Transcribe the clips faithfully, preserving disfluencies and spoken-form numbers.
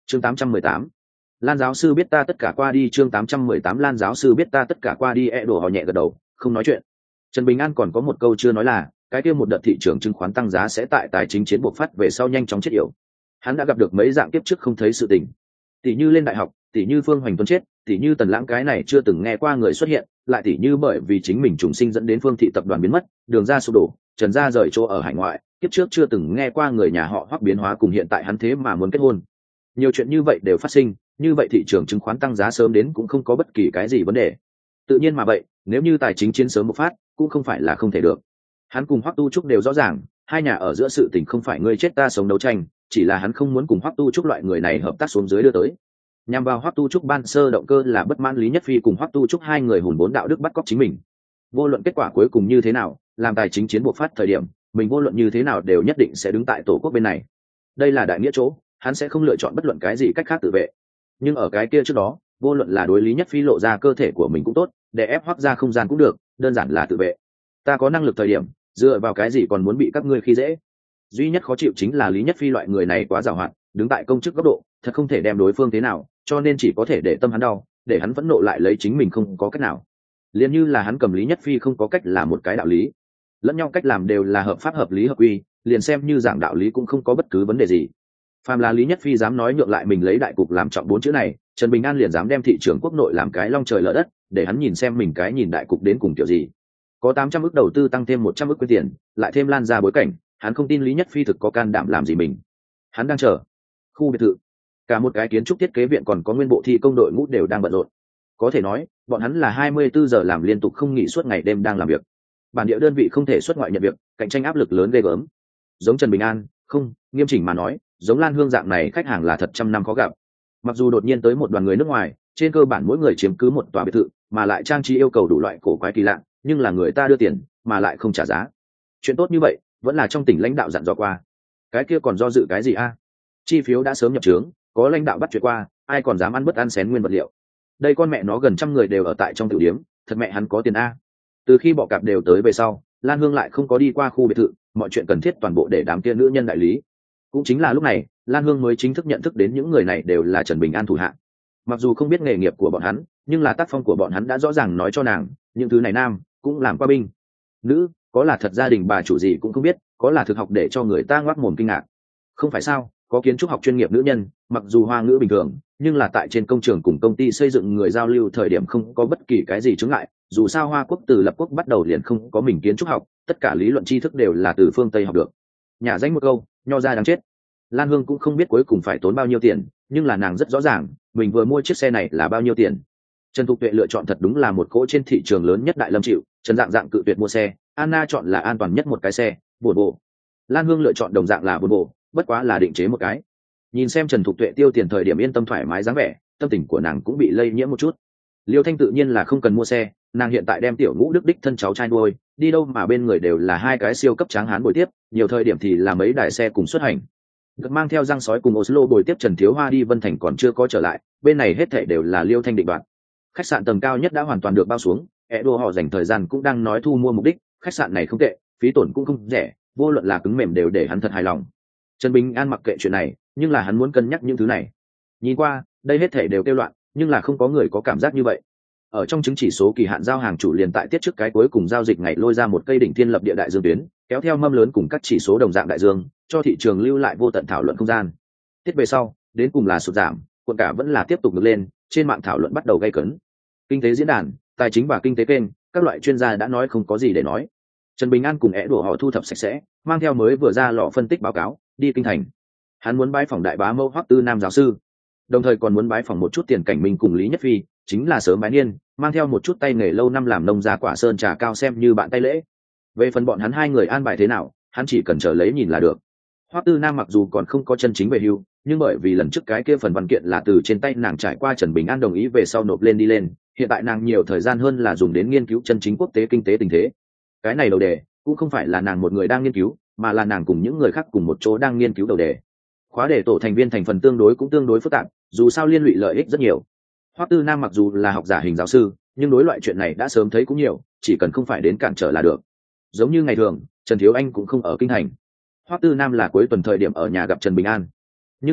chương tám trăm mười tám, Lan giáo sư biết ta tất cả qua đi. Chương tám trăm mười tám, Lan giáo sư biết ta tất cả qua đi. E đổ họ nhẹ gật đầu, không nói chuyện. Trần Bình An còn có một câu chưa nói là, cái kia một đợt thị trường chứng khoán tăng giá sẽ tại tài chính chiến bộc phát về sau nhanh chóng chết yểu. Hắn đã gặp được mấy dạng kiếp trước không thấy sự tình, tỷ như lên đại học, tỷ như Phương Hoành Tuấn chết, tỷ như Tần Lãng cái này chưa từng nghe qua người xuất hiện, lại tỷ như bởi vì chính mình trùng sinh dẫn đến Phương thị tập đoàn biến mất, Đường ra sụp đổ, Trần gia rời chỗ ở hải ngoại, kiếp trước chưa từng nghe qua người nhà họ Hoắc biến hóa cùng hiện tại hắn thế mà muốn kết hôn. Nhiều chuyện như vậy đều phát sinh, như vậy thị trường chứng khoán tăng giá sớm đến cũng không có bất kỳ cái gì vấn đề. Tự nhiên mà vậy, nếu như tài chính chiến sớm bộc phát, cũng không phải là không thể được. Hắn cùng Hoắc Tu Trúc đều rõ ràng, hai nhà ở giữa sự tình không phải ngươi chết ta sống đấu tranh, chỉ là hắn không muốn cùng Hoắc Tu Trúc loại người này hợp tác xuống dưới đưa tới. Nhằm vào Hoắc Tu Trúc ban sơ động cơ là bất mãn Lý Nhất Phi cùng Hoắc Tu Trúc hai người hùn vốn đạo đức bắt cóc chính mình. Vô luận kết quả cuối cùng như thế nào, làm tài chính chiến bộc phát thời điểm, mình vô luận như thế nào đều nhất định sẽ đứng tại tổ quốc bên này. Đây là đại nghĩa chỗ, hắn sẽ không lựa chọn bất luận cái gì cách khác tự vệ. Nhưng ở cái kia trước đó, vô luận là đối Lý Nhất Phi lộ ra cơ thể của mình cũng tốt, để ép Hoắc ra không gian cũng được, đơn giản là tự vệ. Ta có năng lực thời điểm, dựa vào cái gì còn muốn bị các ngươi khi dễ? Duy nhất khó chịu chính là Lý Nhất Phi loại người này quá giàu hạn, đứng tại công chức góc độ, thật không thể đem đối phương thế nào, cho nên chỉ có thể để tâm hắn đau, để hắn phẫn nộ lại lấy chính mình không có cách nào. Liên như là hắn cầm Lý Nhất Phi không có cách là một cái đạo lý, lẫn nhau cách làm đều là hợp pháp hợp lý hợp quy, liền xem như giảng đạo lý cũng không có bất cứ vấn đề gì. Phàm là Lý Nhất Phi dám nói nhượng lại mình lấy đại cục làm trọng bốn chữ này, Trần Bình An liền dám đem thị trường quốc nội làm cái long trời lở đất, để hắn nhìn xem mình cái nhìn đại cục đến cùng kiểu gì. Có tám trăm ức đầu tư tăng thêm một trăm ức quyên tiền, lại thêm Lan ra bối cảnh, hắn không tin Lý Nhất Phi thực có can đảm làm gì mình. Hắn đang chờ. Khu biệt thự, cả một cái kiến trúc thiết kế viện còn có nguyên bộ thi công đội ngũ đều đang bận rộn. Có thể nói, bọn hắn là hai mươi bốn giờ làm liên tục không nghỉ suốt ngày đêm đang làm việc. Bản địa đơn vị không thể xuất ngoại nhận việc, cạnh tranh áp lực lớn ghê gớm. Giống Trần Bình An, không, nghiêm chỉnh mà nói, giống Lan Hương dạng này khách hàng là thật trăm năm khó gặp. Mặc dù đột nhiên tới một đoàn người nước ngoài, trên cơ bản mỗi người chiếm cứ một tòa biệt thự, mà lại trang trí yêu cầu đủ loại cổ quái kỳ lạ, nhưng là người ta đưa tiền mà lại không trả giá. Chuyện tốt như vậy, vẫn là trong tỉnh lãnh đạo dặn dò qua. Cái kia còn do dự cái gì a? Chi phiếu đã sớm nhập trướng, có lãnh đạo bắt chuyện qua, ai còn dám ăn bất ăn xén nguyên vật liệu. Đây con mẹ nó gần trăm người đều ở tại trong tiểu điếm, thật mẹ hắn có tiền a. Từ khi bọ cạp đều tới về sau, Lan Hương lại không có đi qua khu biệt thự, mọi chuyện cần thiết toàn bộ để đám kia nữ nhân đại lý. Cũng chính là lúc này, Lan Hương mới chính thức nhận thức đến những người này đều là Trần Bình An thủ hạ. Mặc dù không biết nghề nghiệp của bọn hắn, nhưng là tác phong của bọn hắn đã rõ ràng nói cho nàng, những thứ này nam cũng làm qua binh, nữ có là thật gia đình bà chủ gì cũng không biết, có là thực học để cho người ta ngoác mồm kinh ngạc. Không phải sao, có kiến trúc học chuyên nghiệp nữ nhân, mặc dù hoa ngữ bình thường, nhưng là tại trên công trường cùng công ty xây dựng người giao lưu thời điểm không có bất kỳ cái gì chướng ngại. Dù sao Hoa Quốc từ lập quốc bắt đầu liền không có mình kiến trúc học, tất cả lý luận tri thức đều là từ phương Tây học được. Nhà danh một câu, nho ra đáng chết. Lan Hương cũng không biết cuối cùng phải tốn bao nhiêu tiền, nhưng là nàng rất rõ ràng, mình vừa mua chiếc xe này là bao nhiêu tiền. Trần Thục Tuệ lựa chọn thật đúng là một cỗ trên thị trường lớn nhất Đại Lâm chịu, Trần Dạng Dạng cự tuyệt mua xe, Anna chọn là an toàn nhất một cái xe, Volvo. Lan Hương lựa chọn đồng dạng là Volvo, bất quá là định chế một cái. Nhìn xem Trần Thục Tuệ tiêu tiền thời điểm yên tâm thoải mái dáng vẻ, tâm tình của nàng cũng bị lây nhiễm một chút. Liêu Thanh tự nhiên là không cần mua xe, nàng hiện tại đem tiểu Ngũ Đức đích thân cháu trai nuôi, đi đâu mà bên người đều là hai cái siêu cấp tráng hán bồi tiếp, nhiều thời điểm thì là mấy đài xe cùng xuất hành. Được mang theo Giang Sói cùng Oslo bồi tiếp Trần Thiếu Hoa đi Vân Thành còn chưa có trở lại, bên này hết thảy đều là Liêu Thanh định đoạt. Khách sạn tầng cao nhất đã hoàn toàn được bao xuống, Edo họ dành thời gian cũng đang nói thu mua mục đích, khách sạn này không tệ, phí tổn cũng không rẻ, vô luận là cứng mềm đều để hắn thật hài lòng. Trần Bình An mặc kệ chuyện này, nhưng là hắn muốn cân nhắc những thứ này. Nhìn qua, đây hết thảy đều kêu loạn, nhưng là không có người có cảm giác như vậy. Ở trong chứng chỉ số kỳ hạn giao hàng chủ liền tại tiết trước cái cuối cùng giao dịch ngày lôi ra một cây đỉnh thiên lập địa đại dương tuyến, kéo theo mâm lớn cùng các chỉ số đồng dạng đại dương, cho thị trường lưu lại vô tận thảo luận không gian. Tiết về sau, đến cùng là sụt giảm, quận cả vẫn là tiếp tục ngược lên, trên mạng thảo luận bắt đầu gay cấn. Kinh tế diễn đàn, tài chính và kinh tế kênh, các loại chuyên gia đã nói không có gì để nói. Trần Bình An cùng é đổ họ thu thập sạch sẽ, mang theo mới vừa ra lọ phân tích báo cáo, đi kinh thành. Hắn muốn bái phỏng đại bá mẫu Hoắc Tư Nam giáo sư, đồng thời còn muốn bái phỏng một chút Tiền Cảnh Minh cùng Lý Nhất Phi, chính là sớm bái niên, mang theo một chút tay nghề lâu năm làm nông gia quả sơn trà cao xem như bạn tay lễ. Về phần bọn hắn hai người an bài thế nào, hắn chỉ cần chờ lấy nhìn là được. Hoắc Tư Nam mặc dù còn không có chân chính về hưu, nhưng bởi vì lần trước cái kia phần văn kiện là từ trên tay nàng trải qua Trần Bình An đồng ý về sau nộp lên đi lên, hiện tại nàng nhiều thời gian hơn là dùng đến nghiên cứu chân chính quốc tế kinh tế tình thế. Cái này đầu đề cũng không phải là nàng một người đang nghiên cứu, mà là nàng cùng những người khác cùng một chỗ đang nghiên cứu đầu đề. Khóa đề tổ thành viên thành phần tương đối cũng tương đối phức tạp, dù sao liên lụy lợi ích rất nhiều. Hoắc Tư Nam mặc dù là học giả hình giáo sư, nhưng đối loại chuyện này đã sớm thấy cũng nhiều, chỉ cần không phải đến cản trở là được. Giống như ngày thường, Trần Thiếu Anh cũng không ở kinh thành. Hoắc Tư Nam là cuối tuần thời điểm ở nhà gặp Trần Bình An. Nhưng là,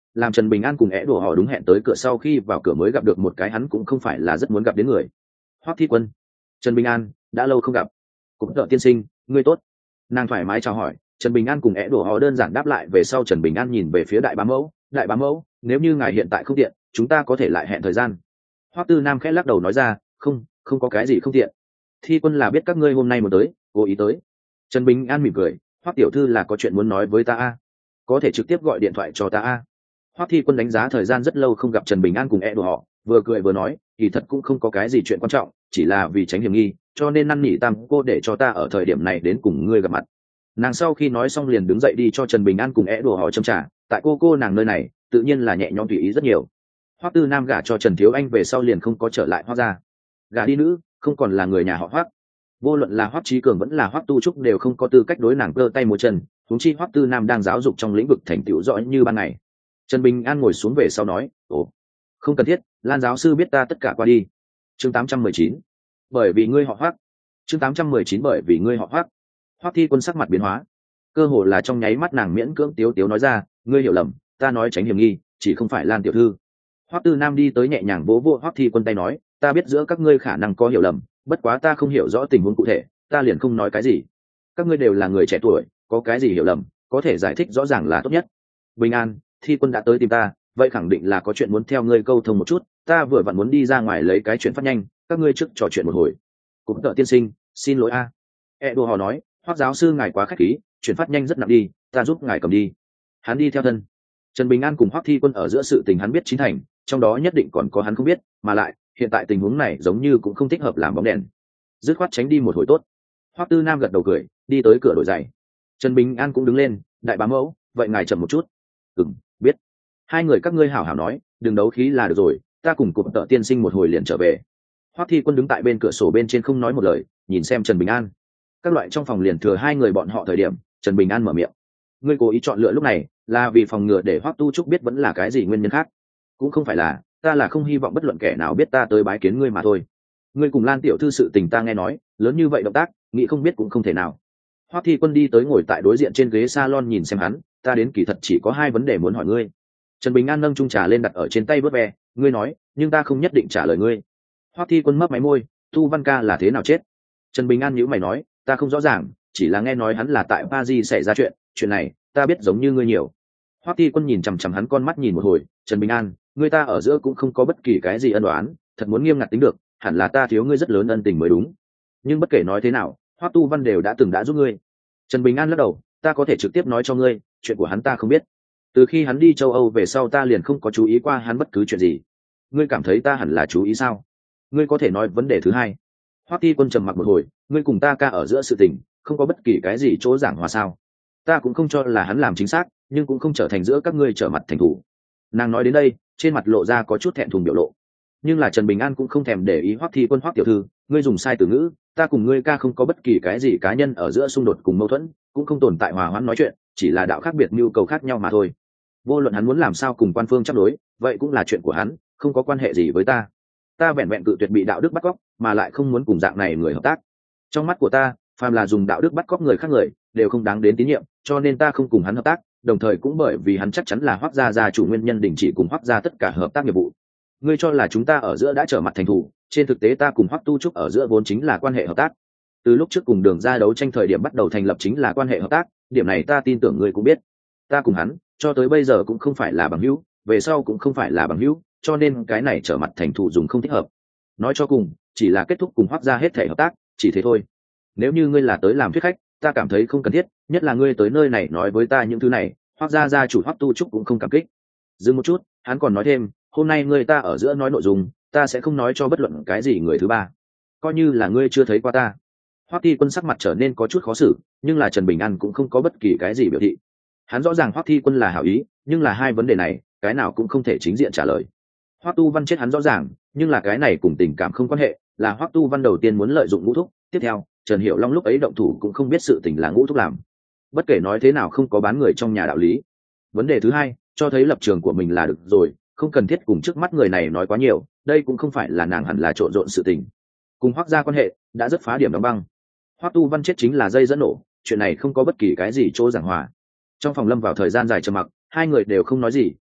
làm Trần Bình An cùng é đùa họ đúng hẹn tới cửa, sau khi vào cửa mới gặp được một cái hắn cũng không phải là rất muốn gặp đến người. Hoắc Thi Quân. Trần Bình An, đã lâu không gặp. Cũng đợi tiên sinh, ngươi tốt. Nàng thoải mái chào hỏi. Trần Bình An cùng é đùa họ đơn giản đáp lại về sau, Trần Bình An nhìn về phía đại bá mẫu. Đại bá mẫu, nếu như ngài hiện tại không tiện, chúng ta có thể lại hẹn thời gian. Hoắc Tư Nam khẽ lắc đầu nói ra, không, không có cái gì không tiện. Thi Quân là biết các ngươi hôm nay muốn tới, cố ý tới. Trần Bình An mỉm cười, Hoắc tiểu thư là có chuyện muốn nói với ta a, có thể trực tiếp gọi điện thoại cho ta a. Hoắc Thi Quân đánh giá thời gian rất lâu không gặp Trần Bình An cùng e đồ họ, vừa cười vừa nói, kỳ thật cũng không có cái gì chuyện quan trọng, chỉ là vì tránh hiểm nghi, cho nên năn nỉ tam cô để cho ta ở thời điểm này đến cùng ngươi gặp mặt. Nàng sau khi nói xong liền đứng dậy đi cho Trần Bình An cùng e đồ họ châm trà, tại cô cô nàng nơi này tự nhiên là nhẹ nhõm tùy ý rất nhiều. Hoắc Tư Nam gả cho Trần Thiếu Anh về sau liền không có trở lại Hoắc gia, gả đi nữ không còn là người nhà họ Hoắc. Vô luận là Hoắc Chí Cường vẫn là Hoắc Tu Trúc đều không có tư cách đối nàng cơ tay múa chân, huống chi Hoắc Tư Nam đang giáo dục trong lĩnh vực thành tựu rõ như ban ngày. Trần Bình An ngồi xuống về sau nói, ồ, không cần thiết, Lan giáo sư biết ta tất cả qua đi. Chương tám trăm mười chín, bởi vì ngươi họ Hoắc. Chương tám trăm mười chín, bởi vì ngươi họ Hoắc. Hoắc Thi Quân sắc mặt biến hóa, cơ hồ là trong nháy mắt nàng miễn cưỡng tiếu tiếu nói ra, ngươi hiểu lầm, ta nói tránh hiểm nghi, chỉ không phải Lan tiểu thư. Hoắc Tư Nam đi tới nhẹ nhàng vỗ vỗ Hoắc Thi Quân tay nói, ta biết giữa các ngươi khả năng có hiểu lầm, bất quá ta không hiểu rõ tình huống cụ thể, ta liền không nói cái gì. Các ngươi đều là người trẻ tuổi, có cái gì hiểu lầm, có thể giải thích rõ ràng là tốt nhất. Bình An, Thi Quân đã tới tìm ta, vậy khẳng định là có chuyện muốn theo ngươi câu thông một chút, ta vừa vặn muốn đi ra ngoài lấy cái chuyện phát nhanh, các ngươi trước trò chuyện một hồi. Cũng đợi tiên sinh, xin lỗi a. E đùa họ nói, Hoắc giáo sư ngài quá khách khí, chuyện phát nhanh rất nặng đi, ta giúp ngài cầm đi. Hắn đi theo thân. Trần Bình An cùng Hoắc Thi Quân ở giữa sự tình hắn biết chín thành, trong đó nhất định còn có hắn không biết, mà lại hiện tại tình huống này giống như cũng không thích hợp làm bóng đèn, dứt khoát tránh đi một hồi tốt. Hoắc Tư Nam gật đầu cười, đi tới cửa đổi giày. Trần Bình An cũng đứng lên, đại bá mẫu, vậy ngài chậm một chút. Ừm, biết. Hai người các ngươi hảo hảo nói, đừng đấu khí là được rồi, ta cùng cụm tợ tiên sinh một hồi liền trở về. Hoắc Thi Quân đứng tại bên cửa sổ bên trên không nói một lời, nhìn xem Trần Bình An. Các loại trong phòng liền thừa hai người bọn họ thời điểm, Trần Bình An mở miệng, ngươi cố ý chọn lựa lúc này là vì phòng ngừa để Hoắc Tu Trúc biết vẫn là cái gì nguyên nhân khác? Cũng không phải là, ta là không hy vọng bất luận kẻ nào biết ta tới bái kiến ngươi mà thôi. Ngươi cùng Lan tiểu thư sự tình ta nghe nói, lớn như vậy động tác, nghĩ không biết cũng không thể nào. Hoắc Thi Quân đi tới ngồi tại đối diện trên ghế salon nhìn xem hắn, ta đến kỳ thật chỉ có hai vấn đề muốn hỏi ngươi. Trần Bình An nâng chung trà lên đặt ở trên tay vớt ve, ngươi nói, nhưng ta không nhất định trả lời ngươi. Hoắc Thi Quân mấp máy môi, Tu Văn Ca là thế nào chết? Trần Bình An nhíu mày nói, ta không rõ ràng, chỉ là nghe nói hắn là tại Paris xảy ra chuyện, chuyện này, ta biết giống như ngươi nhiều. Hoắc Thi Quân nhìn chằm chằm hắn con mắt nhìn một hồi, Trần Bình An, ngươi ta ở giữa cũng không có bất kỳ cái gì ân oán, thật muốn nghiêm ngặt tính được, hẳn là ta thiếu ngươi rất lớn ân tình mới đúng. Nhưng bất kể nói thế nào, Hoắc Tu Văn đều đã từng đã giúp ngươi. Trần Bình An lắc đầu, ta có thể trực tiếp nói cho ngươi, chuyện của hắn ta không biết. Từ khi hắn đi châu Âu về sau ta liền không có chú ý qua hắn bất cứ chuyện gì. Ngươi cảm thấy ta hẳn là chú ý sao? Ngươi có thể nói vấn đề thứ hai. Hoắc Thi Quân trầm mặc một hồi, ngươi cùng ta ca ở giữa sự tình, không có bất kỳ cái gì chỗ giảng hòa sao? Ta cũng không cho là hắn làm chính xác, nhưng cũng không trở thành giữa các ngươi trở mặt thành thủ. Nàng nói đến đây, trên mặt lộ ra có chút thẹn thùng biểu lộ. Nhưng là Trần Bình An cũng không thèm để ý Hoắc Thi Quân, Hoắc tiểu thư, ngươi dùng sai từ ngữ, ta cùng ngươi ca không có bất kỳ cái gì cá nhân ở giữa xung đột cùng mâu thuẫn, cũng không tồn tại hòa hoãn nói chuyện, chỉ là đạo khác biệt, nhu cầu khác nhau mà thôi. Vô luận hắn muốn làm sao cùng quan phương chấp đối, vậy cũng là chuyện của hắn, không có quan hệ gì với ta. Ta vẹn vẹn cự tuyệt bị đạo đức bắt cóc, mà lại không muốn cùng dạng này người hợp tác. Trong mắt của ta, phàm là dùng đạo đức bắt cóc người khác người, đều không đáng đến tín nhiệm, cho nên ta không cùng hắn hợp tác, đồng thời cũng bởi vì hắn chắc chắn là Hoắc gia gia chủ nguyên nhân đình chỉ cùng Hoắc gia tất cả hợp tác nghiệp vụ. Ngươi cho là chúng ta ở giữa đã trở mặt thành thủ, trên thực tế ta cùng Hoắc Tu Trúc ở giữa vốn chính là quan hệ hợp tác. Từ lúc trước cùng Đường ra đấu tranh thời điểm bắt đầu thành lập chính là quan hệ hợp tác, điểm này ta tin tưởng ngươi cũng biết. Ta cùng hắn, cho tới bây giờ cũng không phải là bằng hữu, về sau cũng không phải là bằng hữu, cho nên cái này trở mặt thành thủ dùng không thích hợp. Nói cho cùng, chỉ là kết thúc cùng Hoắc gia hết thể hợp tác, chỉ thế thôi. Nếu như ngươi là tới làm thuyết khách, ta cảm thấy không cần thiết, nhất là ngươi tới nơi này nói với ta những thứ này, Hoắc gia gia chủ Hoắc Tu Trúc cũng không cảm kích. Dừng một chút, hắn còn nói thêm, hôm nay ngươi ta ở giữa nói nội dung, ta sẽ không nói cho bất luận cái gì người thứ ba, coi như là ngươi chưa thấy qua ta. Hoắc Thi Quân sắc mặt trở nên có chút khó xử, nhưng là Trần Bình An cũng không có bất kỳ cái gì biểu thị. Hắn rõ ràng Hoắc Thi Quân là hảo ý, nhưng là hai vấn đề này, cái nào cũng không thể chính diện trả lời. Hoắc Tu Văn chết hắn rõ ràng, nhưng là cái này cùng tình cảm không quan hệ, là Hoắc Tu Văn đầu tiên muốn lợi dụng Ngũ Thúc, tiếp theo, Trần Hiểu Long lúc ấy động thủ cũng không biết sự tình là Ngũ Thúc làm. Bất kể nói thế nào không có bán người trong nhà đạo lý. Vấn đề thứ hai, cho thấy lập trường của mình là được rồi, không cần thiết cùng trước mắt người này nói quá nhiều, đây cũng không phải là nàng hẳn là trộn rộn sự tình. Cùng Hoắc gia quan hệ đã rất phá điểm đóng băng. Hoắc Tu Văn chết chính là dây dẫn nổ, chuyện này không có bất kỳ cái gì chỗ giảng hòa. Trong phòng lâm vào thời gian dài trầm mặc, hai người đều không nói gì,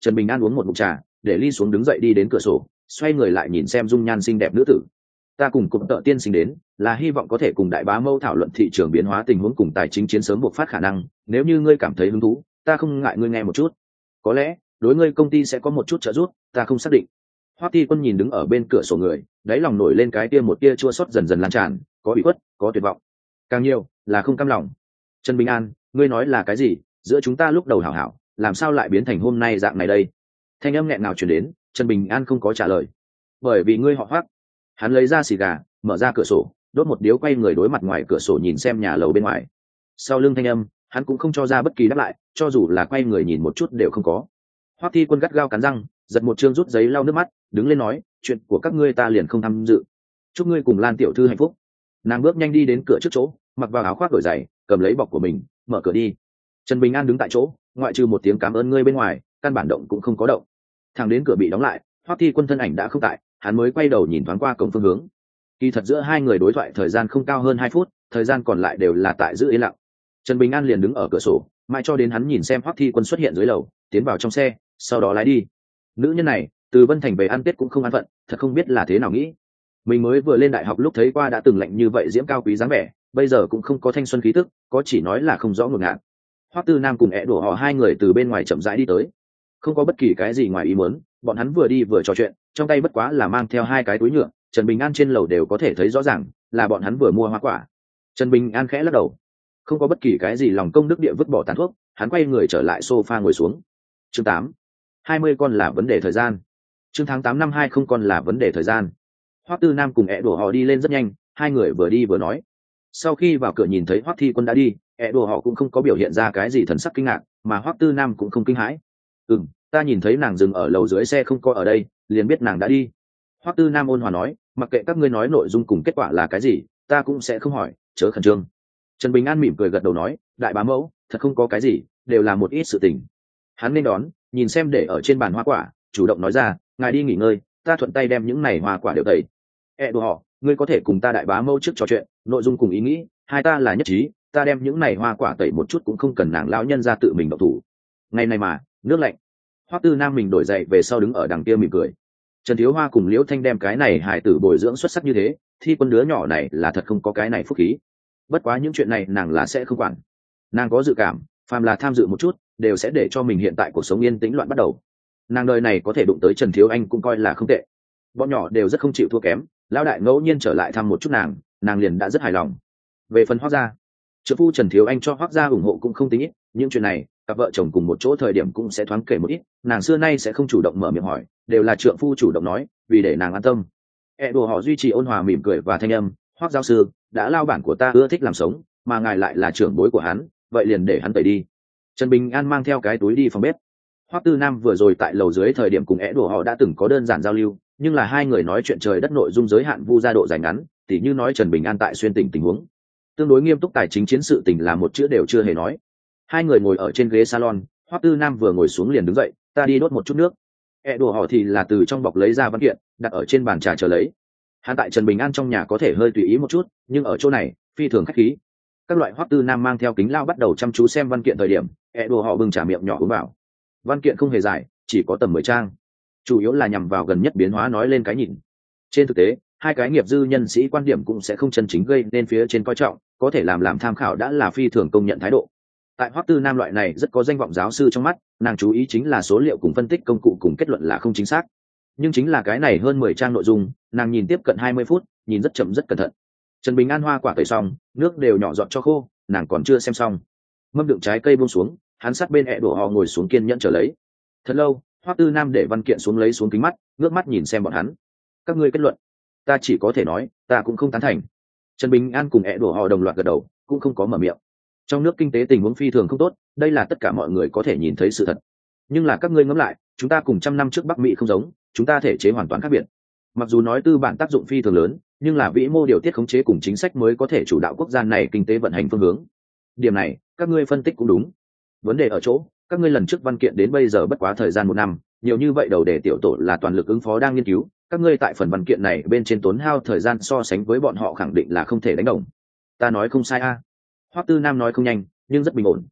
Trần Bình An uống một ngụm trà, để ly xuống đứng dậy đi đến cửa sổ, xoay người lại nhìn xem dung nhan xinh đẹp nữ tử. Ta cùng cụm tợ tiên sinh đến là hy vọng có thể cùng đại bá mâu thảo luận thị trường biến hóa tình huống cùng tài chính chiến sớm buộc phát khả năng, nếu như ngươi cảm thấy hứng thú, ta không ngại ngươi nghe một chút, có lẽ đối ngươi công ty sẽ có một chút trợ giúp, ta không xác định. Hoắc Thi Quân nhìn đứng ở bên cửa sổ người, đáy lòng nổi lên cái tia một tia chua xót dần dần lan tràn, có bị khuất, có tuyệt vọng, càng nhiều là không cam lòng. Trần Bình An, ngươi nói là cái gì? Giữa chúng ta lúc đầu hảo hảo, làm sao lại biến thành hôm nay dạng này đây? Thanh âm nghẹn nào truyền đến, Trần Bình An không có trả lời. Bởi vì ngươi họ Hoắc. Hắn lấy ra xì gà, mở ra cửa sổ, đốt một điếu, quay người đối mặt ngoài cửa sổ nhìn xem nhà lầu bên ngoài. Sau lưng thanh âm, hắn cũng không cho ra bất kỳ đáp lại, cho dù là quay người nhìn một chút đều không có. Hoắc Thi Quân gắt gao cắn răng, giật một chương rút giấy lau nước mắt, đứng lên nói, chuyện của các ngươi ta liền không tham dự. Chúc ngươi cùng Lan tiểu thư hạnh phúc. Nàng bước nhanh đi đến cửa trước chỗ, mặc vào áo khoác đổi giày, cầm lấy bọc của mình, mở cửa đi. Trần Bình An đứng tại chỗ, ngoại trừ một tiếng cảm ơn ngươi bên ngoài, căn bản động cũng không có động. Thẳng đến cửa bị đóng lại, Hoắc Thi Quân thân ảnh đã không tại, hắn mới quay đầu nhìn thoáng qua cổng phương hướng. Kỳ thật giữa hai người đối thoại thời gian không cao hơn hai phút, thời gian còn lại đều là tại giữ yên lặng. Trần Bình An liền đứng ở cửa sổ, mãi cho đến hắn nhìn xem Hoắc Thi Quân xuất hiện dưới lầu, tiến vào trong xe, sau đó lái đi. Nữ nhân này, từ Vân Thành về ăn Tết cũng không an phận, thật không biết là thế nào nghĩ. Mình mới vừa lên đại học lúc thấy qua đã từng lạnh như vậy diễm cao quý dáng vẻ, bây giờ cũng không có thanh xuân khí tức, có chỉ nói là không rõ ngột ngạt. Hoắc Tư Nam cùng ẻ đổ họ hai người từ bên ngoài chậm rãi đi tới, không có bất kỳ cái gì ngoài ý muốn, bọn hắn vừa đi vừa trò chuyện, trong tay bất quá là mang theo hai cái túi nhựa. Trần Bình An trên lầu đều có thể thấy rõ ràng là bọn hắn vừa mua hoa quả. Trần Bình An khẽ lắc đầu, không có bất kỳ cái gì lòng công đức địa vứt bỏ tàn thuốc, hắn quay người trở lại sofa ngồi xuống. Chương tám, hai mươi con là vấn đề thời gian. Chương tháng tám năm hai không con là vấn đề thời gian. Hoắc Tư Nam cùng ẻ đổ họ đi lên rất nhanh, hai người vừa đi vừa nói. Sau khi vào cửa nhìn thấy Hoắc Thi Quân đã đi, ẻ đổ họ cũng không có biểu hiện ra cái gì thần sắc kinh ngạc, mà Hoắc Tư Nam cũng không kinh hãi. Ừm, ta nhìn thấy nàng dừng ở lầu dưới xe không có ở đây, liền biết nàng đã đi. Hoắc Tư Nam ôn hòa nói, mặc kệ các ngươi nói nội dung cùng kết quả là cái gì, ta cũng sẽ không hỏi, chớ khẩn trương. Trần Bình An mỉm cười gật đầu nói, đại bá mẫu, thật không có cái gì, đều là một ít sự tình. Hắn nên đón, nhìn xem để ở trên bàn hoa quả, chủ động nói ra, ngài đi nghỉ ngơi, ta thuận tay đem những này hoa quả đều tẩy. E đùa họ, ngươi có thể cùng ta đại bá mẫu trước trò chuyện, nội dung cùng ý nghĩ, hai ta là nhất trí, ta đem những này hoa quả tẩy một chút cũng không cần nàng lão nhân ra tự mình động thủ. Ngày này mà, nước lạnh. Hoắc Tư Nam mình đổi dậy về sau đứng ở đằng kia mỉm cười. Trần Thiếu Hoa cùng Liễu Thanh đem cái này hài tử bồi dưỡng xuất sắc như thế, Thi Quân đứa nhỏ này là thật không có cái này phúc khí. Bất quá những chuyện này nàng là sẽ không quản. Nàng có dự cảm, phàm là tham dự một chút, đều sẽ để cho mình hiện tại cuộc sống yên tĩnh loạn bắt đầu. Nàng đời này có thể đụng tới Trần Thiếu Anh cũng coi là không tệ. Bọn nhỏ đều rất không chịu thua kém, lão đại ngẫu nhiên trở lại thăm một chút nàng, nàng liền đã rất hài lòng. Về phần Hoắc gia, trợ phu Trần Thiếu Anh cho Hoắc gia ủng hộ cũng không tính ít, những chuyện này, cặp vợ chồng cùng một chỗ thời điểm cũng sẽ thoáng kể một ít, nàng xưa nay sẽ không chủ động mở miệng hỏi, đều là trượng phu chủ động nói, vì để nàng an tâm. E đùa họ duy trì ôn hòa mỉm cười và thanh âm, Hoắc giáo sư, đã lao bản của ta ưa thích làm sống, mà ngài lại là trưởng bối của hắn, vậy liền để hắn tẩy đi. Trần Bình An mang theo cái túi đi phòng bếp. Hoắc Tư Nam vừa rồi tại lầu dưới thời điểm cùng é đùa họ đã từng có đơn giản giao lưu, nhưng là hai người nói chuyện trời đất nội dung giới hạn vu gia độ dài ngắn, tỉ như nói Trần Bình An tại xuyên tỉnh tình huống tương đối nghiêm túc, tài chính chiến sự tình là một chữ đều chưa hề nói. Hai người ngồi ở trên ghế salon, Hoắc Tư Nam vừa ngồi xuống liền đứng dậy, ta đi đốt một chút nước. É đùa họ thì là từ trong bọc lấy ra văn kiện, đặt ở trên bàn trà chờ lấy. Hắn tại Trần Bình An trong nhà có thể hơi tùy ý một chút, nhưng ở chỗ này phi thường khách khí. Các loại Hoắc Tư Nam mang theo kính lao bắt đầu chăm chú xem văn kiện thời điểm, é đùa họ bưng trà miệng nhỏ uống vào. Văn kiện không hề dài, chỉ có tầm mười trang, chủ yếu là nhằm vào gần nhất biến hóa nói lên cái nhìn. Trên thực tế, hai cái nghiệp dư nhân sĩ quan điểm cũng sẽ không chân chính gây nên phía trên coi trọng, có thể làm làm tham khảo đã là phi thường công nhận thái độ. Tại Hoắc Tư Nam loại này rất có danh vọng giáo sư trong mắt, nàng chú ý chính là số liệu cùng phân tích công cụ cùng kết luận là không chính xác. Nhưng chính là cái này hơn mười trang nội dung, nàng nhìn tiếp cận hai mươi phút, nhìn rất chậm rất cẩn thận. Trần Bình An hoa quả tẩy xong, nước đều nhỏ giọt cho khô, nàng còn chưa xem xong. Mâm đựng trái cây buông xuống, hắn sát bên ẹ đổ họ ngồi xuống kiên nhẫn trở lấy. Thật lâu, Hoắc Tư Nam để văn kiện xuống lấy xuống kính mắt, ngước mắt nhìn xem bọn hắn. Các ngươi kết luận, ta chỉ có thể nói, ta cũng không tán thành. Trần Bình An cùng ẹ đổ họ đồng loạt gật đầu, cũng không có mở miệng. Trong nước kinh tế tình huống phi thường không tốt, đây là tất cả mọi người có thể nhìn thấy sự thật. Nhưng là các ngươi ngẫm lại, chúng ta cùng trăm năm trước Bắc Mỹ không giống, chúng ta thể chế hoàn toàn khác biệt. Mặc dù nói tư bản tác dụng phi thường lớn, nhưng là vĩ mô điều tiết khống chế cùng chính sách mới có thể chủ đạo quốc gia này kinh tế vận hành phương hướng. Điểm này, các ngươi phân tích cũng đúng. Vấn đề ở chỗ, các ngươi lần trước văn kiện đến bây giờ bất quá thời gian một năm, nhiều như vậy đầu đề tiểu tổ là toàn lực ứng phó đang nghiên cứu, các ngươi tại phần văn kiện này bên trên tốn hao thời gian so sánh với bọn họ khẳng định là không thể đánh đồng. Ta nói không sai a. À. Hoắc Tư Nam nói không nhanh, nhưng rất bình ổn.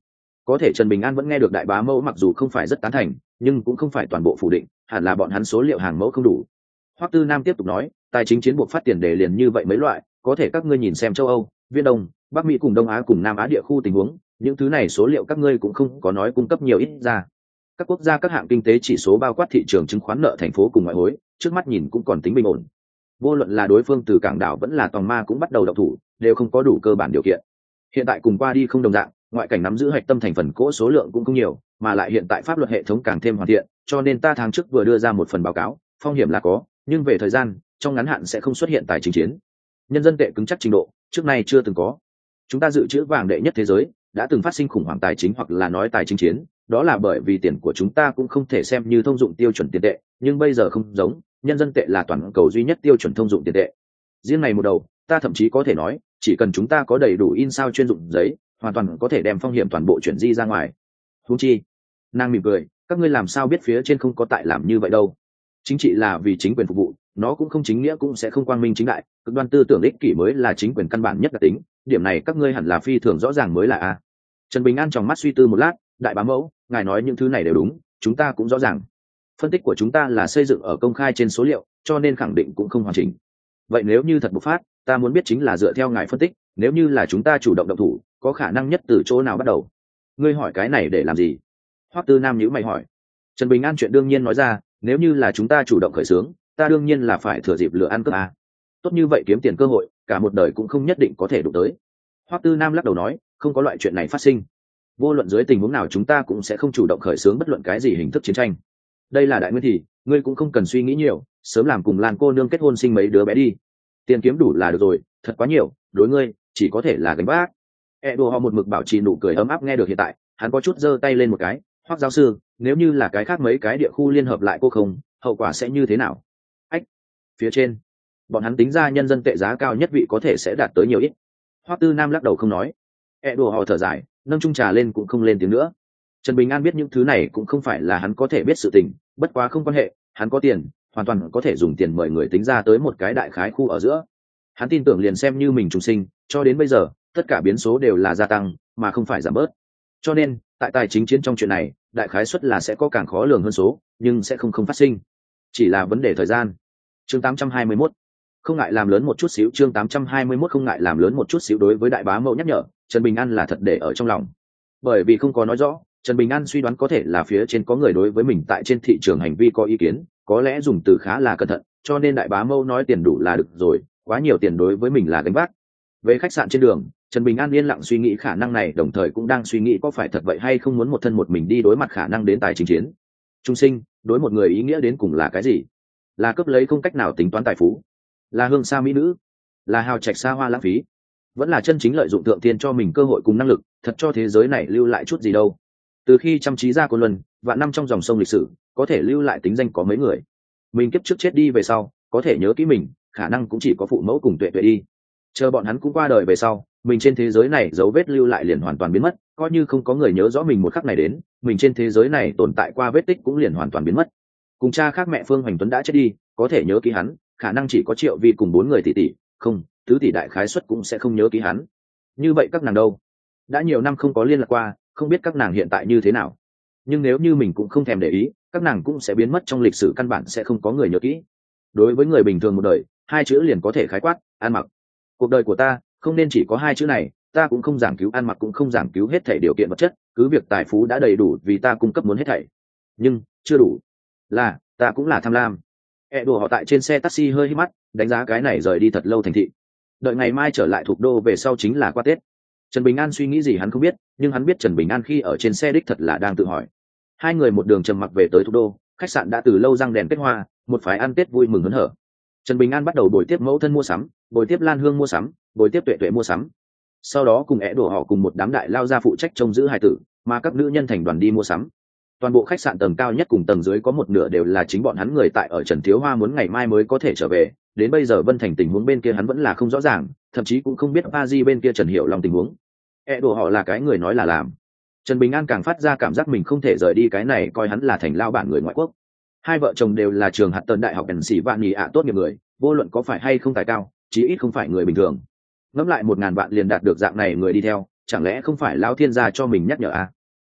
Có thể Trần Bình An vẫn nghe được đại bá mẫu mặc dù không phải rất tán thành, nhưng cũng không phải toàn bộ phủ định, hẳn là bọn hắn số liệu hàng mẫu không đủ. Hoắc Tư Nam tiếp tục nói, tài chính chiến buộc phát tiền đề liền như vậy mấy loại, có thể các ngươi nhìn xem châu Âu, Viễn Đông, Bắc Mỹ cùng Đông Á cùng Nam Á địa khu tình huống, những thứ này số liệu các ngươi cũng không có nói cung cấp nhiều ít ra. Các quốc gia các hạng kinh tế chỉ số bao quát thị trường chứng khoán nợ thành phố cùng ngoại hối, trước mắt nhìn cũng còn tính bình ổn. Vô luận là đối phương từ cảng đảo vẫn là tòng ma cũng bắt đầu động thủ, đều không có đủ cơ bản điều kiện. Hiện tại cùng qua đi không đồng dạng, ngoại cảnh nắm giữ hạch tâm thành phần cỗ số lượng cũng không nhiều, mà lại hiện tại pháp luật hệ thống càng thêm hoàn thiện, cho nên ta tháng trước vừa đưa ra một phần báo cáo, phong hiểm là có, nhưng về thời gian, trong ngắn hạn sẽ không xuất hiện tài chính chiến. Nhân dân tệ cứng chắc trình độ, trước nay chưa từng có. Chúng ta dự trữ vàng đệ nhất thế giới, đã từng phát sinh khủng hoảng tài chính hoặc là nói tài chính chiến, đó là bởi vì tiền của chúng ta cũng không thể xem như thông dụng tiêu chuẩn tiền tệ, nhưng bây giờ không giống, nhân dân tệ là toàn cầu duy nhất tiêu chuẩn thông dụng tiền tệ. Riêng này một đầu, ta thậm chí có thể nói, chỉ cần chúng ta có đầy đủ in sao chuyên dụng giấy, hoàn toàn có thể đem phong hiểm toàn bộ chuyển di ra ngoài. Huống chi, nàng mỉm cười, các ngươi làm sao biết phía trên không có tại làm như vậy đâu? Chính trị là vì chính quyền phục vụ, nó cũng không chính nghĩa cũng sẽ không quang minh chính đại, cực đoan tư tưởng ích kỷ mới là chính quyền căn bản nhất đặc tính, điểm này các ngươi hẳn là phi thường rõ ràng mới là a. Trần Bình An trong mắt suy tư một lát, đại bá mẫu, ngài nói những thứ này đều đúng, chúng ta cũng rõ ràng. Phân tích của chúng ta là xây dựng ở công khai trên số liệu, cho nên khẳng định cũng không hoàn chỉnh. Vậy nếu như thật bộc phát, ta muốn biết chính là dựa theo ngài phân tích, nếu như là chúng ta chủ động động thủ, có khả năng nhất từ chỗ nào bắt đầu? Ngươi hỏi cái này để làm gì? Hoắc Tư Nam nhíu mày hỏi. Trần Bình An chuyện đương nhiên nói ra, nếu như là chúng ta chủ động khởi xướng, ta đương nhiên là phải thừa dịp lửa ăn cướp a. Tốt như vậy kiếm tiền cơ hội, cả một đời cũng không nhất định có thể đụng tới. Hoắc Tư Nam lắc đầu nói, không có loại chuyện này phát sinh. Vô luận dưới tình huống nào chúng ta cũng sẽ không chủ động khởi xướng bất luận cái gì hình thức chiến tranh. Đây là đại nguyên thì, ngươi cũng không cần suy nghĩ nhiều, sớm làm cùng Lan cô nương kết hôn sinh mấy đứa bé đi. Tiền kiếm đủ là được rồi, thật quá nhiều, đối ngươi chỉ có thể là gánh vác. E đồ họ một mực bảo trì nụ cười ấm áp nghe được hiện tại, hắn có chút giơ tay lên một cái, Hoắc giáo sư, nếu như là cái khác mấy cái địa khu liên hợp lại cô không, hậu quả sẽ như thế nào? Ách, phía trên, bọn hắn tính ra nhân dân tệ giá cao nhất vị có thể sẽ đạt tới nhiều ít. Hoắc Tư Nam lắc đầu không nói. E đồ họ thở dài, nâng chung trà lên cũng không lên tiếng nữa. Trần Bình An biết những thứ này cũng không phải là hắn có thể biết sự tình, bất quá không quan hệ, hắn có tiền, hoàn toàn có thể dùng tiền mời người tính ra tới một cái đại khái khu ở giữa. Hắn tin tưởng liền xem như mình trùng sinh, cho đến bây giờ, tất cả biến số đều là gia tăng, mà không phải giảm bớt. Cho nên, tại tài chính chiến trong chuyện này, đại khái suất là sẽ có càng khó lường hơn số, nhưng sẽ không không phát sinh. Chỉ là vấn đề thời gian. Chương tám trăm hai mươi mốt. Không ngại làm lớn một chút xíu, chương tám trăm hai mươi mốt không ngại làm lớn một chút xíu đối với đại bá mẫu nhắc nhở, Trần Bình An là thật để ở trong lòng. Bởi vì không có nói rõ, Trần Bình An suy đoán có thể là phía trên có người đối với mình tại trên thị trường hành vi có ý kiến, có lẽ dùng từ khá là cẩn thận, cho nên đại bá mẫu nói tiền đủ là được rồi, quá nhiều tiền đối với mình là gánh vác. Về khách sạn trên đường, Trần Bình An yên lặng suy nghĩ khả năng này, đồng thời cũng đang suy nghĩ có phải thật vậy hay không muốn một thân một mình đi đối mặt khả năng đến tài chính chiến. Trung sinh, đối một người ý nghĩa đến cùng là cái gì? Là cướp lấy không cách nào tính toán tài phú, là hương xa mỹ nữ, là hào trạch xa hoa lãng phí, vẫn là chân chính lợi dụng thượng tiên cho mình cơ hội cùng năng lực, thật cho thế giới này lưu lại chút gì đâu. Từ khi chăm trí ra Côn Luân, vạn năm trong dòng sông lịch sử, có thể lưu lại tính danh có mấy người. Mình kiếp trước chết đi về sau, có thể nhớ kỹ mình, khả năng cũng chỉ có phụ mẫu cùng Tuệ Tuệ đi. Chờ bọn hắn cũng qua đời về sau, mình trên thế giới này dấu vết lưu lại liền hoàn toàn biến mất, coi như không có người nhớ rõ mình một khắc này đến, mình trên thế giới này tồn tại qua vết tích cũng liền hoàn toàn biến mất. Cùng cha khác mẹ Phương Hoành Tuấn đã chết đi, có thể nhớ kỹ hắn, khả năng chỉ có Triệu Vi cùng bốn người tỷ tỷ, không, tứ tỷ đại khái suất cũng sẽ không nhớ kỹ hắn. Như vậy các nàng đâu? Đã nhiều năm không có liên lạc qua, không biết các nàng hiện tại như thế nào. Nhưng nếu như mình cũng không thèm để ý, các nàng cũng sẽ biến mất trong lịch sử, căn bản sẽ không có người nhớ kỹ. Đối với người bình thường một đời, hai chữ liền có thể khái quát, ăn mặc. Cuộc đời của ta không nên chỉ có hai chữ này, ta cũng không giảng cứu ăn mặc, cũng không giảng cứu hết thảy điều kiện vật chất, cứ việc tài phú đã đầy đủ vì ta cung cấp muốn hết thảy, nhưng chưa đủ. Là ta cũng là tham lam. E đùa họ tại trên xe taxi hơi hít mắt, đánh giá cái này rời đi thật lâu thành thị. Đợi ngày mai trở lại thuộc đô về sau chính là qua Tết. Trần Bình An suy nghĩ gì hắn không biết, nhưng hắn biết Trần Bình An khi ở trên xe đích thật là đang tự hỏi. Hai người một đường trầm mặc về tới thủ đô, khách sạn đã từ lâu răng đèn kết hoa, một phái ăn Tết vui mừng hớn hở. Trần Bình An bắt đầu buổi tiếp mẫu thân mua sắm, buổi tiếp Lan Hương mua sắm, buổi tiếp Tuệ Tuệ mua sắm. Sau đó cùng ẻ đổ họ cùng một đám đại lao ra phụ trách trông giữ hài tử, mà các nữ nhân thành đoàn đi mua sắm. Toàn bộ khách sạn tầng cao nhất cùng tầng dưới có một nửa đều là chính bọn hắn người tại ở. Trần Thiếu Hoa muốn ngày mai mới có thể trở về, đến bây giờ Vân Thành tình huống bên kia hắn vẫn là không rõ ràng, thậm chí cũng không biết a di bên kia Trần Hiểu Long tình huống. E đùa họ là cái người nói là làm. Trần Bình An càng phát ra cảm giác mình không thể rời đi cái này, coi hắn là thành lao bản người ngoại quốc. Hai vợ chồng đều là trường hạt tần đại học ẩn sĩ vạn nhì ạ tốt nghiệp người, vô luận có phải hay không tài cao, chí ít không phải người bình thường. Ngẫm lại một ngàn vạn liền đạt được dạng này người đi theo, chẳng lẽ không phải lão thiên gia cho mình nhắc nhở à?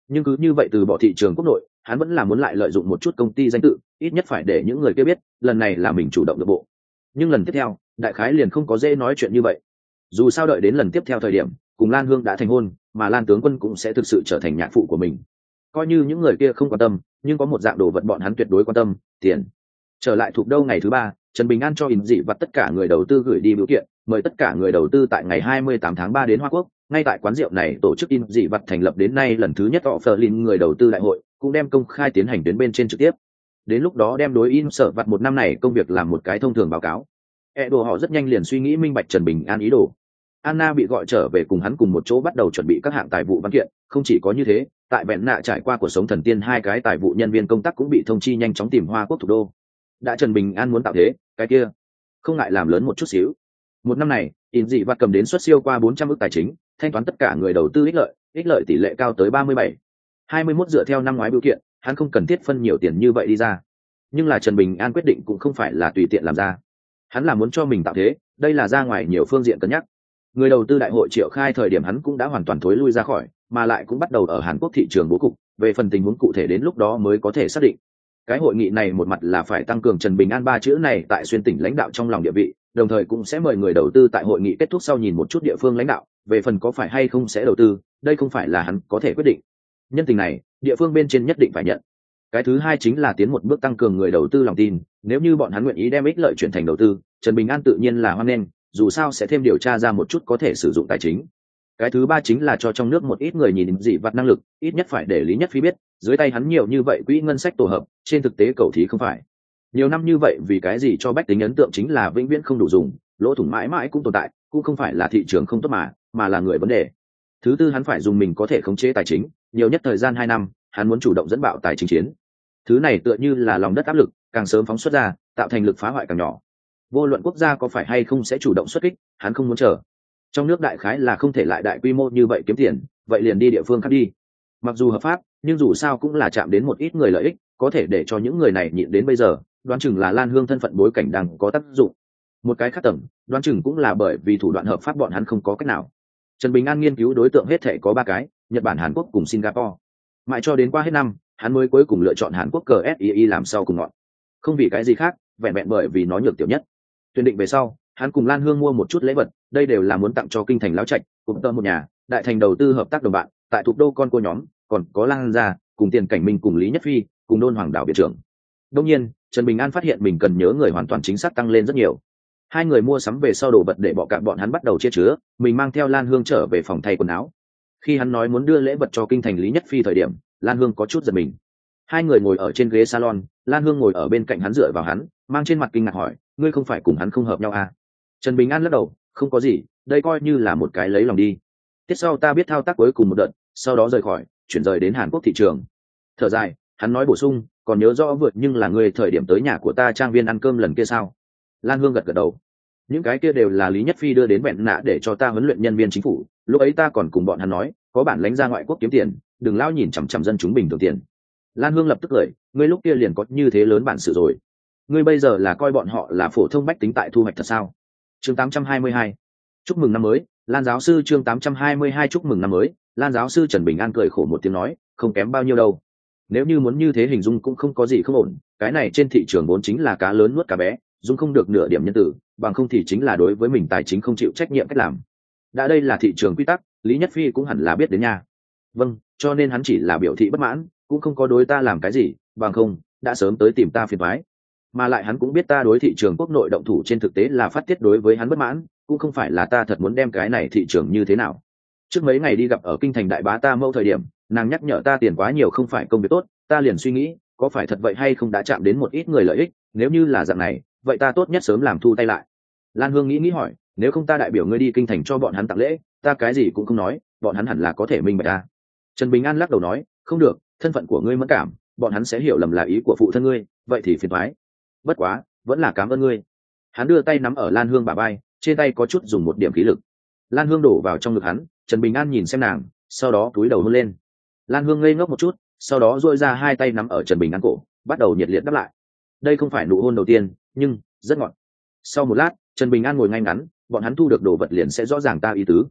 Nhưng cứ như vậy từ bỏ thị trường quốc nội, hắn vẫn là muốn lại lợi dụng một chút công ty danh tự, ít nhất phải để những người kia biết lần này là mình chủ động nội bộ. Nhưng lần tiếp theo đại khái liền không có dễ nói chuyện như vậy. Dù sao đợi đến lần tiếp theo thời điểm cùng Lan Hương đã thành hôn, mà Lan tướng quân cũng sẽ thực sự trở thành nhạc phụ của mình. Coi như những người kia không quan tâm, nhưng có một dạng đồ vật bọn hắn tuyệt đối quan tâm: tiền. Trở lại Thục Đô ngày thứ ba, Trần Bình An cho In dị vặt tất cả người đầu tư gửi đi biểu kiện, mời tất cả người đầu tư tại ngày hai mươi tám tháng ba đến Hoa Quốc, ngay tại quán rượu này tổ chức In dị vặt thành lập đến nay lần thứ nhất họ Ferlin người đầu tư đại hội, cũng đem công khai tiến hành đến bên trên trực tiếp. Đến lúc đó đem đối In sở vặt một năm này công việc làm một cái thông thường báo cáo. E đồ họ rất nhanh liền suy nghĩ minh bạch Trần Bình An ý đồ. Anna bị gọi trở về cùng hắn cùng một chỗ bắt đầu chuẩn bị các hạng tài vụ văn kiện, không chỉ có như thế, tại Vẹn Nạ trải qua cuộc sống thần tiên hai cái tài vụ nhân viên công tác cũng bị thông chi nhanh chóng tìm Hoa Quốc thủ đô. Đã Trần Bình An muốn tạo thế, cái kia không ngại làm lớn một chút xíu. Một năm này, In dị vặt cầm đến xuất siêu qua bốn trăm ức tài chính, thanh toán tất cả người đầu tư ích lợi, ích lợi tỷ lệ cao tới ba mươi bảy. hai mươi mốt dựa theo năm ngoái biểu kiện, hắn không cần thiết phân nhiều tiền như vậy đi ra. Nhưng là Trần Bình An quyết định cũng không phải là tùy tiện làm ra. Hắn là muốn cho mình tạo thế, đây là ra ngoài nhiều phương diện cân nhắc. Người đầu tư đại hội triệu khai thời điểm hắn cũng đã hoàn toàn thối lui ra khỏi, mà lại cũng bắt đầu ở Hàn Quốc thị trường bố cục, về phần tình huống cụ thể đến lúc đó mới có thể xác định. Cái hội nghị này một mặt là phải tăng cường Trần Bình An ba chữ này tại xuyên tỉnh lãnh đạo trong lòng địa vị, đồng thời cũng sẽ mời người đầu tư tại hội nghị kết thúc sau nhìn một chút địa phương lãnh đạo, về phần có phải hay không sẽ đầu tư, đây không phải là hắn có thể quyết định. Nhân tình này, địa phương bên trên nhất định phải nhận. Cái thứ hai chính là tiến một bước tăng cường người đầu tư lòng tin, nếu như bọn hắn nguyện ý đem ích lợi chuyển thành đầu tư, Trần Bình An tự nhiên là hoan nghênh, dù sao sẽ thêm điều tra ra một chút có thể sử dụng tài chính. Cái thứ ba chính là cho trong nước một ít người nhìn dị vặt năng lực, ít nhất phải để Lý Nhất Phi biết, dưới tay hắn nhiều như vậy quỹ ngân sách tổ hợp, trên thực tế cầu thí không phải. Nhiều năm như vậy vì cái gì cho bách tính ấn tượng chính là vĩnh viễn không đủ dùng, lỗ thủng mãi mãi cũng tồn tại, cũng không phải là thị trường không tốt mà, mà là người vấn đề. Thứ tư hắn phải dùng mình có thể khống chế tài chính, nhiều nhất thời gian hai năm, hắn muốn chủ động dẫn bạo tài chính chiến. Thứ này tựa như là lòng đất áp lực, càng sớm phóng xuất ra, tạo thành lực phá hoại càng nhỏ. Vô luận quốc gia có phải hay không sẽ chủ động xuất kích, hắn không muốn chờ. Trong nước đại khái là không thể lại đại quy mô như vậy kiếm tiền, vậy liền đi địa phương khác đi. Mặc dù hợp pháp, nhưng dù sao cũng là chạm đến một ít người lợi ích, có thể để cho những người này nhịn đến bây giờ, đoán chừng là Lan Hương thân phận bối cảnh đang có tác dụng. Một cái khác tầng, đoán chừng cũng là bởi vì thủ đoạn hợp pháp bọn hắn không có cách nào. Trần Bình An nghiên cứu đối tượng hết thảy có ba cái, Nhật Bản, Hàn Quốc cùng Singapore. Mãi cho đến qua hết năm, hắn mới cuối cùng lựa chọn Hàn Quốc cờ ét i i làm sau cùng ngọn. Không vì cái gì khác, vẹn vẹn bởi vì nó nhược tiểu nhất. Tuyển định về sau, hắn cùng Lan Hương mua một chút lễ vật, đây đều là muốn tặng cho kinh thành lão trạch, cùng tơ một nhà, đại thành đầu tư hợp tác đồng bạn, tại Thục Đô con cô nhóm, còn có Lan gia, cùng Tiền Cảnh Minh cùng Lý Nhất Phi, cùng Đôn Hoàng đảo biệt trưởng. Đương nhiên, Trần Bình An phát hiện mình cần nhớ người hoàn toàn chính xác tăng lên rất nhiều. Hai người mua sắm về sau đồ vật để bỏ cạn bọn hắn bắt đầu chia chứa, mình mang theo Lan Hương trở về phòng thay quần áo. Khi hắn nói muốn đưa lễ vật cho kinh thành Lý Nhất Phi thời điểm, Lan Hương có chút giật mình. Hai người ngồi ở trên ghế salon, Lan Hương ngồi ở bên cạnh hắn dựa vào hắn, mang trên mặt kinh ngạc hỏi, ngươi không phải cùng hắn không hợp nhau à? Trần Bình An lắc đầu, không có gì, đây coi như là một cái lấy lòng đi. Tiết sau ta biết thao tác cuối cùng một đợt, sau đó rời khỏi, chuyển rời đến Hàn Quốc thị trường. Thở dài, hắn nói bổ sung, còn nhớ rõ vượt nhưng là ngươi thời điểm tới nhà của ta trang viên ăn cơm lần kia sao? Lan Hương gật gật đầu. Những cái kia đều là Lý Nhất Phi đưa đến Vẹn Nạ để cho ta huấn luyện nhân viên chính phủ, lúc ấy ta còn cùng bọn hắn nói, có bản lãnh ra ngoại quốc kiếm tiền, đừng lao nhìn chằm chằm dân chúng bình thường tiền. Lan Hương lập tức cười, ngươi lúc kia liền có như thế lớn bản sự rồi. Ngươi bây giờ là coi bọn họ là phổ thông bách tính tại thu hoạch thật sao? Chương tám trăm hai mươi hai, chúc mừng năm mới. Lan giáo sư chương tám trăm hai mươi hai chúc mừng năm mới. Lan giáo sư Trần Bình An cười khổ một tiếng nói, không kém bao nhiêu đâu. Nếu như muốn như thế hình dung cũng không có gì không ổn, cái này trên thị trường vốn chính là cá lớn nuốt cá bé, dung không được nửa điểm nhân tử, bằng không thì chính là đối với mình tài chính không chịu trách nhiệm cách làm. Đã đây là thị trường quy tắc, Lý Nhất Phi cũng hẳn là biết đến nha. Vâng, cho nên hắn chỉ là biểu thị bất mãn, cũng không có đối ta làm cái gì, bằng không đã sớm tới tìm ta phiền toái. Mà lại hắn cũng biết ta đối thị trường quốc nội động thủ trên thực tế là phát tiết đối với hắn bất mãn, cũng không phải là ta thật muốn đem cái này thị trường như thế nào. Trước mấy ngày đi gặp ở kinh thành đại bá ta mẫu thời điểm, nàng nhắc nhở ta tiền quá nhiều không phải công việc tốt, ta liền suy nghĩ, có phải thật vậy hay không đã chạm đến một ít người lợi ích, nếu như là dạng này, vậy ta tốt nhất sớm làm thu tay lại. Lan Hương nghĩ nghĩ hỏi, nếu không ta đại biểu ngươi đi kinh thành cho bọn hắn tặng lễ, ta cái gì cũng không nói, bọn hắn hẳn là có thể minh bạch ta. Trần Bình An lắc đầu nói, không được, thân phận của ngươi mẫn cảm, bọn hắn sẽ hiểu lầm là ý của phụ thân ngươi, vậy thì phiền toái. Bất quá, vẫn là cảm ơn ngươi. Hắn đưa tay nắm ở Lan Hương bả vai, trên tay có chút dùng một điểm khí lực. Lan Hương đổ vào trong ngực hắn, Trần Bình An nhìn xem nàng, sau đó cúi đầu hôn lên. Lan Hương ngây ngốc một chút, sau đó duỗi ra hai tay nắm ở Trần Bình An cổ, bắt đầu nhiệt liệt đáp lại. Đây không phải nụ hôn đầu tiên, nhưng rất ngọt. Sau một lát, Trần Bình An ngồi ngay ngắn, bọn hắn thu được đồ vật liền sẽ rõ ràng ta ý tứ.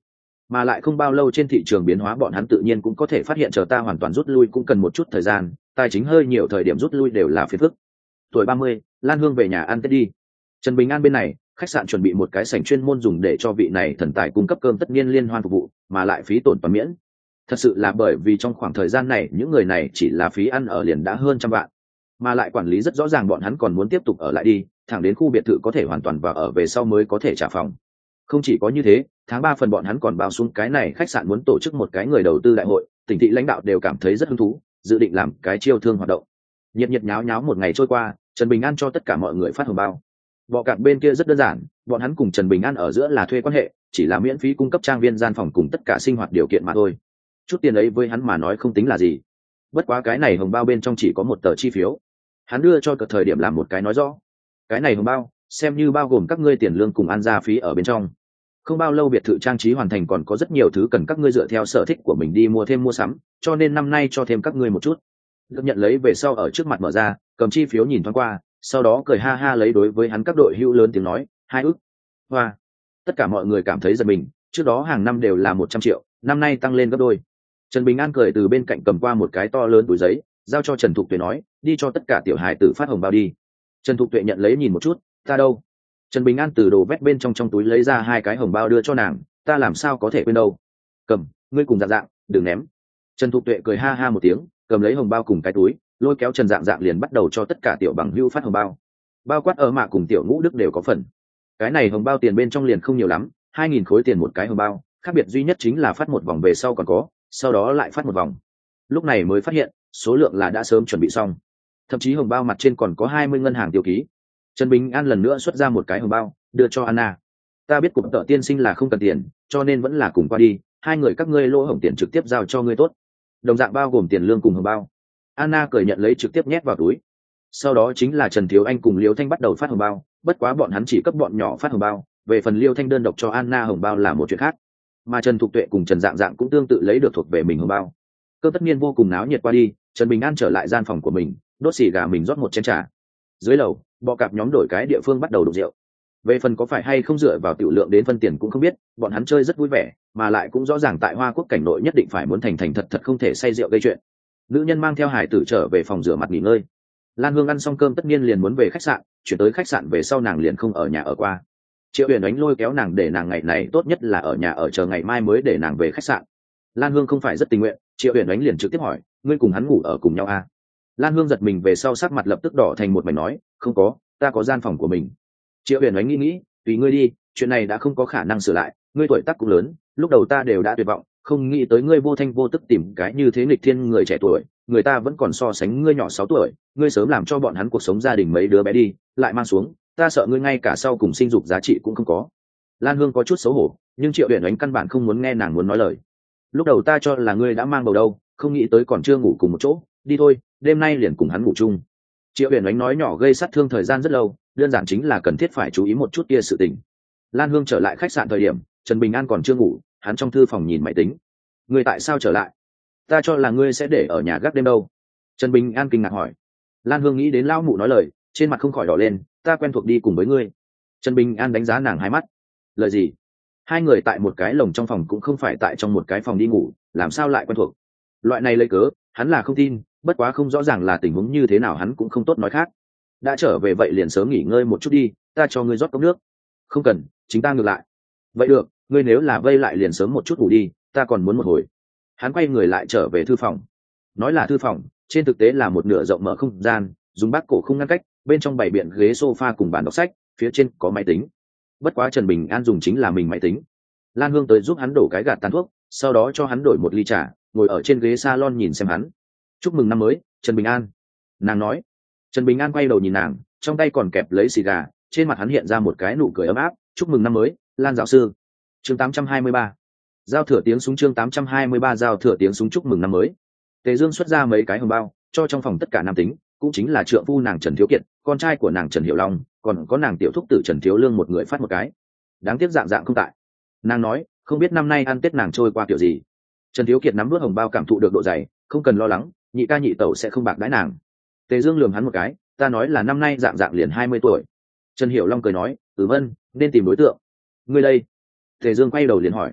mà lại không bao lâu trên thị trường biến hóa bọn hắn tự nhiên cũng có thể phát hiện chờ ta hoàn toàn rút lui cũng cần một chút thời gian, tài chính hơi nhiều thời điểm rút lui đều là phiền phức. Tuổi ba mươi, Lan Hương về nhà ăn Tết đi. Trần Bình An bên này, khách sạn chuẩn bị một cái sảnh chuyên môn dùng để cho vị này thần tài cung cấp cơm tất niên liên hoan phục vụ, mà lại phí tổn toàn miễn. Thật sự là bởi vì trong khoảng thời gian này những người này chỉ là phí ăn ở liền đã hơn trăm vạn, mà lại quản lý rất rõ ràng bọn hắn còn muốn tiếp tục ở lại đi, thẳng đến khu biệt thự có thể hoàn toàn vào ở về sau mới có thể trả phòng. Không chỉ có như thế, tháng ba phần bọn hắn còn bao xuống cái này khách sạn muốn tổ chức một cái người đầu tư đại hội, tỉnh thị lãnh đạo đều cảm thấy rất hứng thú, dự định làm cái chiêu thương hoạt động. Nhiệt nhiệt nháo nháo một ngày trôi qua, Trần Bình An cho tất cả mọi người phát hồng bao. Bọ cạp bên kia rất đơn giản, bọn hắn cùng Trần Bình An ở giữa là thuê quan hệ, chỉ là miễn phí cung cấp trang viên gian phòng cùng tất cả sinh hoạt điều kiện mà thôi. Chút tiền ấy với hắn mà nói không tính là gì. Bất quá cái này hồng bao bên trong chỉ có một tờ chi phiếu. Hắn đưa cho cật thời điểm làm một cái nói rõ. Cái này hồng bao, xem như bao gồm các ngươi tiền lương cùng ăn ra phí ở bên trong. Không bao lâu biệt thự trang trí hoàn thành còn có rất nhiều thứ cần các ngươi dựa theo sở thích của mình đi mua thêm mua sắm, cho nên năm nay cho thêm các ngươi một chút. Được nhận lấy về sau ở trước mặt mở ra, cầm chi phiếu nhìn thoáng qua, sau đó cười ha ha lấy đối với hắn các đội hữu lớn tiếng nói, hai ức. Hoa. Tất cả mọi người cảm thấy giật mình, trước đó hàng năm đều là một trăm triệu, năm nay tăng lên gấp đôi. Trần Bình An cười từ bên cạnh cầm qua một cái to lớn túi giấy, giao cho Trần Thục Tuệ nói, đi cho tất cả tiểu hài tử phát hồng bao đi. Trần Thục Tuệ nhận lấy nhìn một chút, ta đâu? Trần Bình An từ đồ vét bên trong trong túi lấy ra hai cái hồng bao đưa cho nàng, ta làm sao có thể quên đâu. Cầm, ngươi cùng Dạng Dạng, đừng ném. Trần Thục Tuệ cười ha ha một tiếng, cầm lấy hồng bao cùng cái túi, lôi kéo Trần Dạng Dạng liền bắt đầu cho tất cả tiểu bằng hữu phát hồng bao. Bao quát ở mạ cùng tiểu ngũ đức đều có phần. Cái này hồng bao tiền bên trong liền không nhiều lắm, hai nghìn khối tiền một cái hồng bao, khác biệt duy nhất chính là phát một vòng về sau còn có, sau đó lại phát một vòng. Lúc này mới phát hiện, số lượng là đã sớm chuẩn bị xong. Thậm chí hồng bao mặt trên còn có hai mươi ngân hàng tiêu ký. Trần Bình An lần nữa xuất ra một cái hồng bao, đưa cho Anna. Ta biết cục tợ tiên sinh là không cần tiền, cho nên vẫn là cùng qua đi, hai người các ngươi lỗ hổng tiền trực tiếp giao cho ngươi tốt. Đồng dạng bao gồm tiền lương cùng hồng bao. Anna cười nhận lấy trực tiếp nhét vào túi. Sau đó chính là Trần Thiếu Anh cùng Liêu Thanh bắt đầu phát hồng bao, bất quá bọn hắn chỉ cấp bọn nhỏ phát hồng bao, về phần Liêu Thanh đơn độc cho Anna hồng bao là một chuyện khác. Mà Trần Thục Tuệ cùng Trần Dạng Dạng cũng tương tự lấy được thuộc về mình hồng bao. Cơ tất nhiên vô cùng náo nhiệt qua đi, Trần Bình An trở lại gian phòng của mình, đốt xì gà mình rót một chén trà. Dưới lầu, bọ cạp nhóm đổi cái địa phương bắt đầu đụng rượu. Về phần có phải hay không dựa vào tiểu lượng đến phân tiền cũng không biết, bọn hắn chơi rất vui vẻ, mà lại cũng rõ ràng tại Hoa Quốc cảnh nội nhất định phải muốn thành thành thật thật không thể say rượu gây chuyện. Nữ nhân mang theo hải tử trở về phòng rửa mặt nghỉ ngơi. Lan Hương ăn xong cơm tất nhiên liền muốn về khách sạn, chuyển tới khách sạn về sau nàng liền không ở nhà ở qua. Triệu Huyền Ánh lôi kéo nàng để nàng ngày này tốt nhất là ở nhà ở chờ ngày mai mới để nàng về khách sạn. Lan Hương không phải rất tình nguyện, Triệu Huyền Ánh liền trực tiếp hỏi, ngươi cùng hắn ngủ ở cùng nhau à? Lan Hương giật mình về sau sắc mặt lập tức đỏ thành một mảnh nói, không có, ta có gian phòng của mình. Triệu Huyền Ánh nghĩ nghĩ, tùy ngươi đi, chuyện này đã không có khả năng sửa lại, ngươi tuổi tác cũng lớn, lúc đầu ta đều đã tuyệt vọng, không nghĩ tới ngươi vô thanh vô tức tìm cái như thế nghịch thiên người trẻ tuổi, người ta vẫn còn so sánh ngươi nhỏ sáu tuổi, ngươi sớm làm cho bọn hắn cuộc sống gia đình mấy đứa bé đi, lại mang xuống, ta sợ ngươi ngay cả sau cùng sinh dục giá trị cũng không có. Lan Hương có chút xấu hổ, nhưng Triệu Huyền Ánh căn bản không muốn nghe nàng muốn nói lời. Lúc đầu ta cho là ngươi đã mang bầu đâu, không nghĩ tới còn chưa ngủ cùng một chỗ, đi thôi, đêm nay liền cùng hắn ngủ chung. Triệu Huyền Ánh nói nhỏ gây sát thương thời gian rất lâu, đơn giản chính là cần thiết phải chú ý một chút kia sự tình. Lan Hương trở lại khách sạn thời điểm, Trần Bình An còn chưa ngủ, hắn trong thư phòng nhìn máy tính. Ngươi tại sao trở lại? Ta cho là ngươi sẽ để ở nhà gác đêm đâu. Trần Bình An kinh ngạc hỏi. Lan Hương nghĩ đến lão mụ nói lời, trên mặt không khỏi đỏ lên, ta quen thuộc đi cùng với ngươi. Trần Bình An đánh giá nàng hai mắt. Lời gì? Hai người tại một cái lồng trong phòng cũng không phải tại trong một cái phòng đi ngủ, làm sao lại quen thuộc? Loại này lấy cớ, hắn là không tin, bất quá không rõ ràng là tình huống như thế nào hắn cũng không tốt nói khác. Đã trở về vậy liền sớm nghỉ ngơi một chút đi, ta cho ngươi rót cốc nước. Không cần, chính ta ngược lại. Vậy được, ngươi nếu là vây lại liền sớm một chút ngủ đi, ta còn muốn một hồi. Hắn quay người lại trở về thư phòng. Nói là thư phòng, trên thực tế là một nửa rộng mở không gian, dùng bác cổ không ngăn cách, bên trong bày biện ghế sofa cùng bàn đọc sách, phía trên có máy tính. Bất quá Trần Bình An dùng chính là mình máy tính. Lan Hương tới giúp hắn đổ cái gạt tàn thuốc, sau đó cho hắn đổi một ly trà, ngồi ở trên ghế salon nhìn xem hắn. Chúc mừng năm mới, Trần Bình An. Nàng nói. Trần Bình An quay đầu nhìn nàng, trong tay còn kẹp lấy xì gà, trên mặt hắn hiện ra một cái nụ cười ấm áp. Chúc mừng năm mới, Lan giáo sư. Chương tám trăm hai mươi ba. Giao thừa tiếng súng chương tám trăm hai mươi ba giao thừa tiếng súng chúc mừng năm mới. Tề Dương xuất ra mấy cái hồng bao, cho trong phòng tất cả nam tính, cũng chính là trượng phu nàng Trần Thiếu Kiệt, con trai của nàng Trần Hiểu Long, còn có nàng tiểu thúc tử Trần Thiếu Lương một người phát một cái. Đáng tiếc Dạng Dạng không tại. Nàng nói, không biết năm nay ăn Tết nàng trôi qua kiểu gì. Trần Thiếu Kiệt nắm nuốt hồng bao cảm thụ được độ dày, không cần lo lắng, nhị ca nhị tẩu sẽ không bạc đãi nàng. Tề Dương lườm hắn một cái, ta nói là năm nay Dạng Dạng liền hai mươi tuổi. Trần Hiểu Long cười nói, ừ vân, nên tìm đối tượng. Ngươi đây. Tề Dương quay đầu liền hỏi.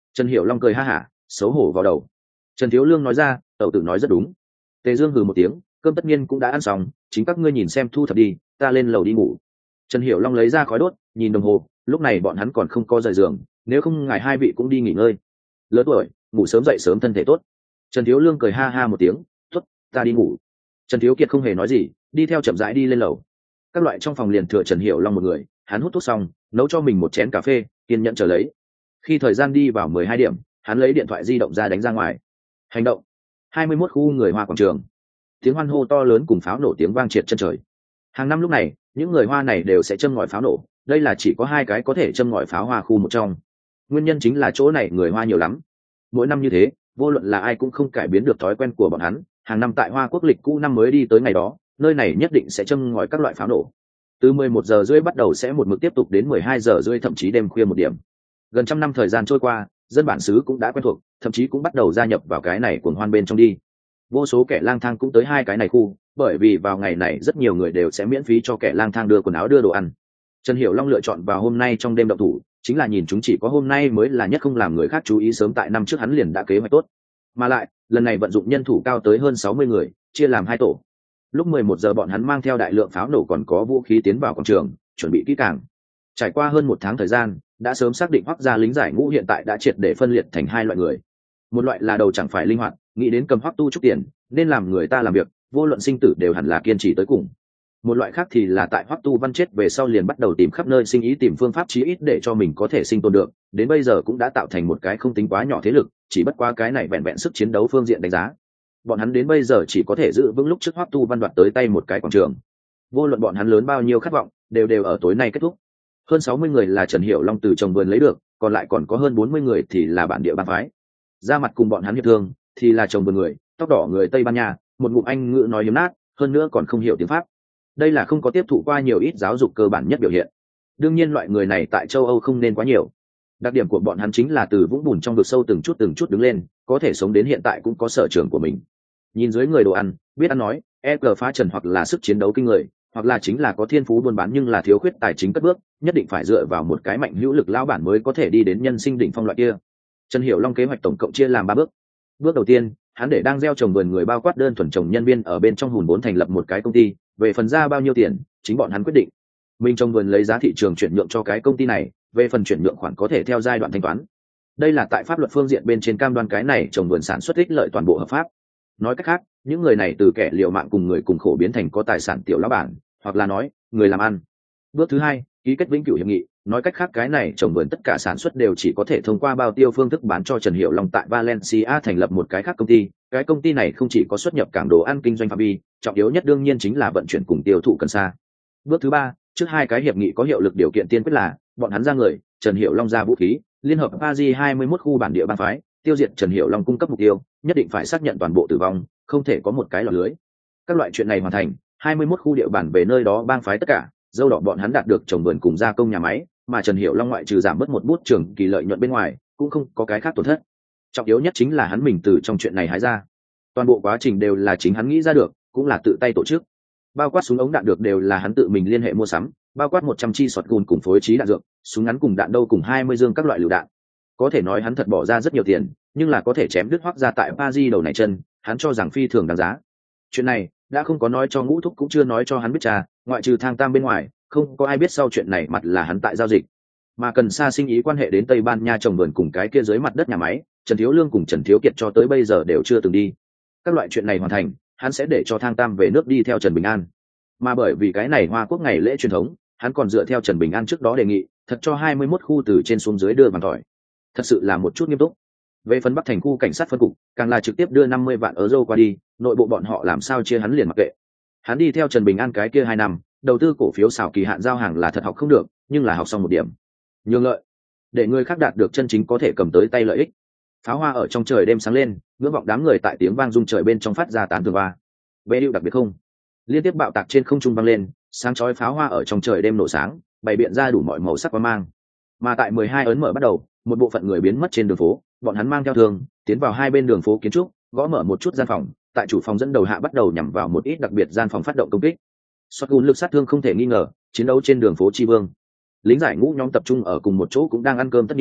Trần Hiểu Long cười ha hả, xấu hổ vào đầu. Trần Thiếu Lương nói ra, tẩu tử nói rất đúng. Tề Dương hừ một tiếng, cơm tất nhiên cũng đã ăn xong, chính các ngươi nhìn xem thu thập đi, ta lên lầu đi ngủ. Trần Hiểu Long lấy ra khói đốt, nhìn đồng hồ, lúc này bọn hắn còn không có rời giường, nếu không ngài hai vị cũng đi nghỉ ngơi. Lớn tuổi, ngủ sớm dậy sớm thân thể tốt. Trần Thiếu Lương cười ha ha một tiếng, tốt, ta đi ngủ. Trần Thiếu Kiệt không hề nói gì, đi theo chậm rãi đi lên lầu. Các loại trong phòng liền thừa Trần Hiểu Long một người, hắn hút thuốc xong, nấu cho mình một chén cà phê, kiên nhẫn chờ lấy. Khi thời gian đi vào mười hai điểm, hắn lấy điện thoại di động ra đánh ra ngoài. Hành động. hai mươi mốt khu người Hoa quảng trường. Tiếng hoan hô to lớn cùng pháo nổ tiếng vang triệt chân trời. Hàng năm lúc này, những người Hoa này đều sẽ châm ngòi pháo nổ, đây là chỉ có hai cái có thể châm ngòi pháo hoa khu một trong. Nguyên nhân chính là chỗ này người Hoa nhiều lắm. Mỗi năm như thế, vô luận là ai cũng không cải biến được thói quen của bọn hắn, hàng năm tại Hoa Quốc lịch cũ năm mới đi tới ngày đó, nơi này nhất định sẽ châm ngòi các loại pháo nổ. Từ mười một giờ rưỡi bắt đầu sẽ một mực tiếp tục đến mười hai giờ rưỡi, thậm chí đêm khuya một điểm. Gần trăm năm thời gian trôi qua, dân bản xứ cũng đã quen thuộc, thậm chí cũng bắt đầu gia nhập vào cái này cuồng hoan bên trong đi. Vô số kẻ lang thang cũng tới hai cái này khu, bởi vì vào ngày này rất nhiều người đều sẽ miễn phí cho kẻ lang thang đưa quần áo đưa đồ ăn. Trần Hiểu Long lựa chọn vào hôm nay trong đêm động thủ, chính là nhìn chúng chỉ có hôm nay mới là nhất không làm người khác chú ý, sớm tại năm trước hắn liền đã kế hoạch tốt. Mà lại, lần này vận dụng nhân thủ cao tới hơn sáu mươi người, chia làm hai tổ. Lúc mười một giờ bọn hắn mang theo đại lượng pháo nổ còn có vũ khí tiến vào quảng trường, chuẩn bị kỹ càng. Trải qua hơn một tháng thời gian, đã sớm xác định Hoắc gia lính giải ngũ hiện tại đã triệt để phân liệt thành hai loại người. Một loại là đầu chẳng phải linh hoạt, nghĩ đến cầm Hoắc tu trúc tiền, nên làm người ta làm việc, vô luận sinh tử đều hẳn là kiên trì tới cùng. Một loại khác thì là tại Hoắc tu văn chết về sau liền bắt đầu tìm khắp nơi sinh ý, tìm phương pháp chí ít để cho mình có thể sinh tồn được, đến bây giờ cũng đã tạo thành một cái không tính quá nhỏ thế lực, chỉ bất quá cái này vẹn vẹn sức chiến đấu phương diện đánh giá. Bọn hắn đến bây giờ chỉ có thể giữ vững lúc trước Hoắc tu văn đoạt tới tay một cái quảng trường. Vô luận bọn hắn lớn bao nhiêu khát vọng, đều đều ở tối nay kết thúc. Hơn sáu mươi người là Trần Hiểu Long từ trồng vườn lấy được, còn lại còn có hơn bốn mươi người thì là bản địa bang phái. Ra mặt cùng bọn hắn hiệp thương thì là trồng vườn người, tóc đỏ người Tây Ban Nha, một ngụm Anh ngữ nói hiếm nát, hơn nữa còn không hiểu tiếng Pháp. Đây là không có tiếp thụ qua nhiều ít giáo dục cơ bản nhất biểu hiện. Đương nhiên loại người này tại châu Âu không nên quá nhiều. Đặc điểm của bọn hắn chính là từ vũng bùn trong vực sâu từng chút từng chút đứng lên, có thể sống đến hiện tại cũng có sở trường của mình. Nhìn dưới người đồ ăn, biết ăn nói, e cờ phá trần hoặc là sức chiến đấu kinh người, hoặc là chính là có thiên phú buôn bán nhưng là thiếu khuyết tài chính cất bước, nhất định phải dựa vào một cái mạnh hữu lực lão bản mới có thể đi đến nhân sinh đỉnh phong loại kia. Trần Hiểu Long kế hoạch tổng cộng chia làm ba bước. Bước đầu tiên, hắn để đang gieo trồng vườn người bao quát đơn thuần trồng nhân viên ở bên trong hùn vốn thành lập một cái công ty, về phần ra bao nhiêu tiền, chính bọn hắn quyết định. Mình trồng vườn lấy giá thị trường chuyển nhượng cho cái công ty này, về phần chuyển nhượng khoản có thể theo giai đoạn thanh toán. Đây là tại pháp luật phương diện bên trên cam đoan cái này trồng vườn sản xuất ích lợi toàn bộ hợp pháp. Nói cách khác, những người này từ kẻ liều mạng cùng người cùng khổ biến thành có tài sản tiểu lão bản, hoặc là nói, người làm ăn. Bước thứ hai, ký kết vĩnh cửu hiệp nghị, nói cách khác cái này trồng vườn tất cả sản xuất đều chỉ có thể thông qua bao tiêu phương thức bán cho Trần Hiểu Long tại Valencia thành lập một cái khác công ty. Cái công ty này không chỉ có xuất nhập cảng đồ ăn kinh doanh phạm vi, trọng yếu nhất đương nhiên chính là vận chuyển cùng tiêu thụ cần sa. Bước thứ ba, trước hai cái hiệp nghị có hiệu lực điều kiện tiên quyết là bọn hắn ra người, Trần Hiểu Long ra vũ khí, liên hợp Paris hai mươi mốt khu bản địa bang phái, tiêu diệt Trần Hiểu Long cung cấp mục tiêu, nhất định phải xác nhận toàn bộ tử vong, không thể có một cái lọt lưới. Các loại chuyện này hoàn thành, hai mươi mốt khu địa bàn về nơi đó bang phái tất cả, dâu đỏ bọn hắn đạt được trồng vườn cùng gia công nhà máy, mà Trần Hiểu Long ngoại trừ giảm bớt một bút trường kỳ lợi nhuận bên ngoài, cũng không có cái khác tổn thất. Trọng yếu nhất chính là hắn mình từ trong chuyện này hái ra. Toàn bộ quá trình đều là chính hắn nghĩ ra được, cũng là tự tay tổ chức. Bao quát súng ống đạn được đều là hắn tự mình liên hệ mua sắm, bao quát một trăm chi sọt gùn cùng phối trí đạn dược, súng ngắn cùng đạn đâu cùng hai mươi dương các loại lựu đạn. Có thể nói hắn thật bỏ ra rất nhiều tiền, nhưng là có thể chém đứt Hoắc ra tại Paris đầu này chân, hắn cho rằng phi thường đáng giá. Chuyện này đã không có nói cho Ngũ Thúc, cũng chưa nói cho hắn biết cha, ngoại trừ Thang Tam bên ngoài, không có ai biết sau chuyện này mặt là hắn tại giao dịch. Mà cần xa sinh ý quan hệ đến Tây Ban Nha trồng vườn cùng cái kia dưới mặt đất nhà máy, Trần Thiếu Lương cùng Trần Thiếu Kiệt cho tới bây giờ đều chưa từng đi. Các loại chuyện này hoàn thành, hắn sẽ để cho Thang Tam về nước đi theo Trần Bình An. Mà bởi vì cái này Hoa Quốc ngày lễ truyền thống, hắn còn dựa theo Trần Bình An trước đó đề nghị, thật cho hai mươi mốt khu từ trên xuống dưới đưa bằng tỏi. Thật sự là một chút nghiêm túc. Về phần Bắc thành khu cảnh sát phân cục, càng là trực tiếp đưa năm mươi vạn euro qua đi, nội bộ bọn họ làm sao chia hắn liền mặc kệ. Hắn đi theo Trần Bình An cái kia hai năm, đầu tư cổ phiếu xảo kỳ hạn giao hàng là thật học không được, nhưng là học xong một điểm. Nhường lợi, để người khác đạt được chân chính có thể cầm tới tay lợi ích. Pháo hoa ở trong trời đêm sáng lên, ngưỡng vọng đám người tại tiếng vang rung trời bên trong phát ra tán thường hoa. Bệ điệu đặc biệt không, liên tiếp bạo tạc trên không trung vang lên, sáng chói pháo hoa ở trong trời đêm nổ sáng, bày biện ra đủ mọi màu sắc và mang. Mà tại mười hai ấn mở bắt đầu, một bộ phận người biến mất trên đường phố, bọn hắn mang theo thương, tiến vào hai bên đường phố kiến trúc, gõ mở một chút gian phòng, tại chủ phòng dẫn đầu hạ bắt đầu nhắm vào một ít đặc biệt gian phòng phát động công kích. Shotgun lực sát thương không thể nghi ngờ, chiến đấu trên đường phố Chi Vương. Lính giải ngũ nhóm tập trung ở cùng một chỗ cũng đang ăn cơm, tất nhiên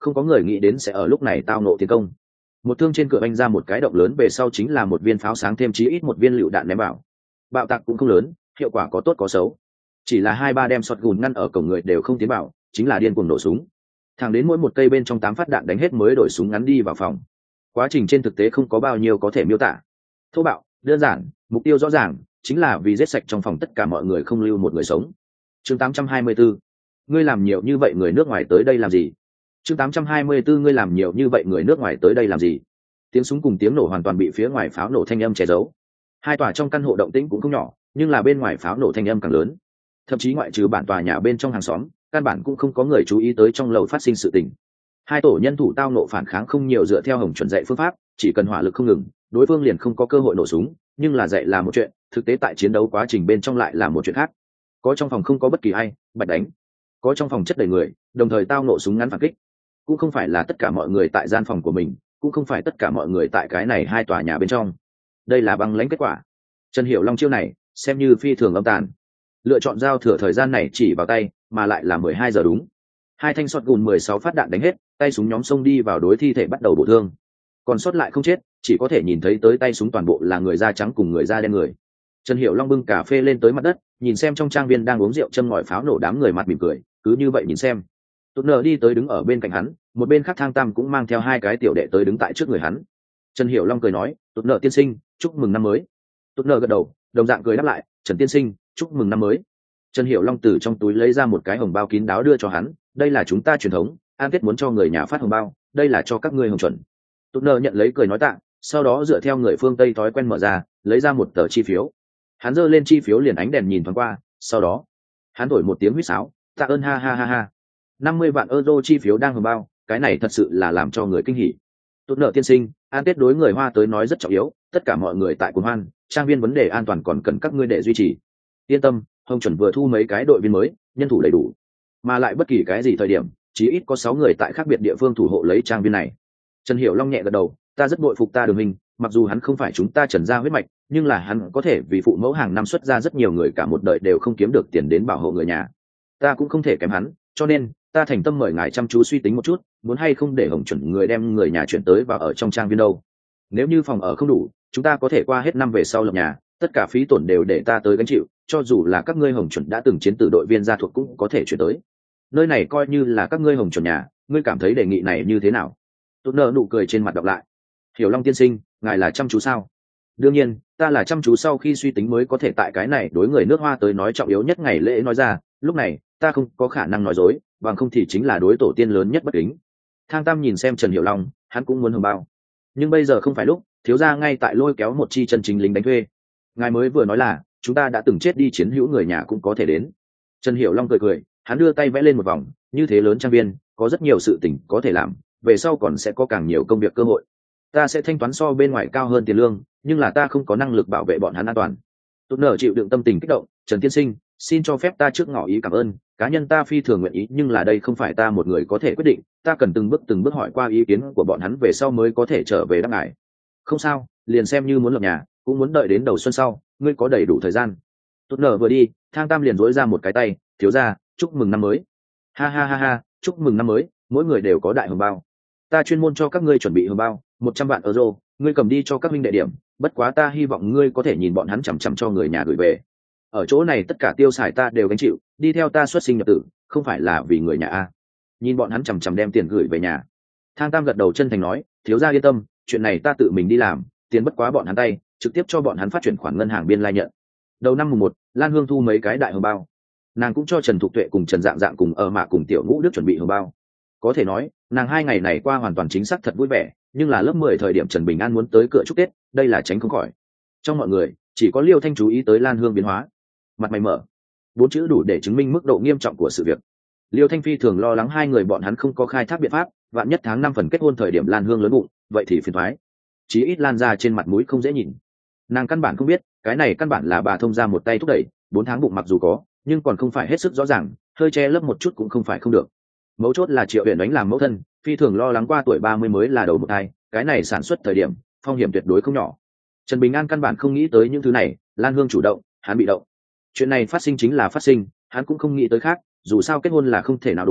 không có người nghĩ đến sẽ ở lúc này tao nộ tiến công. Một thương trên cửa anh ra một cái động lớn, về sau chính là một viên pháo sáng thêm chí ít một viên lựu đạn ném vào. Bạo tạc cũng không lớn, hiệu quả có tốt có xấu, chỉ là hai ba đem sọt gùn ngăn ở cổng người đều không tiến vào, chính là điên cuồng nổ súng. Thẳng đến mỗi một cây bên trong tám phát đạn đánh hết mới đổi súng ngắn đi vào phòng. Quá trình trên thực tế không có bao nhiêu có thể miêu tả, thô bạo, đơn giản, mục tiêu rõ ràng, chính là vì giết sạch trong phòng tất cả mọi người, không lưu một người sống. Chương tám trăm hai mươi tư, ngươi làm nhiều như vậy người nước ngoài tới đây làm gì? Chương tám trăm hai mươi tư, ngươi làm nhiều như vậy người nước ngoài tới đây làm gì? Tiếng súng cùng tiếng nổ hoàn toàn bị phía ngoài pháo nổ thanh âm che giấu. Hai tòa trong căn hộ động tĩnh cũng không nhỏ, nhưng là bên ngoài pháo nổ thanh âm càng lớn. Thậm chí ngoại trừ bản tòa nhà bên trong hàng xóm, căn bản cũng không có người chú ý tới trong lầu phát sinh sự tình. Hai tổ nhân thủ tao nộ phản kháng không nhiều, dựa theo Hồng chuẩn dạy phương pháp, chỉ cần hỏa lực không ngừng, đối phương liền không có cơ hội nổ súng, nhưng là dạy là một chuyện, thực tế tại chiến đấu quá trình bên trong lại là một chuyện khác. Có trong phòng không có bất kỳ ai, bạch đánh. Có trong phòng chất đầy người, đồng thời tao nộ súng ngắn phản kích. Cũng không phải là tất cả mọi người tại gian phòng của mình, cũng không phải tất cả mọi người tại cái này hai tòa nhà bên trong. Đây là băng lãnh kết quả. Trần Hiểu Long chiêu này xem như phi thường âm tàn, lựa chọn giao thừa thời gian này chỉ vào tay, mà lại là mười hai giờ đúng. Hai thanh sọt gùn mười sáu phát đạn đánh hết, tay súng nhóm xông đi vào đối thi thể bắt đầu bổ thương. Còn sót lại không chết, chỉ có thể nhìn thấy tới tay súng toàn bộ là người da trắng cùng người da đen người. Trần Hiểu Long bưng cà phê lên tới mặt đất, nhìn xem trong trang viên đang uống rượu châm ngòi pháo nổ đám người, mặt mỉm cười, cứ như vậy nhìn xem. Tốt nở đi tới đứng ở bên cạnh hắn, một bên khác Thang Tam cũng mang theo hai cái tiểu đệ tới đứng tại trước người hắn. Trần Hiểu Long cười nói, tốt nở tiên sinh, chúc mừng năm mới. Tốt nở gật đầu, đồng dạng cười đáp lại, Trần tiên sinh, chúc mừng năm mới. Trần Hiểu Long từ trong túi lấy ra một cái hồng bao kín đáo đưa cho hắn, đây là chúng ta truyền thống, an tết muốn cho người nhà phát hồng bao, đây là cho các ngươi Hồng chuẩn. Tốt nở nhận lấy cười nói tạ, sau đó dựa theo người phương Tây thói quen mở ra, lấy ra một tờ chi phiếu. Hắn giơ lên chi phiếu liền ánh đèn nhìn thoáng qua, sau đó hắn thổi một tiếng huýt sáo, tạ ơn, ha ha ha ha. năm mươi vạn euro chi phiếu đang hồng bao, cái này thật sự là làm cho người kinh hỉ. Tốt nợ tiên sinh, an tết đối người Hoa tới nói rất trọng yếu, tất cả mọi người tại cuồng hoan, trang viên vấn đề an toàn còn cần các ngươi để duy trì. Yên tâm, Hồng chuẩn vừa thu mấy cái đội viên mới, nhân thủ đầy đủ, mà lại bất kỳ cái gì thời điểm, chí ít có sáu người tại khác biệt địa phương thủ hộ lấy trang viên này. Trần Hiểu Long nhẹ gật đầu, ta rất bội phục ta Đường Minh, mặc dù hắn không phải chúng ta Trần gia huyết mạch, nhưng là hắn có thể vì phụ mẫu hàng năm xuất ra rất nhiều người cả một đời đều không kiếm được tiền đến bảo hộ người nhà. Ta cũng không thể kém hắn, cho nên ta thành tâm mời ngài chăm chú suy tính một chút, muốn hay không để Hồng chuẩn người đem người nhà chuyển tới và ở trong trang viên đâu. Nếu như phòng ở không đủ, chúng ta có thể qua hết năm về sau lập nhà, tất cả phí tổn đều để ta tới gánh chịu, cho dù là các ngươi Hồng chuẩn đã từng chiến tử đội viên gia thuộc cũng có thể chuyển tới. Nơi này coi như là các ngươi Hồng chuẩn nhà, ngươi cảm thấy đề nghị này như thế nào? Tốt nở nụ cười trên mặt đọc lại. Hiểu Long tiên sinh, ngài là chăm chú sao? Đương nhiên, ta là chăm chú sau khi suy tính mới có thể tại cái này đối người nước Hoa tới nói trọng yếu nhất ngày lễ nói ra, lúc này ta không có khả năng nói dối, bằng không thì chính là đối tổ tiên lớn nhất bất kính. Thang Tam nhìn xem Trần Hiểu Long, hắn cũng muốn hồng bao, nhưng bây giờ không phải lúc, thiếu gia ngay tại lôi kéo một chi chân chính lính đánh thuê. Ngài mới vừa nói là chúng ta đã từng chết đi chiến hữu người nhà cũng có thể đến. Trần Hiểu Long cười cười, hắn đưa tay vẽ lên một vòng, như thế lớn trang viên, có rất nhiều sự tình có thể làm, về sau còn sẽ có càng nhiều công việc cơ hội. Ta sẽ thanh toán so bên ngoài cao hơn tiền lương, nhưng là ta không có năng lực bảo vệ bọn hắn an toàn. Tốt nở chịu đựng tâm tình kích động, Trần tiên sinh, xin cho phép ta trước ngỏ ý cảm ơn, cá nhân ta phi thường nguyện ý, nhưng là đây không phải ta một người có thể quyết định, ta cần từng bước từng bước hỏi qua ý kiến của bọn hắn về sau mới có thể trở về đáp ngài. Không sao, liền xem như muốn lập nhà, cũng muốn đợi đến đầu xuân sau, ngươi có đầy đủ thời gian. Tốt nở vừa đi, Thang Tam liền dối ra một cái tay, thiếu gia, chúc mừng năm mới. Ha ha ha ha, chúc mừng năm mới, mỗi người đều có đại hồng bao. Ta chuyên môn cho các ngươi chuẩn bị hồng bao, một trăm vạn euro, ngươi cầm đi cho các huynh đệ điểm, bất quá ta hy vọng ngươi có thể nhìn bọn hắn chằm chằm cho người nhà gửi về. Ở chỗ này tất cả tiêu xài ta đều gánh chịu, đi theo ta xuất sinh nhập tử, không phải là vì người nhà a. Nhìn bọn hắn chằm chằm đem tiền gửi về nhà. Thang Tam gật đầu chân thành nói, thiếu gia yên tâm, chuyện này ta tự mình đi làm, tiền bất quá bọn hắn tay, trực tiếp cho bọn hắn phát chuyển khoản ngân hàng biên lai nhận. Đầu năm mùng một, Lan Hương thu mấy cái đại hồng bao, nàng cũng cho Trần Thục Tuệ cùng Trần Dạng Dạng cùng ở mạ cùng Tiểu Ngũ Đức chuẩn bị hồng bao. Có thể nói, nàng hai ngày này qua hoàn toàn chính xác thật vui vẻ, nhưng là lớp mười thời điểm Trần Bình An muốn tới cửa chúc Tết, đây là tránh không khỏi. Trong mọi người, chỉ có Liêu Thanh chú ý tới Lan Hương biến hóa. Mặt mày mở, bốn chữ đủ để chứng minh mức độ nghiêm trọng của sự việc. Liêu Thanh phi thường lo lắng hai người bọn hắn không có khai thác biện pháp, vạn nhất tháng năm phần kết hôn thời điểm Lan Hương lớn bụng, vậy thì phiền toái. Chí ít Lan ra trên mặt mũi không dễ nhìn. Nàng căn bản không biết, cái này căn bản là bà thông ra một tay thúc đẩy, bốn tháng bụng mặc dù có, nhưng còn không phải hết sức rõ ràng, hơi che lấp một chút cũng không phải không được. Mấu chốt là Triệu Uyển đánh làm mẫu thân, phi thường lo lắng qua tuổi ba mươi mới là đầu một thai, cái này sản xuất thời điểm, phong hiểm tuyệt đối không nhỏ. Trần Bình An căn bản không nghĩ tới những thứ này, Lan Hương chủ động, hắn bị động. Chuyện này phát sinh chính là phát sinh, hắn cũng không nghĩ tới khác, dù sao kết hôn là không thể nào đổi,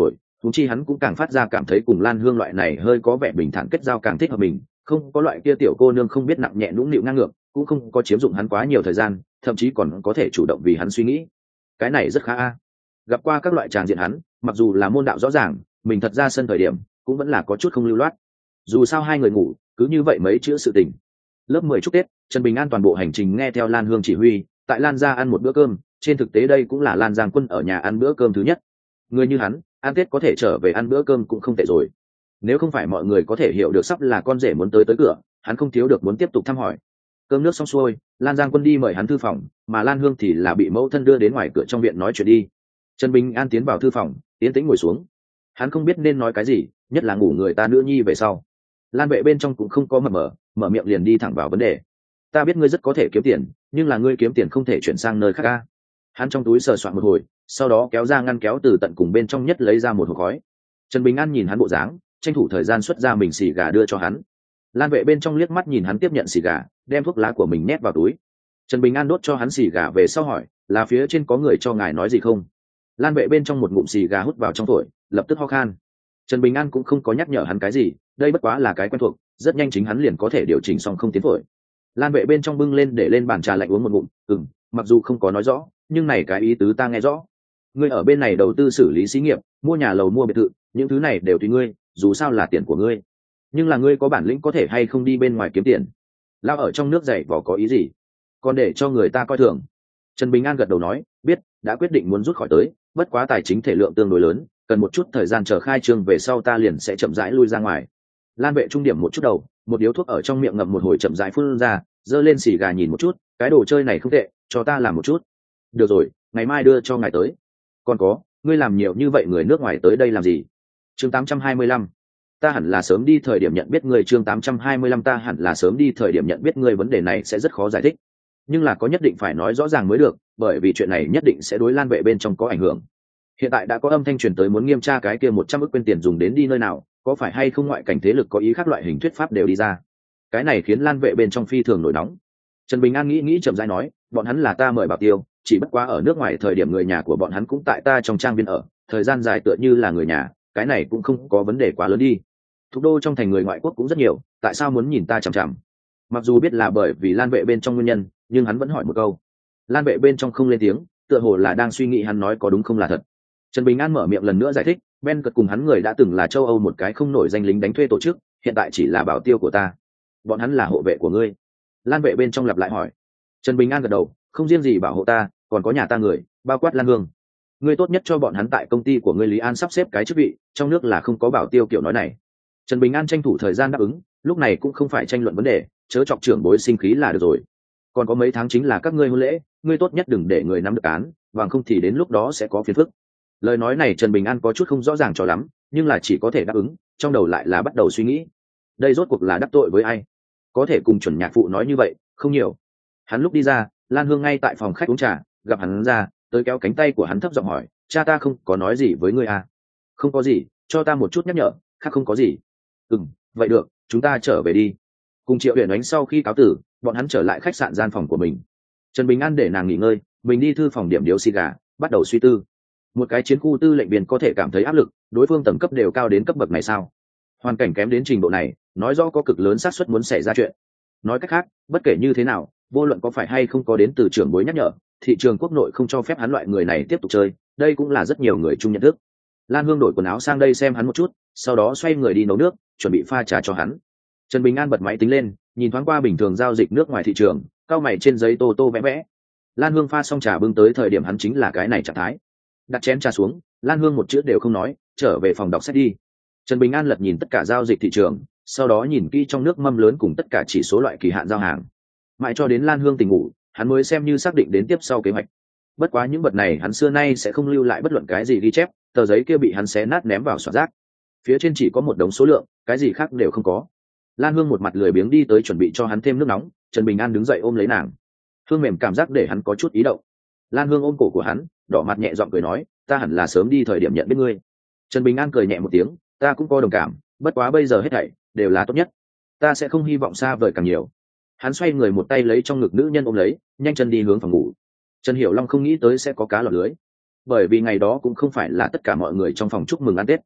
thú chi hắn cũng càng phát ra cảm thấy cùng Lan Hương loại này hơi có vẻ bình thản kết giao càng thích hợp mình, không có loại kia tiểu cô nương không biết nặng nhẹ nũng nịu ngang ngược, cũng không có chiếm dụng hắn quá nhiều thời gian, thậm chí còn có thể chủ động vì hắn suy nghĩ. Cái này rất khá a. Gặp qua các loại tràng diện hắn, mặc dù là môn đạo rõ ràng, mình thật ra sân thời điểm cũng vẫn là có chút không lưu loát. Dù sao hai người ngủ, cứ như vậy mấy chữ sự tình. Lớp mười chúc Tết, Trần Bình An toàn bộ hành trình nghe theo Lan Hương chỉ huy, tại Lan gia ăn một bữa cơm, trên thực tế đây cũng là Lan Giang Quân ở nhà ăn bữa cơm thứ nhất. Người như hắn, ăn Tết có thể trở về ăn bữa cơm cũng không tệ rồi. Nếu không phải mọi người có thể hiểu được sắp là con rể muốn tới tới cửa, hắn không thiếu được muốn tiếp tục thăm hỏi. Cơm nước xong xuôi, Lan Giang Quân đi mời hắn thư phòng, mà Lan Hương thì là bị mẫu thân đưa đến ngoài cửa trong viện nói chuyện đi. Trần Bình An tiến vào thư phòng, tiến tĩnh ngồi xuống. Hắn không biết nên nói cái gì, nhất là ngủ người ta nữ nhi về sau. Lan Vệ bên trong cũng không có mập mờ, mở miệng liền đi thẳng vào vấn đề. Ta biết ngươi rất có thể kiếm tiền, nhưng là ngươi kiếm tiền không thể chuyển sang nơi khác a. Hắn trong túi sờ soạn một hồi, sau đó kéo ra ngăn kéo từ tận cùng bên trong nhất lấy ra một hộp khói. Trần Bình An nhìn hắn bộ dáng, tranh thủ thời gian xuất ra mình xì gà đưa cho hắn. Lan Vệ bên trong liếc mắt nhìn hắn tiếp nhận xì gà, đem thuốc lá của mình nhét vào túi. Trần Bình An đốt cho hắn xì gà về sau hỏi, là phía trên có người cho ngài nói gì không? Lan Vệ bên trong một ngụm xì gà hút vào trong phổi, lập tức ho khan. Trần Bình An cũng không có nhắc nhở hắn cái gì, đây bất quá là cái quen thuộc, rất nhanh chính hắn liền có thể điều chỉnh xong không tiến phổi. Lan Vệ bên trong bưng lên để lên bàn trà lạnh uống một ngụm, ừm, mặc dù không có nói rõ, nhưng này cái ý tứ ta nghe rõ. Ngươi ở bên này đầu tư xử lý xí nghiệp, mua nhà lầu mua biệt thự, những thứ này đều tùy ngươi, dù sao là tiền của ngươi. Nhưng là ngươi có bản lĩnh có thể hay không đi bên ngoài kiếm tiền. Lao ở trong nước dày vò có ý gì? Còn để cho người ta coi thường. Trần Bình An gật đầu nói, biết, đã quyết định muốn rút khỏi tới, bất quá tài chính thể lượng tương đối lớn, cần một chút thời gian chờ khai trương về sau ta liền sẽ chậm rãi lui ra ngoài. Lan Vệ trung điểm một chút đầu, một điếu thuốc ở trong miệng ngậm một hồi chậm rãi phun ra, giơ lên xì gà nhìn một chút, cái đồ chơi này không tệ, cho ta làm một chút. Được rồi, ngày mai đưa cho ngài tới. Còn có, ngươi làm nhiều như vậy người nước ngoài tới đây làm gì? Chương tám trăm hai mươi lăm, ta hẳn là sớm đi thời điểm nhận biết ngươi. Chương tám trăm hai mươi lăm, ta hẳn là sớm đi thời điểm nhận biết ngươi. Vấn đề này sẽ rất khó giải thích, nhưng là có nhất định phải nói rõ ràng mới được, bởi vì chuyện này nhất định sẽ đối Lan Vệ bên trong có ảnh hưởng. Hiện tại đã có âm thanh truyền tới muốn nghiêm tra cái kia một trăm ức quên tiền dùng đến đi nơi nào, có phải hay không ngoại cảnh thế lực có ý khác loại hình thuyết pháp đều đi ra. Cái này khiến Lan Vệ bên trong phi thường nổi nóng. Trần Bình An nghĩ nghĩ chậm rãi nói, bọn hắn là ta mời bảo tiêu, chỉ bất quá ở nước ngoài thời điểm người nhà của bọn hắn cũng tại ta trong trang viên ở, thời gian dài tựa như là người nhà, cái này cũng không có vấn đề quá lớn đi. Thủ đô trong thành người ngoại quốc cũng rất nhiều, tại sao muốn nhìn ta chằm chằm? Mặc dù biết là bởi vì Lan Vệ bên trong nguyên nhân, nhưng hắn vẫn hỏi một câu. Lan Vệ bên trong không lên tiếng, tựa hồ là đang suy nghĩ hắn nói có đúng không là thật. Trần Bình An mở miệng lần nữa giải thích, Ben cật cùng hắn người đã từng là châu Âu một cái không nổi danh lính đánh thuê tổ chức, hiện tại chỉ là bảo tiêu của ta. Bọn hắn là hộ vệ của ngươi. Lan Vệ bên trong lặp lại hỏi. Trần Bình An gật đầu, không riêng gì bảo hộ ta, còn có nhà ta người, bao quát Lan Hương. Ngươi tốt nhất cho bọn hắn tại công ty của ngươi Lý An sắp xếp cái chức vị, trong nước là không có bảo tiêu kiểu nói này. Trần Bình An tranh thủ thời gian đáp ứng, lúc này cũng không phải tranh luận vấn đề, chớ chọc trưởng bối sinh khí là được rồi. Còn có mấy tháng chính là các ngươi hôn lễ, ngươi tốt nhất đừng để người nắm được án, bằng không thì đến lúc đó sẽ có phiền phức. Lời nói này Trần Bình An có chút không rõ ràng cho lắm, nhưng là chỉ có thể đáp ứng, trong đầu lại là bắt đầu suy nghĩ, đây rốt cuộc là đắc tội với ai? Có thể cùng chuẩn nhạc phụ nói như vậy, không nhiều. Hắn lúc đi ra, Lan Hương ngay tại phòng khách uống trà, gặp hắn ra, tới kéo cánh tay của hắn thấp giọng hỏi, cha ta không có nói gì với ngươi à? Không có gì, cho ta một chút nhắc nhở, khác không có gì. Ừm, vậy được, chúng ta trở về đi. Cùng Triệu Huyền Ánh sau khi cáo tử, bọn hắn trở lại khách sạn gian phòng của mình. Trần Bình An để nàng nghỉ ngơi, mình đi thư phòng điểm điếu xì gà, bắt đầu suy tư. Một cái chiến khu tư lệnh viên có thể cảm thấy áp lực, đối phương tầng cấp đều cao đến cấp bậc này sao? Hoàn cảnh kém đến trình độ này, nói rõ có cực lớn xác suất muốn xảy ra chuyện. Nói cách khác, bất kể như thế nào, vô luận có phải hay không có đến từ trưởng bối nhắc nhở, thị trường quốc nội không cho phép hắn loại người này tiếp tục chơi, đây cũng là rất nhiều người chung nhận thức. Lan Hương đổi quần áo sang đây xem hắn một chút, sau đó xoay người đi nấu nước, chuẩn bị pha trà cho hắn. Trần Bình An bật máy tính lên, nhìn thoáng qua bình thường giao dịch nước ngoài thị trường, cao mày trên giấy tô tô vẽ vẽ. Lan Hương pha xong trà bưng tới thời điểm hắn chính là cái này trạng thái. Đặt chén trà xuống, Lan Hương một chữ đều không nói, trở về phòng đọc sách đi. Trần Bình An lật nhìn tất cả giao dịch thị trường, sau đó nhìn kỹ trong nước mâm lớn cùng tất cả chỉ số loại kỳ hạn giao hàng. Mãi cho đến Lan Hương tỉnh ngủ, hắn mới xem như xác định đến tiếp sau kế hoạch. Bất quá những vật này hắn xưa nay sẽ không lưu lại bất luận cái gì ghi chép, tờ giấy kia bị hắn xé nát ném vào xoạc rác. Phía trên chỉ có một đống số lượng, cái gì khác đều không có. Lan Hương một mặt lười biếng đi tới chuẩn bị cho hắn thêm nước nóng, Trần Bình An đứng dậy ôm lấy nàng. Hương mềm cảm giác để hắn có chút ý động. Lan Hương ôm cổ của hắn, đỏ mặt nhẹ giọng cười nói, ta hẳn là sớm đi thời điểm nhận biết ngươi. Trần Bình An cười nhẹ một tiếng, ta cũng có đồng cảm, bất quá bây giờ hết thảy đều là tốt nhất, ta sẽ không hy vọng xa vời càng nhiều. Hắn xoay người một tay lấy trong ngực nữ nhân ôm lấy, nhanh chân đi hướng phòng ngủ. Trần Hiểu Long không nghĩ tới sẽ có cá lọt lưới, bởi vì ngày đó cũng không phải là tất cả mọi người trong phòng chúc mừng ăn Tết.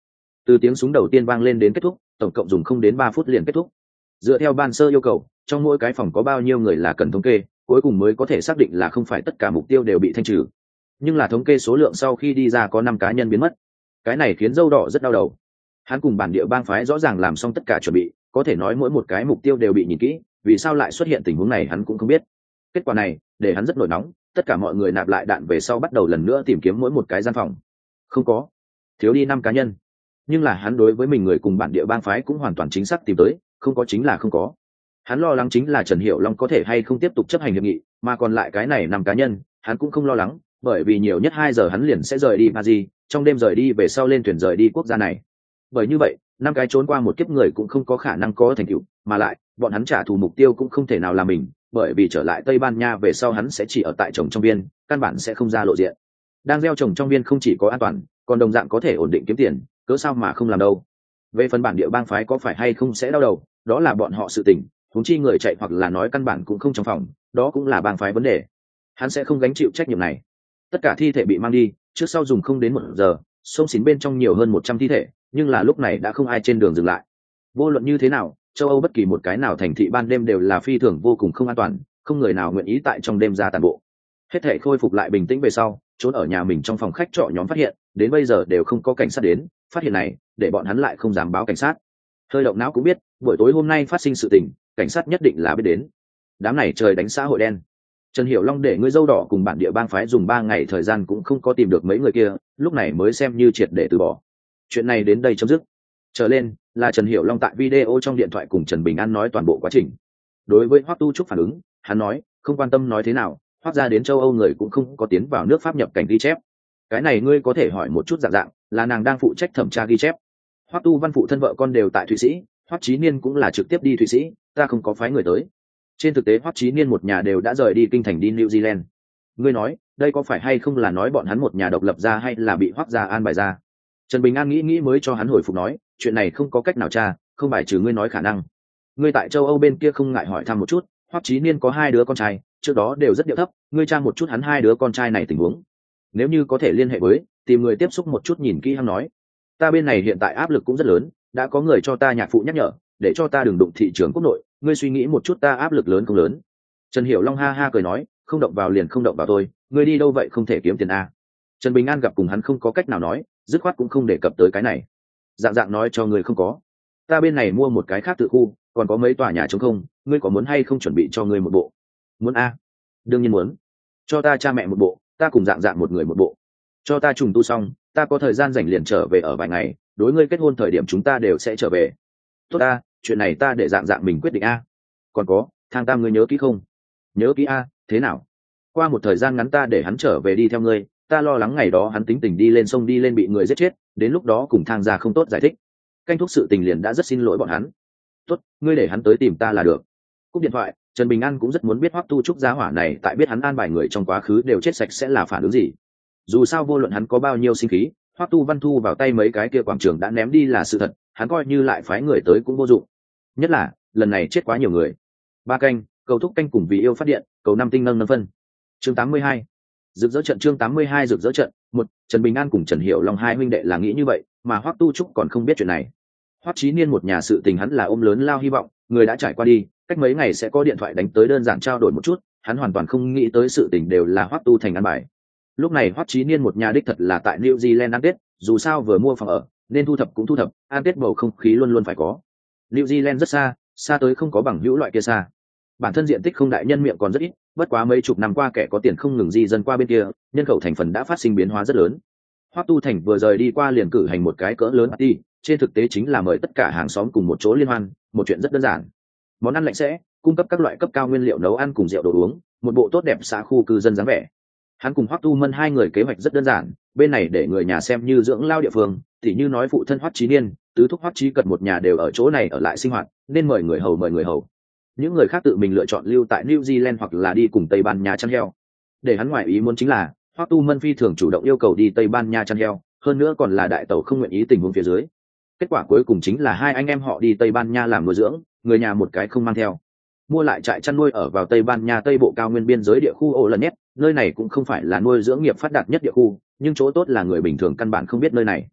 Từ tiếng súng đầu tiên vang lên đến kết thúc tổng cộng dùng không đến ba phút liền kết thúc. Dựa theo ban sơ yêu cầu, trong mỗi cái phòng có bao nhiêu người là cần thống kê, cuối cùng mới có thể xác định là không phải tất cả mục tiêu đều bị thanh trừ. Nhưng là thống kê số lượng sau khi đi ra có năm cá nhân biến mất. Cái này khiến dâu đỏ rất đau đầu. Hắn cùng bản địa bang phái rõ ràng làm xong tất cả chuẩn bị, có thể nói mỗi một cái mục tiêu đều bị nhìn kỹ, vì sao lại xuất hiện tình huống này hắn cũng không biết. Kết quả này để hắn rất nổi nóng, tất cả mọi người nạp lại đạn về sau bắt đầu lần nữa tìm kiếm mỗi một cái gian phòng. Không có, thiếu đi năm cá nhân. Nhưng là hắn đối với mình người cùng bản địa bang phái cũng hoàn toàn chính xác tìm tới, không có chính là không có. Hắn lo lắng chính là Trần Hiểu Long có thể hay không tiếp tục chấp hành hiệp nghị, mà còn lại cái này năm cá nhân, hắn cũng không lo lắng, bởi vì nhiều nhất hai giờ hắn liền sẽ rời đi Paris, trong đêm rời đi về sau lên thuyền rời đi quốc gia này. Bởi như vậy, năm cái trốn qua một kiếp người cũng không có khả năng có thành tựu, mà lại, bọn hắn trả thù mục tiêu cũng không thể nào là mình, bởi vì trở lại Tây Ban Nha về sau hắn sẽ chỉ ở tại trồng trong viên, căn bản sẽ không ra lộ diện. Đang gieo trồng trong viên không chỉ có an toàn, còn đồng dạng có thể ổn định kiếm tiền, cớ sao mà không làm đâu. Về phần bản địa bang phái có phải hay không sẽ đau đầu, đó là bọn họ sự tình, huống chi người chạy hoặc là nói căn bản cũng không trong phòng, đó cũng là bang phái vấn đề. Hắn sẽ không gánh chịu trách nhiệm này. Tất cả thi thể bị mang đi, trước sau dùng không đến một giờ, sông xín bên trong nhiều hơn một trăm thi thể, nhưng là lúc này đã không ai trên đường dừng lại. Vô luận như thế nào, châu Âu bất kỳ một cái nào thành thị ban đêm đều là phi thường vô cùng không an toàn, không người nào nguyện ý tại trong đêm ra tàn bộ. Hết thể khôi phục lại bình tĩnh về sau, trốn ở nhà mình trong phòng khách trọ nhóm phát hiện, đến bây giờ đều không có cảnh sát đến, phát hiện này, để bọn hắn lại không dám báo cảnh sát. Hơi động não cũng biết, buổi tối hôm nay phát sinh sự tình, cảnh sát nhất định là biết đến. Đám này trời đánh xã hội đen. Trần Hiểu Long để người dâu đỏ cùng bản địa bang phái dùng ba ngày thời gian cũng không có tìm được mấy người kia, lúc này mới xem như triệt để từ bỏ. Chuyện này đến đây chấm dứt. Trở lên là Trần Hiểu Long tại video trong điện thoại cùng Trần Bình An nói toàn bộ quá trình. Đối với Hoắc Tu Trúc phản ứng, hắn nói, không quan tâm nói thế nào, Hoắc ra đến châu Âu người cũng không có tiến vào nước Pháp nhập cảnh ghi chép. Cái này ngươi có thể hỏi một chút dạng dạng, là nàng đang phụ trách thẩm tra ghi chép. Hoắc Tu Văn phụ thân vợ con đều tại Thụy Sĩ, Hoắc Chí Niên cũng là trực tiếp đi Thụy Sĩ, ta không có phái người tới. Trên thực tế Hoắc Chí Niên một nhà đều đã rời đi kinh thành đi New Zealand. Ngươi nói, đây có phải hay không là nói bọn hắn một nhà độc lập ra hay là bị Hoắc gia an bài ra? Trần Bình An nghĩ nghĩ mới cho hắn hồi phục nói, chuyện này không có cách nào tra, không bài trừ ngươi nói khả năng. Ngươi tại châu Âu bên kia không ngại hỏi thăm một chút, Hoắc Chí Niên có hai đứa con trai, trước đó đều rất điệu thấp, ngươi tra một chút hắn hai đứa con trai này tình huống. Nếu như có thể liên hệ với, tìm người tiếp xúc một chút nhìn kỹ hắn nói. Ta bên này hiện tại áp lực cũng rất lớn, đã có người cho ta nhạc phụ nhắc nhở, để cho ta đừng đụng thị trường quốc nội, ngươi suy nghĩ một chút ta áp lực lớn không lớn. Trần Hiểu Long ha ha cười nói, không động vào liền không động vào tôi, ngươi đi đâu vậy không thể kiếm tiền a. Trần Bình An gặp cùng hắn không có cách nào nói, dứt khoát cũng không đề cập tới cái này. Dạng dạng nói cho người không có, ta bên này mua một cái khác tự khu, còn có mấy tòa nhà trống không, ngươi có muốn hay không chuẩn bị cho ngươi một bộ? Muốn a? Đương nhiên muốn. Cho ta cha mẹ một bộ, ta cùng dạng dạng một người một bộ. Cho ta trùng tu xong, ta có thời gian rảnh liền trở về ở vài ngày, đối ngươi kết hôn thời điểm chúng ta đều sẽ trở về. Tốt a, chuyện này ta để dạng dạng mình quyết định a. Còn có, thang tam ngươi nhớ kỹ không? Nhớ kỹ a, thế nào? Qua một thời gian ngắn ta để hắn trở về đi theo ngươi, ta lo lắng ngày đó hắn tính tình đi lên sông đi lên bị người giết chết, đến lúc đó cùng thang gia không tốt giải thích. Canh thúc sự tình liền đã rất xin lỗi bọn hắn. Tốt, ngươi để hắn tới tìm ta là được. Cúp điện thoại, Trần Bình An cũng rất muốn biết Hoắc Tu Trúc gia hỏa này tại biết hắn an bài người trong quá khứ đều chết sạch sẽ là phản ứng gì. Dù sao vô luận hắn có bao nhiêu sinh khí, Hoắc Tu Văn thu vào tay mấy cái kia quảng trường đã ném đi là sự thật, hắn coi như lại phái người tới cũng vô dụng. Nhất là, lần này chết quá nhiều người. Ba canh, cầu thúc canh cùng vì yêu phát điện, cầu năm tinh nâng nâng phân. Chương tám mươi hai. Rực rỡ trận chương tám mươi hai rực rỡ trận, một, Trần Bình An cùng Trần Hiểu Long hai huynh đệ là nghĩ như vậy, mà Hoắc Tu Trúc còn không biết chuyện này. Hoắc Chí Niên một nhà sự tình hắn là ôm lớn lao hy vọng, người đã trải qua đi, cách mấy ngày sẽ có điện thoại đánh tới đơn giản trao đổi một chút, hắn hoàn toàn không nghĩ tới sự tình đều là Hoắc Tu thành ăn bài. Lúc này Hoắc Chí Niên một nhà đích thật là tại New Zealand ăn Tết, dù sao vừa mua phòng ở, nên thu thập cũng thu thập, ăn Tết bầu không khí luôn luôn phải có. New Zealand rất xa, xa tới không có bằng hữu loại kia xa. Bản thân diện tích không đại nhân miệng còn rất ít, bất quá mấy chục năm qua kẻ có tiền không ngừng di dân qua bên kia, nhân khẩu thành phần đã phát sinh biến hóa rất lớn. Hoắc Tu Thành vừa rời đi qua liền cử hành một cái cỡ lớn party, trên thực tế chính là mời tất cả hàng xóm cùng một chỗ liên hoan, một chuyện rất đơn giản. Món ăn lạnh sẽ cung cấp các loại cấp cao nguyên liệu nấu ăn cùng rượu đồ uống, một bộ tốt đẹp xã khu cư dân dáng vẻ. Hắn cùng Hoắc Tu Mân hai người kế hoạch rất đơn giản, bên này để người nhà xem như dưỡng lao địa phương, tỉ như nói phụ thân Hoắc Chí Niên, tứ thúc Hoắc Chí Cật một nhà đều ở chỗ này ở lại sinh hoạt, nên mời người hầu mời người hầu. Những người khác tự mình lựa chọn lưu tại New Zealand hoặc là đi cùng Tây Ban Nha chăn heo. Để hắn ngoại ý muốn chính là, Hoắc Tu Mân phi thường chủ động yêu cầu đi Tây Ban Nha chăn heo, hơn nữa còn là đại tẩu không nguyện ý tình huống phía dưới. Kết quả cuối cùng chính là hai anh em họ đi Tây Ban Nha làm nuôi dưỡng, người nhà một cái không mang theo. Mua lại trại chăn nuôi ở vào Tây Ban Nha Tây bộ cao nguyên biên giới địa khu ô lần nhất, nơi này cũng không phải là nuôi dưỡng nghiệp phát đạt nhất địa khu, nhưng chỗ tốt là người bình thường căn bản không biết nơi này.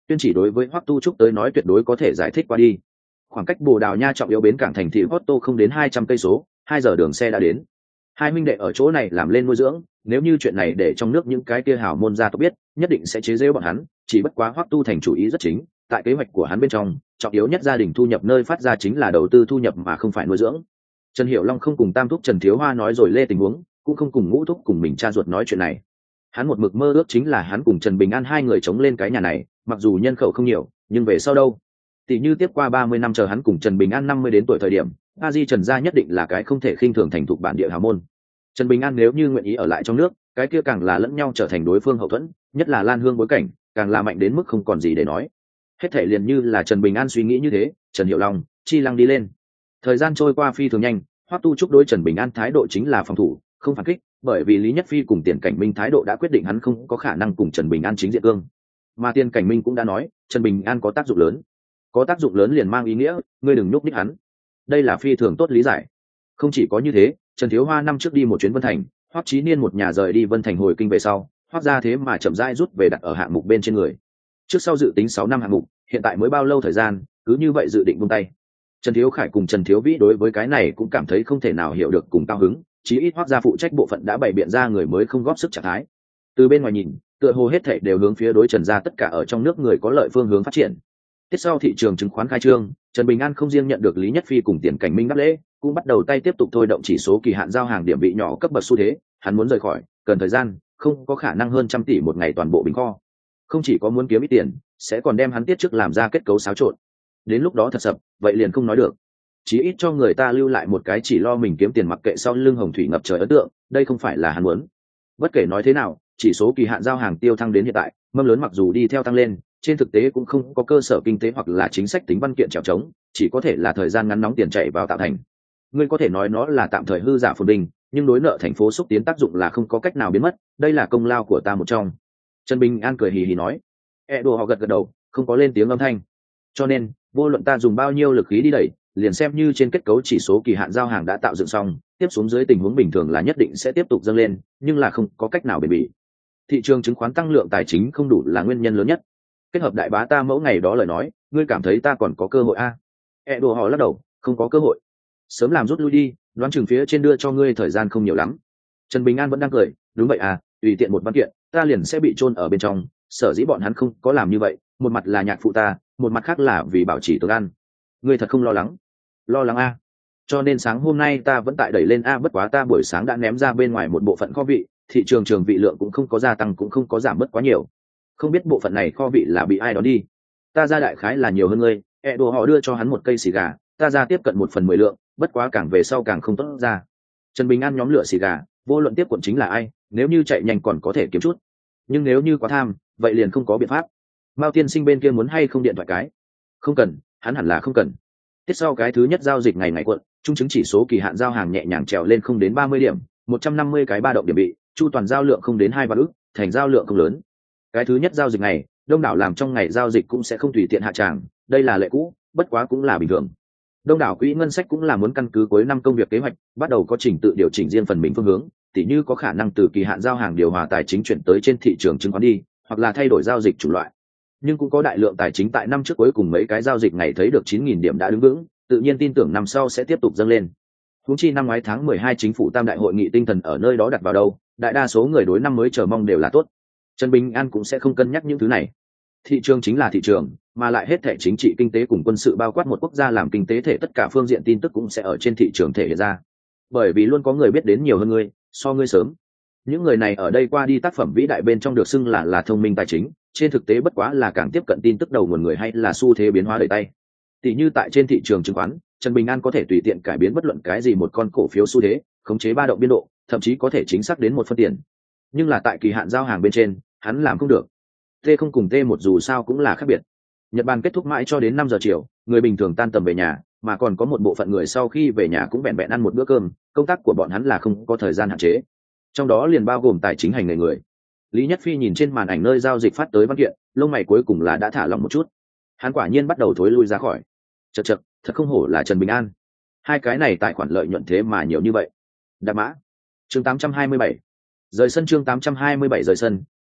tuyên chỉ đối với Hoắc Tu Trúc tới nói tuyệt đối có thể giải thích qua đi. Khoảng cách Bồ Đào Nha trọng yếu bến cảng thành thị Porto không đến hai trăm cây số, hai giờ đường xe đã đến. Hai minh đệ ở chỗ này làm lên nuôi dưỡng, nếu như chuyện này để trong nước những cái kia hào môn gia tộc biết, nhất định sẽ chế giễu bọn hắn, chỉ bất quá Hoắc Tu thành chủ ý rất chính, tại kế hoạch của hắn bên trong, trọng yếu nhất gia đình thu nhập nơi phát ra chính là đầu tư thu nhập mà không phải nuôi dưỡng. Trần Hiểu Long không cùng Tam Thúc Trần Thiếu Hoa nói rồi lê tình huống, cũng không cùng Ngũ Thúc cùng mình cha ruột nói chuyện này. Hắn một mực mơ ước chính là hắn cùng Trần Bình An hai người chống lên cái nhà này, mặc dù nhân khẩu không nhiều, nhưng về sau đâu? Tỷ như tiếp qua ba mươi năm chờ hắn cùng Trần Bình An năm mươi đến tuổi thời điểm, A Di Trần gia nhất định là cái không thể khinh thường thành thục bản địa hào môn. Trần Bình An nếu như nguyện ý ở lại trong nước, cái kia càng là lẫn nhau trở thành đối phương hậu thuẫn, nhất là Lan Hương bối cảnh, càng là mạnh đến mức không còn gì để nói. Hết thể liền như là Trần Bình An suy nghĩ như thế, Trần Hiểu Long, chi lăng đi lên. Thời gian trôi qua phi thường nhanh, Hoắc Tu Trúc đối Trần Bình An thái độ chính là phòng thủ, không phản kích, bởi vì Lý Nhất Phi cùng Tiền Cảnh Minh thái độ đã quyết định hắn không có khả năng cùng Trần Bình An chính diện cương. Mà Tiền Cảnh Minh cũng đã nói, Trần Bình An có tác dụng lớn. Có tác dụng lớn liền mang ý nghĩa, ngươi đừng nhúc nhích hắn. Đây là phi thường tốt lý giải. Không chỉ có như thế, Trần Thiếu Hoa năm trước đi một chuyến Vân Thành, Hoắc Chí Niên một nhà rời đi Vân Thành hồi kinh về sau, Hoắc gia thế mà chậm rãi rút về đặt ở hạng mục bên trên người. Trước sau dự tính sáu năm hạng mục, hiện tại mới bao lâu thời gian, cứ như vậy dự định buông tay. Trần Thiếu Khải cùng Trần Thiếu Vĩ đối với cái này cũng cảm thấy không thể nào hiểu được cùng cao hứng, chí ít Hoắc gia phụ trách bộ phận đã bày biện ra người mới không góp sức trạng thái. Từ bên ngoài nhìn, tựa hồ hết thảy đều hướng phía đối Trần gia tất cả ở trong nước người có lợi phương hướng phát triển. Tiếp sau thị trường chứng khoán khai trương, Trần Bình An không riêng nhận được Lý Nhất Phi cùng Tiền Cảnh Minh đáp lễ, cũng bắt đầu tay tiếp tục thôi động chỉ số kỳ hạn giao hàng điểm vị nhỏ cấp bậc xu thế, hắn muốn rời khỏi, cần thời gian, không có khả năng hơn trăm tỷ một ngày toàn bộ bình kho. Không chỉ có muốn kiếm ít tiền, sẽ còn đem hắn tiết trước làm ra kết cấu xáo trộn. Đến lúc đó thật sập, vậy liền không nói được. Chí ít cho người ta lưu lại một cái chỉ lo mình kiếm tiền mặc kệ sau lưng hồng thủy ngập trời ấn tượng, đây không phải là hắn muốn. Bất kể nói thế nào, chỉ số kỳ hạn giao hàng tiêu thăng đến hiện tại, mâm lớn mặc dù đi theo tăng lên, trên thực tế cũng không có cơ sở kinh tế hoặc là chính sách tính văn kiện trèo trống, chỉ có thể là thời gian ngắn nóng tiền chạy vào tạo thành. Ngươi có thể nói nó là tạm thời hư giả phồn bình, nhưng đối nợ thành phố xúc tiến tác dụng là không có cách nào biến mất, đây là công lao của ta một trong. Trần Bình An cười hì hì nói. E đồ họ gật gật đầu, không có lên tiếng âm thanh. Cho nên, vô luận ta dùng bao nhiêu lực khí đi đẩy, liền xem như trên kết cấu chỉ số kỳ hạn giao hàng đã tạo dựng xong, tiếp xuống dưới tình huống bình thường là nhất định sẽ tiếp tục dâng lên, nhưng là không có cách nào bền bỉ. Thị trường chứng khoán tăng lượng tài chính không đủ là nguyên nhân lớn nhất. Kết hợp đại bá ta mẫu ngày đó lời nói, ngươi cảm thấy ta còn có cơ hội a? À? E đồ họ lắc đầu, không có cơ hội. Sớm làm rút lui đi, đoán chừng phía trên đưa cho ngươi thời gian không nhiều lắm. Trần Bình An vẫn đang cười, đúng vậy à, tùy tiện một văn kiện, ta liền sẽ bị chôn ở bên trong, sở dĩ bọn hắn không có làm như vậy, một mặt là nhạc phụ ta, một mặt khác là vì bảo trì tương an. Ngươi thật không lo lắng? Lo lắng a? Cho nên sáng hôm nay ta vẫn tại đẩy lên a, bất quá ta buổi sáng đã ném ra bên ngoài một bộ phận kho vị, thị trường trường vị lượng cũng không có gia tăng cũng không có giảm bớt quá nhiều. Không biết bộ phận này kho vị là bị ai đón đi. Ta ra đại khái là nhiều hơn ngươi, e đồ họ đưa cho hắn một cây xì gà, ta ra tiếp cận một phần mười lượng, bất quá càng về sau càng không tốt ra. Trần Bình An nhóm lửa xì gà, vô luận tiếp quận chính là ai, nếu như chạy nhanh còn có thể kiếm chút, nhưng nếu như quá tham, vậy liền không có biện pháp. Mao tiên sinh bên kia muốn hay không điện thoại cái? Không cần, hắn hẳn là không cần. Tiếp sau cái thứ nhất giao dịch ngày ngày quận, trung chứng chỉ số kỳ hạn giao hàng nhẹ nhàng trèo lên không đến ba mươi điểm, một trăm năm mươi cái ba động điểm bị, chu toàn giao lượng không đến hai vạn ức, thành giao lượng không lớn. Cái thứ nhất giao dịch này, đông đảo làm trong ngày giao dịch cũng sẽ không tùy tiện hạ tràng, đây là lệ cũ, bất quá cũng là bình thường. Đông đảo quỹ ngân sách cũng là muốn căn cứ cuối năm công việc kế hoạch, bắt đầu có trình tự điều chỉnh riêng phần mình phương hướng, tỉ như có khả năng từ kỳ hạn giao hàng điều hòa tài chính chuyển tới trên thị trường chứng khoán đi, hoặc là thay đổi giao dịch chủng loại. Nhưng cũng có đại lượng tài chính tại năm trước cuối cùng mấy cái giao dịch ngày thấy được chín nghìn điểm đã đứng vững, tự nhiên tin tưởng năm sau sẽ tiếp tục dâng lên. Huống chi năm ngoái tháng mười hai chính phủ tam đại hội nghị tinh thần ở nơi đó đặt vào đâu, đại đa số người đối năm mới chờ mong đều là tốt. Trần Bình An cũng sẽ không cân nhắc những thứ này. Thị trường chính là thị trường, mà lại hết thể chính trị kinh tế cùng quân sự bao quát một quốc gia làm kinh tế thể tất cả phương diện tin tức cũng sẽ ở trên thị trường thể hiện ra. Bởi vì luôn có người biết đến nhiều hơn ngươi, so ngươi sớm. Những người này ở đây qua đi tác phẩm vĩ đại bên trong được xưng là là thông minh tài chính, trên thực tế bất quá là càng tiếp cận tin tức đầu nguồn người hay là xu thế biến hóa đời tay. Tỷ như tại trên thị trường chứng khoán, Trần Bình An có thể tùy tiện cải biến bất luận cái gì một con cổ phiếu xu thế, khống chế ba động biên độ, thậm chí có thể chính xác đến một phân tiền. Nhưng là tại kỳ hạn giao hàng bên trên, hắn làm không được. T không cùng T một dù sao cũng là khác biệt. Nhật Bản kết thúc mãi cho đến năm giờ chiều, người bình thường tan tầm về nhà, mà còn có một bộ phận người sau khi về nhà cũng vẹn vẹn ăn một bữa cơm, công tác của bọn hắn là không có thời gian hạn chế. Trong đó liền bao gồm tài chính hành nghề người. Lý Nhất Phi nhìn trên màn ảnh nơi giao dịch phát tới văn kiện, lông mày cuối cùng là đã thả lỏng một chút. Hắn quả nhiên bắt đầu thối lui ra khỏi. Chậc chậc, thật không hổ là Trần Bình An. Hai cái này tài khoản lợi nhuận thế mà nhiều như vậy. Đạp mã. Chương tám trăm hai mươi bảy. Rời sân chương tám trăm hai mươi bảy rời sân, hai,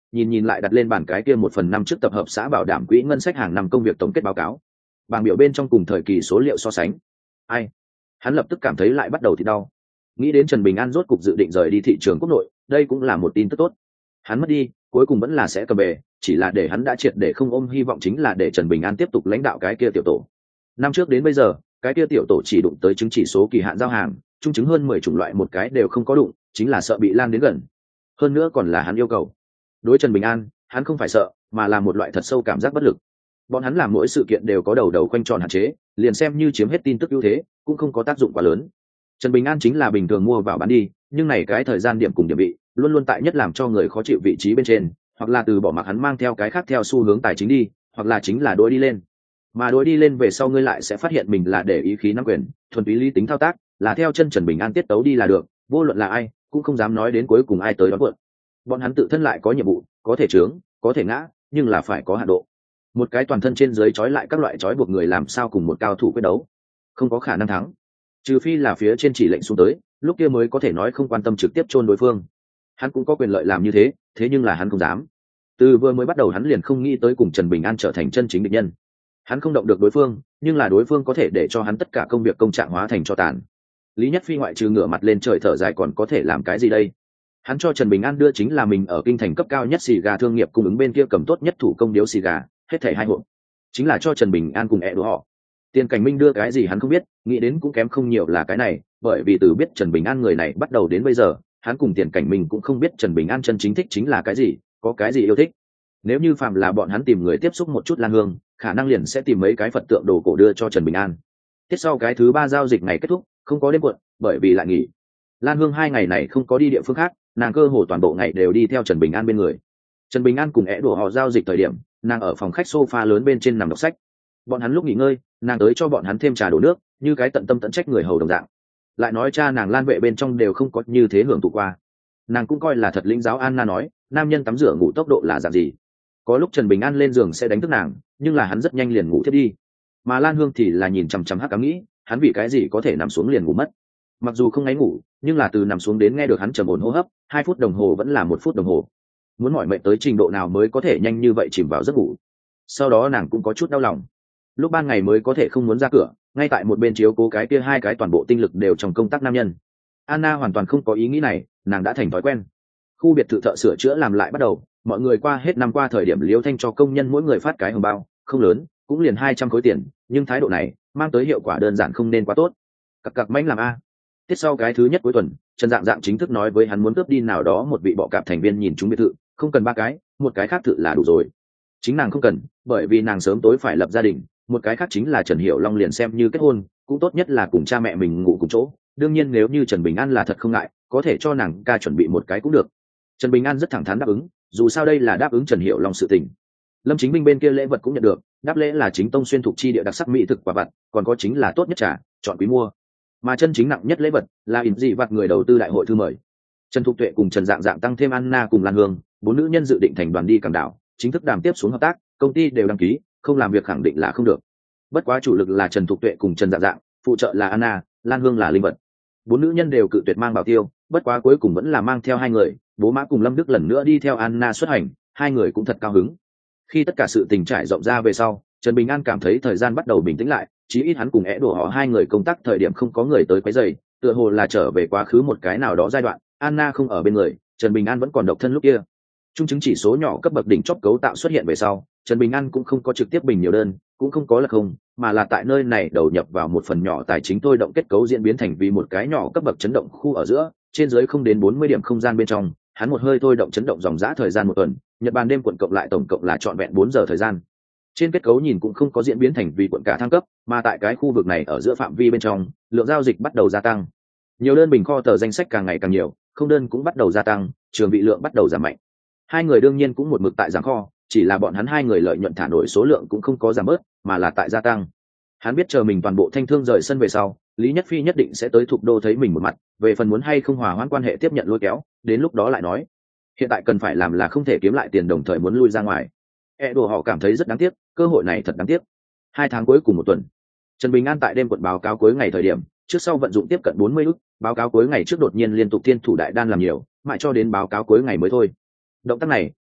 nhìn nhìn lại đặt lên bàn cái kia một phần năm trước tập hợp xã bảo đảm quỹ ngân sách hàng năm công việc tổng kết báo cáo, bảng biểu bên trong cùng thời kỳ số liệu so sánh. Ai? Hắn lập tức cảm thấy lại bắt đầu thì đau. Nghĩ đến Trần Bình An rốt cục dự định rời đi thị trường quốc nội, đây cũng là một tin tức tốt. Hắn mất đi, cuối cùng vẫn là sẽ cầm bề, chỉ là để hắn đã triệt để không ôm hy vọng chính là để Trần Bình An tiếp tục lãnh đạo cái kia tiểu tổ. Năm trước đến bây giờ, cái kia tiểu tổ chỉ đụng tới chứng chỉ số kỳ hạn giao hàng, trung chứng hơn mười chủng loại một cái đều không có đụng, chính là sợ bị lan đến gần. Hơn nữa còn là hắn yêu cầu. Đối Trần Bình An, hắn không phải sợ, mà là một loại thật sâu cảm giác bất lực. Bọn hắn làm mỗi sự kiện đều có đầu đầu quanh tròn hạn chế, liền xem như chiếm hết tin tức ưu thế, cũng không có tác dụng quá lớn. Trần Bình An chính là bình thường mua vào bán đi, nhưng này cái thời gian điểm cùng điểm vị, luôn luôn tại nhất làm cho người khó chịu vị trí bên trên, hoặc là từ bỏ mặc hắn mang theo cái khác theo xu hướng tài chính đi, hoặc là chính là đối đi lên. Mà đối đi lên về sau ngươi lại sẽ phát hiện mình là để ý khí nắm quyền, thuần túy lý tính thao tác, là theo chân Trần Bình An tiết tấu đi là được, vô luận là ai, cũng không dám nói đến cuối cùng ai tới đón vượt. Bọn hắn tự thân lại có nhiệm vụ, có thể trướng, có thể ngã, nhưng là phải có hạn độ. Một cái toàn thân trên dưới trói lại các loại trói buộc người làm sao cùng một cao thủ quyết đấu, không có khả năng thắng. Trừ phi là phía trên chỉ lệnh xuống tới, lúc kia mới có thể nói không quan tâm trực tiếp chôn đối phương. Hắn cũng có quyền lợi làm như thế, thế nhưng là hắn không dám. Từ vừa mới bắt đầu hắn liền không nghĩ tới cùng Trần Bình An trở thành chân chính địch nhân. Hắn không động được đối phương, nhưng là đối phương có thể để cho hắn tất cả công việc công trạng hóa thành cho tàn. Lý Nhất Phi ngoại trừ ngửa mặt lên trời thở dài còn có thể làm cái gì đây? Hắn cho Trần Bình An đưa chính là mình ở kinh thành cấp cao nhất xì gà thương nghiệp cung ứng bên kia cầm tốt nhất thủ công điếu xì gà, hết thảy hai hộp. Chính là cho Trần Bình An cùng ẹ đũa họ. Tiền Cảnh Minh đưa cái gì hắn không biết, nghĩ đến cũng kém không nhiều là cái này, bởi vì từ biết Trần Bình An người này bắt đầu đến bây giờ, hắn cùng Tiền Cảnh Minh cũng không biết Trần Bình An chân chính thích chính là cái gì, có cái gì yêu thích. Nếu như phạm là bọn hắn tìm người tiếp xúc một chút Lan Hương, khả năng liền sẽ tìm mấy cái Phật tượng đồ cổ đưa cho Trần Bình An. Tiếp sau cái thứ ba giao dịch ngày kết thúc, không có đêm muộn, bởi vì lại nghỉ. Lan Hương hai ngày này không có đi địa phương khác, nàng cơ hồ toàn bộ ngày đều đi theo Trần Bình An bên người. Trần Bình An cùng ẻ đùa họ giao dịch thời điểm, nàng ở phòng khách sofa lớn bên trên nằm đọc sách. Bọn hắn lúc nghỉ ngơi, nàng tới cho bọn hắn thêm trà đổ nước, như cái tận tâm tận trách người hầu đồng dạng. Lại nói cha nàng Lan vệ bên trong đều không có như thế hưởng thụ qua. Nàng cũng coi là thật lĩnh giáo Anna nói, nam nhân tắm rửa ngủ tốc độ là dạng gì. Có lúc Trần Bình An lên giường sẽ đánh thức nàng, nhưng là hắn rất nhanh liền ngủ thiếp đi. Mà Lan Hương thì là nhìn chằm chằm hắc ám nghĩ, hắn vì cái gì có thể nằm xuống liền ngủ mất. Mặc dù không ngáy ngủ, nhưng là từ nằm xuống đến nghe được hắn trầm ổn hô hấp, hai phút đồng hồ vẫn là một phút đồng hồ. Muốn mỏi mệt tới trình độ nào mới có thể nhanh như vậy chìm vào giấc ngủ. Sau đó nàng cũng có chút đau lòng. Lúc ban ngày mới có thể không muốn ra cửa, ngay tại một bên chiếu cố cái kia hai cái toàn bộ tinh lực đều trong công tác nam nhân. Anna hoàn toàn không có ý nghĩ này, nàng đã thành thói quen. Khu biệt thự thợ sửa chữa làm lại bắt đầu, mọi người qua hết năm qua thời điểm Liêu Thanh cho công nhân mỗi người phát cái hồng bao, không lớn, cũng liền hai trăm khối tiền, nhưng thái độ này mang tới hiệu quả đơn giản không nên quá tốt. Cặc cặc mánh làm a. Tiết sau cái thứ nhất cuối tuần, Trần Dạng Dạng chính thức nói với hắn muốn cướp đi nào đó một vị bọ cạp thành viên nhìn chúng biệt thự, không cần ba cái, một cái khác thự là đủ rồi. Chính nàng không cần, bởi vì nàng sớm tối phải lập gia đình, một cái khác chính là Trần Hiểu Long liền xem như kết hôn, cũng tốt nhất là cùng cha mẹ mình ngủ cùng chỗ. Đương nhiên nếu như Trần Bình An là thật không ngại, có thể cho nàng ca chuẩn bị một cái cũng được. Trần Bình An rất thẳng thắn đáp ứng, dù sao đây là đáp ứng Trần Hiểu Long sự tình. Lâm Chính Minh bên kia lễ vật cũng nhận được, đáp lễ là chính tông xuyên thuộc chi địa đặc sắc mỹ thực quả vặt, còn có chính là tốt nhất trà, chọn quý mua. Mà chân chính nặng nhất lễ vật là ỉn dị vặt người đầu tư đại hội thư mời. Trần Thục Tuệ cùng Trần Dạng Dạng tăng thêm Anna cùng Lan Hương, bốn nữ nhân dự định thành đoàn đi Cảng Đảo, chính thức đàm tiếp xuống hợp tác, công ty đều đăng ký, không làm việc khẳng định là không được. Bất quá chủ lực là Trần Thục Tuệ cùng Trần Dạng Dạng, phụ trợ là Anna, Lan Hương là linh vật. Bốn nữ nhân đều cự tuyệt mang bảo tiêu, bất quá cuối cùng vẫn là mang theo hai người, Bố Mã cùng Lâm Đức lần nữa đi theo Anna xuất hành, hai người cũng thật cao hứng. Khi tất cả sự tình trải rộng ra về sau, Trần Bình An cảm thấy thời gian bắt đầu bình tĩnh lại, chí ít hắn cùng é đổ họ hai người công tác thời điểm không có người tới quấy rầy, tựa hồ là trở về quá khứ một cái nào đó giai đoạn, Anna không ở bên người, Trần Bình An vẫn còn độc thân lúc kia. Trung chứng chỉ số nhỏ cấp bậc đỉnh chóp cấu tạo xuất hiện về sau, Trần Bình An cũng không có trực tiếp bình nhiều đơn, cũng không có là không, mà là tại nơi này đầu nhập vào một phần nhỏ tài chính thôi động kết cấu diễn biến thành vì một cái nhỏ cấp bậc chấn động khu ở giữa, trên dưới không đến bốn mươi điểm không gian bên trong, hắn một hơi thôi động chấn động dòng dã thời gian một tuần, Nhật Bản đêm quận cộng lại tổng cộng là trọn vẹn bốn giờ thời gian. Trên kết cấu nhìn cũng không có diễn biến thành vì quận cả thăng cấp, mà tại cái khu vực này ở giữa phạm vi bên trong, lượng giao dịch bắt đầu gia tăng. Nhiều đơn bình kho tờ danh sách càng ngày càng nhiều, không đơn cũng bắt đầu gia tăng, trường vị lượng bắt đầu giảm mạnh. Hai người đương nhiên cũng một mực tại giảm kho, chỉ là bọn hắn hai người lợi nhuận thả nổi số lượng cũng không có giảm bớt, mà là tại gia tăng. Hắn biết chờ mình toàn bộ thanh thương rời sân về sau, Lý Nhất Phi nhất định sẽ tới Thục Đô thấy mình một mặt, về phần muốn hay không hòa hoãn quan hệ tiếp nhận lôi kéo, đến lúc đó lại nói. Hiện tại cần phải làm là không thể kiếm lại tiền đồng thời muốn lui ra ngoài. E đồ họ cảm thấy rất đáng tiếc, cơ hội này thật đáng tiếc. Hai tháng cuối cùng một tuần, Trần Bình An tại đêm quận báo cáo cuối ngày thời điểm, trước sau vận dụng tiếp cận bốn mươi ức, báo cáo cuối ngày trước đột nhiên liên tục thiên thủ đại đan làm nhiều, mãi cho đến báo cáo cuối ngày mới thôi. Động tác này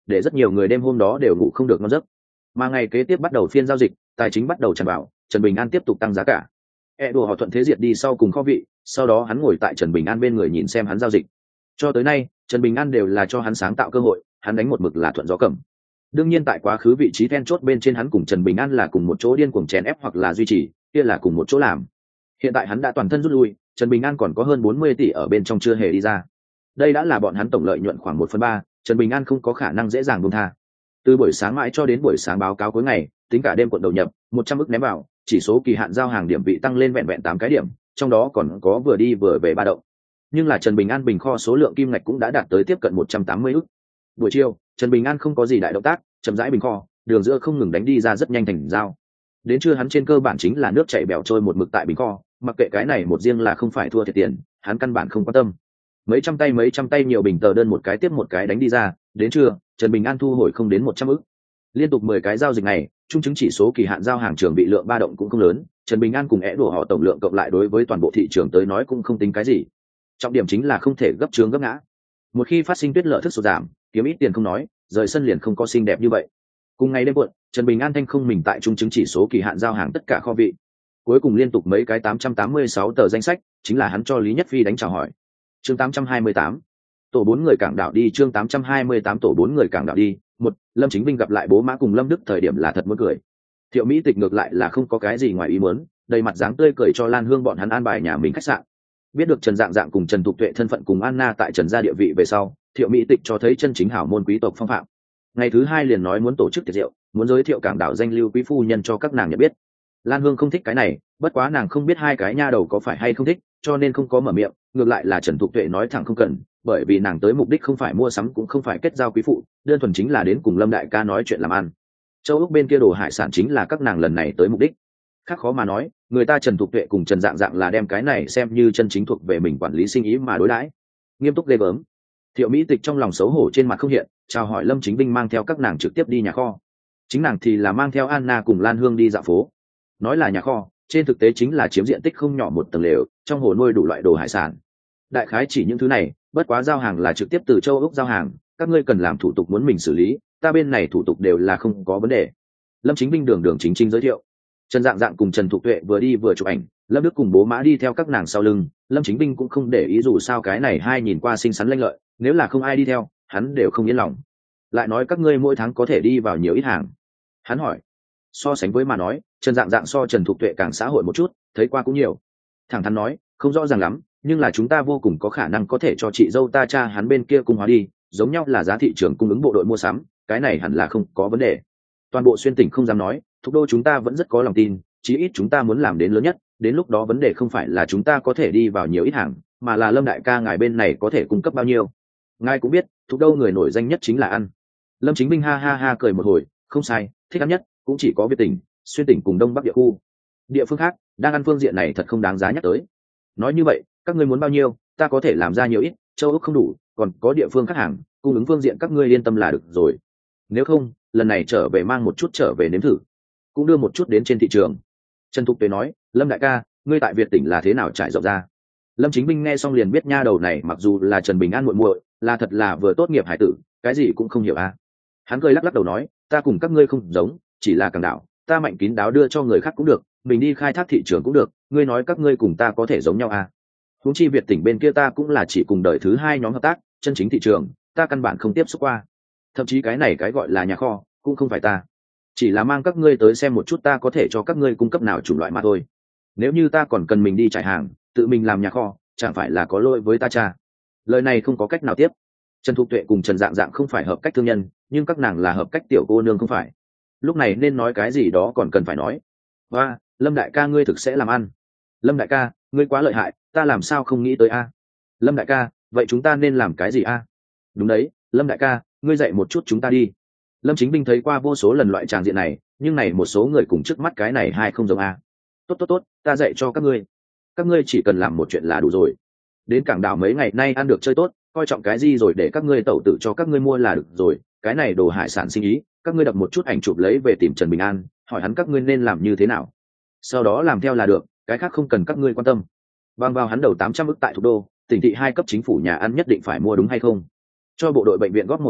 để rất nhiều người đêm hôm đó đều ngủ không được ngon giấc. Mà ngày kế tiếp bắt đầu phiên giao dịch, tài chính bắt đầu tràn vào, Trần Bình An tiếp tục tăng giá cả. E đồ họ thuận thế diệt đi sau cùng kho vị, sau đó hắn ngồi tại Trần Bình An bên người nhìn xem hắn giao dịch. Cho tới nay, Trần Bình An đều là cho hắn sáng tạo cơ hội, hắn đánh một mực là thuận gió cầm. Đương nhiên tại quá khứ vị trí then chốt bên trên hắn cùng Trần Bình An là cùng một chỗ điên cuồng chèn ép hoặc là duy trì, kia là cùng một chỗ làm. Hiện tại hắn đã toàn thân rút lui, Trần Bình An còn có hơn bốn mươi tỷ ở bên trong chưa hề đi ra. Đây đã là bọn hắn tổng lợi nhuận khoảng một phần ba, Trần Bình An không có khả năng dễ dàng buông tha. Từ buổi sáng mãi cho đến buổi sáng báo cáo cuối ngày, tính cả đêm cuộn đầu nhập, một trăm ức ném vào, chỉ số kỳ hạn giao hàng điểm vị tăng lên vẹn vẹn tám cái điểm, trong đó còn có vừa đi vừa về ba động. Nhưng là Trần Bình An bình kho số lượng kim ngạch cũng đã đạt tới tiếp cận một trăm tám mươi ức. Buổi chiều, Trần Bình An không có gì đại động tác, chậm rãi bình kho, đường giữa không ngừng đánh đi ra rất nhanh thành giao. Đến trưa hắn trên cơ bản chính là nước chảy bèo trôi một mực tại bình kho, mặc kệ cái này một riêng là không phải thua thiệt tiền, hắn căn bản không quan tâm. Mấy trăm tay mấy trăm tay nhiều bình tờ đơn một cái tiếp một cái đánh đi ra, đến trưa, Trần Bình An thu hồi không đến một trăm ức. Liên tục mười cái giao dịch này, chung chứng chỉ số kỳ hạn giao hàng trường bị lượng ba động cũng không lớn, Trần Bình An cùng é đổ họ tổng lượng cộng lại đối với toàn bộ thị trường tới nói cũng không tính cái gì. Trọng điểm chính là không thể gấp trướng gấp ngã. Một khi phát sinh tuyết lợi thức sụt giảm, kiếm ít tiền không nói, rời sân liền không có xinh đẹp như vậy. Cùng ngày đêm muộn, Trần Bình An thanh không mình tại chung chứng chỉ số kỳ hạn giao hàng tất cả kho vị. Cuối cùng liên tục mấy cái tám trăm tám mươi sáu tờ danh sách, chính là hắn cho Lý Nhất Phi đánh chào hỏi. Chương tám trăm hai mươi tám, tổ bốn người cảng đảo đi. Chương tám trăm hai mươi tám tổ bốn người cảng đảo đi. Một, Lâm Chính Vinh gặp lại bố mã cùng Lâm Đức thời điểm là thật muốn cười. Thiệu Mỹ Tịch ngược lại là không có cái gì ngoài ý muốn, đầy mặt dáng tươi cười cho Lan Hương bọn hắn an bài nhà mình khách sạn. Biết được Trần Dạng Dạng cùng Trần Thục Tuệ thân phận cùng Anna tại Trần gia địa vị về sau, Thiệu Mỹ Tịch cho thấy chân chính hảo môn quý tộc phong phạm. Ngày thứ hai liền nói muốn tổ chức tiệc rượu, muốn giới thiệu cảng đảo danh lưu quý phu nhân cho các nàng nhận biết. Lan Hương không thích cái này, bất quá nàng không biết hai cái nha đầu có phải hay không thích, cho nên không có mở miệng, ngược lại là Trần Thục Tuệ nói thẳng không cần, bởi vì nàng tới mục đích không phải mua sắm cũng không phải kết giao quý phụ, đơn thuần chính là đến cùng Lâm đại ca nói chuyện làm ăn. Châu Úc bên kia đồ hải sản chính là các nàng lần này tới mục đích. Khác khó mà nói, người ta Trần Thục Tuệ cùng Trần Dạng Dạng là đem cái này xem như chân chính thuộc về mình quản lý sinh ý mà đối đãi. Nghiêm túc ghê gớm. Thiệu Mỹ Tịch trong lòng xấu hổ trên mặt không hiện, chào hỏi Lâm Chính Vinh mang theo các nàng trực tiếp đi nhà kho. Chính nàng thì là mang theo Anna cùng Lan Hương đi dạo phố. Nói là nhà kho, trên thực tế chính là chiếm diện tích không nhỏ một tầng lều, trong hồ nuôi đủ loại đồ hải sản. Đại khái chỉ những thứ này, bất quá giao hàng là trực tiếp từ châu Úc giao hàng, các ngươi cần làm thủ tục muốn mình xử lý, ta bên này thủ tục đều là không có vấn đề. Lâm Chính Vinh đường đường chính chính giới thiệu. Trần Dạng Dạng cùng Trần Thục Tuệ vừa đi vừa chụp ảnh, Lâm Đức cùng bố mã đi theo các nàng sau lưng, Lâm Chính Vinh cũng không để ý dù sao cái này hai nhìn qua xinh xắn lanh lợi, nếu là không ai đi theo, hắn đều không yên lòng. Lại nói các ngươi mỗi tháng có thể đi vào nhiều ít hàng. Hắn hỏi. So sánh với mà nói, Trần Dạng Dạng so Trần Thục Tuệ càng xã hội một chút, thấy qua cũng nhiều. Thẳng thắn nói, không rõ ràng lắm, nhưng là chúng ta vô cùng có khả năng có thể cho chị dâu ta cha hắn bên kia cung hóa đi, giống nhau là giá thị trường cung ứng bộ đội mua sắm, cái này hẳn là không có vấn đề. Toàn bộ xuyên tỉnh không dám nói, thuộc đô chúng ta vẫn rất có lòng tin, chí ít chúng ta muốn làm đến lớn nhất, đến lúc đó vấn đề không phải là chúng ta có thể đi vào nhiều ít hàng, mà là Lâm đại ca ngài bên này có thể cung cấp bao nhiêu. Ngài cũng biết, thuộc đô người nổi danh nhất chính là ăn. Lâm Chính Minh ha ha ha cười một hồi, không sai, thích ăn nhất cũng chỉ có Việt tỉnh, xuyên tỉnh cùng Đông Bắc địa khu. Địa phương khác, đang ăn phương diện này thật không đáng giá nhắc tới. Nói như vậy, các ngươi muốn bao nhiêu, ta có thể làm ra nhiều ít, châu Úc không đủ, còn có địa phương khác hàng, cung ứng phương diện các ngươi yên tâm là được rồi. Nếu không, lần này trở về mang một chút trở về nếm thử, cũng đưa một chút đến trên thị trường. Trần Thục Tuệ nói, Lâm đại ca, ngươi tại Việt tỉnh là thế nào trải rộng ra? Lâm Chính Minh nghe xong liền biết nha đầu này mặc dù là Trần Bình An muội muội, là thật là vừa tốt nghiệp hải tử, cái gì cũng không hiểu à. Hắn cười lắc lắc đầu nói, ta cùng các ngươi không giống, chỉ là cảng đảo, ta mạnh kín đáo đưa cho người khác cũng được, mình đi khai thác thị trường cũng được, ngươi nói các ngươi cùng ta có thể giống nhau à? Huống chi Việt tỉnh bên kia ta cũng là chỉ cùng đời thứ hai nhóm hợp tác, chân chính thị trường, ta căn bản không tiếp xúc qua. Thậm chí cái này cái gọi là nhà kho, cũng không phải ta. Chỉ là mang các ngươi tới xem một chút ta có thể cho các ngươi cung cấp nào chủng loại mà thôi. Nếu như ta còn cần mình đi trải hàng, tự mình làm nhà kho, chẳng phải là có lỗi với ta cha. Lời này không có cách nào tiếp. Trần Thục Tuệ cùng Trần Dạng Dạng không phải hợp cách thương nhân, nhưng các nàng là hợp cách tiểu cô nương không phải. Lúc này nên nói cái gì đó còn cần phải nói. Và, Lâm đại ca ngươi thực sẽ làm ăn. Lâm đại ca, ngươi quá lợi hại, ta làm sao không nghĩ tới a? Lâm đại ca, vậy chúng ta nên làm cái gì a? Đúng đấy, Lâm đại ca, ngươi dạy một chút chúng ta đi. Lâm Chính Binh thấy qua vô số lần loại tràng diện này, nhưng này một số người cùng trước mắt cái này hai không giống a. Tốt tốt tốt, ta dạy cho các ngươi. Các ngươi chỉ cần làm một chuyện là đủ rồi. Đến cảng đảo mấy ngày nay ăn được chơi tốt, coi trọng cái gì rồi để các ngươi tẩu tự cho các ngươi mua là được rồi. Cái này đồ hải sản sinh ý, các ngươi đập một chút ảnh chụp lấy về tìm Trần Bình An, hỏi hắn các ngươi nên làm như thế nào. Sau đó làm theo là được, cái khác không cần các ngươi quan tâm. Bằng vào hắn đầu tám trăm ức tại thủ đô, tỉnh thị hai cấp chính phủ nhà ăn nhất định phải mua đúng hay không? Cho bộ đội bệnh viện góp một trăm ức,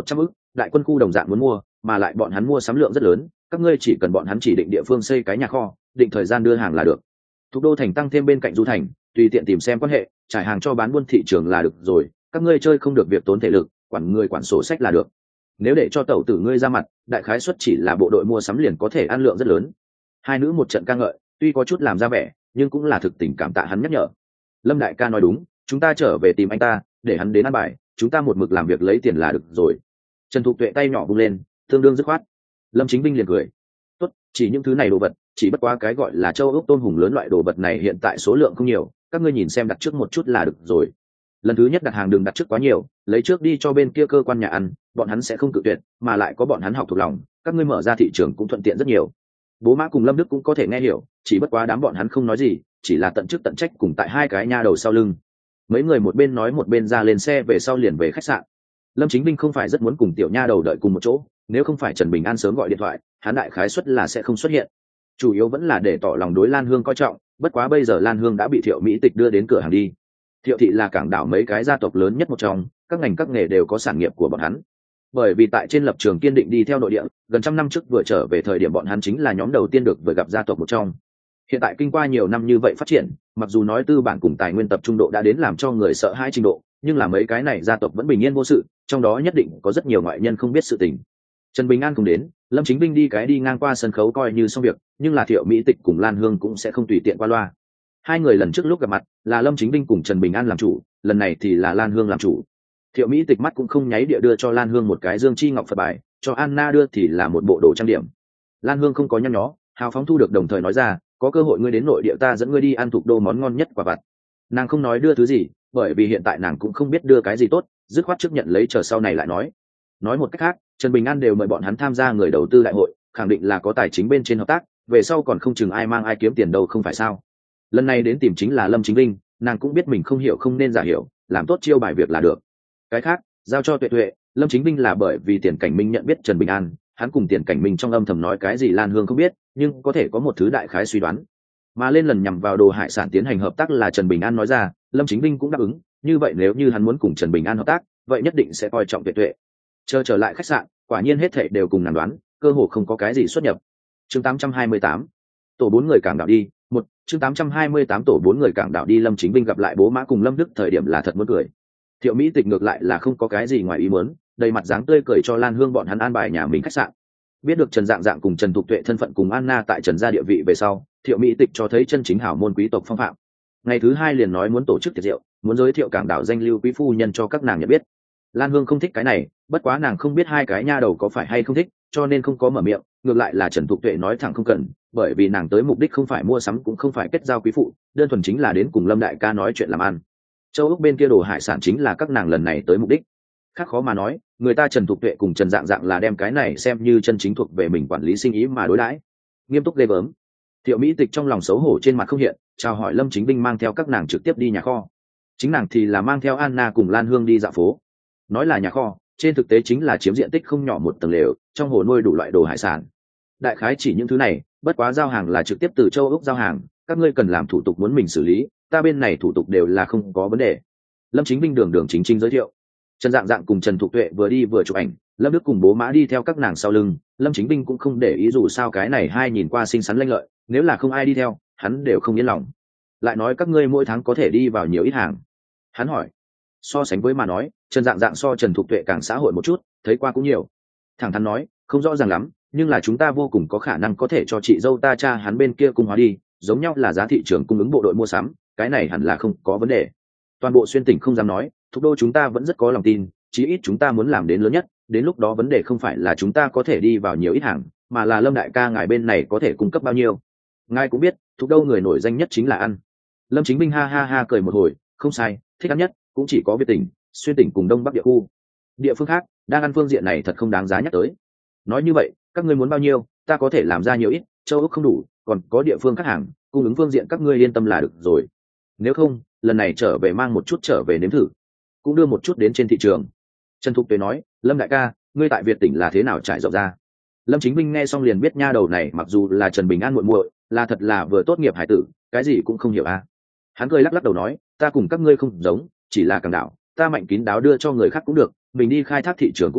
đại quân khu đồng dạng muốn mua, mà lại bọn hắn mua sắm lượng rất lớn, các ngươi chỉ cần bọn hắn chỉ định địa phương xây cái nhà kho, định thời gian đưa hàng là được. Thủ đô thành tăng thêm bên cạnh du thành, tùy tiện tìm xem quan hệ, trải hàng cho bán buôn thị trường là được rồi, các ngươi chơi không được việc tốn thể lực, quản người quản sổ sách là được. Nếu để cho tẩu tử ngươi ra mặt, đại khái suất chỉ là bộ đội mua sắm liền có thể ăn lượng rất lớn. Hai nữ một trận ca ngợi, tuy có chút làm ra vẻ, nhưng cũng là thực tình cảm tạ hắn nhắc nhở. Lâm đại ca nói đúng, chúng ta trở về tìm anh ta, để hắn đến ăn bài, chúng ta một mực làm việc lấy tiền là được rồi. Trần Thục Tuệ tay nhỏ vung lên, tương đương dứt khoát. Lâm Chính Binh liền cười, tốt, chỉ những thứ này đồ vật, chỉ bất quá cái gọi là châu ốc tôm hùm lớn loại đồ vật này hiện tại số lượng không nhiều, các ngươi nhìn xem đặt trước một chút là được rồi. Lần thứ nhất đặt hàng đừng đặt trước quá nhiều, lấy trước đi cho bên kia cơ quan nhà ăn, bọn hắn sẽ không cự tuyệt, mà lại có bọn hắn học thuộc lòng, các ngươi mở ra thị trường cũng thuận tiện rất nhiều. Bố Mã cùng Lâm Đức cũng có thể nghe hiểu, chỉ bất quá đám bọn hắn không nói gì, chỉ là tận chức tận trách cùng tại hai cái nha đầu sau lưng. Mấy người một bên nói một bên ra lên xe về sau liền về khách sạn. Lâm Chính Binh không phải rất muốn cùng tiểu nha đầu đợi cùng một chỗ, nếu không phải Trần Bình An sớm gọi điện thoại, hắn đại khái suất là sẽ không xuất hiện. Chủ yếu vẫn là để tỏ lòng đối Lan Hương coi trọng, bất quá bây giờ Lan Hương đã bị Thiệu Mỹ Tịch đưa đến cửa hàng đi. Thiệu thị là cảng đảo mấy cái gia tộc lớn nhất một trong, các ngành các nghề đều có sản nghiệp của bọn hắn. Bởi vì tại trên lập trường kiên định đi theo nội địa, gần trăm năm trước vừa trở về thời điểm bọn hắn chính là nhóm đầu tiên được vừa gặp gia tộc một trong. Hiện tại kinh qua nhiều năm như vậy phát triển, mặc dù nói tư bản cùng tài nguyên tập trung độ đã đến làm cho người sợ hãi trình độ, nhưng là mấy cái này gia tộc vẫn bình yên vô sự, trong đó nhất định có rất nhiều ngoại nhân không biết sự tình. Trần Bình An cùng đến, Lâm Chính Binh đi cái đi ngang qua sân khấu coi như xong việc, nhưng là Thiệu Mỹ Tịch cùng Lan Hương cũng sẽ không tùy tiện qua loa. Hai người lần trước lúc gặp mặt là Lâm Chính Binh cùng Trần Bình An làm chủ, lần này thì là Lan Hương làm chủ. Thiệu Mỹ Tịch mắt cũng không nháy địa đưa cho Lan Hương một cái dương chi ngọc Phật bài, cho Anna đưa thì là một bộ đồ trang điểm. Lan Hương không có nhăn nhó, hào phóng thu được, đồng thời nói ra, có cơ hội ngươi đến nội địa ta dẫn ngươi đi ăn thuộc đô món ngon nhất quả vặt. Nàng không nói đưa thứ gì, bởi vì hiện tại nàng cũng không biết đưa cái gì tốt, dứt khoát trước nhận lấy chờ sau này lại nói. Nói một cách khác, Trần Bình An đều mời bọn hắn tham gia người đầu tư đại hội, khẳng định là có tài chính bên trên hợp tác, về sau còn không chừng ai mang ai kiếm tiền đâu không phải sao. Lần này đến tìm chính là Lâm Chính Linh, nàng cũng biết mình không hiểu không nên giả hiểu, làm tốt chiêu bài việc là được. Cái khác giao cho Tuệ Tuệ. Lâm Chính Linh là bởi vì Tiền Cảnh Minh nhận biết Trần Bình An, hắn cùng Tiền Cảnh Minh trong âm thầm nói cái gì Lan Hương không biết, nhưng có thể có một thứ đại khái suy đoán. Mà lên lần nhằm vào đồ hải sản tiến hành hợp tác là Trần Bình An nói ra, Lâm Chính Linh cũng đáp ứng, như vậy nếu như hắn muốn cùng Trần Bình An hợp tác, vậy nhất định sẽ coi trọng Tuệ Tuệ. Chờ trở lại khách sạn, quả nhiên hết thảy đều cùng nàng đoán, cơ hồ không có cái gì xuất nhập. Chương tám trăm hai mươi tám, tổ bốn người cảng đảo đi. Một, chương tám trăm hai mươi tám tổ bốn người cảng đảo đi. Lâm Chính Binh gặp lại Bố Mã cùng Lâm Đức thời điểm là thật muốn cười. Thiệu Mỹ Tịch ngược lại là không có cái gì ngoài ý muốn, đầy mặt dáng tươi cười cho Lan Hương bọn hắn an bài nhà mình khách sạn. Biết được Trần Dạng Dạng cùng Trần Thục Tuệ thân phận cùng Anna tại Trần gia địa vị về sau, Thiệu Mỹ Tịch cho thấy chân chính hảo môn quý tộc phong phạm. Ngày thứ hai liền nói muốn tổ chức tiệc rượu, muốn giới thiệu cảng đảo danh lưu quý phu nhân cho các nàng nhận biết. Lan Hương không thích cái này, bất quá nàng không biết hai cái nha đầu có phải hay không thích, cho nên không có mở miệng, ngược lại là Trần Thục Tuệ nói thẳng không cần, bởi vì nàng tới mục đích không phải mua sắm cũng không phải kết giao quý phụ, đơn thuần chính là đến cùng Lâm đại ca nói chuyện làm ăn. Châu Úc bên kia đồ hải sản chính là các nàng lần này tới mục đích. Khác khó mà nói, người ta Trần Thục Tuệ cùng Trần Dạng Dạng là đem cái này xem như chân chính thuộc về mình quản lý sinh ý mà đối đãi. Nghiêm túc ghê gớm. Thiệu Mỹ Tịch trong lòng xấu hổ trên mặt không hiện, chào hỏi Lâm Chính Binh mang theo các nàng trực tiếp đi nhà kho. Chính nàng thì là mang theo Anna cùng Lan Hương đi dạo phố. Nói là nhà kho, trên thực tế chính là chiếm diện tích không nhỏ một tầng lều, trong hồ nuôi đủ loại đồ hải sản. Đại khái chỉ những thứ này, bất quá giao hàng là trực tiếp từ châu Úc giao hàng, các ngươi cần làm thủ tục muốn mình xử lý, ta bên này thủ tục đều là không có vấn đề. Lâm Chính Binh đường đường chính chính giới thiệu. Trần Dạng Dạng cùng Trần Thục Tuệ vừa đi vừa chụp ảnh, Lâm Đức cùng Bố Mã đi theo các nàng sau lưng. Lâm Chính Binh cũng không để ý, dù sao cái này hai nhìn qua xinh xắn lanh lợi, nếu là không ai đi theo, hắn đều không yên lòng. Lại nói các ngươi mỗi tháng có thể đi vào nhiều ít hàng? Hắn hỏi. So sánh với mà nói, Trần Dạng Dạng so Trần Thục Tuệ càng xã hội một chút, thấy qua cũng nhiều. Thẳng thắn nói, không rõ ràng lắm, nhưng là chúng ta vô cùng có khả năng có thể cho chị dâu ta cha hắn bên kia cung hóa đi, giống nhau là giá thị trường cung ứng bộ đội mua sắm, cái này hẳn là không có vấn đề. Toàn bộ xuyên tỉnh không dám nói, thủ đô chúng ta vẫn rất có lòng tin, chí ít chúng ta muốn làm đến lớn nhất, đến lúc đó vấn đề không phải là chúng ta có thể đi vào nhiều ít hàng, mà là Lâm đại ca ngài bên này có thể cung cấp bao nhiêu. Ngài cũng biết, thủ đô người nổi danh nhất chính là ăn. Lâm Chính Binh ha ha ha cười một hồi, không sai, thích ăn nhất cũng chỉ có Việt tỉnh, xuyên tỉnh cùng Đông Bắc địa khu. Địa phương khác, đang ăn phương diện này thật không đáng giá nhắc tới. Nói như vậy, các ngươi muốn bao nhiêu, ta có thể làm ra nhiều ít, châu Úc không đủ, còn có địa phương khác hàng, cung ứng phương diện các ngươi yên tâm là được rồi. Nếu không, lần này trở về mang một chút trở về nếm thử, cũng đưa một chút đến trên thị trường. Trần Thục Tuệ nói, Lâm đại ca, ngươi tại Việt tỉnh là thế nào trải rộng ra? Lâm Chính Binh nghe xong liền biết nha đầu này mặc dù là Trần Bình An muội muội, là thật là vừa tốt nghiệp hải tử, cái gì cũng không hiểu à. Hắn cười lắc lắc đầu nói, ta cùng các ngươi không giống, chỉ là cảng đảo, ta mạnh kín đáo đưa cho người khác cũng được, mình đi khai thác thị trường cũng được,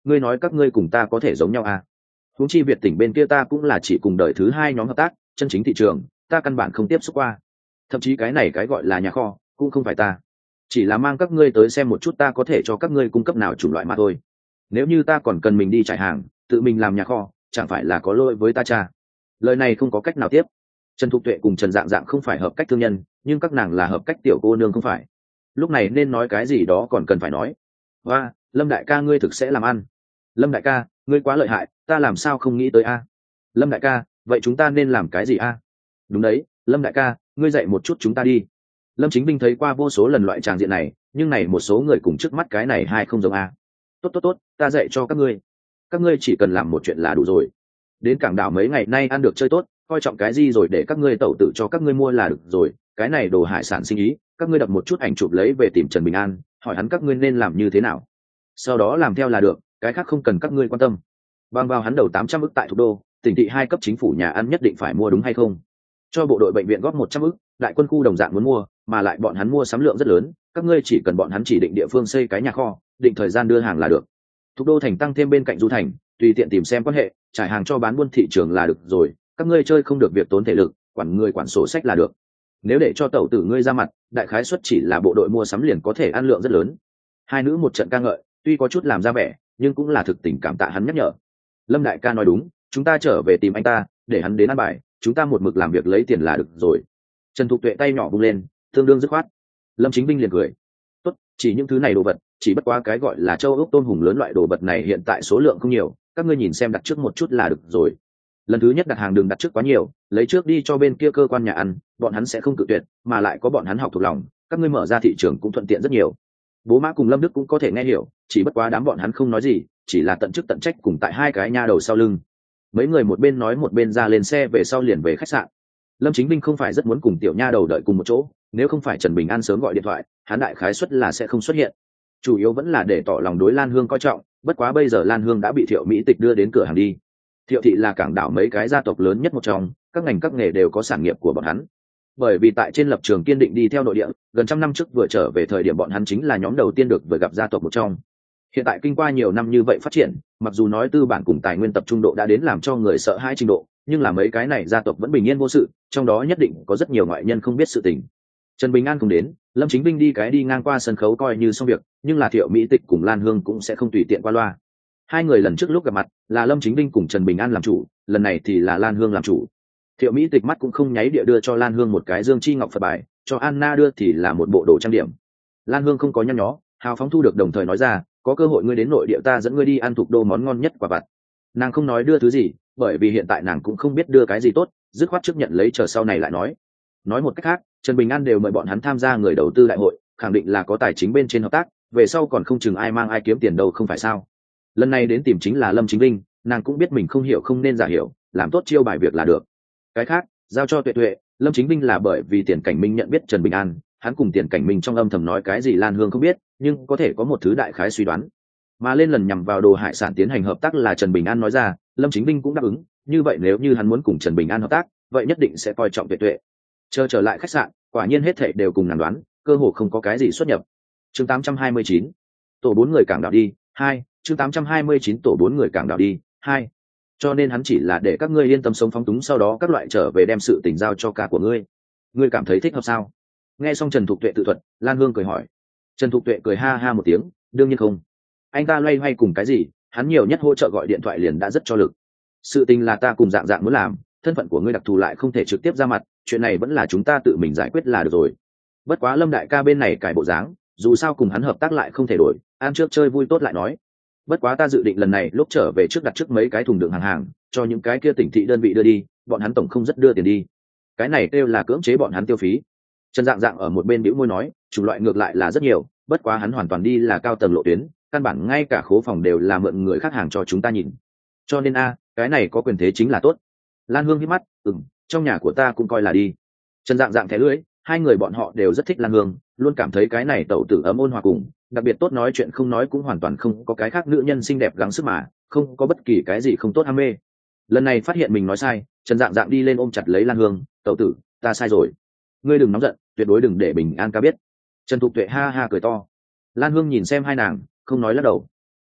ngươi nói các ngươi cùng ta có thể giống nhau à? Huống chi Việt tỉnh bên kia ta cũng là chỉ cùng đời thứ hai nhóm hợp tác, chân chính thị trường ta căn bản không tiếp xúc qua, thậm chí cái này cái gọi là nhà kho cũng không phải ta, chỉ là mang các ngươi tới xem một chút ta có thể cho các ngươi cung cấp nào chủng loại mà thôi. Nếu như ta còn cần mình đi trải hàng, tự mình làm nhà kho, chẳng phải là có lỗi với ta cha. Lời này không có cách nào tiếp. Trần Thục Tuệ cùng Trần Dạng Dạng không phải hợp cách thương nhân, nhưng các nàng là hợp cách tiểu cô nương không phải. Lúc này nên nói cái gì đó còn cần phải nói. Và Lâm đại ca ngươi thực sẽ làm ăn. Lâm đại ca ngươi quá lợi hại, ta làm sao không nghĩ tới a? Lâm đại ca vậy chúng ta nên làm cái gì a? Đúng đấy, Lâm đại ca ngươi dạy một chút chúng ta đi. Lâm Chính Binh thấy qua vô số lần loại tràng diện này, nhưng này một số người cùng trước mắt cái này hai không giống a. Tốt tốt tốt, ta dạy cho các ngươi. Các ngươi chỉ cần làm một chuyện là đủ rồi. Đến cảng đảo mấy ngày nay ăn được chơi tốt, coi trọng cái gì rồi để các ngươi tẩu tự cho các ngươi mua là được rồi. Cái này đồ hải sản sinh ý, các ngươi đập một chút ảnh chụp lấy về tìm Trần Bình An, hỏi hắn các ngươi nên làm như thế nào. Sau đó làm theo là được, cái khác không cần các ngươi quan tâm. Bằng vào hắn đầu tám trăm ức tại thủ đô, tỉnh thị hai cấp chính phủ nhà ăn nhất định phải mua đúng hay không? Cho bộ đội bệnh viện góp một trăm ức, đại quân khu đồng dạng muốn mua, mà lại bọn hắn mua sắm lượng rất lớn, các ngươi chỉ cần bọn hắn chỉ định địa phương xây cái nhà kho, định thời gian đưa hàng là được. Thủ đô thành tăng thêm bên cạnh du thành, tùy tiện tìm xem quan hệ, trải hàng cho bán buôn thị trường là được rồi, các ngươi chơi không được việc tốn thể lực, quản người quản sổ sách là được. Nếu để cho tẩu tử ngươi ra mặt, đại khái suất chỉ là bộ đội mua sắm liền có thể ăn lượng rất lớn. Hai nữ một trận ca ngợi, tuy có chút làm ra vẻ, nhưng cũng là thực tình cảm tạ hắn nhắc nhở. Lâm đại ca nói đúng, chúng ta trở về tìm anh ta, để hắn đến ăn bài, chúng ta một mực làm việc lấy tiền là được rồi. Trần Thục Tuệ tay nhỏ vung lên, tương đương dứt khoát. Lâm Chính Binh liền cười, tốt, chỉ những thứ này đồ vật, chỉ bất quá cái gọi là châu ốc tôm hùm lớn loại đồ vật này hiện tại số lượng không nhiều, các ngươi nhìn xem đặt trước một chút là được rồi. Lần thứ nhất đặt hàng đừng đặt trước quá nhiều, lấy trước đi cho bên kia cơ quan nhà ăn, bọn hắn sẽ không cự tuyệt, mà lại có bọn hắn học thuộc lòng, các ngươi mở ra thị trường cũng thuận tiện rất nhiều. Bố Mã cùng Lâm Đức cũng có thể nghe hiểu, chỉ bất quá đám bọn hắn không nói gì, chỉ là tận chức tận trách cùng tại hai cái nha đầu sau lưng. Mấy người một bên nói một bên ra lên xe về sau liền về khách sạn. Lâm Chính Binh không phải rất muốn cùng tiểu nha đầu đợi cùng một chỗ, nếu không phải Trần Bình An sớm gọi điện thoại, hắn đại khái suất là sẽ không xuất hiện. Chủ yếu vẫn là để tỏ lòng đối Lan Hương coi trọng, bất quá bây giờ Lan Hương đã bị Thiệu Mỹ Tịch đưa đến cửa hàng đi. Thiệu thị là cảng đảo mấy cái gia tộc lớn nhất một trong, các ngành các nghề đều có sản nghiệp của bọn hắn. Bởi vì tại trên lập trường kiên định đi theo nội địa, gần trăm năm trước vừa trở về thời điểm bọn hắn chính là nhóm đầu tiên được vừa gặp gia tộc một trong. Hiện tại kinh qua nhiều năm như vậy phát triển, mặc dù nói tư bản cùng tài nguyên tập trung độ đã đến làm cho người sợ hãi trình độ, nhưng là mấy cái này gia tộc vẫn bình yên vô sự, trong đó nhất định có rất nhiều ngoại nhân không biết sự tình. Trần Bình An cùng đến, Lâm Chính Binh đi cái đi ngang qua sân khấu coi như xong việc, nhưng là Thiệu Mỹ Tịch cùng Lan Hương cũng sẽ không tùy tiện qua loa. Hai người lần trước lúc gặp mặt là Lâm Chính Binh cùng Trần Bình An làm chủ, lần này thì là Lan Hương làm chủ. Thiệu Mỹ Tịch mắt cũng không nháy địa đưa cho Lan Hương một cái dương chi ngọc Phật bài, cho Anna đưa thì là một bộ đồ trang điểm. Lan Hương không có nhăn nhó, hào phóng thu được đồng thời nói ra, có cơ hội ngươi đến nội địa ta dẫn ngươi đi ăn thuộc đô món ngon nhất quả vặt. Nàng không nói đưa thứ gì, bởi vì hiện tại nàng cũng không biết đưa cái gì tốt, dứt khoát trước nhận lấy chờ sau này lại nói. Nói một cách khác, Trần Bình An đều mời bọn hắn tham gia người đầu tư đại hội, khẳng định là có tài chính bên trên hợp tác, về sau còn không chừng ai mang ai kiếm tiền đâu không phải sao. Lần này đến tìm chính là Lâm Chính Linh, nàng cũng biết mình không hiểu không nên giả hiểu, làm tốt chiêu bài việc là được. Cái khác giao cho Tuệ Tuệ. Lâm Chính Linh là bởi vì Tiền Cảnh Minh nhận biết Trần Bình An, hắn cùng Tiền Cảnh Minh trong âm thầm nói cái gì Lan Hương không biết, nhưng có thể có một thứ đại khái suy đoán. Mà lên lần nhằm vào đồ hải sản tiến hành hợp tác là Trần Bình An nói ra, Lâm Chính Linh cũng đáp ứng, như vậy nếu như hắn muốn cùng Trần Bình An hợp tác, vậy nhất định sẽ coi trọng Tuệ Tuệ. Chờ trở lại khách sạn, quả nhiên hết thảy đều cùng nàng đoán, cơ hồ không có cái gì xuất nhập. Chương tám trăm hai mươi chín, tổ bốn người cảng đảo đi, hai, chương tám trăm hai mươi chín tổ bốn người cảng đảo đi, hai. Cho nên hắn chỉ là để các ngươi yên tâm sống phóng túng, sau đó các loại trở về đem sự tình giao cho ca của ngươi. Ngươi cảm thấy thích hợp sao? Nghe xong Trần Thục Tuệ tự thuật, Lan Hương cười hỏi. Trần Thục Tuệ cười ha ha một tiếng, đương nhiên không. Anh ta loay hoay cùng cái gì, hắn nhiều nhất hỗ trợ gọi điện thoại liền đã rất cho lực. Sự tình là ta cùng Dạng Dạng muốn làm, thân phận của ngươi đặc thù lại không thể trực tiếp ra mặt, chuyện này vẫn là chúng ta tự mình giải quyết là được rồi. Bất quá Lâm đại ca bên này cải bộ dáng, dù sao cùng hắn hợp tác lại không thể đổi, ăn trước chơi vui tốt lại nói. Bất quá ta dự định lần này lúc trở về trước đặt trước mấy cái thùng đựng hàng hàng, cho những cái kia tỉnh thị đơn vị đưa đi, bọn hắn tổng không rất đưa tiền đi. Cái này kêu là cưỡng chế bọn hắn tiêu phí. Trần Dạng Dạng ở một bên bĩu môi nói, chủng loại ngược lại là rất nhiều, bất quá hắn hoàn toàn đi là cao tầng lộ tuyến, căn bản ngay cả khố phòng đều là mượn người khác hàng cho chúng ta nhìn. Cho nên a, cái này có quyền thế chính là tốt. Lan Hương hít mắt, ừm, trong nhà của ta cũng coi là đi. Trần Dạng Dạng thẻ lưỡi, hai người bọn họ đều rất thích Lan Hương, luôn cảm thấy cái này tẩu tử ấm ôn hòa cùng, đặc biệt tốt nói chuyện không nói cũng hoàn toàn không có cái khác nữ nhân xinh đẹp gắng sức mà, không có bất kỳ cái gì không tốt ham mê. Lần này phát hiện mình nói sai, Trần Dạng Dạng đi lên ôm chặt lấy Lan Hương, tẩu tử, ta sai rồi. Ngươi đừng nóng giận, tuyệt đối đừng để Bình An ca biết. Trần Thục Tuệ ha ha cười to. Lan Hương nhìn xem hai nàng, không nói lắc đầu.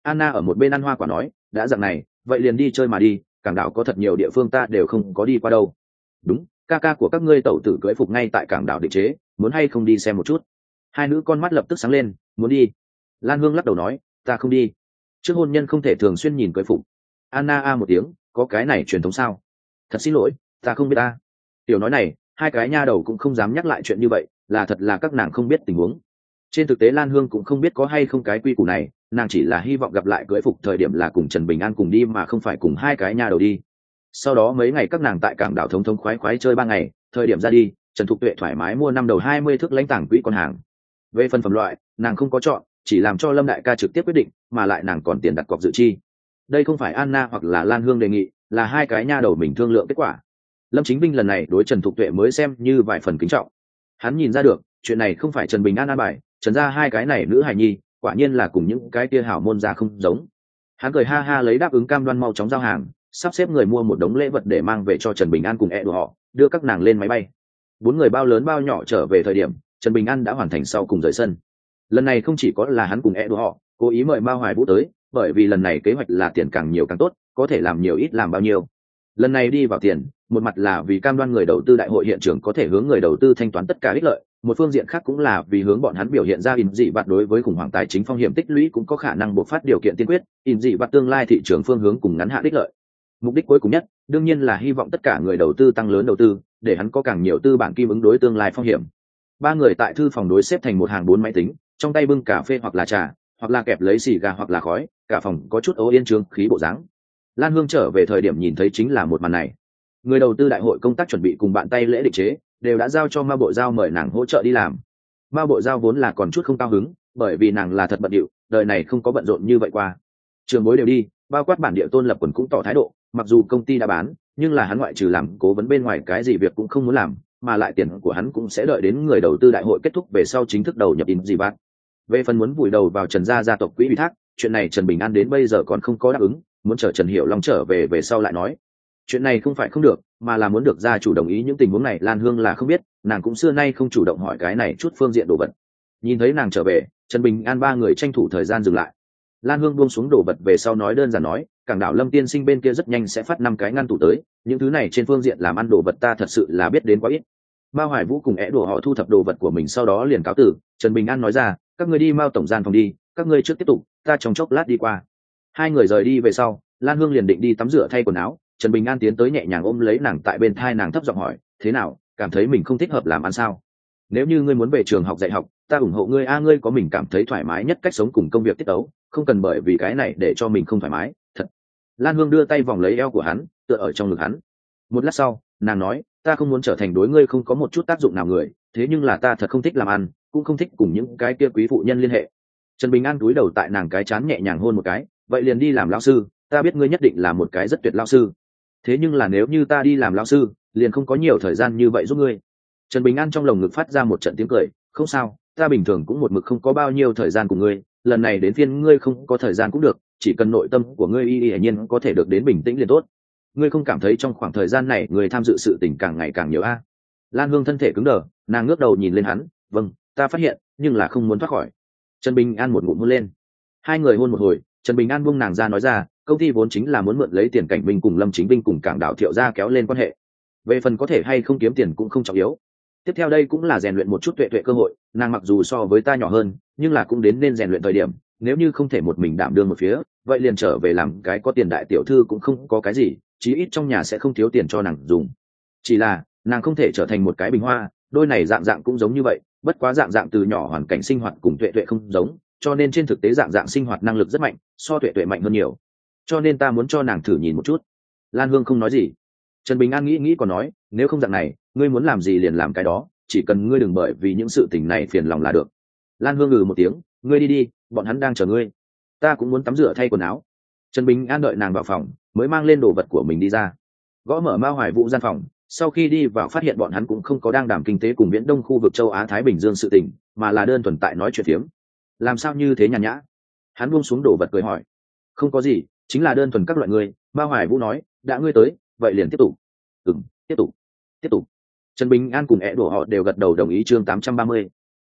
Anna ở một bên ăn hoa quả nói, đã dạng này vậy liền đi chơi mà đi, cảng đảo có thật nhiều địa phương ta đều không có đi qua đâu. Đúng, ca ca của các ngươi tẩu tử cưới phục ngay tại cảng đảo định chế, muốn hay không đi xem một chút? Hai nữ con mắt lập tức sáng lên, muốn đi. Lan Hương lắc đầu nói, ta không đi, trước hôn nhân không thể thường xuyên nhìn cưới phục. Anna a một tiếng, có cái này truyền thống sao? Thật xin lỗi, ta không biết ta. Tiểu nói này, hai cái nha đầu cũng không dám nhắc lại chuyện như vậy, là thật là các nàng không biết tình huống. Trên thực tế Lan Hương cũng không biết có hay không cái quy củ này, nàng chỉ là hy vọng gặp lại cưới phục thời điểm là cùng Trần Bình An cùng đi mà không phải cùng hai cái nha đầu đi. Sau đó mấy ngày các nàng tại cảng đảo thống thống khoái khoái chơi ba ngày, thời điểm ra đi, Trần Thục Tuệ thoải mái mua năm đầu hai mươi thước lãnh tảng quỹ con hàng. Về phần phẩm loại, nàng không có chọn, chỉ làm cho Lâm đại ca trực tiếp quyết định, mà lại nàng còn tiền đặt cọc dự chi. Đây không phải Anna hoặc là Lan Hương đề nghị, là hai cái nha đầu mình thương lượng kết quả. Lâm Chính Vinh lần này đối Trần Thục Tuệ mới xem như vài phần kính trọng. Hắn nhìn ra được, chuyện này không phải Trần Bình An an bài, Trần ra hai cái này nữ hài nhi, quả nhiên là cùng những cái kia hảo môn ra không giống. Hắn cười ha ha lấy đáp ứng cam đoan mau chóng giao hàng, sắp xếp người mua một đống lễ vật để mang về cho Trần Bình An cùng e đùa họ, đưa các nàng lên máy bay. Bốn người bao lớn bao nhỏ trở về thời điểm, Trần Bình An đã hoàn thành sau cùng rời sân. Lần này không chỉ có là hắn cùng e đùa họ, cố ý mời Mao Hoài Vũ tới, bởi vì lần này kế hoạch là tiền càng nhiều càng tốt, có thể làm nhiều ít làm bao nhiêu. Lần này đi vào tiền, một mặt là vì cam đoan người đầu tư đại hội hiện trường có thể hướng người đầu tư thanh toán tất cả ích lợi, một phương diện khác cũng là vì hướng bọn hắn biểu hiện ra in dị vặt đối với khủng hoảng tài chính phong hiểm tích lũy cũng có khả năng bộc phát điều kiện tiên quyết, in dị vặt tương lai thị trường phương hướng cùng ngắn hạn ích lợi. Mục đích cuối cùng nhất, đương nhiên là hy vọng tất cả người đầu tư tăng lớn đầu tư, để hắn có càng nhiều tư bản kim ứng đối tương lai phong hiểm. Ba người tại thư phòng đối xếp thành một hàng bốn máy tính, trong tay bưng cà phê hoặc là trà, hoặc là kẹp lấy xì gà hoặc là khói, cả phòng có chút ố yên trướng khí bộ dáng. Lan Hương trở về thời điểm nhìn thấy chính là một màn này. Người đầu tư đại hội công tác chuẩn bị cùng bạn tay lễ định chế đều đã giao cho Ma Bộ Giao mời nàng hỗ trợ đi làm. Ma Bộ Giao vốn là còn chút không cao hứng, bởi vì nàng là thật bận điệu, đời này không có bận rộn như vậy qua. Trường bối đều đi, bao quát bản địa Tôn Lập Quần cũng tỏ thái độ, mặc dù công ty đã bán, nhưng là hắn ngoại trừ làm cố vấn bên ngoài cái gì việc cũng không muốn làm, mà lại tiền của hắn cũng sẽ đợi đến người đầu tư đại hội kết thúc về sau chính thức đầu nhập in gì bác. Về phần muốn vùi đầu vào Trần gia gia tộc quỹ ủy thác, chuyện này Trần Bình An đến bây giờ còn không có đáp ứng, muốn chờ Trần Hiểu Long trở về về sau lại nói. Chuyện này không phải không được, mà là muốn được gia chủ đồng ý, những tình huống này Lan Hương là không biết, nàng cũng xưa nay không chủ động hỏi cái này chút phương diện đồ vật. Nhìn thấy nàng trở về, Trần Bình An ba người tranh thủ thời gian dừng lại. Lan Hương buông xuống đồ vật về sau nói đơn giản nói, cảng đảo Lâm tiên sinh bên kia rất nhanh sẽ phát năm cái ngăn tủ tới, những thứ này trên phương diện làm ăn đồ vật ta thật sự là biết đến quá ít. Mao Hoài Vũ cùng é đùa họ thu thập đồ vật của mình sau đó liền cáo tử. Trần Bình An nói ra, các ngươi đi Mao tổng gian phòng đi, các ngươi trước tiếp tục, ta trong chốc lát đi qua. Hai người rời đi về sau, Lan Hương liền định đi tắm rửa thay quần áo. Trần Bình An tiến tới nhẹ nhàng ôm lấy nàng tại bên thai nàng, thấp giọng hỏi, thế nào, cảm thấy mình không thích hợp làm ăn sao? Nếu như ngươi muốn về trường học dạy học, ta ủng hộ ngươi. A ngươi có mình cảm thấy thoải mái nhất cách sống cùng công việc tiết tấu, không cần bởi vì cái này để cho mình không thoải mái. Thật. Lan Hương đưa tay vòng lấy eo của hắn, tựa ở trong ngực hắn. Một lát sau, nàng nói, ta không muốn trở thành đối ngươi không có một chút tác dụng nào người, thế nhưng là ta thật không thích làm ăn, cũng không thích cùng những cái kia quý phụ nhân liên hệ. Trần Bình An cúi đầu tại nàng cái trán nhẹ nhàng hôn một cái, vậy liền đi làm lão sư, ta biết ngươi nhất định là một cái rất tuyệt lão sư. Thế nhưng là nếu như ta đi làm lão sư, liền không có nhiều thời gian như vậy giúp ngươi. Trần Bình An trong lồng ngực phát ra một trận tiếng cười, không sao, ta bình thường cũng một mực không có bao nhiêu thời gian cùng ngươi, lần này đến phiên ngươi không có thời gian cũng được, chỉ cần nội tâm của ngươi y y nhiên có thể được đến bình tĩnh liền tốt. Ngươi không cảm thấy trong khoảng thời gian này người tham dự sự tình càng ngày càng nhiều a? Lan Hương thân thể cứng đờ, nàng ngước đầu nhìn lên hắn, vâng, ta phát hiện, nhưng là không muốn thoát khỏi. Trần Bình An một ngụm hôn lên. Hai người hôn một hồi, Trần Bình An buông nàng ra nói ra, công ty vốn chính là muốn mượn lấy tiền Cảnh Bình cùng Lâm Chính Vinh cùng cảng đảo Thiệu gia kéo lên quan hệ. Về phần có thể hay không kiếm tiền cũng không trọng yếu. Tiếp theo đây cũng là rèn luyện một chút tuệ tuệ cơ hội, nàng mặc dù so với ta nhỏ hơn, nhưng là cũng đến nên rèn luyện thời điểm, nếu như không thể một mình đảm đương một phía, vậy liền trở về làm cái có tiền đại tiểu thư cũng không có cái gì, chí ít trong nhà sẽ không thiếu tiền cho nàng dùng. Chỉ là, nàng không thể trở thành một cái bình hoa, đôi này dạng dạng cũng giống như vậy, bất quá dạng dạng từ nhỏ hoàn cảnh sinh hoạt cùng tuệ tuệ không giống, cho nên trên thực tế dạng dạng sinh hoạt năng lực rất mạnh, so tuệ tuệ mạnh hơn nhiều. Cho nên ta muốn cho nàng thử nhìn một chút. Lan Hương không nói gì. Trần Bình An nghĩ nghĩ còn nói, nếu không dạng này, ngươi muốn làm gì liền làm cái đó, chỉ cần ngươi đừng bởi vì những sự tình này phiền lòng là được. Lan Hương ngừ một tiếng, ngươi đi đi, bọn hắn đang chờ ngươi. Ta cũng muốn tắm rửa thay quần áo. Trần Bình An đợi nàng vào phòng, mới mang lên đồ vật của mình đi ra. Gõ mở Mao Hoài Vũ gian phòng, sau khi đi vào phát hiện bọn hắn cũng không có đang đàm kinh tế cùng Viễn Đông khu vực châu Á Thái Bình Dương sự tình, mà là đơn thuần tại nói chuyện phiếm. Làm sao như thế nhàn nhã? Hắn buông xuống đồ vật cười hỏi. Không có gì, chính là đơn thuần các loại người. Mao Hoài Vũ nói, đã ngươi tới, vậy liền tiếp tục. Ừm, tiếp tục, tiếp tục. Trần Bình An cùng é đổ họ đều gật đầu đồng ý. Chương tám trăm ba mươi.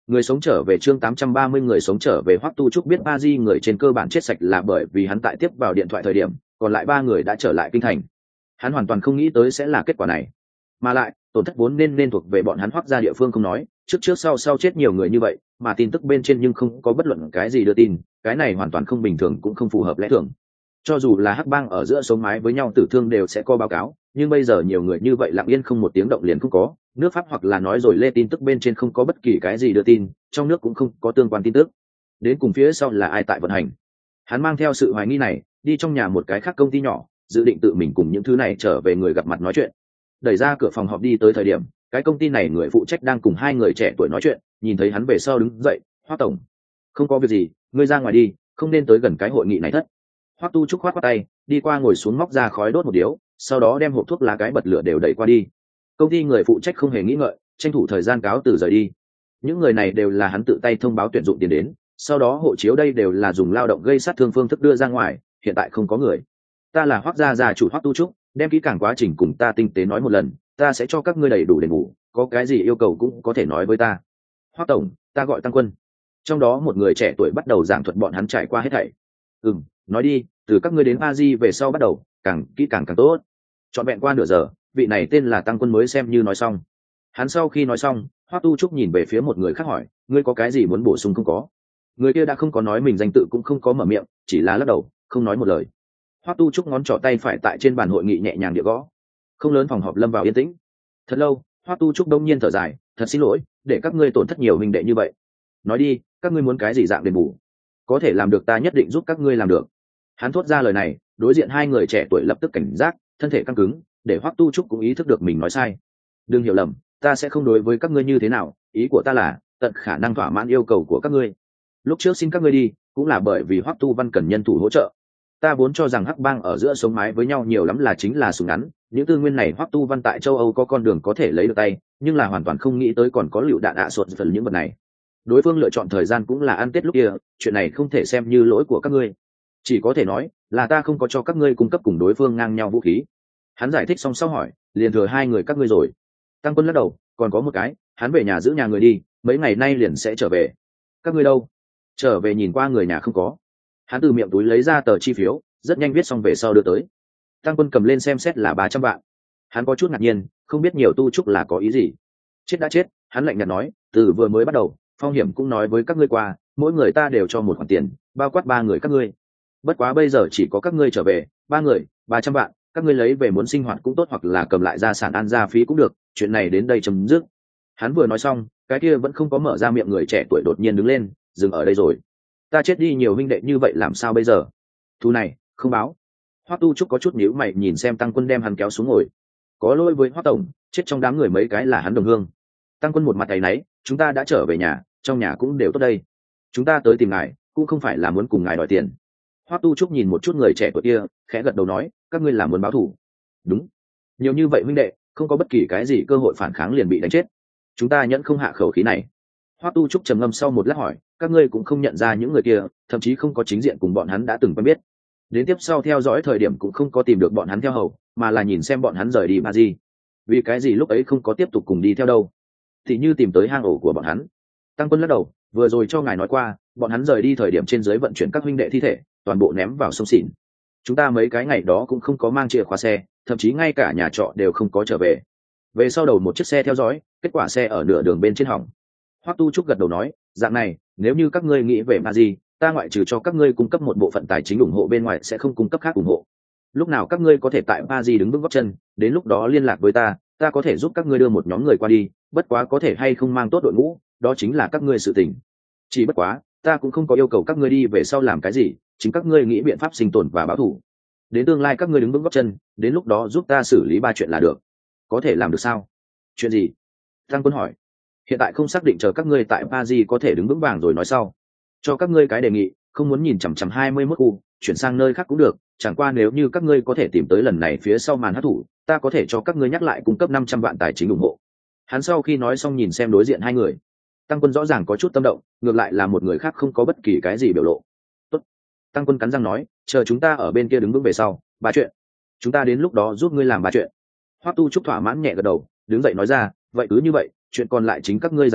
Người sống trở về chương tám trăm ba mươi người sống trở về Hoắc Tu Trúc biết ba di người trên cơ bản chết sạch là bởi vì hắn tại tiếp vào điện thoại thời điểm, còn lại ba người đã trở lại kinh thành. Hắn hoàn toàn không nghĩ tới sẽ là kết quả này. Mà lại, tổn thất vốn nên nên thuộc về bọn hắn Hoắc gia địa phương không nói, trước trước sau sau chết nhiều người như vậy, mà tin tức bên trên nhưng không có bất luận cái gì đưa tin, cái này hoàn toàn không bình thường cũng không phù hợp lẽ thường. Cho dù là Hắc Bang ở giữa sống mái với nhau tử thương đều sẽ có báo cáo, nhưng bây giờ nhiều người như vậy lặng yên không một tiếng động liền không có, nước Pháp hoặc là nói rồi lê tin tức bên trên không có bất kỳ cái gì đưa tin, trong nước cũng không có tương quan tin tức. Đến cùng phía sau là ai tại vận hành? Hắn mang theo sự hoài nghi này, đi trong nhà một cái khác công ty nhỏ, dự định tự mình cùng những thứ này trở về người gặp mặt nói chuyện. Đẩy ra cửa phòng họp đi tới thời điểm, cái công ty này người phụ trách đang cùng hai người trẻ tuổi nói chuyện, nhìn thấy hắn về sau đứng dậy, Hoắc tổng, không có việc gì, ngươi ra ngoài đi, không nên tới gần cái hội nghị này thất. Hoắc Tu Trúc khoát khoát tay, đi qua ngồi xuống móc ra khói đốt một điếu, sau đó đem hộp thuốc lá cái bật lửa đều đẩy qua đi. Công ty người phụ trách không hề nghĩ ngợi, tranh thủ thời gian cáo từ rời đi. Những người này đều là hắn tự tay thông báo tuyển dụng tiền đến, sau đó hộ chiếu đây đều là dùng lao động gây sát thương phương thức đưa ra ngoài, hiện tại không có người. Ta là Hoắc gia gia chủ Hoắc Tu Trúc, đem kỹ càng quá trình cùng ta tinh tế nói một lần, ta sẽ cho các ngươi đầy đủ đền bù, có cái gì yêu cầu cũng có thể nói với ta. Hoắc tổng, ta gọi Tăng Quân. Trong đó một người trẻ tuổi bắt đầu giảng thuật bọn hắn trải qua hết thảy. Ừm, nói đi, từ các ngươi đến a di về sau bắt đầu, càng kỹ càng càng tốt. Chọn vẹn qua nửa giờ, vị này tên là Tăng Quân mới xem như nói xong. Hắn sau khi nói xong, Hoắc Tu Trúc nhìn về phía một người khác hỏi, ngươi có cái gì muốn bổ sung không có? Người kia đã không có nói mình danh tự cũng không có mở miệng, chỉ là lắc đầu, không nói một lời. Hoắc Tu Trúc ngón trỏ tay phải tại trên bàn hội nghị nhẹ nhàng địa gõ. Không lớn phòng họp lâm vào yên tĩnh. Thật lâu, Hoắc Tu Trúc đông nhiên thở dài, thật xin lỗi, để các ngươi tổn thất nhiều huynh đệ như vậy. Nói đi, các ngươi muốn cái gì dạng đền bù? Có thể làm được ta nhất định giúp các ngươi làm được. Hắn thốt ra lời này, đối diện hai người trẻ tuổi lập tức cảnh giác, thân thể căng cứng, để Hoắc Tu Trúc cũng ý thức được mình nói sai. Đừng hiểu lầm, ta sẽ không đối với các ngươi như thế nào, ý của ta là tận khả năng thỏa mãn yêu cầu của các ngươi. Lúc trước xin các ngươi đi, cũng là bởi vì Hoắc Tu Văn cần nhân thủ hỗ trợ. Ta vốn cho rằng Hắc Bang ở giữa sống mái với nhau nhiều lắm là chính là súng ngắn, những tư nguyên này Hoắc Tu Văn tại châu Âu có con đường có thể lấy được tay, nhưng là hoàn toàn không nghĩ tới còn có lựu đạn ạ sột phần những vật này. Đối phương lựa chọn thời gian cũng là ăn Tết lúc kia, chuyện này không thể xem như lỗi của các ngươi, chỉ có thể nói là ta không có cho các ngươi cung cấp cùng đối phương ngang nhau vũ khí. Hắn giải thích xong sau hỏi, liền thừa hai người các ngươi rồi. Tăng Quân lắc đầu, còn có một cái, hắn về nhà giữ nhà người đi, mấy ngày nay liền sẽ trở về. Các ngươi đâu? Trở về nhìn qua người nhà không có. Hắn từ miệng túi lấy ra tờ chi phiếu, rất nhanh viết xong về sau đưa tới. Tăng Quân cầm lên xem xét là ba trăm vạn. Hắn có chút ngạc nhiên, không biết nhiều Tu Trúc là có ý gì. Chết đã chết, hắn lạnh nhạt nói, từ vừa mới bắt đầu, Phong Hiểm cũng nói với các ngươi qua, mỗi người ta đều cho một khoản tiền, bao quát ba người các ngươi. Bất quá bây giờ chỉ có các ngươi trở về, ba người, ba trăm vạn, các ngươi lấy về muốn sinh hoạt cũng tốt hoặc là cầm lại gia sản ăn gia phí cũng được, chuyện này đến đây chấm dứt. Hắn vừa nói xong, cái kia vẫn không có mở ra miệng người trẻ tuổi đột nhiên đứng lên, dừng ở đây rồi. Ta chết đi nhiều huynh đệ như vậy làm sao bây giờ? Thu này, không báo. Hoắc Tu Trúc có chút nhíu mày nhìn xem Tăng Quân đem hắn kéo xuống ngồi. Có lỗi với Hoắc tổng, chết trong đám người mấy cái là hắn đồng hương. Tăng Quân một mặt tay náy, chúng ta đã trở về nhà, trong nhà cũng đều tốt đây. Chúng ta tới tìm ngài, cũng không phải là muốn cùng ngài đòi tiền. Hoắc Tu Trúc nhìn một chút người trẻ tuổi kia, khẽ gật đầu nói, các ngươi là muốn báo thù. Đúng. Nhiều như vậy huynh đệ, không có bất kỳ cái gì cơ hội phản kháng liền bị đánh chết. Chúng ta nhẫn không hạ khẩu khí này. Hoắc Tu Trúc trầm ngâm sau một lát hỏi, các ngươi cũng không nhận ra những người kia, thậm chí không có chính diện cùng bọn hắn đã từng quen biết. Đến tiếp sau theo dõi thời điểm cũng không có tìm được bọn hắn theo hầu, mà là nhìn xem bọn hắn rời đi ba gì. Vì cái gì lúc ấy không có tiếp tục cùng đi theo đâu? Thì như tìm tới hang ổ của bọn hắn. Tăng Quân lắc đầu, vừa rồi cho ngài nói qua, bọn hắn rời đi thời điểm trên dưới vận chuyển các huynh đệ thi thể, toàn bộ ném vào sông Xỉn. Chúng ta mấy cái ngày đó cũng không có mang chìa khóa xe, thậm chí ngay cả nhà trọ đều không có trở về. Về sau đầu một chiếc xe theo dõi, kết quả xe ở nửa đường bên trên hỏng. Hoắc Tu Trúc gật đầu nói, dạng này, nếu như các ngươi nghĩ về ma gì, ta ngoại trừ cho các ngươi cung cấp một bộ phận tài chính ủng hộ bên ngoài sẽ không cung cấp khác ủng hộ. Lúc nào các ngươi có thể tại ma gì đứng vững gót chân, đến lúc đó liên lạc với ta, ta có thể giúp các ngươi đưa một nhóm người qua đi, bất quá có thể hay không mang tốt đội ngũ, đó chính là các ngươi sự tình. Chỉ bất quá, ta cũng không có yêu cầu các ngươi đi về sau làm cái gì, chính các ngươi nghĩ biện pháp sinh tồn và báo thù. Đến tương lai các ngươi đứng vững gót chân, đến lúc đó giúp ta xử lý ba chuyện là được. Có thể làm được sao? Chuyện gì? Tăng Quân hỏi. Hiện tại không xác định, chờ các ngươi tại Paris có thể đứng vững vàng rồi nói sau. Cho các ngươi cái đề nghị, không muốn nhìn chằm chằm hai mươi mốt khu, chuyển sang nơi khác cũng được, chẳng qua nếu như các ngươi có thể tìm tới lần này phía sau màn hắc thủ, ta có thể cho các ngươi nhắc lại cung cấp năm trăm vạn tài chính ủng hộ. Hắn sau khi nói xong nhìn xem đối diện hai người. Tăng Quân rõ ràng có chút tâm động, ngược lại là một người khác không có bất kỳ cái gì biểu lộ. Tốt. Tăng Quân cắn răng nói, chờ chúng ta ở bên kia đứng vững về sau, ba chuyện. Chúng ta đến lúc đó giúp ngươi làm ba chuyện. Hoắc Tu Trúc thỏa mãn nhẹ gật đầu, đứng dậy nói ra, vậy cứ như vậy, chuyện còn lại chính các ngươi giải quyết,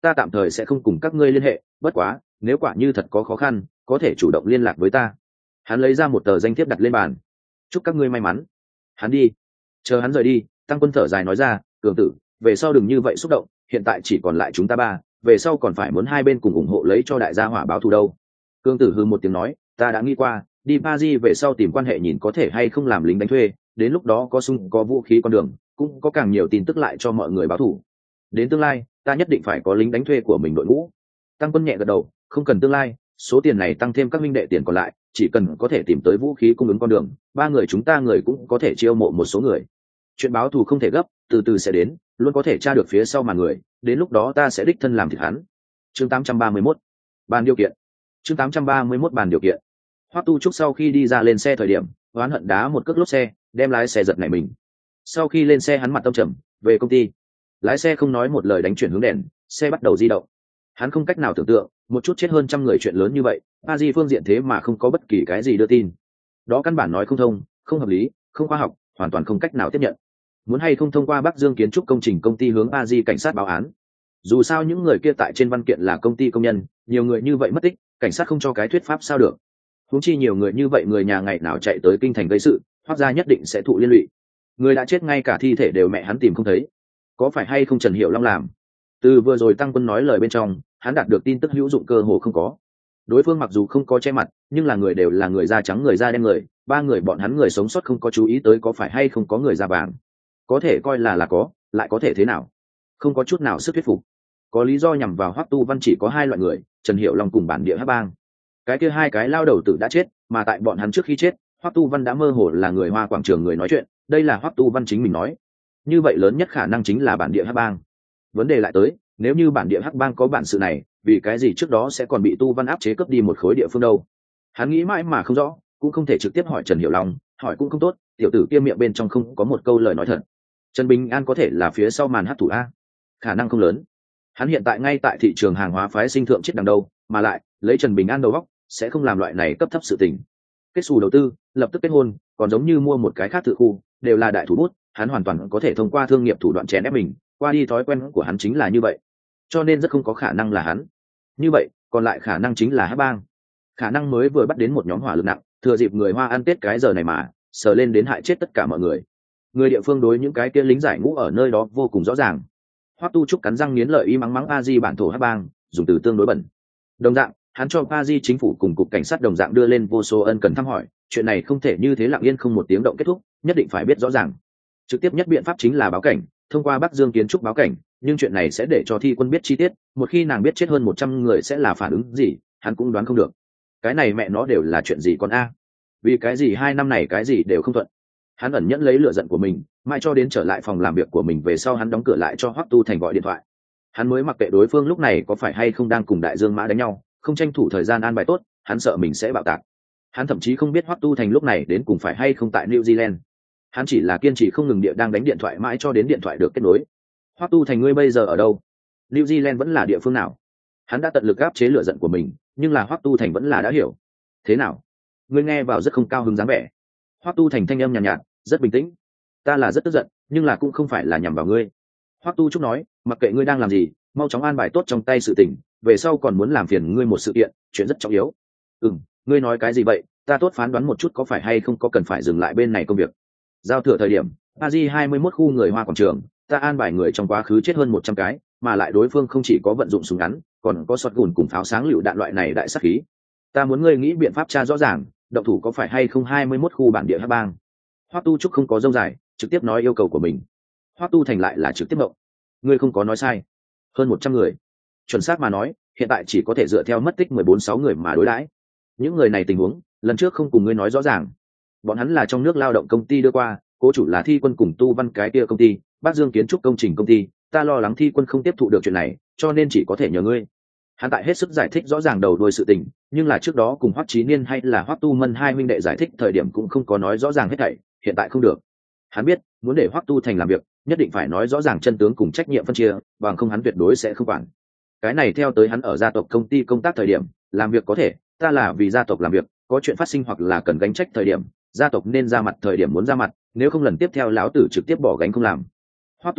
ta tạm thời sẽ không cùng các ngươi liên hệ, bất quá nếu quả như thật có khó khăn có thể chủ động liên lạc với ta. Hắn lấy ra một tờ danh thiếp đặt lên bàn. Chúc các ngươi may mắn. Hắn đi. Chờ hắn rời đi, Tăng Quân thở dài nói ra, Cường tử, về sau đừng như vậy xúc động, hiện tại chỉ còn lại chúng ta ba, về sau còn phải muốn hai bên cùng ủng hộ lấy cho đại gia hỏa báo thù đâu. Cường tử hừ một tiếng nói, ta đã nghĩ qua, đi Paris về sau tìm quan hệ nhìn có thể hay không làm lính đánh thuê, đến lúc đó có súng có vũ khí con đường, cũng có càng nhiều tin tức lại cho mọi người báo thù. Đến tương lai, ta nhất định phải có lính đánh thuê của mình đội ngũ. Tăng Quân nhẹ gật đầu, không cần tương lai, số tiền này tăng thêm các minh đệ tiền còn lại, chỉ cần có thể tìm tới vũ khí cung ứng con đường, ba người chúng ta người cũng có thể chiêu mộ một số người. Chuyện báo thù không thể gấp, từ từ sẽ đến, luôn có thể tra được phía sau màn người, đến lúc đó ta sẽ đích thân làm thịt hắn. Chương tám trăm ba mươi mốt, bàn điều kiện. Chương tám trăm ba mươi mốt bàn điều kiện. Hoắc Tu Trúc sau khi đi ra lên xe thời điểm, oán hận đá một cước lốp xe, đem lái xe giật nảy mình. Sau khi lên xe hắn mặt tâm trầm, về công ty. Lái xe không nói một lời đánh chuyển hướng đèn, xe bắt đầu di động. Hắn không cách nào tưởng tượng, một chút chết hơn trăm người chuyện lớn như vậy, a di phương diện thế mà không có bất kỳ cái gì đưa tin. Đó căn bản nói không thông, không hợp lý, không khoa học, hoàn toàn không cách nào tiếp nhận. Muốn hay không thông qua Bắc Dương kiến trúc công trình công ty hướng a di cảnh sát báo án. Dù sao những người kia tại trên văn kiện là công ty công nhân, nhiều người như vậy mất tích, cảnh sát không cho cái thuyết pháp sao được. Huống chi nhiều người như vậy người nhà ngày nào chạy tới kinh thành gây sự, Hoắc gia nhất định sẽ thụ liên lụy. Người đã chết ngay cả thi thể đều mẹ hắn tìm không thấy, có phải hay không Trần Hiểu Long làm? Từ vừa rồi Tăng Quân nói lời bên trong, hắn đạt được tin tức hữu dụng cơ hồ không có. Đối phương mặc dù không có che mặt, nhưng là người đều là người da trắng người da đen người, ba người bọn hắn người sống sót không có chú ý tới có phải hay không có người da vàng. Có thể coi là là có, lại có thể thế nào? Không có chút nào sức thuyết phục. Có lý do nhằm vào Hoắc Tu Văn chỉ có hai loại người, Trần Hiểu Long cùng bản địa Hắc Bang. Cái kia hai cái lao đầu tử đã chết, mà tại bọn hắn trước khi chết, Hoắc Tu Văn đã mơ hồ là người Hoa quảng trường người nói chuyện, đây là Hoắc Tu Văn chính mình nói. Như vậy lớn nhất khả năng chính là bản địa Hắc Bang. Vấn đề lại tới, nếu như bản địa Hắc Bang có bản sự này, vì cái gì trước đó sẽ còn bị Tu Văn áp chế cướp đi một khối địa phương đâu? Hắn nghĩ mãi mà không rõ, cũng không thể trực tiếp hỏi Trần Hiểu Long, hỏi cũng không tốt, tiểu tử kia miệng bên trong không có một câu lời nói thật. Trần Bình An có thể là phía sau màn hắc thủ a? Khả năng không lớn. Hắn hiện tại ngay tại thị trường hàng hóa phái sinh thượng chết đằng đâu, mà lại lấy Trần Bình An đầu óc, sẽ không làm loại này cấp thấp sự tình. Kết xù đầu tư, lập tức kết hôn, còn giống như mua một cái khác tự khu, đều là đại thủ bút, hắn hoàn toàn có thể thông qua thương nghiệp thủ đoạn chèn ép mình, qua đi thói quen của hắn chính là như vậy, cho nên rất không có khả năng là hắn. Như vậy, còn lại khả năng chính là Hắc Bang. Khả năng mới vừa bắt đến một nhóm hỏa lực nặng, thừa dịp người Hoa ăn Tết cái giờ này mà sờ lên đến hại chết tất cả mọi người. Người địa phương đối những cái kia lính giải ngũ ở nơi đó vô cùng rõ ràng. Hoắc Tu Trúc cắn răng nghiến lợi y mắng mắng a di bản thổ Hắc Bang, dùng từ tương đối bẩn. Đồng dạng, hắn cho a di chính phủ cùng cục cảnh sát đồng dạng đưa lên vô số ân cần thăm hỏi, chuyện này không thể như thế lặng yên không một tiếng động kết thúc, nhất định phải biết rõ ràng. Trực tiếp nhất biện pháp chính là báo cảnh, thông qua Bắc Dương kiến trúc báo cảnh, nhưng chuyện này sẽ để cho Thi Quân biết chi tiết, một khi nàng biết chết hơn một trăm người sẽ là phản ứng gì, hắn cũng đoán không được. Cái này mẹ nó đều là chuyện gì con a? Vì cái gì hai năm này cái gì đều không thuận. Hắn ẩn nhẫn lấy lửa giận của mình, mãi cho đến trở lại phòng làm việc của mình về sau hắn đóng cửa lại cho Hoắc Tu Thành gọi điện thoại. Hắn mới mặc kệ đối phương lúc này có phải hay không đang cùng Đại Dương Mã đánh nhau, không tranh thủ thời gian an bài tốt, hắn sợ mình sẽ bạo tạc. Hắn thậm chí không biết Hoắc Tu Thành lúc này đến cùng phải hay không tại New Zealand. Hắn chỉ là kiên trì không ngừng địa đang đánh điện thoại mãi cho đến điện thoại được kết nối. Hoắc Tu Thành ngươi bây giờ ở đâu? New Zealand vẫn là địa phương nào? Hắn đã tận lực áp chế lửa giận của mình, nhưng là Hoắc Tu Thành vẫn là đã hiểu. Thế nào? Ngươi nghe vào rất không cao hứng dáng vẻ. Hoắc Tu Thành thanh âm nhàn nhạt, nhạt, rất bình tĩnh. Ta là rất tức giận, nhưng là cũng không phải là nhằm vào ngươi. Hoắc Tu Trúc nói, mặc kệ ngươi đang làm gì, mau chóng an bài tốt trong tay sự tình, về sau còn muốn làm phiền ngươi một sự kiện, chuyện rất trọng yếu. Ừm, ngươi nói cái gì vậy? Ta tốt phán đoán một chút có phải hay không có cần phải dừng lại bên này công việc. Giao thừa thời điểm, Paris hai mươi mốt khu người Hoa quảng trường, ta an bài người trong quá khứ chết hơn một trăm cái, mà lại đối phương không chỉ có vận dụng súng ngắn, còn có sọt gùn cùng pháo sáng lựu đạn loại này đại sát khí. Ta muốn ngươi nghĩ biện pháp tra rõ ràng, động thủ có phải hay không hai mươi mốt khu bản địa Hắc Bang. Hoắc Tu Trúc không có dâu dài, trực tiếp nói yêu cầu của mình. Hoắc Tu Thành lại là trực tiếp động. Ngươi không có nói sai, hơn một trăm người. Chuẩn xác mà nói, hiện tại chỉ có thể dựa theo mất tích mười bốn sáu người mà đối đãi. Những người này tình huống, lần trước không cùng ngươi nói rõ ràng. Bọn hắn là trong nước lao động công ty đưa qua, cố chủ là Thi Quân cùng Tu Văn cái kia công ty, Bắc Dương kiến trúc công trình công ty, ta lo lắng Thi Quân không tiếp thụ được chuyện này, cho nên chỉ có thể nhờ ngươi. Hắn tại hết sức giải thích rõ ràng đầu đuôi sự tình, nhưng là trước đó cùng Hoắc Chí Niên hay là Hoắc Tu Mân hai huynh đệ giải thích thời điểm cũng không có nói rõ ràng hết thảy, hiện tại không được. Hắn biết, muốn để Hoắc Tu Thành làm việc, nhất định phải nói rõ ràng chân tướng cùng trách nhiệm phân chia, bằng không hắn tuyệt đối sẽ không quản. Cái này theo tới hắn ở gia tộc công ty công tác thời điểm, làm việc có thể, ta là vì gia tộc làm việc, có chuyện phát sinh hoặc là cần gánh trách thời điểm, gia tộc nên ra mặt thời điểm muốn ra mặt, nếu không lần tiếp theo lão tử trực tiếp bỏ gánh không làm. Hoắc Tu Trúc,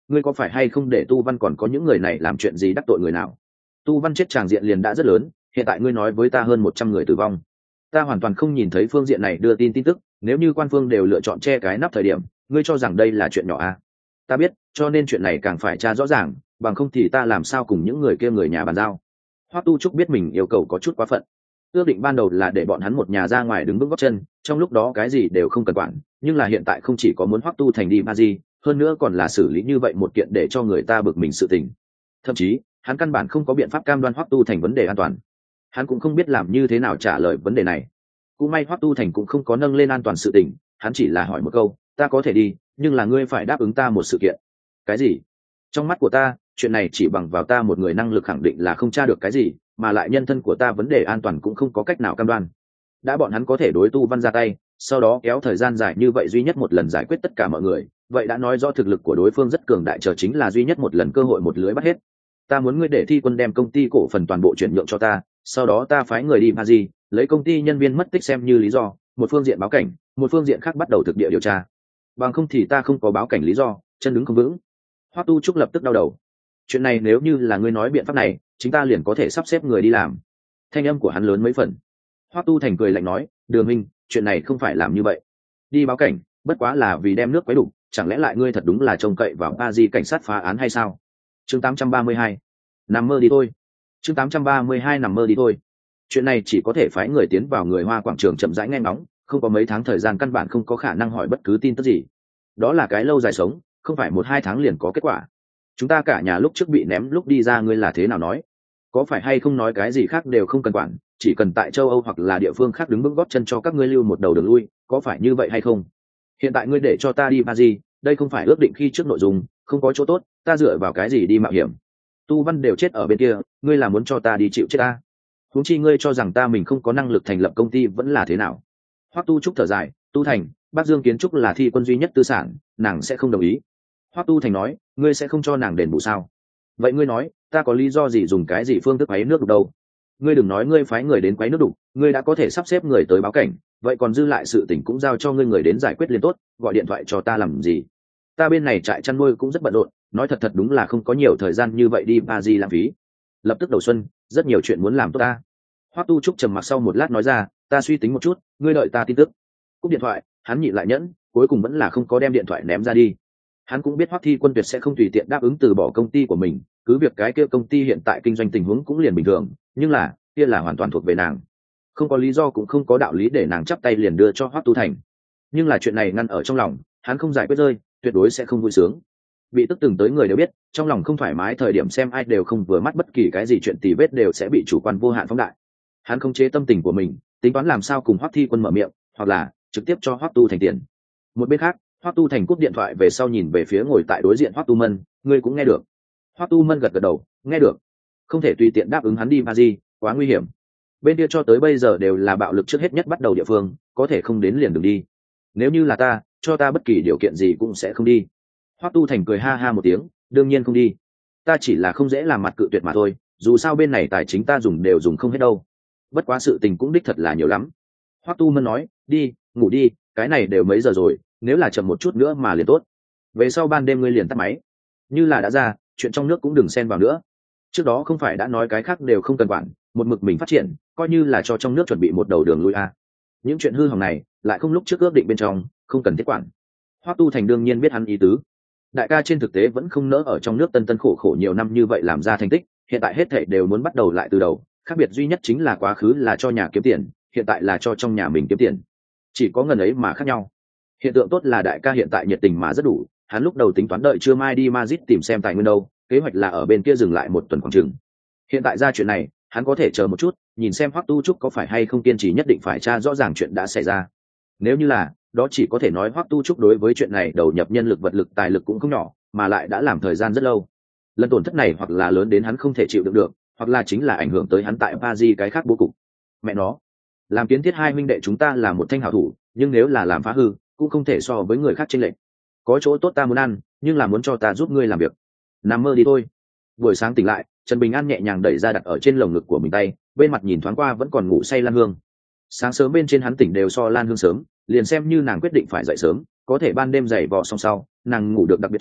ngươi có phải hay không để tu văn còn có những người này làm chuyện gì đắc tội người nào? Tu văn chết tràng diện liền đã rất lớn, hiện tại ngươi nói với ta hơn một trăm người tử vong, ta hoàn toàn không nhìn thấy phương diện này đưa tin tin tức. Nếu như quan phương đều lựa chọn che cái nắp thời điểm, ngươi cho rằng đây là chuyện nhỏ à? Ta biết, cho nên chuyện này càng phải tra rõ ràng, bằng không thì ta làm sao cùng những người kia người nhà bàn giao. Hoắc Tu Trúc biết mình yêu cầu có chút quá phận. Ước định ban đầu là để bọn hắn một nhà ra ngoài đứng vững gót chân, trong lúc đó cái gì đều không cần quản, nhưng là hiện tại không chỉ có muốn Hoắc Tu Thành đi ba gì, hơn nữa còn là xử lý như vậy một kiện để cho người ta bực mình sự tình. Thậm chí, hắn căn bản không có biện pháp cam đoan Hoắc Tu Thành vấn đề an toàn. Hắn cũng không biết làm như thế nào trả lời vấn đề này. Cũng may Hoắc Tu Thành cũng không có nâng lên an toàn sự tình, hắn chỉ là hỏi một câu, ta có thể đi, nhưng là ngươi phải đáp ứng ta một sự kiện. Cái gì? Trong mắt của ta, chuyện này chỉ bằng vào ta một người năng lực khẳng định là không tra được cái gì, mà lại nhân thân của ta vấn đề an toàn cũng không có cách nào cam đoan. Đã bọn hắn có thể đối tu văn ra tay, sau đó kéo thời gian dài như vậy duy nhất một lần giải quyết tất cả mọi người, vậy đã nói rõ thực lực của đối phương rất cường đại, chờ chính là duy nhất một lần cơ hội một lưới bắt hết. Ta muốn ngươi để thi quân đem công ty cổ phần toàn bộ chuyển nhượng cho ta, sau đó ta phái người đi Paris, lấy công ty nhân viên mất tích xem như lý do, một phương diện báo cảnh, một phương diện khác bắt đầu thực địa điều tra. Bằng không thì ta không có báo cảnh lý do, chân đứng không vững. Hoắc Tu Trúc lập tức đau đầu. Chuyện này nếu như là ngươi nói biện pháp này, chúng ta liền có thể sắp xếp người đi làm. Thanh âm của hắn lớn mấy phần. Hoắc Tu Thành cười lạnh nói, Đường Minh, chuyện này không phải làm như vậy. Đi báo cảnh, bất quá là vì đem nước quấy đủ, chẳng lẽ lại ngươi thật đúng là trông cậy vào Paris cảnh sát phá án hay sao? Chương tám trăm ba mươi hai, nằm mơ đi thôi. Chương tám trăm ba mươi hai nằm mơ đi thôi. Chuyện này chỉ có thể phái người tiến vào người Hoa quảng trường chậm rãi nghe ngóng, không có mấy tháng thời gian căn bản không có khả năng hỏi bất cứ tin tức gì. Đó là cái lâu dài sống, không phải một hai tháng liền có kết quả. Chúng ta cả nhà lúc trước bị ném lúc đi ra ngươi là thế nào nói? Có phải hay không nói cái gì khác đều không cần quản, chỉ cần tại châu Âu hoặc là địa phương khác đứng vững gót chân cho các ngươi lưu một đầu đường lui, có phải như vậy hay không? Hiện tại ngươi để cho ta đi Paris, đây không phải ước định khi trước nội dung, không có chỗ tốt, ta dựa vào cái gì đi mạo hiểm? Tu Văn đều chết ở bên kia, ngươi là muốn cho ta đi chịu chết ta? Huống chi ngươi cho rằng ta mình không có năng lực thành lập công ty vẫn là thế nào? Hoắc Tu Trúc thở dài, Tu Thành, Bắc Dương Kiến Trúc là thi quân duy nhất tư sản, nàng sẽ không đồng ý. Hoắc Tu Thành nói, ngươi sẽ không cho nàng đền bù sao? Vậy ngươi nói, ta có lý do gì dùng cái gì phương thức quấy nước đục đâu? Ngươi đừng nói ngươi phái người đến quấy nước đục, ngươi đã có thể sắp xếp người tới báo cảnh, vậy còn dư lại sự tình cũng giao cho ngươi người đến giải quyết liền tốt, gọi điện thoại cho ta làm gì? Ta bên này trại chăn nuôi cũng rất bận rộn, nói thật thật đúng là không có nhiều thời gian như vậy đi Paris lãng phí. Lập tức đầu xuân, rất nhiều chuyện muốn làm tốt ta. Hoắc Tu Trúc trầm mặc sau một lát nói ra, ta suy tính một chút, ngươi đợi ta tin tức. Cúp điện thoại, hắn nhịn lại nhẫn, cuối cùng vẫn là không có đem điện thoại ném ra đi. Hắn cũng biết Hoắc Thi Quân tuyệt sẽ không tùy tiện đáp ứng từ bỏ công ty của mình, cứ việc cái kia công ty hiện tại kinh doanh tình huống cũng liền bình thường, nhưng là kia là hoàn toàn thuộc về nàng, không có lý do cũng không có đạo lý để nàng chắp tay liền đưa cho Hoắc Tu Thành. Nhưng là chuyện này ngăn ở trong lòng, hắn không giải quyết rơi, tuyệt đối sẽ không vui sướng. Bị tức từng tới người đều biết, trong lòng không thoải mái thời điểm xem ai đều không vừa mắt, bất kỳ cái gì chuyện tì vết đều sẽ bị chủ quan vô hạn phóng đại. Hắn không chế tâm tình của mình, tính toán làm sao cùng Hoắc Thi Quân mở miệng, hoặc là trực tiếp cho Hoắc Tu Thành tiền. Một bên khác, Hoắc Tu Thành cúp điện thoại về sau nhìn về phía ngồi tại đối diện Hoắc Tu Mân, ngươi cũng nghe được? Hoắc Tu Mân gật gật đầu, nghe được. Không thể tùy tiện đáp ứng hắn đi Paris, quá nguy hiểm. Bên kia cho tới bây giờ đều là bạo lực trước hết nhất bắt đầu địa phương, có thể không đến liền đừng đi. Nếu như là ta, cho ta bất kỳ điều kiện gì cũng sẽ không đi. Hoắc Tu Thành cười ha ha một tiếng, đương nhiên không đi. Ta chỉ là không dễ làm mặt cự tuyệt mà thôi, dù sao bên này tài chính ta dùng đều dùng không hết đâu. Bất quá sự tình cũng đích thật là nhiều lắm. Hoắc Tu Mân nói, đi, ngủ đi, cái này đều mấy giờ rồi, nếu là chậm một chút nữa mà liền tốt. Về sau ban đêm ngươi liền tắt máy. Như là đã ra, chuyện trong nước cũng đừng xen vào nữa. Trước đó không phải đã nói cái khác đều không cần quản, một mực mình phát triển, coi như là cho trong nước chuẩn bị một đầu đường lui a. Những chuyện hư hỏng này, lại không lúc trước ước định bên trong, không cần thiết quản. Hoắc Tu Thành đương nhiên biết hắn ý tứ. Đại ca trên thực tế vẫn không nỡ ở trong nước tân tân khổ khổ nhiều năm như vậy làm ra thành tích, hiện tại hết thảy đều muốn bắt đầu lại từ đầu, khác biệt duy nhất chính là quá khứ là cho nhà kiếm tiền, hiện tại là cho trong nhà mình kiếm tiền. Chỉ có ngần ấy mà khác nhau. Hiện tượng tốt là đại ca hiện tại nhiệt tình mà rất đủ, hắn lúc đầu tính toán đợi trưa mai đi Madrid tìm xem tài nguyên đâu, kế hoạch là ở bên kia dừng lại một tuần khoảng chừng. Hiện tại ra chuyện này, hắn có thể chờ một chút, nhìn xem Hoắc Tu Trúc có phải hay không kiên trì nhất định phải tra rõ ràng chuyện đã xảy ra. Nếu như là, đó chỉ có thể nói Hoắc Tu Trúc đối với chuyện này đầu nhập nhân lực vật lực tài lực cũng không nhỏ, mà lại đã làm thời gian rất lâu. Lần tổn thất này hoặc là lớn đến hắn không thể chịu đựng được, hoặc là chính là ảnh hưởng tới hắn tại Paris cái khác bố cục. Mẹ nó, làm kiến thiết hai huynh đệ chúng ta là một thanh hảo thủ, nhưng nếu là làm phá hư, cũng không thể so với người khác chênh lệch. Có chỗ tốt ta muốn ăn, nhưng là muốn cho ta giúp ngươi làm việc. Nằm mơ đi thôi. Buổi sáng tỉnh lại, Trần Bình An nhẹ nhàng đẩy ra đặt ở trên lồng ngực của mình tay, bên mặt nhìn thoáng qua vẫn còn ngủ say Lan Hương. Sáng sớm bên trên hắn tỉnh đều so Lan Hương sớm, liền xem như nàng quyết định phải dậy sớm, có thể ban đêm dậy vò xong sau, nàng ngủ được đặc biệt chết,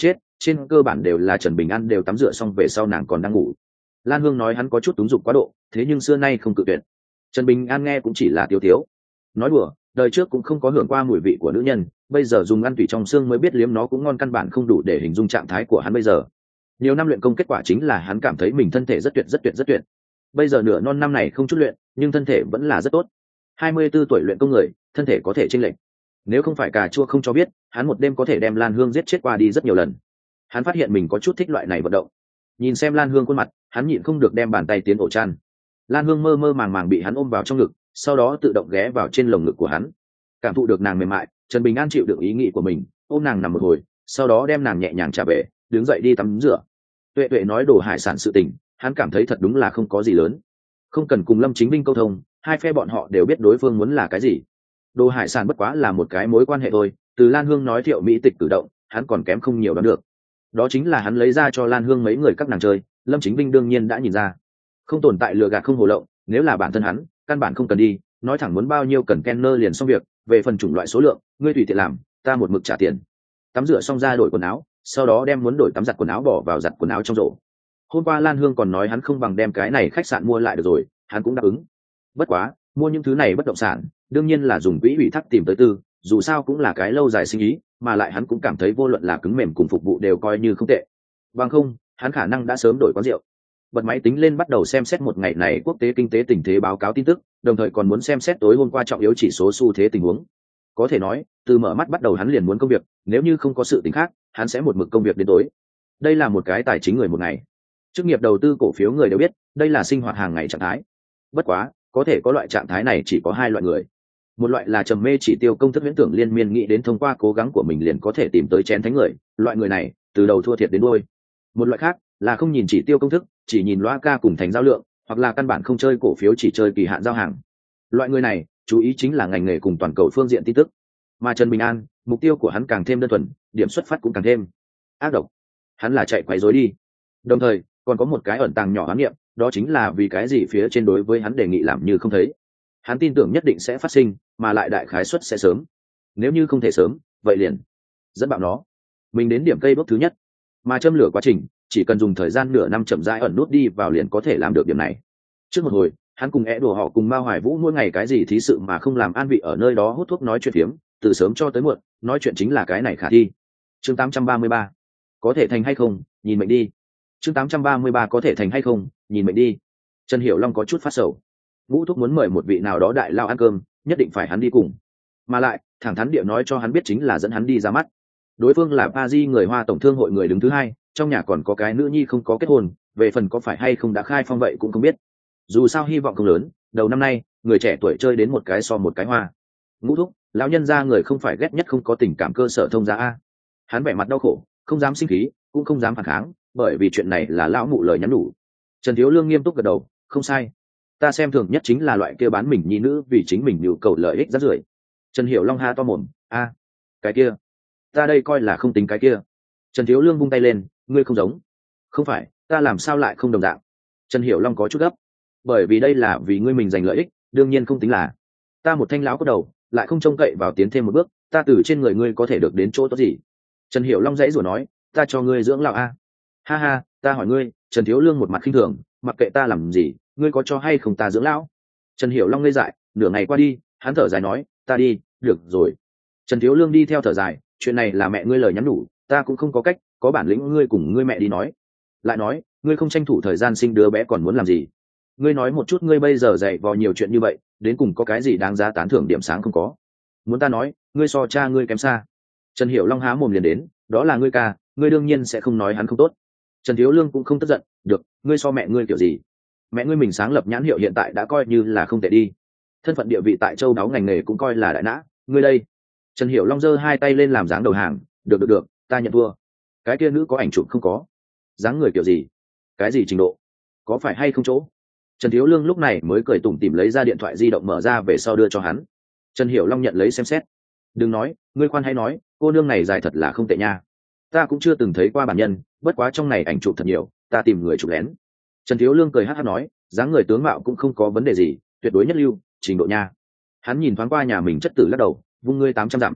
trên cơ bản đều là Trần Bình An đều tắm rửa xong về sau nàng còn đang ngủ. Lan Hương nói hắn có chút túng dục quá độ, thế nhưng xưa nay không cự tuyệt. Trần Bình An nghe cũng chỉ là tiêu tiếu. Nói đùa, đời trước cũng không có hưởng qua mùi vị của nữ nhân, bây giờ dùng ăn tủy trong xương mới biết liếm nó cũng ngon, căn bản không đủ để hình dung trạng thái của hắn bây giờ. Nhiều năm luyện công kết quả chính là hắn cảm thấy mình thân thể rất tuyệt rất tuyệt rất tuyệt. Bây giờ nửa non năm này không chút luyện, nhưng thân thể vẫn là rất tốt. hai mươi tư tuổi luyện công người, thân thể có thể chênh lệch. Nếu không phải cà chua không cho biết, hắn một đêm có thể đem Lan Hương giết chết qua đi rất nhiều lần. Hắn phát hiện mình có chút thích loại này vận động. Nhìn xem Lan Hương khuôn mặt, hắn nhịn không được đem bàn tay tiến ổ chăn. Lan Hương mơ mơ màng màng bị hắn ôm vào trong ngực, sau đó tự động ghé vào trên lồng ngực của hắn. Cảm thụ được nàng mềm mại, Trần Bình An chịu đựng ý nghĩ của mình, ôm nàng nằm một hồi, sau đó đem nàng nhẹ nhàng trả về, đứng dậy đi tắm rửa. Tuệ Tuệ nói đồ hải sản sự tình, hắn cảm thấy thật đúng là không có gì lớn, không cần cùng Lâm Chính Vinh câu thông, hai phe bọn họ đều biết đối phương muốn là cái gì. Đồ hải sản bất quá là một cái mối quan hệ thôi, từ Lan Hương nói Thiệu Mỹ Tịch cử động, hắn còn kém không nhiều đoán được. Đó chính là hắn lấy ra cho Lan Hương mấy người các nàng chơi, Lâm Chính Vinh đương nhiên đã nhìn ra. Không tồn tại lừa gạt không hồ lộng, nếu là bản thân hắn, căn bản không cần đi, nói thẳng muốn bao nhiêu cần Kenner liền xong việc, về phần chủng loại số lượng, ngươi tùy tiện làm, ta một mực trả tiền. Tắm rửa xong ra đổi quần áo, sau đó đem muốn đổi tắm giặt quần áo bỏ vào giặt quần áo trong rổ. Hôm qua Lan Hương còn nói hắn không bằng đem cái này khách sạn mua lại được rồi, hắn cũng đáp ứng. Bất quá, mua những thứ này bất động sản, đương nhiên là dùng quỹ ủy thác tìm tới tư, dù sao cũng là cái lâu dài sinh ý, mà lại hắn cũng cảm thấy vô luận là cứng mềm cùng phục vụ đều coi như không tệ. Bằng không, hắn khả năng đã sớm đổi quán rượu. Bật máy tính lên bắt đầu xem xét một ngày này quốc tế kinh tế tình thế báo cáo tin tức, đồng thời còn muốn xem xét tối hôm qua trọng yếu chỉ số xu thế tình huống. Có thể nói, từ mở mắt bắt đầu hắn liền muốn công việc, nếu như không có sự tình khác, hắn sẽ một mực công việc đến tối. Đây là một cái tài chính người một ngày. Chức nghiệp đầu tư cổ phiếu người đều biết, đây là sinh hoạt hàng ngày trạng thái. Bất quá, có thể có loại trạng thái này chỉ có hai loại người. Một loại là trầm mê chỉ tiêu công thức viễn tưởng liên miên nghĩ đến thông qua cố gắng của mình liền có thể tìm tới chén thánh người, loại người này từ đầu thua thiệt đến đuôi. Một loại khác là không nhìn chỉ tiêu công thức, chỉ nhìn loa ca cùng thành giao lượng, hoặc là căn bản không chơi cổ phiếu chỉ chơi kỳ hạn giao hàng. Loại người này chú ý chính là ngành nghề cùng toàn cầu phương diện tin tức. Mà Trần Bình An, mục tiêu của hắn càng thêm đơn thuần, điểm xuất phát cũng càng thêm ác độc. Hắn là chạy quấy rối đi. Đồng thời, còn có một cái ẩn tàng nhỏ ám nghiệm, đó chính là vì cái gì phía trên đối với hắn đề nghị làm như không thấy. Hắn tin tưởng nhất định sẽ phát sinh, mà lại đại khái suất sẽ sớm. Nếu như không thể sớm, vậy liền dẫn bạo nó. Mình đến điểm cây bước thứ nhất, mà châm lửa quá trình chỉ cần dùng thời gian nửa năm chậm rãi ẩn nút đi vào liền có thể làm được điểm này. Trước một hồi, hắn cùng é đùa họ cùng Mao Hoài Vũ mỗi ngày cái gì thí sự mà không làm, an vị ở nơi đó hút thuốc nói chuyện phiếm, từ sớm cho tới muộn, nói chuyện chính là cái này khả thi. Chương tám trăm ba mươi ba, có thể thành hay không, nhìn mệnh đi. Chương tám trăm ba mươi ba có thể thành hay không, nhìn mệnh đi. Trần Hiểu Long có chút phát sầu. Vũ Thúc muốn mời một vị nào đó đại lao ăn cơm, nhất định phải hắn đi cùng. Mà lại, thẳng thắn địa nói cho hắn biết chính là dẫn hắn đi ra mắt. Đối phương là Paris người Hoa tổng thương hội người đứng thứ hai, trong nhà còn có cái nữ nhi không có kết hôn, về phần có phải hay không đã khai phong vậy cũng không biết. Dù sao hy vọng không lớn, đầu năm nay, người trẻ tuổi chơi đến một cái so một cái hoa. Ngũ Thúc, lão nhân gia người không phải ghét nhất không có tình cảm cơ sở thông gia a. Hắn vẻ mặt đau khổ, không dám sinh khí, cũng không dám phản kháng, bởi vì chuyện này là lão mụ lời nhắn nhủ. Trần Thiếu Lương nghiêm túc gật đầu, không sai. Ta xem thường nhất chính là loại kia bán mình nhi nữ vì chính mình nhu cầu lợi ích rác rưởi. Trần Hiểu Long ha to mồm, a, cái kia, ta đây coi là không tính cái kia. Trần Thiếu Lương vung tay lên, ngươi không giống. Không phải, ta làm sao lại không đồng dạng. Trần Hiểu Long có chút gấp, bởi vì đây là vì ngươi mình giành lợi ích, đương nhiên không tính là. Ta một thanh lão có đầu, lại không trông cậy vào tiến thêm một bước, ta từ trên người ngươi có thể được đến chỗ tốt gì. Trần Hiểu Long dãy rủa nói, ta cho ngươi dưỡng lão a. Ha ha, ta hỏi ngươi. Trần Thiếu Lương một mặt khinh thường, mặc kệ ta làm gì, ngươi có cho hay không ta dưỡng lão. Trần Hiểu Long ngây dại, nửa ngày qua đi, hắn thở dài nói, ta đi, được rồi. Trần Thiếu Lương đi theo thở dài, chuyện này là mẹ ngươi lời nhắn nhủ, ta cũng không có cách, có bản lĩnh ngươi cùng ngươi mẹ đi nói. Lại nói, ngươi không tranh thủ thời gian sinh đứa bé còn muốn làm gì? Ngươi nói một chút, ngươi bây giờ dạy vò nhiều chuyện như vậy, đến cùng có cái gì đáng giá tán thưởng điểm sáng không có? Muốn ta nói, ngươi so cha ngươi kém xa. Trần Hiểu Long há mồm liền đến, đó là ngươi ca, ngươi đương nhiên sẽ không nói hắn không tốt. Trần Thiếu Lương cũng không tức giận, được, ngươi so mẹ ngươi kiểu gì? Mẹ ngươi mình sáng lập nhãn hiệu hiện tại đã coi như là không tệ đi, thân phận địa vị tại châu đáo ngành nghề cũng coi là đại nã, ngươi đây. Trần Hiểu Long giơ hai tay lên làm dáng đầu hàng, được được được, ta nhận thua. Cái kia nữ có ảnh chụp không có? Dáng người kiểu gì? Cái gì trình độ? Có phải hay không chỗ? Trần Thiếu Lương lúc này mới cười tủm tỉm lấy ra điện thoại di động mở ra về sau đưa cho hắn. Trần Hiểu Long nhận lấy xem xét. Đừng nói, ngươi khoan hay nói, cô nương này dài thật là không tệ nha. Ta cũng chưa từng thấy qua bản nhân, bất quá trong này ảnh chụp thật nhiều, ta tìm người chụp lén. Trần Thiếu Lương cười hát hát nói, dáng người tướng mạo cũng không có vấn đề gì, tuyệt đối nhất lưu, trình độ nha. Hắn nhìn thoáng qua nhà mình chất tử lắc đầu, vung ngươi tám trăm dặm.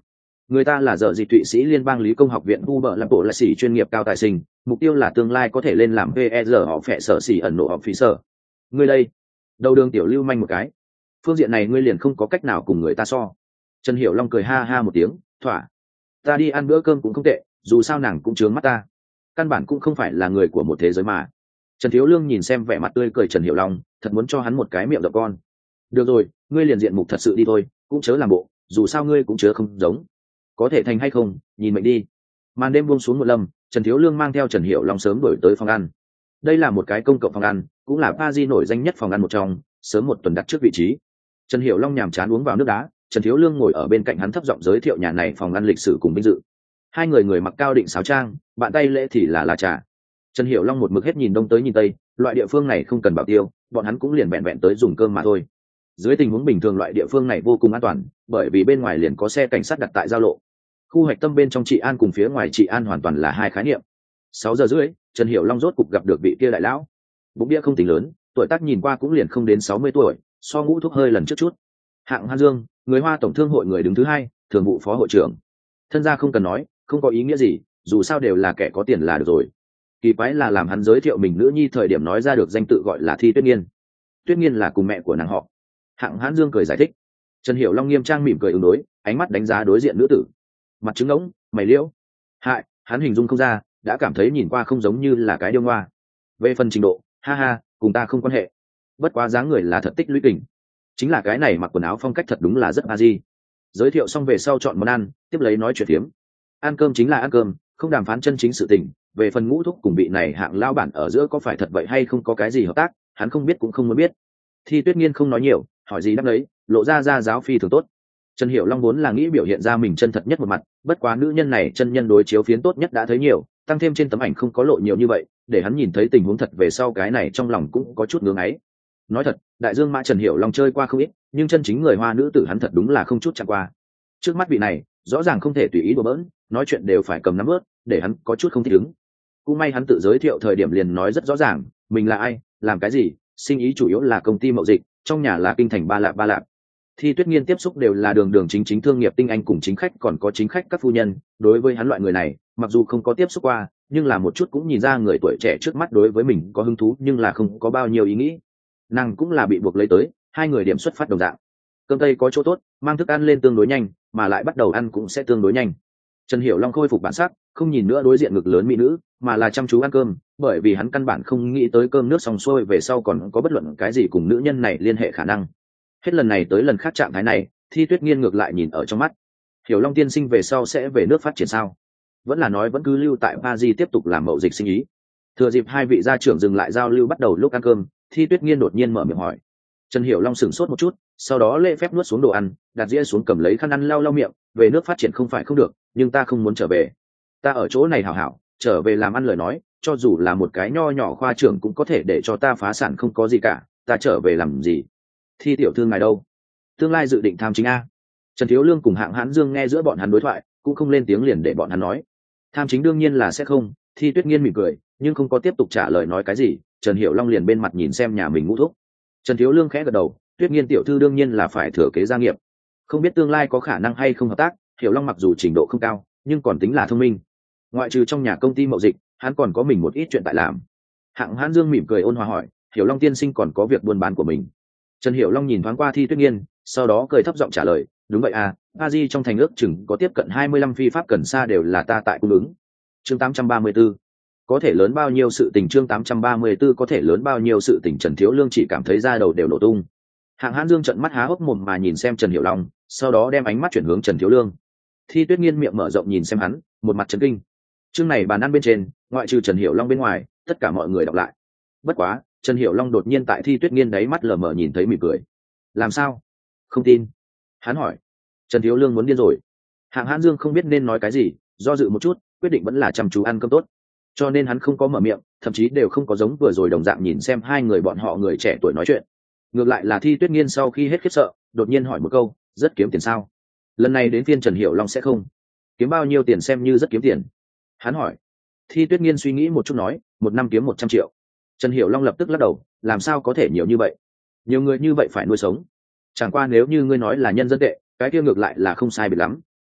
Người ta là giờ gì Thụy Sĩ Liên bang Lý công học viện u bờ làm bộ là sĩ chuyên nghiệp cao tài sinh, mục tiêu là tương lai có thể lên làm vê e rờ họ phệ sở sĩ ẩn nộ học phí sở. Ngươi đây, đầu đường tiểu lưu manh một cái. Phương diện này ngươi liền không có cách nào cùng người ta so. Trần Hiểu Long cười ha ha một tiếng, thỏa. Ta đi ăn bữa cơm cũng không tệ, dù sao nàng cũng chướng mắt ta. Căn bản cũng không phải là người của một thế giới mà. Trần Thiếu Lương nhìn xem vẻ mặt tươi cười Trần Hiểu Long, thật muốn cho hắn một cái miệng rộng con. Được rồi, ngươi liền diện mục thật sự đi thôi, cũng chớ làm bộ, dù sao ngươi cũng chớ không giống. Có thể thành hay không, nhìn mệnh đi. Màn đêm buông xuống một lâm, Trần Thiếu Lương mang theo Trần Hiểu Long sớm đổi tới phòng ăn. Đây là một cái công cộng phòng ăn, cũng là Paris nổi danh nhất phòng ăn một trong, sớm một tuần đặt trước vị trí. Trần Hiểu Long nhàm chán uống vào nước đá, Trần Thiếu Lương ngồi ở bên cạnh hắn thấp giọng giới thiệu nhà này phòng ăn lịch sử cùng vinh dự. Hai người người mặc cao định sáo trang, bạn tay lễ thì là lá trà. Trần Hiểu Long một mực hết nhìn đông tới nhìn tây, loại địa phương này không cần bảo tiêu, bọn hắn cũng liền vẹn vẹn tới dùng cơm mà thôi. Dưới tình huống bình thường loại địa phương này vô cùng an toàn, bởi vì bên ngoài liền có xe cảnh sát đặt tại giao lộ. Khu hoạch tâm bên trong trị an cùng phía ngoài trị an hoàn toàn là hai khái niệm. Sáu giờ rưỡi, Trần Hiểu Long rốt cục gặp được vị kia đại lão. Bụng bia không tính lớn, tuổi tác nhìn qua cũng liền không đến sáu mươi tuổi, so Ngũ Thúc hơi lần trước chút. Hạng Hán Dương, người Hoa tổng thương hội người đứng thứ hai, thường vụ phó hội trưởng. Thân gia không cần nói, không có ý nghĩa gì, dù sao đều là kẻ có tiền là được rồi. Kỳ quái là làm hắn giới thiệu mình nữ nhi thời điểm nói ra được danh tự gọi là Thi Tuyết Nghiên. Tuyết Nghiên là cùng mẹ của nàng họ. Hạng Hán Dương cười giải thích. Trần Hiểu Long nghiêm trang mỉm cười ứng đối, ánh mắt đánh giá đối diện nữ tử. Mặt trứng ngỗng, mày liễu. Hại, hắn hình dung không ra, đã cảm thấy nhìn qua không giống như là cái điêu ngoa. Về phần trình độ, ha ha, cùng ta không quan hệ. Bất quá dáng người là thật tích lũy kình. Chính là cái này mặc quần áo phong cách thật đúng là rất a di. Giới thiệu xong về sau chọn món ăn, tiếp lấy nói chuyện phiếm. Ăn cơm chính là ăn cơm, không đàm phán chân chính sự tình. Về phần Ngũ Thúc cùng vị này Hạng lao bản ở giữa có phải thật vậy hay không có cái gì hợp tác, hắn không biết cũng không muốn biết. Thi Tuyết Nghiên không nói nhiều, hỏi gì đáp lấy, lộ ra ra giáo phi thường tốt. Trần Hiểu Long vốn là nghĩ biểu hiện ra mình chân thật nhất một mặt, bất quá nữ nhân này chân nhân đối chiếu phiến tốt nhất đã thấy nhiều, tăng thêm trên tấm ảnh không có lộ nhiều như vậy, để hắn nhìn thấy tình huống thật về sau cái này trong lòng cũng có chút ngưỡng ấy. Nói thật, đại dương mã Trần Hiểu Long chơi qua không ít, nhưng chân chính người Hoa nữ tử hắn thật đúng là không chút chẳng qua. Trước mắt vị này, rõ ràng không thể tùy ý đùa bỡn, nói chuyện đều phải cầm nắm ướt, để hắn có chút không thích ứng. Cũng may hắn tự giới thiệu thời điểm liền nói rất rõ ràng, mình là ai, làm cái gì, sinh ý chủ yếu là công ty mậu dịch, trong nhà là kinh thành Ba Lạp Ba Lạp. Thi Tuyết Nghiên tiếp xúc đều là đường đường chính chính thương nghiệp tinh anh cùng chính khách còn có chính khách các phu nhân, đối với hắn loại người này, mặc dù không có tiếp xúc qua, nhưng là một chút cũng nhìn ra người tuổi trẻ trước mắt đối với mình có hứng thú nhưng là không có bao nhiêu ý nghĩ. Nàng cũng là bị buộc lấy tới, hai người điểm xuất phát đồng dạng. Cơm tây có chỗ tốt, mang thức ăn lên tương đối nhanh, mà lại bắt đầu ăn cũng sẽ tương đối nhanh. Trần Hiểu Long khôi phục bản sắc, không nhìn nữa đối diện ngực lớn mỹ nữ, mà là chăm chú ăn cơm, bởi vì hắn căn bản không nghĩ tới cơm nước xong xuôi về sau còn có bất luận cái gì cùng nữ nhân này liên hệ khả năng. Hết lần này tới lần khác trạng thái này, Thi Tuyết Nghiên ngược lại nhìn ở trong mắt. Hiểu Long tiên sinh về sau sẽ về nước phát triển sao? Vẫn là nói vẫn cứ lưu tại Paris tiếp tục làm mậu dịch sinh ý. Thừa dịp hai vị gia trưởng dừng lại giao lưu bắt đầu lúc ăn cơm, Thi Tuyết Nghiên đột nhiên mở miệng hỏi. Trần Hiểu Long sửng sốt một chút, sau đó lễ phép nuốt xuống đồ ăn, đặt dĩa xuống cầm lấy khăn ăn lau lau miệng, về nước phát triển không phải không được, nhưng ta không muốn trở về. Ta ở chỗ này hảo hảo, trở về làm ăn lời nói, cho dù là một cái nho nhỏ khoa trưởng cũng có thể để cho ta phá sản không có gì cả, ta trở về làm gì? Thi tiểu thư ngài đâu? Tương lai dự định tham chính a? Trần Thiếu Lương cùng Hạng Hán Dương nghe giữa bọn hắn đối thoại, cũng không lên tiếng liền để bọn hắn nói. Tham chính đương nhiên là sẽ không. Thi Tuyết Nghiên mỉm cười, nhưng không có tiếp tục trả lời nói cái gì. Trần Hiểu Long liền bên mặt nhìn xem nhà mình Ngũ Thúc. Trần Thiếu Lương khẽ gật đầu, Tuyết Nghiên tiểu thư đương nhiên là phải thừa kế gia nghiệp. Không biết tương lai có khả năng hay không hợp tác. Hiểu Long mặc dù trình độ không cao, nhưng còn tính là thông minh. Ngoại trừ trong nhà công ty mậu dịch, hắn còn có mình một ít chuyện tại làm. Hạng Hán Dương mỉm cười ôn hòa hỏi, Hiểu Long tiên sinh còn có việc buôn bán của mình. Trần Hiểu Long nhìn thoáng qua Thi Tuyết Nghiên, sau đó cười thấp giọng trả lời, đúng vậy à, Paris trong thành ước chừng có tiếp cận hai mươi lăm phi pháp cần sa đều là ta tại cung ứng. Chương tám trăm ba mươi 834 có thể lớn bao nhiêu sự tình chương tám trăm ba mươi 834 có thể lớn bao nhiêu sự tình Trần Thiếu Lương chỉ cảm thấy da đầu đều nổ tung. Hạng Hán Dương trợn mắt há hốc mồm mà nhìn xem Trần Hiểu Long, sau đó đem ánh mắt chuyển hướng Trần Thiếu Lương. Thi Tuyết Nghiên miệng mở rộng nhìn xem hắn, một mặt chấn kinh. Chương này bàn ăn bên trên, ngoại trừ Trần Hiểu Long bên ngoài, tất cả mọi người đọc lại. Bất quá, Trần Hiểu Long đột nhiên tại Thi Tuyết Nghiên đáy mắt lờ mờ nhìn thấy mỉm cười. Làm sao? Không tin. Hắn hỏi. Trần Thiếu Lương muốn điên rồi. Hạng Hán Dương không biết nên nói cái gì, do dự một chút, quyết định vẫn là chăm chú ăn cơm tốt. Cho nên hắn không có mở miệng, thậm chí đều không có giống vừa rồi đồng dạng nhìn xem hai người bọn họ người trẻ tuổi nói chuyện. Ngược lại là Thi Tuyết Nghiên sau khi hết khiếp sợ, đột nhiên hỏi một câu, rất kiếm tiền sao? Lần này đến phiên Trần Hiểu Long sẽ không. Kiếm bao nhiêu tiền xem như rất kiếm tiền? Hắn hỏi. Thi Tuyết Nghiên suy nghĩ một chút nói, một năm kiếm một trăm triệu. Trần Hiểu Long lập tức lắc đầu, làm sao có thể nhiều như vậy? Nhiều người như vậy phải nuôi sống. Chẳng qua nếu như ngươi nói là nhân dân tệ, cái kia ngược lại là không sai biệt lắm,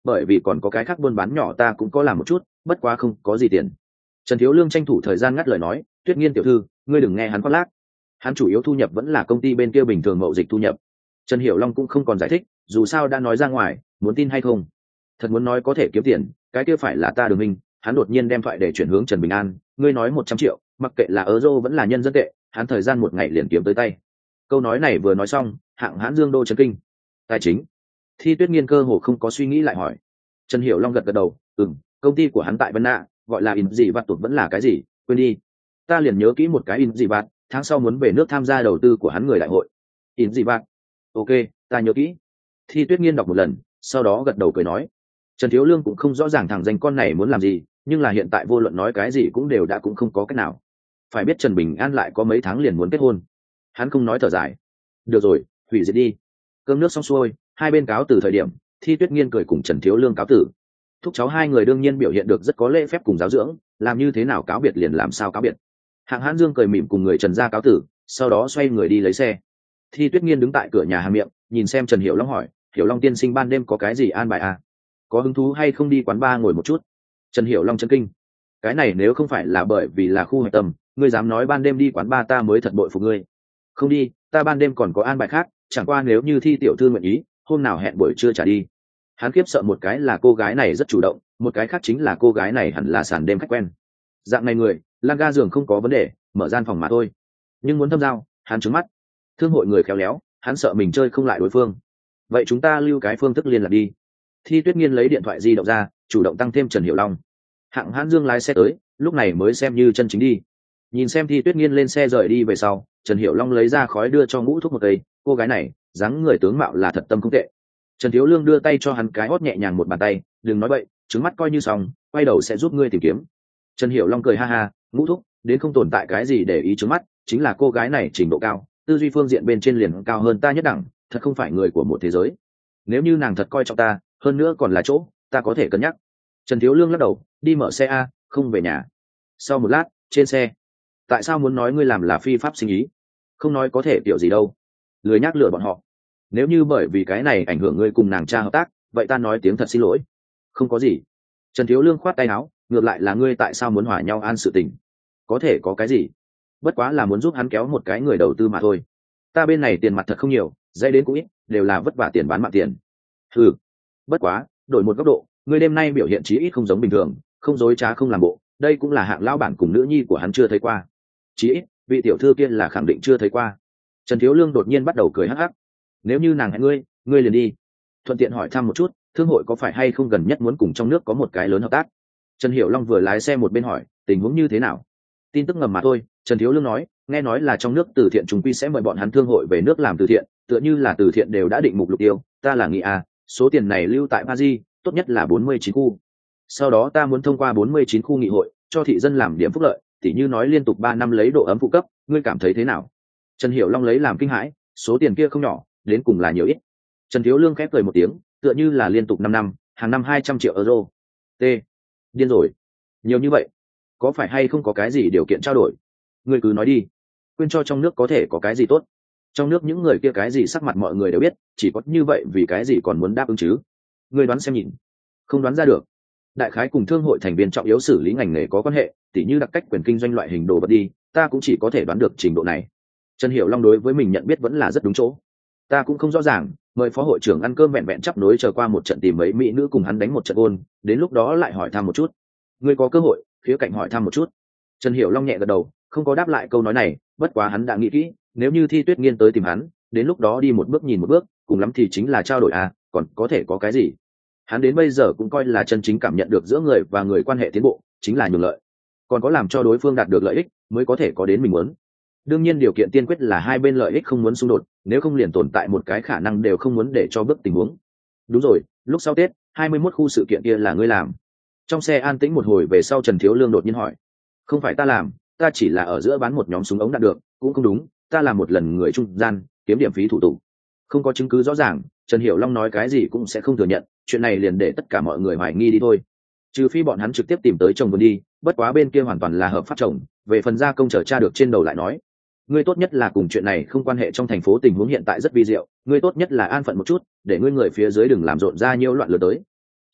bởi vì còn có cái khác buôn bán nhỏ ta cũng có làm một chút, bất quá không có gì tiền. Trần Thiếu Lương tranh thủ thời gian ngắt lời nói, Tuyết Nghiên tiểu thư, ngươi đừng nghe hắn khoác lác, hắn chủ yếu thu nhập vẫn là công ty bên kia bình thường mậu dịch thu nhập. Trần Hiểu Long cũng không còn giải thích, dù sao đã nói ra ngoài, muốn tin hay không, thật muốn nói có thể kiếm tiền, cái kia phải là ta Đường Minh. Hắn đột nhiên đem thoại để chuyển hướng Trần Bình An, ngươi nói một trăm triệu, mặc kệ là euro vẫn là nhân dân tệ, hắn thời gian một ngày liền kiếm tới tay. Câu nói này vừa nói xong, Hạng Hán Dương đô chấn kinh. Tài chính? Thi Tuyết Nghiên cơ hồ không có suy nghĩ lại hỏi. Trần Hiểu Long gật gật đầu, ừm, công ty của hắn tại Vân Nạ, gọi là in gì vặt tụt vẫn là cái gì, quên đi. Ta liền nhớ kỹ một cái in gì vặt, tháng sau muốn về nước tham gia đầu tư của hắn người đại hội. In gì vặt? Ok, ta nhớ kỹ. Thi Tuyết Nghiên đọc một lần, sau đó gật đầu cười nói. Trần Thiếu Lương cũng không rõ ràng thằng danh con này muốn làm gì, nhưng là hiện tại vô luận nói cái gì cũng đều đã cũng không có cách nào. Phải biết Trần Bình An lại có mấy tháng liền muốn kết hôn. Hắn không nói thở dài. Được rồi, hủy diệt đi. Cơm nước xong xuôi, hai bên cáo từ thời điểm, Thi Tuyết Nghiên cười cùng Trần Thiếu Lương cáo tử. Thúc cháu hai người đương nhiên biểu hiện được rất có lễ phép cùng giáo dưỡng, làm như thế nào cáo biệt liền làm sao cáo biệt. Hạng Hán Dương cười mỉm cùng người Trần ra cáo tử, sau đó xoay người đi lấy xe. Thi Tuyết Nghiên đứng tại cửa nhà hàng miệng, nhìn xem Trần Hiểu Long hỏi, Hiểu Long tiên sinh ban đêm có cái gì an bài à? Có hứng thú hay không đi quán bar ngồi một chút? Trần Hiểu Long chấn kinh. Cái này nếu không phải là bởi vì là khu hạch tâm, ngươi dám nói ban đêm đi quán bar ta mới thật bội phục ngươi. Không đi, ta ban đêm còn có an bài khác, chẳng qua nếu như Thi tiểu thư nguyện ý, hôm nào hẹn buổi trưa trả đi. Hắn khiếp sợ một cái là cô gái này rất chủ động, một cái khác chính là cô gái này hẳn là sàn đêm khách quen. Dạng này người, lan ga giường không có vấn đề, mở gian phòng mà thôi. Nhưng muốn thâm giao, hắn trứng mắt. Thương hội người khéo léo, hắn sợ mình chơi không lại đối phương. Vậy chúng ta lưu cái phương thức liên lạc đi. Thi Tuyết Nghiên lấy điện thoại di động ra, chủ động tăng thêm Trần Hiểu Long. Hạng Hán Dương lái xe tới, lúc này mới xem như chân chính đi. Nhìn xem Thi Tuyết Nghiên lên xe rời đi về sau, Trần Hiểu Long lấy ra khói đưa cho Ngũ Thúc một cây, cô gái này, dáng người tướng mạo là thật tâm không tệ. Trần Thiếu Lương đưa tay cho hắn cái hót nhẹ nhàng một bàn tay, đừng nói bậy, trứng mắt coi như xong, quay đầu sẽ giúp ngươi tìm kiếm. Trần Hiểu Long cười ha ha, Ngũ Thúc, đến không tồn tại cái gì để ý trứng mắt, chính là cô gái này trình độ cao, tư duy phương diện bên trên liền cao hơn ta nhất đẳng, thật không phải người của một thế giới. Nếu như nàng thật coi trọng ta, hơn nữa còn là chỗ ta có thể cân nhắc. Trần Thiếu Lương lắc đầu, đi mở xe a, không về nhà. Sau một lát, trên xe, tại sao muốn nói ngươi làm là phi pháp sinh ý? Không nói có thể kiểu gì đâu, lười nhắc lừa bọn họ. Nếu như bởi vì cái này ảnh hưởng ngươi cùng nàng cha hợp tác, vậy ta nói tiếng thật xin lỗi. Không có gì. Trần Thiếu Lương khoát tay áo, ngược lại là ngươi tại sao muốn hòa nhau an sự tình? Có thể có cái gì? Bất quá là muốn giúp hắn kéo một cái người đầu tư mà thôi. Ta bên này tiền mặt thật không nhiều, dây đến cũng ít, đều là vất vả tiền bán mạng tiền. Ừ. Bất quá, đổi một góc độ, ngươi đêm nay biểu hiện chí ít không giống bình thường, không dối trá không làm bộ, đây cũng là hạng lão bản cùng nữ nhi của hắn chưa thấy qua. Chí ít, vị tiểu thư kia là khẳng định chưa thấy qua. Trần Thiếu Lương đột nhiên bắt đầu cười hắc hắc. Nếu như nàng hẹn ngươi, ngươi liền đi. Thuận tiện hỏi thăm một chút, thương hội có phải hay không gần nhất muốn cùng trong nước có một cái lớn hợp tác? Trần Hiểu Long vừa lái xe một bên hỏi, tình huống như thế nào? Tin tức ngầm mà thôi. Trần Thiếu Lương nói, nghe nói là trong nước từ thiện chúng quy sẽ mời bọn hắn thương hội về nước làm từ thiện, tựa như là từ thiện đều đã định mục lục tiêu, ta là nghĩ à, số tiền này lưu tại Paris, tốt nhất là bốn mươi chín khu. Sau đó ta muốn thông qua bốn mươi chín khu nghị hội, cho thị dân làm điểm phúc lợi, tỉ như nói liên tục ba năm lấy độ ấm phụ cấp, ngươi cảm thấy thế nào? Trần Hiểu Long lấy làm kinh hãi, số tiền kia không nhỏ, đến cùng là nhiều ít. Trần Thiếu Lương khép cười một tiếng, tựa như là liên tục năm năm, hàng năm hai trăm triệu euro. T. Điên rồi. Nhiều như vậy. Có phải hay không có cái gì điều kiện trao đổi? Ngươi cứ nói đi. Quên cho trong nước có thể có cái gì tốt. Trong nước những người kia cái gì sắc mặt mọi người đều biết, chỉ có như vậy vì cái gì còn muốn đáp ứng chứ? Ngươi đoán xem nhìn. Không đoán ra được. Đại khái cùng thương hội thành viên trọng yếu xử lý ngành nghề có quan hệ, tỉ như đặc cách quyền kinh doanh loại hình đồ vật đi, ta cũng chỉ có thể đoán được trình độ này. Trần Hiểu Long đối với mình nhận biết vẫn là rất đúng chỗ. Ta cũng không rõ ràng, mời phó hội trưởng ăn cơm vẹn vẹn chắp nối chờ qua một trận tìm mấy mỹ nữ cùng hắn đánh một trận ôn, đến lúc đó lại hỏi thăm một chút. Ngươi có cơ hội, khía cạnh hỏi thăm một chút. Trần Hiểu Long nhẹ gật đầu, không có đáp lại câu nói này, bất quá hắn đã nghĩ kỹ, nếu như Thi Tuyết Nghiên tới tìm hắn, đến lúc đó đi một bước nhìn một bước, cùng lắm thì chính là trao đổi à, còn có thể có cái gì? Hắn đến bây giờ cũng coi là chân chính cảm nhận được giữa người và người quan hệ tiến bộ, chính là nhường lợi. Còn có làm cho đối phương đạt được lợi ích, mới có thể có đến mình muốn. Đương nhiên điều kiện tiên quyết là hai bên lợi ích không muốn xung đột, nếu không liền tồn tại một cái khả năng đều không muốn để cho bước tình huống. Đúng rồi, lúc sau Tết, hai mươi mốt khu sự kiện kia là ngươi làm. Trong xe an tĩnh một hồi về sau Trần Thiếu Lương đột nhiên hỏi. Không phải ta làm, ta chỉ là ở giữa bán một nhóm súng ống đạn được, cũng không đúng, ta làm một lần người trung gian, kiếm điểm phí thủ tục. Không có chứng cứ rõ ràng, Trần Hiểu Long nói cái gì cũng sẽ không thừa nhận, chuyện này liền để tất cả mọi người hoài nghi đi thôi. Trừ phi bọn hắn trực tiếp tìm tới chồng vườn đi, bất quá bên kia hoàn toàn là hợp pháp chồng, về phần gia công trở tra được trên đầu lại nói. Ngươi tốt nhất là cùng chuyện này không quan hệ, trong thành phố tình huống hiện tại rất vi diệu, ngươi tốt nhất là an phận một chút, để ngươi người phía dưới đừng làm rộn ra nhiều loạn lửa tới.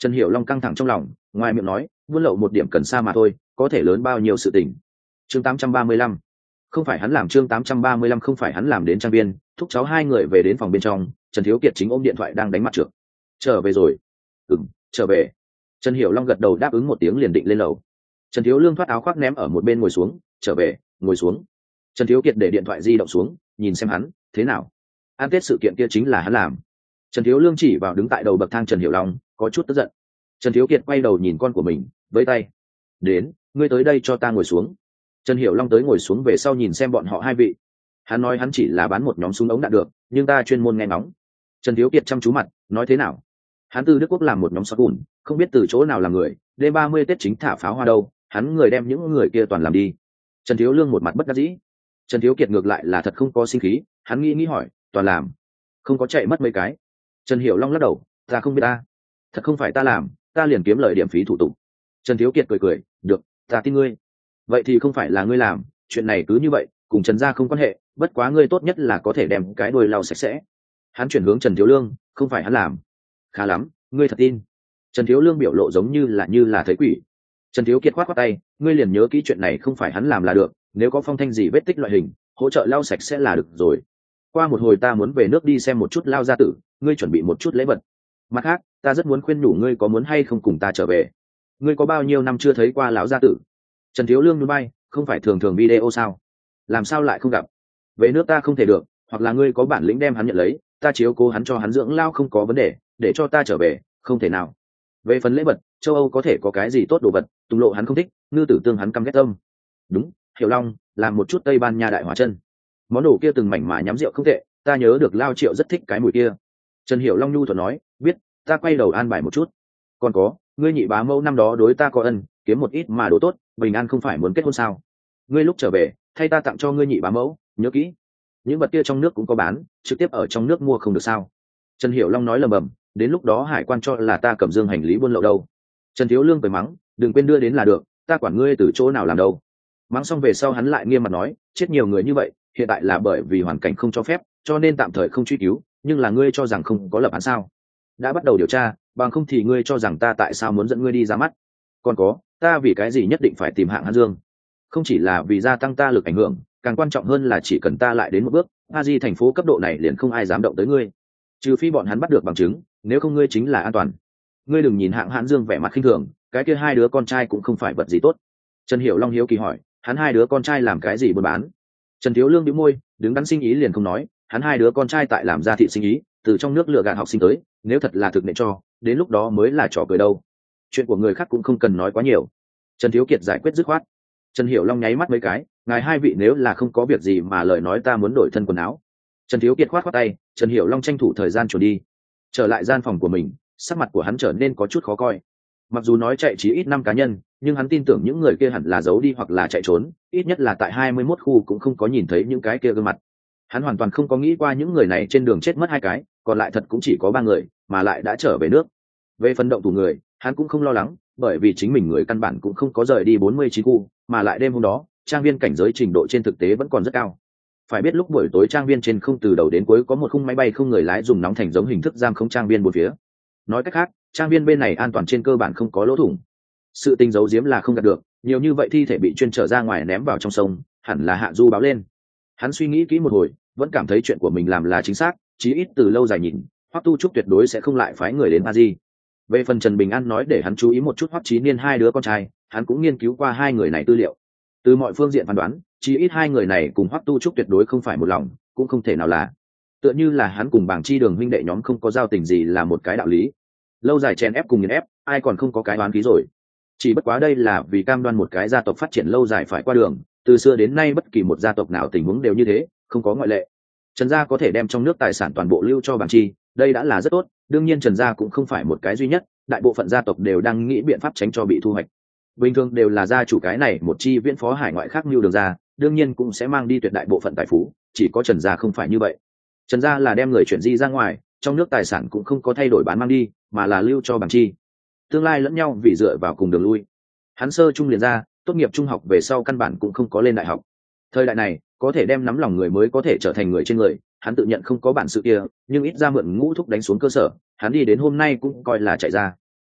Trần Hiểu Long căng thẳng trong lòng, ngoài miệng nói buôn lậu một điểm cần xa mà thôi, có thể lớn bao nhiêu sự tình. Chương tám trăm ba mươi lăm. Không phải hắn làm. Chương tám trăm ba mươi lăm không phải hắn làm. Đến trang viên, thúc cháu hai người về đến phòng bên trong, Trần Thiếu Kiệt chính ôm điện thoại đang đánh mặt trượt. Trở về rồi. Ừm, trở về. Trần Hiểu Long gật đầu đáp ứng một tiếng liền định lên lầu. Trần Thiếu Lương thoát áo khoác ném ở một bên ngồi xuống. Trở về. Ngồi xuống. Trần Thiếu Kiệt để điện thoại di động xuống, nhìn xem hắn thế nào. An tết sự kiện kia chính là hắn làm. Trần Thiếu Lương chỉ vào đứng tại đầu bậc thang Trần Hiểu Long, có chút tức giận. Trần Thiếu Kiệt quay đầu nhìn con của mình, với tay đến, ngươi tới đây cho ta ngồi xuống. Trần Hiểu Long tới ngồi xuống về sau nhìn xem bọn họ hai vị. Hắn nói hắn chỉ là bán một nhóm súng ống đạn được, nhưng ta chuyên môn nghe ngóng. Trần Thiếu Kiệt chăm chú mặt, nói thế nào? Hắn từ Đức Quốc làm một nhóm sọt gùn, không biết từ chỗ nào làm người, đêm ba mươi Tết chính thả pháo hoa đâu, hắn người đem những người kia toàn làm đi. Trần Thiếu Lương một mặt bất đắc dĩ. Trần Thiếu Kiệt ngược lại là thật không có sinh khí, hắn nghĩ nghĩ hỏi, toàn làm, không có chạy mất mấy cái. Trần Hiểu Long lắc đầu, ta không biết ta, thật không phải ta làm, ta liền kiếm lời điểm phí thủ tục. Trần Thiếu Kiệt cười cười, được, ta tin ngươi. Vậy thì không phải là ngươi làm, chuyện này cứ như vậy, cùng Trần gia không quan hệ, bất quá ngươi tốt nhất là có thể đem cái đuôi lau sạch sẽ. Hắn chuyển hướng Trần Thiếu Lương, không phải hắn làm. Khá lắm, ngươi thật tin. Trần Thiếu Lương biểu lộ giống như là như là thấy quỷ. Trần Thiếu Kiệt khoát khoát tay, ngươi liền nhớ kỹ chuyện này không phải hắn làm là được, nếu có phong thanh gì vết tích loại hình, hỗ trợ lau sạch sẽ là được rồi. Qua một hồi ta muốn về nước đi xem một chút Lao gia tử, ngươi chuẩn bị một chút lễ vật. Mặt khác, ta rất muốn khuyên nhủ ngươi có muốn hay không cùng ta trở về. Ngươi có bao nhiêu năm chưa thấy qua lão gia tử? Trần Thiếu Lương núi bay, không phải thường thường video sao? Làm sao lại không gặp? Về nước ta không thể được, hoặc là ngươi có bản lĩnh đem hắn nhận lấy, ta chiếu cố hắn cho hắn dưỡng lao không có vấn đề, để cho ta trở về, không thể nào. Về phần lễ vật, châu Âu có thể có cái gì tốt đồ vật, Tùng Lộ hắn không thích, Ngư Tử Tương hắn căm ghét tâm. Đúng, Hiểu Long, làm một chút Tây Ban Nha đại hóa chân. Món đồ kia từng mảnh mà nhắm rượu không tệ, ta nhớ được Lao Triệu rất thích cái mùi kia. Trần Hiểu Long nhu thuận nói, biết, ta quay đầu an bài một chút. Còn có, ngươi nhị bá mẫu năm đó đối ta có ân, kiếm một ít mà đồ tốt, bình an không phải muốn kết hôn sao? Ngươi lúc trở về, thay ta tặng cho ngươi nhị bá mẫu, nhớ kỹ. Những vật kia trong nước cũng có bán, trực tiếp ở trong nước mua không được sao? Trần Hiểu Long nói lầm bầm, đến lúc đó hải quan cho là ta cầm dương hành lý buôn lậu đâu. Trần Thiếu Lương cười mắng, đừng quên đưa đến là được, ta quản ngươi từ chỗ nào làm đâu. Mắng xong về sau hắn lại nghiêm mặt nói, chết nhiều người như vậy, hiện tại là bởi vì hoàn cảnh không cho phép, cho nên tạm thời không truy cứu, nhưng là ngươi cho rằng không có lập án sao? Đã bắt đầu điều tra, bằng không thì ngươi cho rằng ta tại sao muốn dẫn ngươi đi ra mắt? Còn có, ta vì cái gì nhất định phải tìm hạng Hán Dương? Không chỉ là vì gia tăng ta lực ảnh hưởng, càng quan trọng hơn là chỉ cần ta lại đến một bước, a di thành phố cấp độ này liền không ai dám động tới ngươi, trừ phi bọn hắn bắt được bằng chứng, nếu không ngươi chính là an toàn. Ngươi đừng nhìn hạng Hán Dương vẻ mặt khinh thường, cái kia hai đứa con trai cũng không phải vật gì tốt. Trần Hiểu Long hiếu kỳ hỏi, hắn hai đứa con trai làm cái gì buôn bán? Trần Thiếu Lương bĩu môi, đứng đắn sinh ý liền không nói, hắn hai đứa con trai tại làm gia thị sinh ý, từ trong nước lừa gạt học sinh tới, nếu thật là thực nệ cho, đến lúc đó mới là trò cười đâu. Chuyện của người khác cũng không cần nói quá nhiều. Trần Thiếu Kiệt giải quyết dứt khoát. Trần Hiểu Long nháy mắt mấy cái, ngài hai vị nếu là không có việc gì mà lời nói ta muốn đổi thân quần áo. Trần Thiếu Kiệt khoát khoát tay, Trần Hiểu Long tranh thủ thời gian chuẩn đi. Trở lại gian phòng của mình, sắc mặt của hắn trở nên có chút khó coi. Mặc dù nói chạy chí ít năm cá nhân, nhưng hắn tin tưởng những người kia hẳn là giấu đi hoặc là chạy trốn, ít nhất là tại hai mươi mốt khu cũng không có nhìn thấy những cái kia gương mặt. Hắn hoàn toàn không có nghĩ qua những người này trên đường chết mất hai cái, còn lại thật cũng chỉ có ba người, mà lại đã trở về nước. Về phần động thủ người, hắn cũng không lo lắng, bởi vì chính mình người căn bản cũng không có rời đi bốn mươi chín khu, mà lại đêm hôm đó, trang viên cảnh giới trình độ trên thực tế vẫn còn rất cao. Phải biết lúc buổi tối trang viên trên không từ đầu đến cuối có một khung máy bay không người lái dùng nóng thành giống hình thức giam không trang viên bốn phía. Nói cách khác, trang viên bên này an toàn trên cơ bản không có lỗ thủng. Sự tình giấu giếm là không đạt được, nhiều như vậy thi thể bị chuyên trở ra ngoài ném vào trong sông, hẳn là Hạ Du báo lên. Hắn suy nghĩ kỹ một hồi, vẫn cảm thấy chuyện của mình làm là chính xác, chí ít từ lâu dài nhìn, Hoắc Tu Trúc tuyệt đối sẽ không lại phái người đến A Di. Về phần Trần Bình An nói để hắn chú ý một chút Hoắc Chí Niên hai đứa con trai, hắn cũng nghiên cứu qua hai người này tư liệu. Từ mọi phương diện phán đoán, chí ít hai người này cùng Hoắc Tu Trúc tuyệt đối không phải một lòng, cũng không thể nào là. Tựa như là hắn cùng Bàng Chi Đường huynh đệ nhóm không có giao tình gì là một cái đạo lý. Lâu dài chèn ép cùng nghiền ép, ai còn không có cái đoán khí rồi. Chỉ bất quá đây là vì cam đoan một cái gia tộc phát triển lâu dài phải qua đường, từ xưa đến nay bất kỳ một gia tộc nào tình huống đều như thế, không có ngoại lệ. Trần gia có thể đem trong nước tài sản toàn bộ lưu cho Bàng Chi, đây đã là rất tốt, đương nhiên Trần gia cũng không phải một cái duy nhất, đại bộ phận gia tộc đều đang nghĩ biện pháp tránh cho bị thu hoạch. Bình thường đều là gia chủ cái này một chi viễn phó hải ngoại khác lưu đường ra, đương nhiên cũng sẽ mang đi tuyệt đại bộ phận tài phú, chỉ có Trần gia không phải như vậy. Trần gia là đem người chuyển di ra ngoài, trong nước tài sản cũng không có thay đổi bán mang đi, mà là lưu cho Bàng Chi. Tương lai lẫn nhau vì dựa vào cùng đường lui. Hắn sơ trung liền ra, tốt nghiệp trung học về sau căn bản cũng không có lên đại học. Thời đại này, có thể đem nắm lòng người mới có thể trở thành người trên người, hắn tự nhận không có bản sự kia, nhưng ít ra mượn ngũ thúc đánh xuống cơ sở, hắn đi đến hôm nay cũng coi là chạy ra.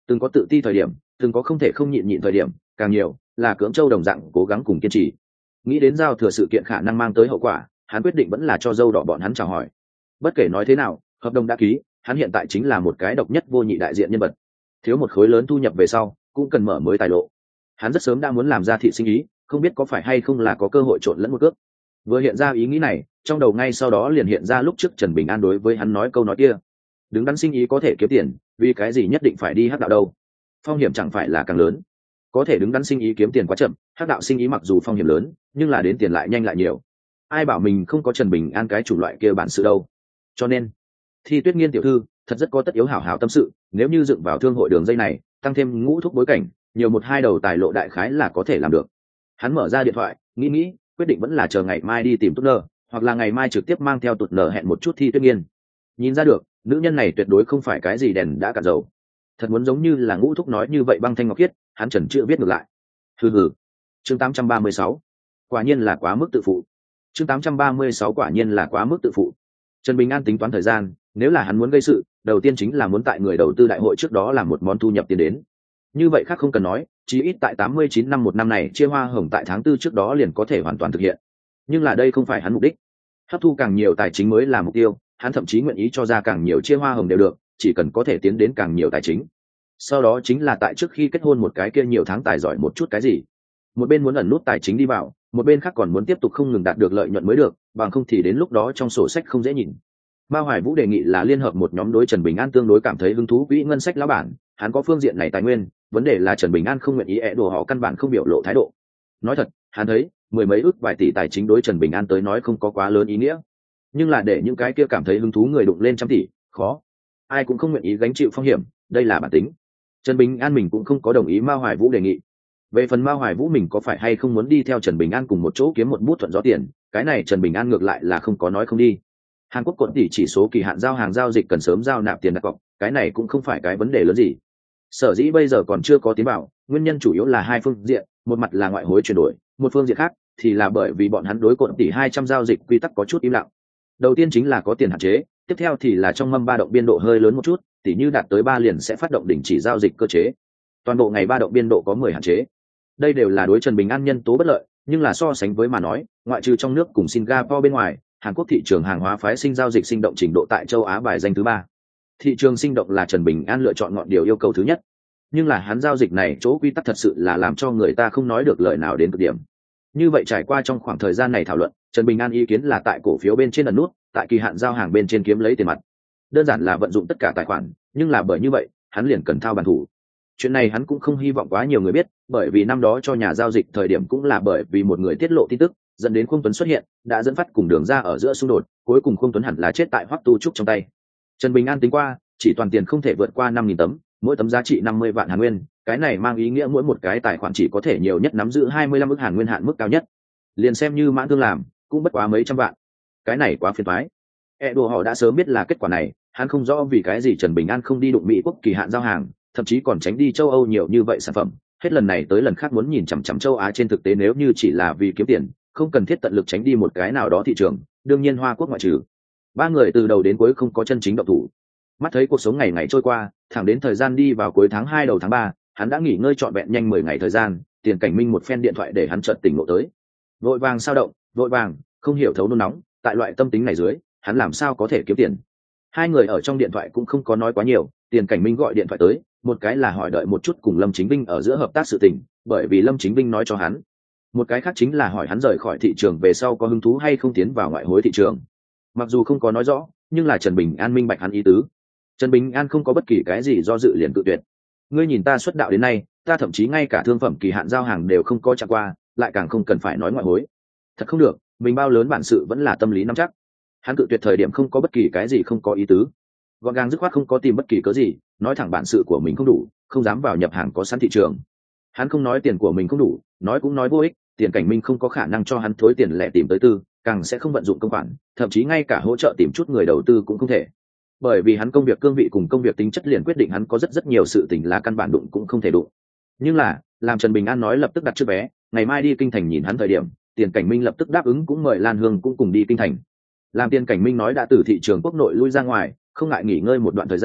từng có tự ti thời điểm, từng có không thể không nhịn nhịn thời điểm, càng nhiều là cưỡng châu đồng dạng cố gắng cùng kiên trì. Nghĩ đến giao thừa sự kiện khả năng mang tới hậu quả, hắn quyết định vẫn là cho dâu đỏ bọn hắn chào hỏi. Bất kể nói thế nào, hợp đồng đã ký, hắn hiện tại chính là một cái độc nhất vô nhị đại diện nhân vật. Thiếu một khối lớn thu nhập về sau, cũng cần mở mới tài lộ. Hắn rất sớm đã muốn làm ra thị sinh ý, không biết có phải hay không là có cơ hội trộn lẫn một cước. Vừa hiện ra ý nghĩ này, trong đầu ngay sau đó liền hiện ra lúc trước Trần Bình An đối với hắn nói câu nói kia: đứng đắn sinh ý có thể kiếm tiền, vì cái gì nhất định phải đi hắc đạo đâu? Phong hiểm chẳng phải là càng lớn? Có thể đứng đắn sinh ý kiếm tiền quá chậm, hắc đạo sinh ý mặc dù phong hiểm lớn, nhưng là đến tiền lại nhanh lại nhiều. Ai bảo mình không có Trần Bình An cái chủng loại kia bản sự đâu? Cho nên, Thi Tuyết Nghiên tiểu thư thật rất có tất yếu hảo hảo tâm sự, nếu như dựng vào thương hội đường dây này, tăng thêm ngũ thúc bối cảnh, nhiều một hai đầu tài lộ đại khái là có thể làm được. Hắn mở ra điện thoại, nghĩ nghĩ, quyết định vẫn là chờ ngày mai đi tìm Tút Nơ, hoặc là ngày mai trực tiếp mang theo Tụt Nơ hẹn một chút Thi Tuyết Nghiên. Nhìn ra được, nữ nhân này tuyệt đối không phải cái gì đèn đã cạn dầu. Thật muốn giống như là ngũ thúc nói như vậy băng thanh ngọc khiết, hắn chần chừ viết ngược lại. Hừ hừ. Chương tám trăm ba mươi sáu. Quả nhiên là quá mức tự phụ. Chương tám trăm ba mươi sáu quả nhiên là quá mức tự phụ. Trần Bình An tính toán thời gian, nếu là hắn muốn gây sự, đầu tiên chính là muốn tại người đầu tư đại hội trước đó làm một món thu nhập tiền đến. Như vậy khác không cần nói, chí ít tại tám mươi chín năm một năm này chia hoa hồng tại tháng tư trước đó liền có thể hoàn toàn thực hiện. Nhưng là đây không phải hắn mục đích. Hấp thu càng nhiều tài chính mới là mục tiêu, hắn thậm chí nguyện ý cho ra càng nhiều chia hoa hồng đều được, chỉ cần có thể tiến đến càng nhiều tài chính. Sau đó chính là tại trước khi kết hôn một cái kia nhiều tháng tài giỏi một chút cái gì. Một bên muốn ẩn nút tài chính đi vào, một bên khác còn muốn tiếp tục không ngừng đạt được lợi nhuận mới được, bằng không thì đến lúc đó trong sổ sách không dễ nhìn. Mao Hoài Vũ đề nghị là liên hợp một nhóm đối Trần Bình An tương đối cảm thấy hứng thú quỹ ngân sách lão bản, hắn có phương diện này tài nguyên, vấn đề là Trần Bình An không nguyện ý ẻ đùa họ căn bản không biểu lộ thái độ. Nói thật, hắn thấy mười mấy ước vài tỷ tài chính đối Trần Bình An tới nói không có quá lớn ý nghĩa, nhưng là để những cái kia cảm thấy hứng thú người đụng lên trăm tỷ, khó. Ai cũng không nguyện ý gánh chịu phong hiểm, đây là bản tính. Trần Bình An mình cũng không có đồng ý Mao Hoài Vũ đề nghị. Về phần Mao Hoài Vũ mình có phải hay không muốn đi theo Trần Bình An cùng một chỗ kiếm một bút thuận gió tiền, cái này Trần Bình An ngược lại là không có nói không đi. Hàn Quốc cột tỷ chỉ số kỳ hạn giao hàng giao dịch cần sớm giao nạp tiền đặt cọc, cái này cũng không phải cái vấn đề lớn gì. Sở dĩ bây giờ còn chưa có tiến bảo, nguyên nhân chủ yếu là hai phương diện, một mặt là ngoại hối chuyển đổi, một phương diện khác thì là bởi vì bọn hắn đối cột tỷ hai trăm giao dịch quy tắc có chút im lặng. Đầu tiên chính là có tiền hạn chế, tiếp theo thì là trong mâm ba động biên độ hơi lớn một chút, tỷ như đạt tới ba liền sẽ phát động đình chỉ giao dịch cơ chế. Toàn bộ ngày ba động biên độ có mười hạn chế. Đây đều là đối Trần Bình An nhân tố bất lợi, nhưng là so sánh với mà nói, ngoại trừ trong nước cùng Singapore bên ngoài, Hàn Quốc thị trường hàng hóa phái sinh giao dịch sinh động trình độ tại châu Á bài danh thứ ba. Thị trường sinh động là Trần Bình An lựa chọn ngọn điều yêu cầu thứ nhất, nhưng là hắn giao dịch này chỗ quy tắc thật sự là làm cho người ta không nói được lời nào đến cực điểm. Như vậy trải qua trong khoảng thời gian này thảo luận, Trần Bình An ý kiến là tại cổ phiếu bên trên ẩn nút, tại kỳ hạn giao hàng bên trên kiếm lấy tiền mặt. Đơn giản là vận dụng tất cả tài khoản, nhưng là bởi như vậy, hắn liền cần thao bàn thủ. Chuyện này hắn cũng không hy vọng quá nhiều người biết, bởi vì năm đó cho nhà giao dịch thời điểm cũng là bởi vì một người tiết lộ tin tức, dẫn đến Khương Tuấn xuất hiện, đã dẫn phát cùng Đường ra ở giữa xung đột, cuối cùng Khương Tuấn hẳn là chết tại Hoắc Tu Trúc trong tay. Trần Bình An tính qua, chỉ toàn tiền không thể vượt qua năm nghìn tấm, mỗi tấm giá trị năm mươi vạn Hàn Nguyên, cái này mang ý nghĩa mỗi một cái tài khoản chỉ có thể nhiều nhất nắm giữ hai mươi lăm ức Hàn Nguyên hạn mức cao nhất. Liền xem như mãn thương làm, cũng bất quá mấy trăm vạn. Cái này quá phiền toái. E đồ họ đã sớm biết là kết quả này, hắn không rõ vì cái gì Trần Bình An không đi đụng Mỹ quốc kỳ hạn giao hàng, thậm chí còn tránh đi châu Âu nhiều như vậy sản phẩm, hết lần này tới lần khác muốn nhìn chằm chằm châu Á. Trên thực tế nếu như chỉ là vì kiếm tiền, không cần thiết tận lực tránh đi một cái nào đó thị trường, đương nhiên Hoa Quốc ngoại trừ. Ba người từ đầu đến cuối không có chân chính động thủ. Mắt thấy cuộc sống ngày ngày trôi qua, thẳng đến thời gian đi vào cuối tháng hai đầu tháng ba, hắn đã nghỉ ngơi trọn vẹn nhanh mười ngày thời gian, Tiền Cảnh Minh một phen điện thoại để hắn chợt tỉnh ngộ tới. Vội vàng sao động, vội vàng, không hiểu thấu nôn nóng, tại loại tâm tính này dưới, hắn làm sao có thể kiếm tiền. Hai người ở trong điện thoại cũng không có nói quá nhiều, Tiền Cảnh Minh gọi điện thoại tới, một cái là hỏi đợi một chút cùng Lâm Chính Vinh ở giữa hợp tác sự tình, bởi vì Lâm Chính Vinh nói cho hắn. Một cái khác chính là hỏi hắn rời khỏi thị trường về sau có hứng thú hay không tiến vào ngoại hối thị trường. Mặc dù không có nói rõ, nhưng là Trần Bình An minh bạch hắn ý tứ. Trần Bình An không có bất kỳ cái gì do dự liền cự tuyệt. Ngươi nhìn ta xuất đạo đến nay, ta thậm chí ngay cả thương phẩm kỳ hạn giao hàng đều không có chạm qua, lại càng không cần phải nói ngoại hối. Thật không được, mình bao lớn bản sự vẫn là tâm lý nắm chắc. Hắn cự tuyệt thời điểm không có bất kỳ cái gì không có ý tứ, gọn gàng dứt khoát, không có tìm bất kỳ cớ gì, nói thẳng bản sự của mình không đủ, không dám vào nhập hàng có sẵn thị trường. Hắn không nói tiền của mình không đủ, nói cũng nói vô ích, Tiền Cảnh Minh không có khả năng cho hắn thối tiền lẻ tìm tới tư, càng sẽ không vận dụng công khoản, thậm chí ngay cả hỗ trợ tìm chút người đầu tư cũng không thể. Bởi vì hắn công việc cương vị cùng công việc tính chất liền quyết định hắn có rất rất nhiều sự tình là căn bản đụng cũng không thể đụng. Nhưng là, làm Trần Bình An nói lập tức đặt trước vé, ngày mai đi kinh thành nhìn hắn thời điểm, Tiền Cảnh Minh lập tức đáp ứng cũng mời Lan Hương cũng cùng đi kinh thành. Làm Tiền Cảnh Minh nói đã từ thị trường quốc nội lui ra ngoài, không ngại nghỉ ngơi một đoạn thời gian,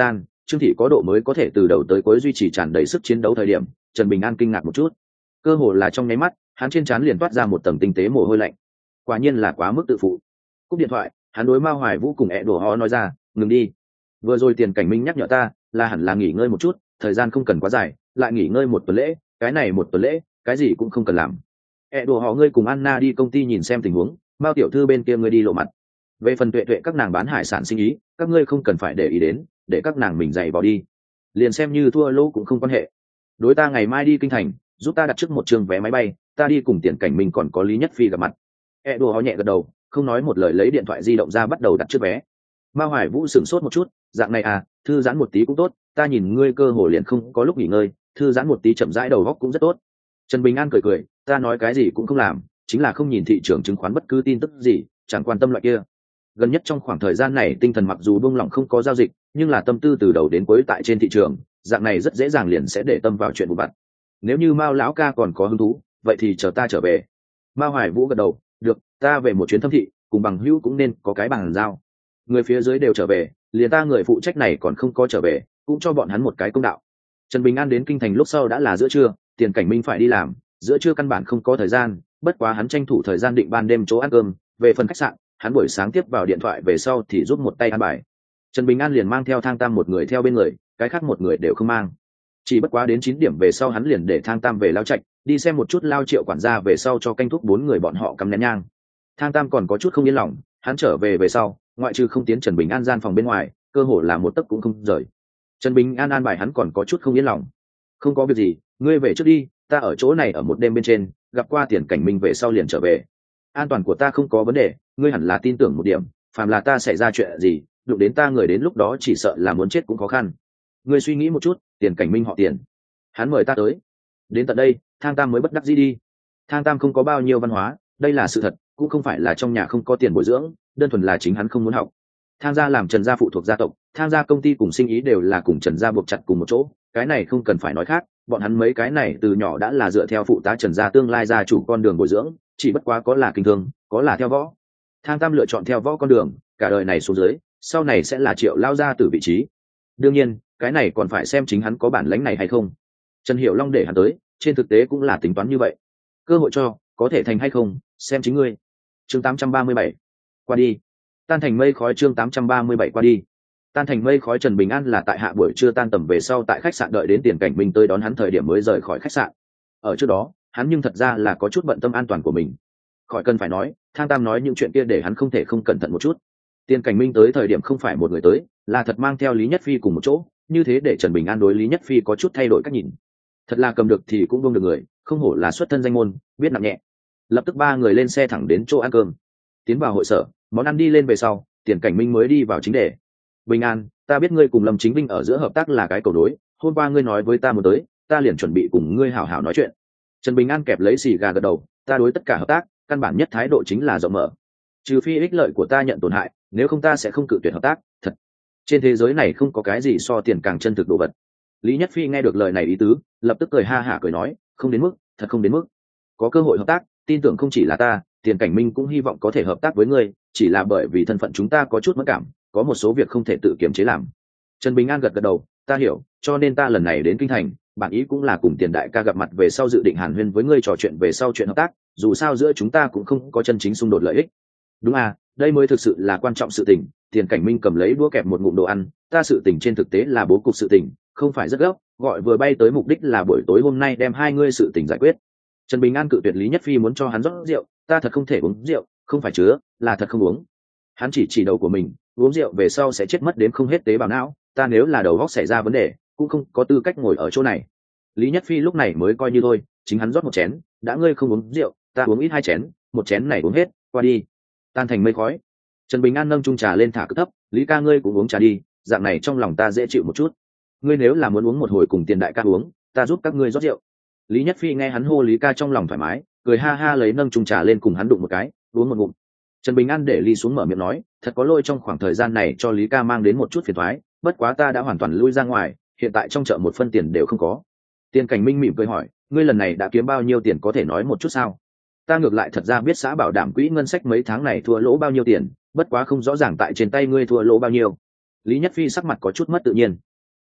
Trương Thị có độ mới có thể từ đầu tới cuối duy trì tràn đầy sức chiến đấu thời điểm, Trần Bình An kinh ngạc một chút. Cơ hồ là trong nháy mắt, hắn trên trán liền toát ra một tầng tinh tế mồ hôi lạnh. Quả nhiên là quá mức tự phụ. Cúp điện thoại, hắn đối Mao Hoài Vũ cùng ẹ đổ ho nói ra, ngừng đi. Vừa rồi Tiền Cảnh Minh nhắc nhở ta, là hẳn là nghỉ ngơi một chút, thời gian không cần quá dài, lại nghỉ ngơi một tuần lễ, cái này một tuần lễ, cái gì cũng không cần làm. ẹ đổ họ ngươi cùng Anna đi công ty nhìn xem tình huống, Mao tiểu thư bên kia ngươi đi lộ mặt. Về phần Tuệ Tuệ các nàng bán hải sản sinh ý, các ngươi không cần phải để ý đến, để các nàng mình dạy vào đi. Liền xem như thua lỗ cũng không quan hệ. Đối ta ngày mai đi kinh thành, giúp ta đặt trước một trường vé máy bay, ta đi cùng Tiền Cảnh Minh còn có Lý Nhất Phi gặp mặt. E đùa họ nhẹ gật đầu, không nói một lời lấy điện thoại di động ra bắt đầu đặt trước vé. Mao Hoài Vũ sửng sốt một chút, dạng này à, thư giãn một tí cũng tốt, ta nhìn ngươi cơ hồ liền không có lúc nghỉ ngơi, thư giãn một tí chậm rãi đầu góc cũng rất tốt. Trần Bình An cười cười, ta nói cái gì cũng không làm, chính là không nhìn thị trường chứng khoán bất cứ tin tức gì, chẳng quan tâm loại kia. Gần nhất trong khoảng thời gian này tinh thần mặc dù buông lỏng không có giao dịch, nhưng là tâm tư từ đầu đến cuối tại trên thị trường, dạng này rất dễ dàng liền sẽ để tâm vào chuyện vụ vặt. Nếu như Mao lão ca còn có hứng thú, vậy thì chờ ta trở về. Mao Hoài Vũ gật đầu, được, ta về một chuyến thâm thị, cùng bằng hữu cũng nên có cái bằng giao. Người phía dưới đều trở về, liền ta người phụ trách này còn không có trở về, cũng cho bọn hắn một cái công đạo. Trần Bình An đến kinh thành lúc sau đã là giữa trưa, Tiền Cảnh Minh phải đi làm, giữa trưa căn bản không có thời gian, bất quá hắn tranh thủ thời gian định ban đêm chỗ ăn cơm. Về phần khách sạn, hắn buổi sáng tiếp vào điện thoại về sau thì giúp một tay ăn bài. Trần Bình An liền mang theo Thang Tam một người theo bên người, cái khác một người đều không mang. Chỉ bất quá đến chín điểm về sau hắn liền để Thang Tam về Lao Trạch, đi xem một chút Lao Triệu quản gia về sau cho canh thuốc bốn người bọn họ cắm nén nhang. Thang Tam còn có chút không yên lòng, hắn trở về về sau, ngoại trừ không tiến Trần Bình An gian phòng bên ngoài, cơ hồ là một tấc cũng không rời. Trần Bình An an bài hắn còn có chút không yên lòng. Không có việc gì, ngươi về trước đi, ta ở chỗ này ở một đêm bên trên, gặp qua Tiền Cảnh Minh về sau liền trở về. An toàn của ta không có vấn đề, ngươi hẳn là tin tưởng một điểm, phàm là ta xảy ra chuyện gì, đụng đến ta người đến lúc đó chỉ sợ là muốn chết cũng khó khăn. Ngươi suy nghĩ một chút, Tiền Cảnh Minh họ Tiền, hắn mời ta tới, đến tận đây, Thang Tam mới bất đắc dĩ đi. Thang Tam không có bao nhiêu văn hóa, đây là sự thật, cũng không phải là trong nhà không có tiền bồi dưỡng, đơn thuần là chính hắn không muốn học. Thang gia làm Trần gia phụ thuộc gia tộc, Thang gia công ty cùng sinh ý đều là cùng Trần gia buộc chặt cùng một chỗ, cái này không cần phải nói khác, bọn hắn mấy cái này từ nhỏ đã là dựa theo phụ tá Trần gia tương lai gia chủ con đường bồi dưỡng, chỉ bất quá có là kinh thương, có là theo võ. Thang Tam lựa chọn theo võ con đường, cả đời này xuống dưới, sau này sẽ là Triệu lao ra từ vị trí. Đương nhiên, cái này còn phải xem chính hắn có bản lĩnh này hay không. Trần Hiểu Long để hắn tới, trên thực tế cũng là tính toán như vậy. Cơ hội cho, có thể thành hay không, xem chính ngươi. Chương tám trăm ba mươi bảy, qua đi. Tan thành mây khói chương tám trăm ba mươi bảy qua đi. Tan thành mây khói Trần Bình An là tại hạ buổi trưa tan tầm về sau tại khách sạn đợi đến Tiền Cảnh Minh tới đón hắn thời điểm mới rời khỏi khách sạn. Ở trước đó, hắn nhưng thật ra là có chút bận tâm an toàn của mình. Khỏi cần phải nói, Thang Tam nói những chuyện kia để hắn không thể không cẩn thận một chút. Tiền Cảnh Minh tới thời điểm không phải một người tới, là thật mang theo Lý Nhất Phi cùng một chỗ, như thế để Trần Bình An đối Lý Nhất Phi có chút thay đổi cách nhìn. Thật là cầm được thì cũng buông được người, không hổ là xuất thân danh môn, biết nặng nhẹ. Lập tức ba người lên xe thẳng đến chỗ ăn cơm. Tiến vào hội sở, món ăn đi lên về sau, Tiền Cảnh Minh mới đi vào chính đề. Bình An, ta biết ngươi cùng Lâm Chính Vinh ở giữa hợp tác là cái cầu đối, hôm qua ngươi nói với ta muốn tới, ta liền chuẩn bị cùng ngươi hảo hảo nói chuyện. Trần Bình An kẹp lấy xì gà gật đầu, ta đối tất cả hợp tác, căn bản nhất thái độ chính là rộng mở. Trừ phi ích lợi của ta nhận tổn hại, nếu không ta sẽ không cự tuyệt hợp tác, thật. Trên thế giới này không có cái gì so tiền càng chân thực đồ vật. Lý Nhất Phi nghe được lời này ý tứ, lập tức cười ha hả cười nói, không đến mức, thật không đến mức. Có cơ hội hợp tác, tin tưởng không chỉ là ta, Tiền Cảnh Minh cũng hy vọng có thể hợp tác với ngươi, chỉ là bởi vì thân phận chúng ta có chút mất cảm, có một số việc không thể tự kiềm chế làm. Trần Bình An gật gật đầu, ta hiểu, cho nên ta lần này đến kinh thành, bản ý cũng là cùng Tiền đại ca gặp mặt về sau dự định hàn huyên với ngươi trò chuyện về sau chuyện hợp tác, dù sao giữa chúng ta cũng không có chân chính xung đột lợi ích. Đúng à, đây mới thực sự là quan trọng sự tình. Tiền Cảnh Minh cầm lấy đũa kẹp một ngụm đồ ăn, ta sự tình trên thực tế là bố cục sự tình, không phải rất gấp, gọi vừa bay tới mục đích là buổi tối hôm nay đem hai ngươi sự tình giải quyết. Trần Bình An cự tuyệt Lý Nhất Phi muốn cho hắn rót rượu, ta thật không thể uống rượu, không phải chứa, là thật không uống. Hắn chỉ chỉ đầu của mình, uống rượu về sau sẽ chết mất đến không hết tế bào não, ta nếu là đầu óc xảy ra vấn đề, cũng không có tư cách ngồi ở chỗ này. Lý Nhất Phi lúc này mới coi như thôi, chính hắn rót một chén, đã ngươi không uống rượu, ta uống ít hai chén, một chén này uống hết, qua đi. Tan thành mây khói. Trần Bình An nâng chung trà lên thả cực thấp, Lý ca ngươi cũng uống trà đi, dạng này trong lòng ta dễ chịu một chút. Ngươi nếu là muốn uống một hồi cùng Tiền đại ca uống, ta giúp các ngươi rót rượu. Lý Nhất Phi nghe hắn hô Lý ca trong lòng thoải mái, cười ha ha lấy nâng chung trà lên cùng hắn đụng một cái, uống một ngụm. Trần Bình An để ly xuống mở miệng nói, thật có lỗi trong khoảng thời gian này cho Lý ca mang đến một chút phiền toái, bất quá ta đã hoàn toàn lui ra ngoài, hiện tại trong chợ một phân tiền đều không có. Tiền Cảnh Minh mỉm cười hỏi, ngươi lần này đã kiếm bao nhiêu tiền có thể nói một chút sao? Ta ngược lại thật ra biết xã bảo đảm quỹ ngân sách mấy tháng này thua lỗ bao nhiêu tiền, bất quá không rõ ràng tại trên tay ngươi thua lỗ bao nhiêu. Lý Nhất Phi sắc mặt có chút mất tự nhiên.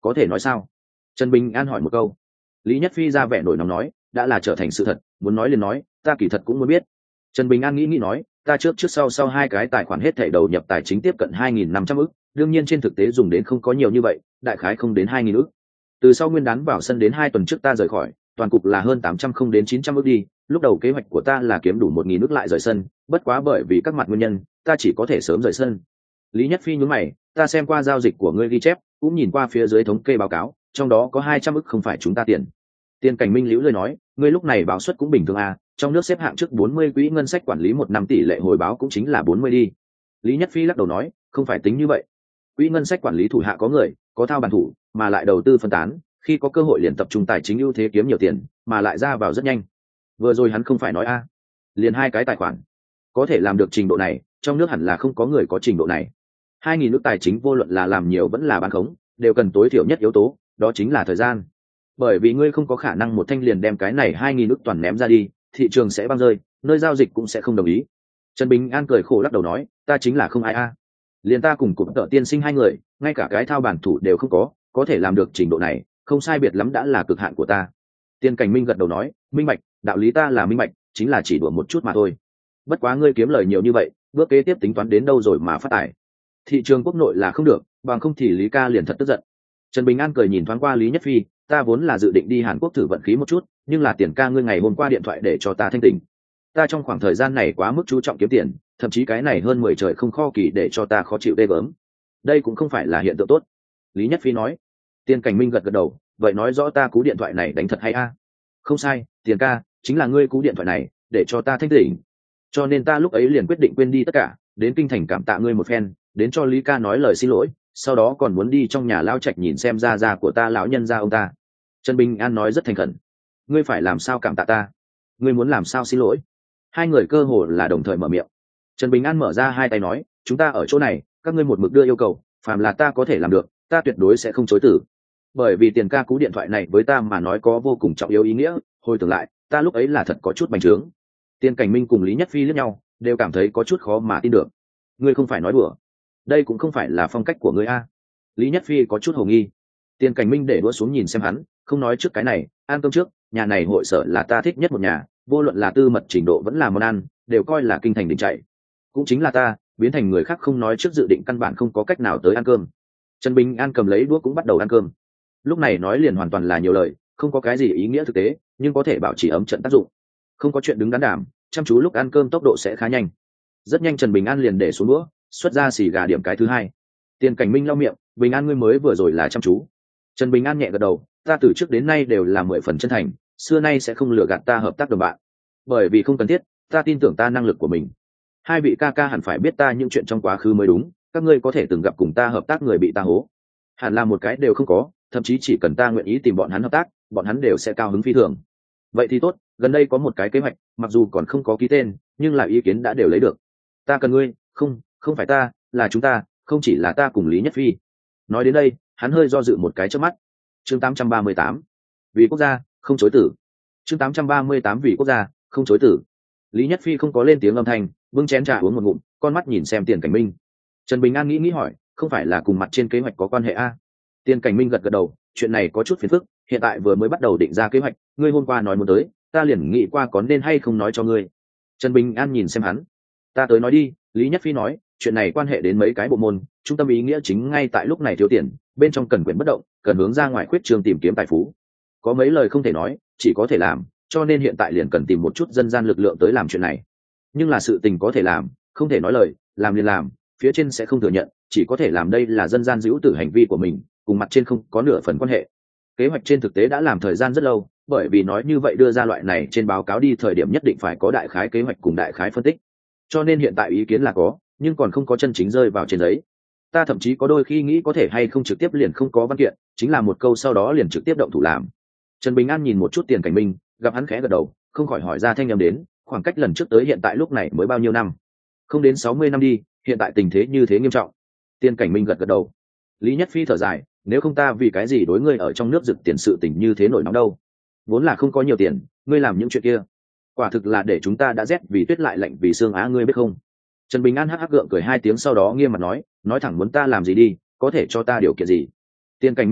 có thể nói sao? Trần Bình An hỏi một câu. Lý Nhất Phi ra vẻ nổi nóng nói, đã là trở thành sự thật, muốn nói liền nói, ta kỳ thật cũng muốn biết. Trần Bình An nghĩ nghĩ nói, ta trước trước sau sau hai cái tài khoản hết thảy đầu nhập tài chính tiếp cận hai nghìn năm trăm ức, đương nhiên trên thực tế dùng đến không có nhiều như vậy, đại khái không đến hai nghìn ức. Từ sau nguyên đán vào sân đến hai tuần trước ta rời khỏi, toàn cục là hơn tám trăm không đến chín trăm ức đi, lúc đầu kế hoạch của ta là kiếm đủ một nghìn ức lại rời sân, bất quá bởi vì các mặt nguyên nhân, ta chỉ có thể sớm rời sân. Lý Nhất Phi nhướng mày, ta xem qua giao dịch của ngươi ghi chép, cũng nhìn qua phía dưới thống kê báo cáo, trong đó có hai trăm ức không phải chúng ta tiền. Tiền Cảnh Minh liễu lời nói, ngươi lúc này báo suất cũng bình thường à, trong nước xếp hạng trước bốn mươi quỹ ngân sách quản lý một năm tỷ lệ hồi báo cũng chính là bốn mươi đi. Lý Nhất Phi lắc đầu nói, không phải tính như vậy. Quỹ ngân sách quản lý thủ hạ có người, có thao bản thủ, mà lại đầu tư phân tán, khi có cơ hội liền tập trung tài chính ưu thế kiếm nhiều tiền, mà lại ra vào rất nhanh. Vừa rồi hắn không phải nói a, à. Liền hai cái tài khoản, có thể làm được trình độ này, trong nước hẳn là không có người có trình độ này. Hai nghìn nước tài chính vô luận là làm nhiều vẫn là bán khống, đều cần tối thiểu nhất yếu tố, đó chính là thời gian. Bởi vì ngươi không có khả năng một thanh liền đem cái này hai nghìn nước toàn ném ra đi, thị trường sẽ băng rơi, nơi giao dịch cũng sẽ không đồng ý. Trần Bình An cười khổ lắc đầu nói, ta chính là không ai a. À. Liền ta cùng cụm tợ tiên sinh hai người, ngay cả cái thao bản thủ đều không có, có thể làm được trình độ này, không sai biệt lắm đã là cực hạn của ta. Tiên Cảnh Minh gật đầu nói, minh bạch, đạo lý ta là minh bạch, chính là chỉ đùa một chút mà thôi. Bất quá ngươi kiếm lời nhiều như vậy, bước kế tiếp tính toán đến đâu rồi mà phát tài? Thị trường quốc nội là không được, bằng không thì Lý ca liền thật tức giận. Trần Bình An cười nhìn thoáng qua Lý Nhất Phi, ta vốn là dự định đi Hàn Quốc thử vận khí một chút, nhưng là Tiền ca ngươi ngày hôm qua điện thoại để cho ta thanh tỉnh. Ta trong khoảng thời gian này quá mức chú trọng kiếm tiền, thậm chí cái này hơn mười trời không kho kỳ để cho ta khó chịu ghê gớm. Đây cũng không phải là hiện tượng tốt. Lý Nhất Phi nói. Tiền Cảnh Minh gật gật đầu, vậy nói rõ ta cú điện thoại này đánh thật hay a? À? Không sai, Tiền ca, chính là ngươi cú điện thoại này, để cho ta thanh tỉnh. Cho nên ta lúc ấy liền quyết định quên đi tất cả, đến kinh thành cảm tạ ngươi một phen, đến cho Lý ca nói lời xin lỗi, sau đó còn muốn đi trong nhà lao trạch nhìn xem gia gia của ta lão nhân gia ông ta. Trần Bình An nói rất thành khẩn. Ngươi phải làm sao cảm tạ ta? Ngươi muốn làm sao xin lỗi? Hai người cơ hồ là đồng thời mở miệng. Trần Bình An mở ra hai tay nói, chúng ta ở chỗ này, các ngươi một mực đưa yêu cầu, phàm là ta có thể làm được, ta tuyệt đối sẽ không chối từ. Bởi vì Tiền ca cú điện thoại này với ta mà nói có vô cùng trọng yếu ý nghĩa, hồi tưởng lại, ta lúc ấy là thật có chút bành trướng. Tiền Cảnh Minh cùng Lý Nhất Phi liếc nhau, đều cảm thấy có chút khó mà tin được. Ngươi không phải nói đùa, đây cũng không phải là phong cách của ngươi a. Lý Nhất Phi có chút hồ nghi. Tiền Cảnh Minh để đũa xuống nhìn xem hắn, không nói trước cái này, ăn cơm trước, nhà này hội sở là ta thích nhất một nhà, vô luận là tư mật trình độ vẫn là món ăn, đều coi là kinh thành đỉnh chạy. Cũng chính là ta, biến thành người khác không nói trước dự định căn bản không có cách nào tới ăn cơm. Trần Bình An cầm lấy đũa cũng bắt đầu ăn cơm. Lúc này nói liền hoàn toàn là nhiều lời, không có cái gì ý nghĩa thực tế, nhưng có thể bảo trì ấm trận tác dụng. Không có chuyện đứng đắn đảm, chăm chú lúc ăn cơm tốc độ sẽ khá nhanh. Rất nhanh Trần Bình An liền để xuống đũa, xuất ra xì gà điểm cái thứ hai. Tiền Cảnh Minh lau miệng, Bình An ngươi mới vừa rồi là chăm chú. Trần Bình An nhẹ gật đầu, ta từ trước đến nay đều là mười phần chân thành, xưa nay sẽ không lừa gạt ta hợp tác đồng bạn. Bởi vì không cần thiết, ta tin tưởng ta năng lực của mình. Hai vị ca ca hẳn phải biết ta những chuyện trong quá khứ mới đúng, các ngươi có thể từng gặp cùng ta hợp tác người bị ta hố. Hẳn là một cái đều không có, thậm chí chỉ cần ta nguyện ý tìm bọn hắn hợp tác, bọn hắn đều sẽ cao hứng phi thường. Vậy thì tốt, gần đây có một cái kế hoạch, mặc dù còn không có ký tên, nhưng là ý kiến đã đều lấy được. Ta cần ngươi, không, không phải ta, là chúng ta, không chỉ là ta cùng Lý Nhất Phi. Nói đến đây, hắn hơi do dự một cái trước mắt. Chương tám trăm ba mươi tám, vì quốc gia, không chối tử. Chương tám trăm ba mươi tám vì quốc gia, không chối tử. Lý Nhất Phi không có lên tiếng âm thanh, bưng chén trà uống một ngụm, con mắt nhìn xem Tiền Cảnh Minh. Trần Bình An nghĩ nghĩ hỏi, không phải là cùng mặt trên kế hoạch có quan hệ a? Tiền Cảnh Minh gật gật đầu, chuyện này có chút phiền phức, hiện tại vừa mới bắt đầu định ra kế hoạch, ngươi hôm qua nói muốn tới, ta liền nghĩ qua có nên hay không nói cho ngươi. Trần Bình An nhìn xem hắn, ta tới nói đi. Lý Nhất Phi nói, chuyện này quan hệ đến mấy cái bộ môn, trung tâm ý nghĩa chính ngay tại lúc này thiếu tiền, bên trong cần quyền bất động, cần hướng ra ngoài khuyết trường tìm kiếm tài phú. Có mấy lời không thể nói, chỉ có thể làm, cho nên hiện tại liền cần tìm một chút dân gian lực lượng tới làm chuyện này. Nhưng là sự tình có thể làm, không thể nói lời, làm liền làm, phía trên sẽ không thừa nhận, chỉ có thể làm, đây là dân gian giễu tử hành vi của mình, cùng mặt trên không có nửa phần quan hệ. Kế hoạch trên thực tế đã làm thời gian rất lâu, bởi vì nói như vậy đưa ra loại này trên báo cáo đi thời điểm nhất định phải có đại khái kế hoạch cùng đại khái phân tích. Cho nên hiện tại ý kiến là có, nhưng còn không có chân chính rơi vào trên giấy. Ta thậm chí có đôi khi nghĩ có thể hay không trực tiếp liền không có văn kiện, chính là một câu sau đó liền trực tiếp động thủ làm. Trần Bình An nhìn một chút Tiền Cảnh Minh, gặp hắn khẽ gật đầu, không khỏi hỏi ra thanh âm đến, khoảng cách lần trước tới hiện tại lúc này mới bao nhiêu năm? Không đến sáu mươi năm đi, hiện tại tình thế như thế nghiêm trọng. Tiền Cảnh Minh gật gật đầu. Lý Nhất Phi thở dài, nếu không ta vì cái gì đối ngươi ở trong nước rực tiền sự tình như thế nổi nóng đâu? Vốn là không có nhiều tiền, ngươi làm những chuyện kia, quả thực là để chúng ta đã rét vì tuyết lại lạnh vì xương á, ngươi biết không? Trần Bình An hắc hắc gượng cười hai tiếng sau đó nghiêm mặt nói, nói thẳng muốn ta làm gì đi, có thể cho ta điều kiện gì? Tiền Cảnh Minh hỏi,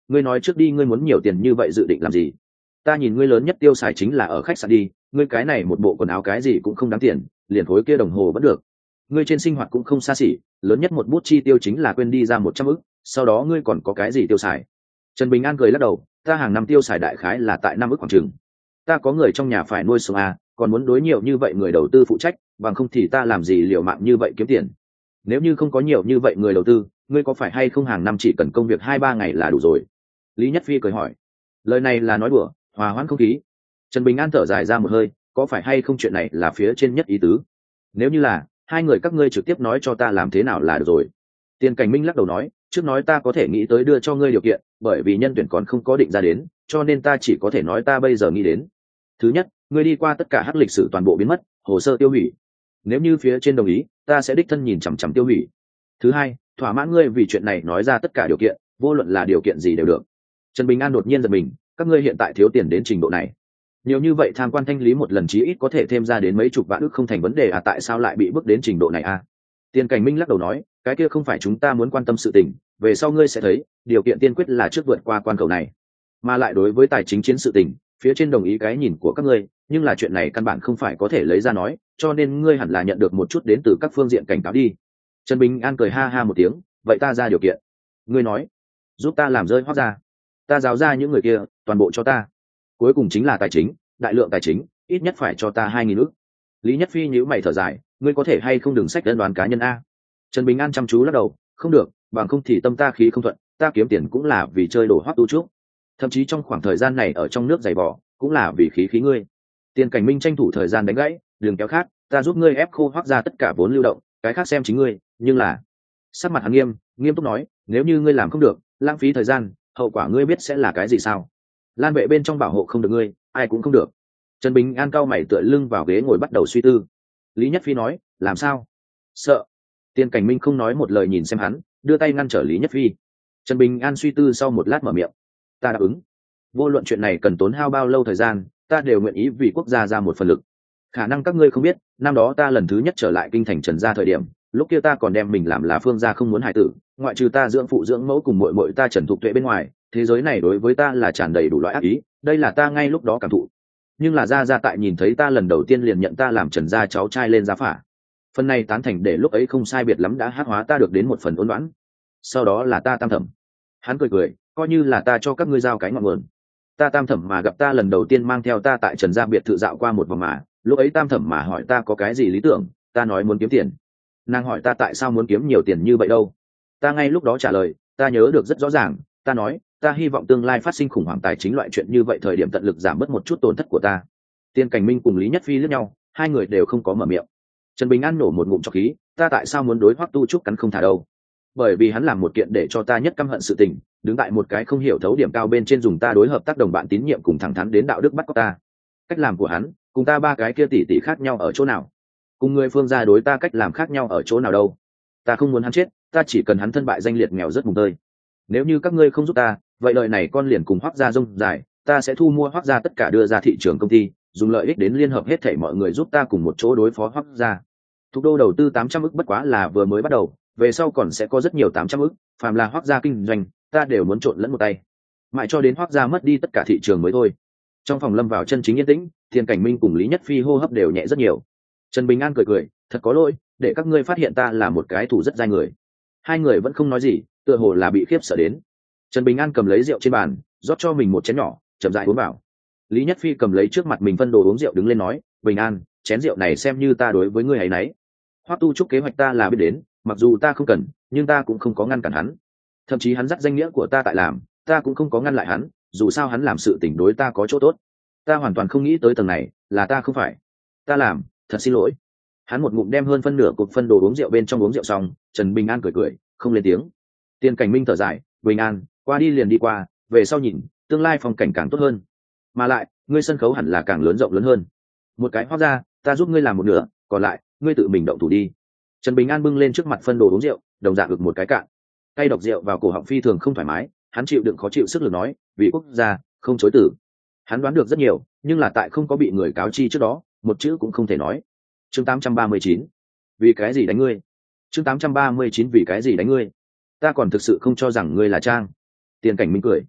ngươi nói trước đi, ngươi muốn nhiều tiền như vậy dự định làm gì? Ta nhìn ngươi lớn nhất tiêu xài chính là ở khách sạn đi, ngươi cái này một bộ quần áo cái gì cũng không đáng tiền, liền khối kia đồng hồ vẫn được. Ngươi trên sinh hoạt cũng không xa xỉ, lớn nhất một bút chi tiêu chính là quên đi ra một trăm ức, sau đó ngươi còn có cái gì tiêu xài? Trần Bình An cười lắc đầu, ta hàng năm tiêu xài đại khái là tại năm ức khoảng chừng. Ta có người trong nhà phải nuôi sống à, còn muốn đối nhiều như vậy người đầu tư phụ trách, bằng không thì ta làm gì liều mạng như vậy kiếm tiền. Nếu như không có nhiều như vậy người đầu tư, ngươi có phải hay không hàng năm chỉ cần công việc hai ba ngày là đủ rồi? Lý Nhất Phi cười hỏi. Lời này là nói đùa, hòa hoãn không khí. Trần Bình An thở dài ra một hơi, có phải hay không chuyện này là phía trên nhất ý tứ? Nếu như là, hai người các ngươi trực tiếp nói cho ta làm thế nào là được rồi. Tiền Cảnh Minh lắc đầu nói, trước nói ta có thể nghĩ tới đưa cho ngươi điều kiện, bởi vì nhân tuyển còn không có định ra đến, cho nên ta chỉ có thể nói ta bây giờ nghĩ đến. Thứ nhất, ngươi đi qua tất cả hắc lịch sử toàn bộ biến mất, hồ sơ tiêu hủy. Nếu như phía trên đồng ý, ta sẽ đích thân nhìn chằm chằm tiêu hủy. Thứ hai, thỏa mãn ngươi vì chuyện này nói ra tất cả điều kiện, vô luận là điều kiện gì đều được. Trần Bình An đột nhiên giật mình, các ngươi hiện tại thiếu tiền đến trình độ này, nhiều như vậy tham quan thanh lý một lần chí ít có thể thêm ra đến mấy chục vạn ức không thành vấn đề à, tại sao lại bị bước đến trình độ này à? Tiền Cảnh Minh lắc đầu nói, cái kia không phải chúng ta muốn quan tâm sự tình, về sau ngươi sẽ thấy, điều kiện tiên quyết là trước vượt qua quan cầu này. Mà lại đối với tài chính chiến sự tình, phía trên đồng ý cái nhìn của các ngươi, nhưng là chuyện này căn bản không phải có thể lấy ra nói, cho nên ngươi hẳn là nhận được một chút đến từ các phương diện cảnh cáo đi. Trần Bình An cười ha ha một tiếng, vậy ta ra điều kiện. Ngươi nói, giúp ta làm rơi Hoắc ra, ta giáo ra những người kia, toàn bộ cho ta. Cuối cùng chính là tài chính, đại lượng tài chính, ít nhất phải cho ta hai nghìn ức. Lý Nhất Phi nhíu mày thở dài, ngươi có thể hay không đừng sách đơn đoán cá nhân a? Trần Bình An chăm chú lắc đầu, không được, bằng không thì tâm ta khí không thuận, ta kiếm tiền cũng là vì chơi đổ Hoắc tu trúc, thậm chí trong khoảng thời gian này ở trong nước dày vò cũng là vì khí khí ngươi. Tiền Cảnh Minh tranh thủ thời gian đánh gãy, đừng kéo khác, ta giúp ngươi ép khô Hoắc ra tất cả vốn lưu động, cái khác xem chính ngươi, nhưng là sắc mặt hắn nghiêm nghiêm túc nói, nếu như ngươi làm không được, lãng phí thời gian, hậu quả ngươi biết sẽ là cái gì sao? Lan vệ bên trong bảo hộ không được ngươi, ai cũng không được. Trần Bình An cau mày tựa lưng vào ghế ngồi bắt đầu suy tư. Lý Nhất Phi nói, làm sao? Sợ. Tiền Cảnh Minh không nói một lời nhìn xem hắn, đưa tay ngăn trở Lý Nhất Phi. Trần Bình An suy tư sau một lát mở miệng, ta đáp ứng. Vô luận chuyện này cần tốn hao bao lâu thời gian, ta đều nguyện ý vì quốc gia ra một phần lực. Khả năng các ngươi không biết, năm đó ta lần thứ nhất trở lại kinh thành Trần gia thời điểm, lúc kia ta còn đem mình làm là phương gia không muốn hài tử, ngoại trừ ta dưỡng phụ dưỡng mẫu cùng muội muội ta Trần Thục Tuệ bên ngoài, thế giới này đối với ta là tràn đầy đủ loại ác ý, đây là ta ngay lúc đó cảm thụ. Nhưng là gia gia tại nhìn thấy ta lần đầu tiên liền nhận ta làm Trần gia cháu trai lên giá phả. Phần này tán thành để lúc ấy không sai biệt lắm đã hắc hóa ta được đến một phần ôn đoán. Sau đó là ta tam thẩm. Hắn cười cười, coi như là ta cho các ngươi giao cái ngọn nguồn. Ta tam thẩm mà gặp ta lần đầu tiên mang theo ta tại Trần gia biệt thự dạo qua một vòng mà, lúc ấy tam thẩm mà hỏi ta có cái gì lý tưởng, ta nói muốn kiếm tiền. Nàng hỏi ta tại sao muốn kiếm nhiều tiền như vậy đâu, ta ngay lúc đó trả lời, ta nhớ được rất rõ ràng, ta nói ta hy vọng tương lai phát sinh khủng hoảng tài chính loại chuyện như vậy thời điểm tận lực giảm bớt một chút tổn thất của ta. Tiên Cảnh Minh cùng Lý Nhất Phi liếc nhau, hai người đều không có mở miệng. Trần Bình An nổ một ngụm trọc khí, ta tại sao muốn đối Hoắc Tu Trúc cắn không thả đâu? Bởi vì hắn làm một kiện để cho ta nhất căm hận sự tình, đứng tại một cái không hiểu thấu điểm cao bên trên dùng ta đối hợp tác đồng bạn tín nhiệm cùng thẳng thắn đến đạo đức bắt cóc ta. Cách làm của hắn cùng ta ba cái kia tỷ tỷ khác nhau ở chỗ nào? Cùng người phương gia đối ta cách làm khác nhau ở chỗ nào đâu? Ta không muốn hắn chết, ta chỉ cần hắn thân bại danh liệt nghèo rất mùng tơi. Nếu như các ngươi không giúp ta, vậy đời này con liền cùng Hoắc gia rông dài, ta sẽ thu mua Hoắc gia tất cả đưa ra thị trường công ty, dùng lợi ích đến liên hợp hết thảy mọi người giúp ta cùng một chỗ đối phó Hoắc gia. Thục đô đầu tư tám trăm ức bất quá là vừa mới bắt đầu, về sau còn sẽ có rất nhiều tám trăm ức, phàm là Hoắc gia kinh doanh, ta đều muốn trộn lẫn một tay. Mãi cho đến Hoắc gia mất đi tất cả thị trường mới thôi. Trong phòng lâm vào chân chính yên tĩnh, Tiền Cảnh Minh cùng Lý Nhất Phi hô hấp đều nhẹ rất nhiều. Trần Bình An cười cười, thật có lỗi, để các ngươi phát hiện ta là một cái thủ rất dai người. Hai người vẫn không nói gì, tựa hồ là bị khiếp sợ đến. Trần Bình An cầm lấy rượu trên bàn, rót cho mình một chén nhỏ, chậm rãi uống vào. Lý Nhất Phi cầm lấy trước mặt mình phân đồ uống rượu đứng lên nói, Bình An, chén rượu này xem như ta đối với ngươi ấy nấy. Hoắc Tu Trúc kế hoạch ta là biết đến, mặc dù ta không cần, nhưng ta cũng không có ngăn cản hắn. Thậm chí hắn dắt danh nghĩa của ta tại làm, ta cũng không có ngăn lại hắn, dù sao hắn làm sự tình đối ta có chỗ tốt. Ta hoàn toàn không nghĩ tới tầng này, là ta không phải. Ta làm, thật xin lỗi. Hắn một ngụm đem hơn phân nửa cục phân đồ uống rượu bên trong uống rượu xong, Trần Bình An cười cười, không lên tiếng. Tiền Cảnh Minh thở dài, Bình An, qua đi liền đi qua, về sau nhìn, tương lai phong cảnh càng tốt hơn. Mà lại, ngươi sân khấu hẳn là càng lớn rộng lớn hơn. Một cái Hoắc ra, ta giúp ngươi làm một nửa, còn lại, ngươi tự mình động thủ đi. Trần Bình An bưng lên trước mặt phân đồ uống rượu, đồng dạng ực một cái cạn. Tay độc rượu vào cổ họng phi thường không thoải mái, hắn chịu đựng khó chịu sức lực nói, vì quốc gia, không chối từ. Hắn đoán được rất nhiều, nhưng là tại không có bị người cáo chi trước đó, một chữ cũng không thể nói. Chương tám trăm ba mươi chín, vì cái gì đánh ngươi? Chương tám trăm ba mươi chín, vì cái gì đánh ngươi? Ta còn thực sự không cho rằng ngươi là Trang. Tiền Cảnh Minh cười,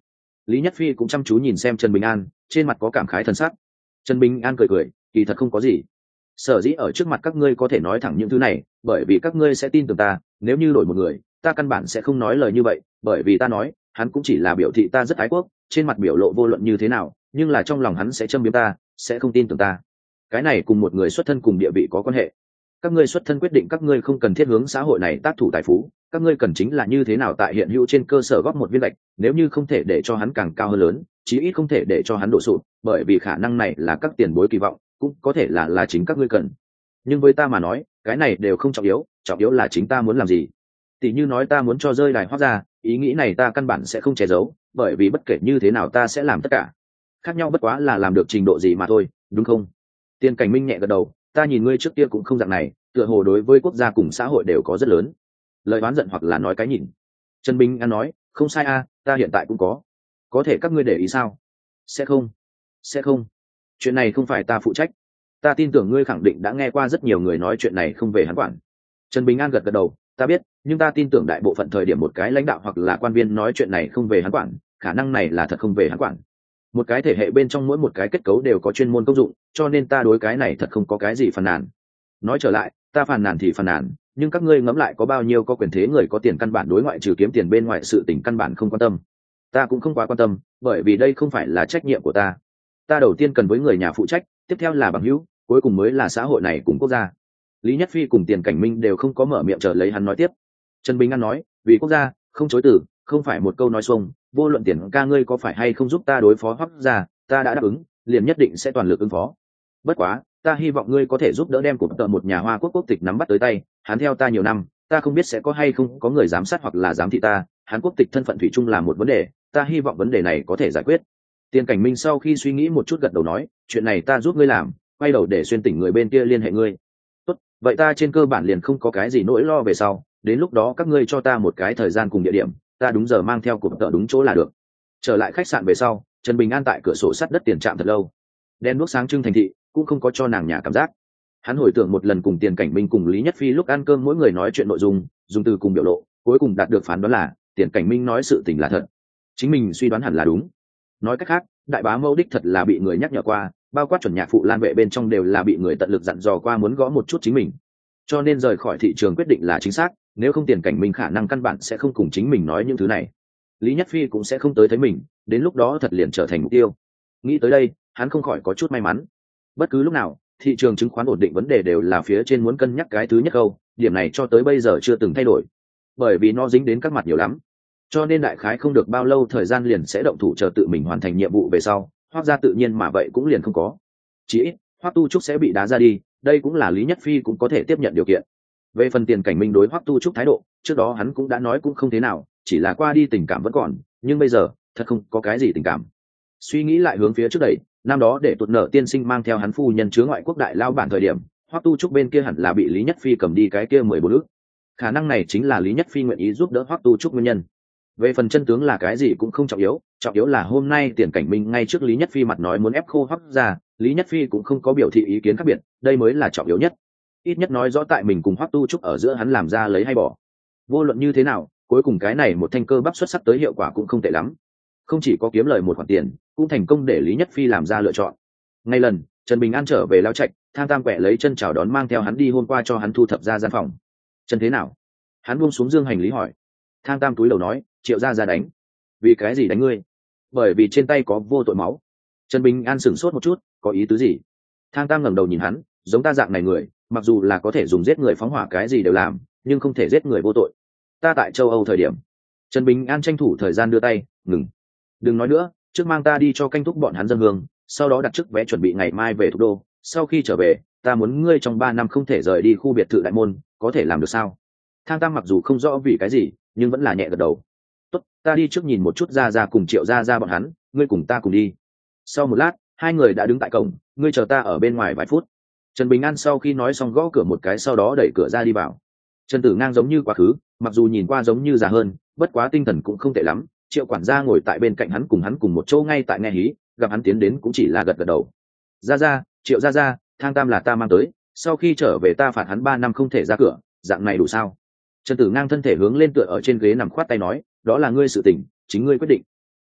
Lý Nhất Phi cũng chăm chú nhìn xem Trần Bình An, trên mặt có cảm khái thân sắc. Trần Bình An cười cười, kỳ thật không có gì. Sở dĩ ở trước mặt các ngươi có thể nói thẳng những thứ này, bởi vì các ngươi sẽ tin tưởng ta, nếu như đổi một người, ta căn bản sẽ không nói lời như vậy, bởi vì ta nói, hắn cũng chỉ là biểu thị ta rất ái quốc, trên mặt biểu lộ vô luận như thế nào, nhưng là trong lòng hắn sẽ châm biếm ta, sẽ không tin tưởng ta. Cái này cùng một người xuất thân cùng địa vị có quan hệ. Các ngươi xuất thân quyết định các ngươi không cần thiết hướng xã hội này tác thủ tài phú, các ngươi cần chính là như thế nào tại hiện hữu trên cơ sở góp một viên gạch, nếu như không thể để cho hắn càng cao hơn lớn, chí ít không thể để cho hắn đổ sụp, bởi vì khả năng này là các tiền bối kỳ vọng, cũng có thể là là chính các ngươi cần. Nhưng với ta mà nói, cái này đều không trọng yếu, trọng yếu là chính ta muốn làm gì. Tỷ như nói ta muốn cho rơi đài Hoắc ra, ý nghĩ này ta căn bản sẽ không che giấu, bởi vì bất kể như thế nào ta sẽ làm tất cả. Khác nhau bất quá là làm được trình độ gì mà thôi, đúng không? Tiên Cảnh Minh nhẹ gật đầu, ta nhìn ngươi trước kia cũng không dạng này, tựa hồ đối với quốc gia cùng xã hội đều có rất lớn lời oán giận hoặc là nói cái nhìn. Trần Bình An nói, không sai a, ta hiện tại cũng có. Có thể các ngươi để ý sao? Sẽ không, sẽ không. Chuyện này không phải ta phụ trách. Ta tin tưởng ngươi khẳng định đã nghe qua rất nhiều người nói chuyện này không về hắn quản. Trần Bình An gật gật đầu, ta biết, nhưng ta tin tưởng đại bộ phận thời điểm một cái lãnh đạo hoặc là quan viên nói chuyện này không về hắn quản, khả năng này là thật không về hắn quản. Một cái thể hệ bên trong mỗi một cái kết cấu đều có chuyên môn công dụng, cho nên ta đối cái này thật không có cái gì phàn nàn. Nói trở lại, ta phàn nàn thì phàn nàn, nhưng các ngươi ngẫm lại có bao nhiêu có quyền thế người có tiền căn bản đối ngoại trừ kiếm tiền bên ngoài sự tình căn bản không quan tâm. Ta cũng không quá quan tâm, bởi vì đây không phải là trách nhiệm của ta. Ta đầu tiên cần với người nhà phụ trách, tiếp theo là bằng hữu, cuối cùng mới là xã hội này cùng quốc gia. Lý Nhất Phi cùng Tiền Cảnh Minh đều không có mở miệng chờ lấy hắn nói tiếp. Trần Bình An nói, vì quốc gia, không chối từ, không phải một câu nói xuông, vô luận Tiền ca ngươi có phải hay không giúp ta đối phó Hoắc gia, ta đã đáp ứng, liền nhất định sẽ toàn lực ứng phó. Bất quá, ta hy vọng ngươi có thể giúp đỡ đem cụm tợ một nhà Hoa Quốc quốc tịch nắm bắt tới tay, hắn theo ta nhiều năm, ta không biết sẽ có hay không có người giám sát hoặc là giám thị ta, hắn quốc tịch thân phận thủy chung là một vấn đề, ta hy vọng vấn đề này có thể giải quyết. Tiền Cảnh Minh sau khi suy nghĩ một chút gật đầu nói, chuyện này ta giúp ngươi làm, quay đầu để xuyên tỉnh người bên kia liên hệ ngươi. Tốt, vậy ta trên cơ bản liền không có cái gì nỗi lo về sau, đến lúc đó các ngươi cho ta một cái thời gian cùng địa điểm, ta đúng giờ mang theo cụm tợ đúng chỗ là được. Trở lại khách sạn về sau, Trần Bình An tại cửa sổ sắt đất tiền trạm thật lâu. Đen đuốc sáng trưng thành thị, cũng không có cho nàng nhà cảm giác. Hắn hồi tưởng một lần cùng Tiền Cảnh Minh cùng Lý Nhất Phi lúc ăn cơm mỗi người nói chuyện nội dung, dùng từ cùng biểu lộ, cuối cùng đạt được phán đoán là Tiền Cảnh Minh nói sự tình là thật, chính mình suy đoán hẳn là đúng. Nói cách khác, đại bá mẫu đích thật là bị người nhắc nhở qua, bao quát chuẩn nhạc phụ Lan Vệ bên trong đều là bị người tận lực dặn dò qua muốn gõ một chút chính mình, cho nên rời khỏi thị trường quyết định là chính xác, nếu không Tiền Cảnh Minh khả năng căn bản sẽ không cùng chính mình nói những thứ này. Lý Nhất Phi cũng sẽ không tới thấy mình, đến lúc đó thật liền trở thành mục tiêu. Nghĩ tới đây, hắn không khỏi có chút may mắn. Bất cứ lúc nào, thị trường chứng khoán ổn định vấn đề đều là phía trên muốn cân nhắc cái thứ nhất câu, điểm này cho tới bây giờ chưa từng thay đổi, bởi vì nó dính đến các mặt nhiều lắm, cho nên đại khái không được bao lâu thời gian liền sẽ động thủ chờ tự mình hoàn thành nhiệm vụ về sau, Hoắc gia tự nhiên mà vậy cũng liền không có. Chỉ ít, Hoắc Tu Trúc sẽ bị đá ra đi, đây cũng là Lý Nhất Phi cũng có thể tiếp nhận điều kiện. Về phần Tiền Cảnh Minh đối Hoắc Tu Trúc thái độ, trước đó hắn cũng đã nói cũng không thế nào, chỉ là qua đi tình cảm vẫn còn, nhưng bây giờ, thật không có cái gì tình cảm. Suy nghĩ lại hướng phía trước đẩy, năm đó để tuột nợ tiên sinh mang theo hắn phu nhân chứa ngoại quốc đại lao bản thời điểm, Hoắc Tu Trúc bên kia hẳn là bị Lý Nhất Phi cầm đi cái kia mười bốn ức. Khả năng này chính là Lý Nhất Phi nguyện ý giúp đỡ Hoắc Tu Trúc nguyên nhân. Về phần chân tướng là cái gì cũng không trọng yếu, trọng yếu là hôm nay Tiền Cảnh Minh ngay trước Lý Nhất Phi mặt nói muốn ép khô Hoắc ra, Lý Nhất Phi cũng không có biểu thị ý kiến khác biệt, đây mới là trọng yếu nhất. Ít nhất nói rõ tại mình cùng Hoắc Tu Trúc ở giữa hắn làm ra lấy hay bỏ. Vô luận như thế nào, cuối cùng cái này một thanh cơ bắp xuất sắc tới hiệu quả cũng không tệ lắm. Không chỉ có kiếm lời một khoản tiền, cũng thành công để Lý Nhất Phi làm ra lựa chọn. Ngay lần Trần Bình An trở về lao trạch, Thang Tam quẹ lấy chân chào đón mang theo hắn đi hôm qua cho hắn thu thập ra gian phòng. Chân thế nào? Hắn buông xuống dương hành lý hỏi. Thang Tam túi đầu nói, Triệu gia ra đánh. Vì cái gì đánh ngươi? Bởi vì trên tay có vô tội máu. Trần Bình An sửng sốt một chút, có ý tứ gì? Thang Tam ngẩng đầu nhìn hắn, giống ta dạng này người, mặc dù là có thể dùng giết người phóng hỏa cái gì đều làm, nhưng không thể giết người vô tội. Ta tại châu Âu thời điểm. Trần Bình An tranh thủ thời gian đưa tay, ngừng. Đừng nói nữa, trước mang ta đi cho canh thúc bọn hắn dân hương, sau đó đặt trước vé chuẩn bị ngày mai về thủ đô, sau khi trở về ta muốn ngươi trong ba năm không thể rời đi khu biệt thự đại môn, có thể làm được sao? Thang Tam mặc dù không rõ vì cái gì, nhưng vẫn là nhẹ gật đầu. Tốt, ta đi trước nhìn một chút ra ra cùng Triệu ra ra bọn hắn, ngươi cùng ta cùng đi. Sau một lát, hai người đã đứng tại cổng, ngươi chờ ta ở bên ngoài vài phút. Trần Bình An sau khi nói xong gõ cửa một cái, sau đó đẩy cửa ra đi vào. Trần Tử Ngang giống như quá khứ, mặc dù nhìn qua giống như già hơn, bất quá tinh thần cũng không tệ lắm. Triệu quản gia ngồi tại bên cạnh hắn cùng hắn cùng một chỗ ngay tại nghe hí, gặp hắn tiến đến cũng chỉ là gật gật đầu. Ra ra, Triệu ra ra, Thang Tam là ta mang tới, sau khi trở về ta phạt hắn ba năm không thể ra cửa, dạng này đủ sao? Trần Tử Ngang thân thể hướng lên tựa ở trên ghế nằm khoát tay nói, đó là ngươi sự tình, chính ngươi quyết định.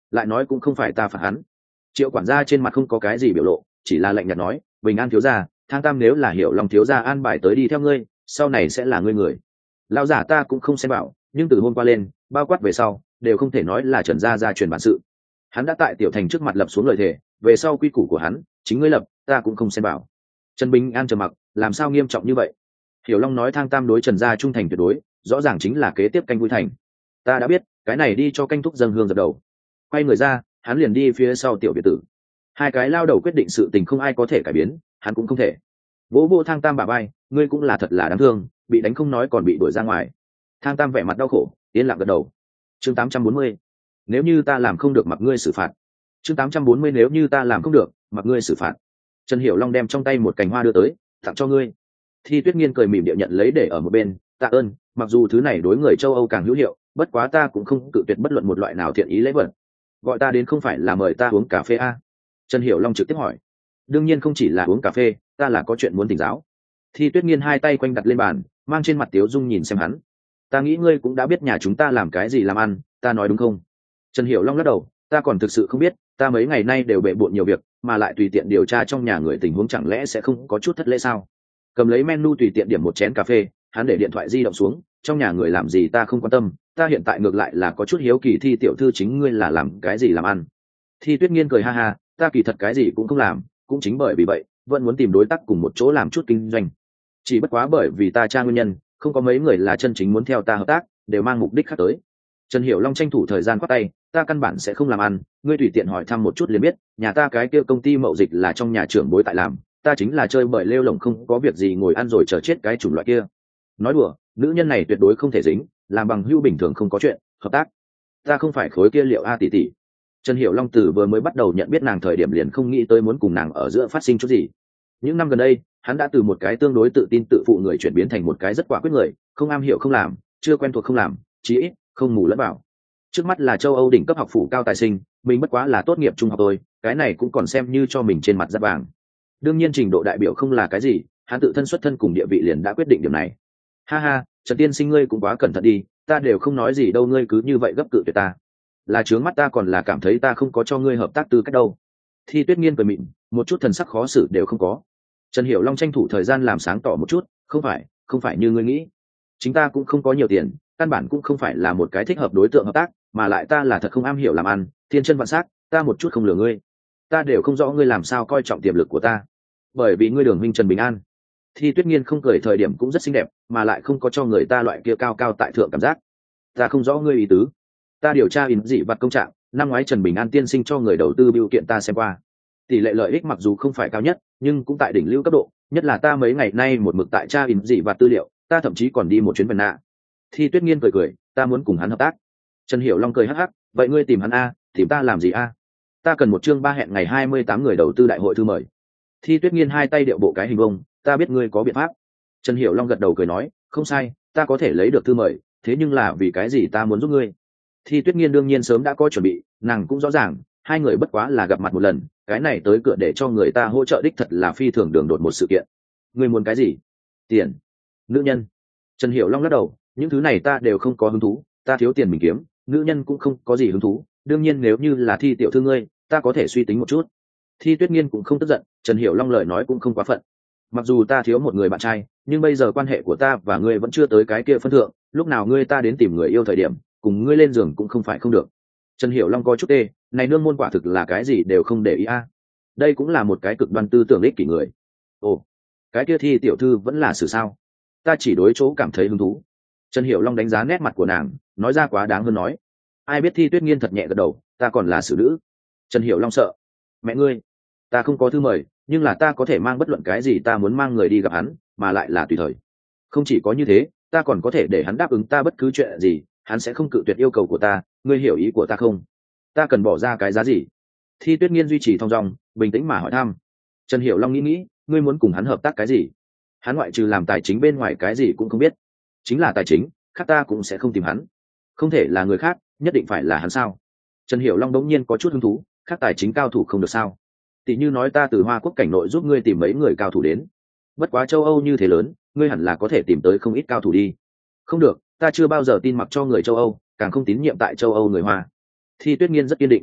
lại nói cũng không phải ta phạt hắn. Triệu quản gia trên mặt không có cái gì biểu lộ, chỉ là lạnh nhạt nói, Bình An thiếu gia, Thang Tam nếu là Hiểu Long thiếu gia an bài tới đi theo ngươi, sau này sẽ là ngươi người. Lão giả ta cũng không xem bảo, nhưng từ hôm qua lên, bao quát về sau, đều không thể nói là Trần gia gia truyền bản sự. Hắn đã tại tiểu thành trước mặt lập xuống lời thề, về sau quy củ của hắn, chính ngươi lập, ta cũng không xem bảo. Trần Bình An trầm mặc, làm sao nghiêm trọng như vậy? Hiểu Long nói Thang Tam đối Trần gia trung thành tuyệt đối, rõ ràng chính là kế tiếp canh vui thành. Ta đã biết, cái này đi cho canh thúc dâng hương dập đầu. Quay người ra, hắn liền đi phía sau tiểu biệt tử. Hai cái lao đầu quyết định sự tình không ai có thể cải biến, hắn cũng không thể. Vỗ vỗ Thang Tam bà bay, ngươi cũng là thật là đáng thương, bị đánh không nói còn bị đuổi ra ngoài. Thang Tam vẻ mặt đau khổ, yên lặng gật đầu. Chương tám trăm bốn mươi, nếu như ta làm không được mặc ngươi xử phạt. Chương tám trăm bốn mươi, nếu như ta làm không được mặc ngươi xử phạt. Trần Hiểu Long đem trong tay một cành hoa đưa tới, tặng cho ngươi. Thi Tuyết Nghiên cười mỉm điệu nhận lấy để ở một bên, tạ ơn, mặc dù thứ này đối người châu Âu càng hữu hiệu, bất quá ta cũng không cự tuyệt bất luận một loại nào thiện ý lễ vật. Gọi ta đến không phải là mời ta uống cà phê a? Trần Hiểu Long trực tiếp hỏi. Đương nhiên không chỉ là uống cà phê, ta là có chuyện muốn thỉnh giáo. Thi Tuyết Nghiên hai tay quanh đặt lên bàn, mang trên mặt tiếu dung nhìn xem hắn. Ta nghĩ ngươi cũng đã biết nhà chúng ta làm cái gì làm ăn, ta nói đúng không? Trần Hiểu Long lắc đầu, ta còn thực sự không biết, ta mấy ngày nay đều bệ bội nhiều việc, mà lại tùy tiện điều tra trong nhà người tình huống, chẳng lẽ sẽ không có chút thất lễ sao? Cầm lấy menu tùy tiện điểm một chén cà phê, hắn để điện thoại di động xuống, trong nhà người làm gì ta không quan tâm, ta hiện tại ngược lại là có chút hiếu kỳ Thi tiểu thư chính ngươi là làm cái gì làm ăn. Thi Tuyết Nghiên cười ha ha, ta kỳ thật cái gì cũng không làm, cũng chính bởi vì vậy vẫn muốn tìm đối tác cùng một chỗ làm chút kinh doanh, chỉ bất quá bởi vì ta tra nguyên nhân, không có mấy người là chân chính muốn theo ta hợp tác, đều mang mục đích khác tới. Trần Hiểu Long tranh thủ thời gian quát tay, ta căn bản sẽ không làm ăn, ngươi tùy tiện hỏi thăm một chút liền biết, nhà ta cái kia công ty mậu dịch là trong nhà trưởng bối tại làm, ta chính là chơi bời lêu lổng không có việc gì ngồi ăn rồi chờ chết cái chủng loại kia. Nói đùa, nữ nhân này tuyệt đối không thể dính, làm bằng hữu bình thường không có chuyện hợp tác. Ta không phải khối kia liệu a tỷ tỷ. Trần Hiểu Long từ vừa mới bắt đầu nhận biết nàng thời điểm liền không nghĩ tới muốn cùng nàng ở giữa phát sinh chút gì. Những năm gần đây, hắn đã từ một cái tương đối tự tin tự phụ người chuyển biến thành một cái rất quả quyết người, không am hiểu không làm, chưa quen thuộc không làm, chí ít không mù lẫn vào. Trước mắt là châu Âu đỉnh cấp học phủ cao tài sinh, mình bất quá là tốt nghiệp trung học thôi, cái này cũng còn xem như cho mình trên mặt giáp vàng. Đương nhiên trình độ đại biểu không là cái gì, hắn tự thân xuất thân cùng địa vị liền đã quyết định điểm này. Ha ha, Trần tiên sinh ngươi cũng quá cẩn thận đi, ta đều không nói gì đâu, ngươi cứ như vậy gấp cự tuyệt ta. Là trướng mắt ta còn là cảm thấy ta không có cho ngươi hợp tác tư cách đâu. Thi Tuyết Nghiên cười mịn, một chút thần sắc khó xử đều không có. Trần Hiểu Long tranh thủ thời gian làm sáng tỏ một chút, không phải, không phải như ngươi nghĩ. Chính ta cũng không có nhiều tiền, căn bản cũng không phải là một cái thích hợp đối tượng hợp tác, mà lại ta là thật không am hiểu làm ăn, thiên chân vạn sát, ta một chút không lừa ngươi. Ta đều không rõ ngươi làm sao coi trọng tiềm lực của ta. Bởi vì ngươi Đường huynh Trần Bình An. Thi Tuyết Nghiên không cười thời điểm cũng rất xinh đẹp, mà lại không có cho người ta loại kia cao cao tại thượng cảm giác. Ta không rõ ngươi ý tứ. Ta điều tra in dị vật công trạng, năm ngoái Trần Bình An tiên sinh cho người đầu tư biểu kiện ta xem qua. Tỷ lệ lợi ích mặc dù không phải cao nhất, nhưng cũng tại đỉnh lưu cấp độ, nhất là ta mấy ngày nay một mực tại tra in dị vật tư liệu, ta thậm chí còn đi một chuyến Vân Nạ. Thi Tuyết Nghiên cười cười, ta muốn cùng hắn hợp tác. Trần Hiểu Long cười hắc hắc, vậy ngươi tìm hắn a, tìm ta làm gì a? Ta cần một chương ba hẹn ngày hai mươi tám người đầu tư đại hội thư mời. Thi Tuyết Nghiên hai tay điệu bộ cái hình vông, ta biết ngươi có biện pháp. Trần Hiểu Long gật đầu cười nói, không sai, ta có thể lấy được thư mời, thế nhưng là vì cái gì ta muốn giúp ngươi? Thi Tuyết Nghiên đương nhiên sớm đã có chuẩn bị, nàng cũng rõ ràng, hai người bất quá là gặp mặt một lần, cái này tới cửa để cho người ta hỗ trợ đích thật là phi thường đường đột một sự kiện. Ngươi muốn cái gì? Tiền? Nữ nhân? Trần Hiểu Long lắc đầu, những thứ này ta đều không có hứng thú, ta thiếu tiền mình kiếm, nữ nhân cũng không có gì hứng thú, đương nhiên nếu như là Thi tiểu thư ngươi, ta có thể suy tính một chút. Thi Tuyết Nghiên cũng không tức giận, Trần Hiểu Long lời nói cũng không quá phận. Mặc dù ta thiếu một người bạn trai, nhưng bây giờ quan hệ của ta và ngươi vẫn chưa tới cái kia phân thượng, lúc nào ngươi ta đến tìm người yêu thời điểm, cùng ngươi lên giường cũng không phải không được. Trần Hiểu Long có chút tê, này nương môn quả thực là cái gì đều không để ý a. Đây cũng là một cái cực đoan tư tưởng ích kỷ người. Ồ, cái kia Thi tiểu thư vẫn là xử sao? Ta chỉ đối chỗ cảm thấy hứng thú. Trần Hiểu Long đánh giá nét mặt của nàng, nói ra quá đáng hơn nói. Ai biết Thi Tuyết Nghiên thật nhẹ gật đầu, ta còn là xử nữ. Trần Hiểu Long sợ. Mẹ ngươi, ta không có thư mời, nhưng là ta có thể mang bất luận cái gì ta muốn mang người đi gặp hắn, mà lại là tùy thời. Không chỉ có như thế, ta còn có thể để hắn đáp ứng ta bất cứ chuyện gì, hắn sẽ không cự tuyệt yêu cầu của ta, ngươi hiểu ý của ta không? Ta cần bỏ ra cái giá gì? Thi Tuyết Nghiên duy trì thong dong, bình tĩnh mà hỏi thăm. Trần Hiểu Long nghĩ nghĩ, ngươi muốn cùng hắn hợp tác cái gì? Hắn ngoại trừ làm tài chính bên ngoài cái gì cũng không biết. Chính là tài chính, khác ta cũng sẽ không tìm hắn. Không thể là người khác, nhất định phải là hắn sao? Trần Hiểu Long đống nhiên có chút hứng thú, khác tài chính cao thủ không được sao? Tỷ như nói ta từ Hoa Quốc cảnh nội giúp ngươi tìm mấy người cao thủ đến. Bất quá châu Âu như thế lớn, ngươi hẳn là có thể tìm tới không ít cao thủ đi. Không được, ta chưa bao giờ tin mặc cho người châu Âu, càng không tín nhiệm tại châu Âu người Hoa. Thi Tuyết Nghiên rất kiên định.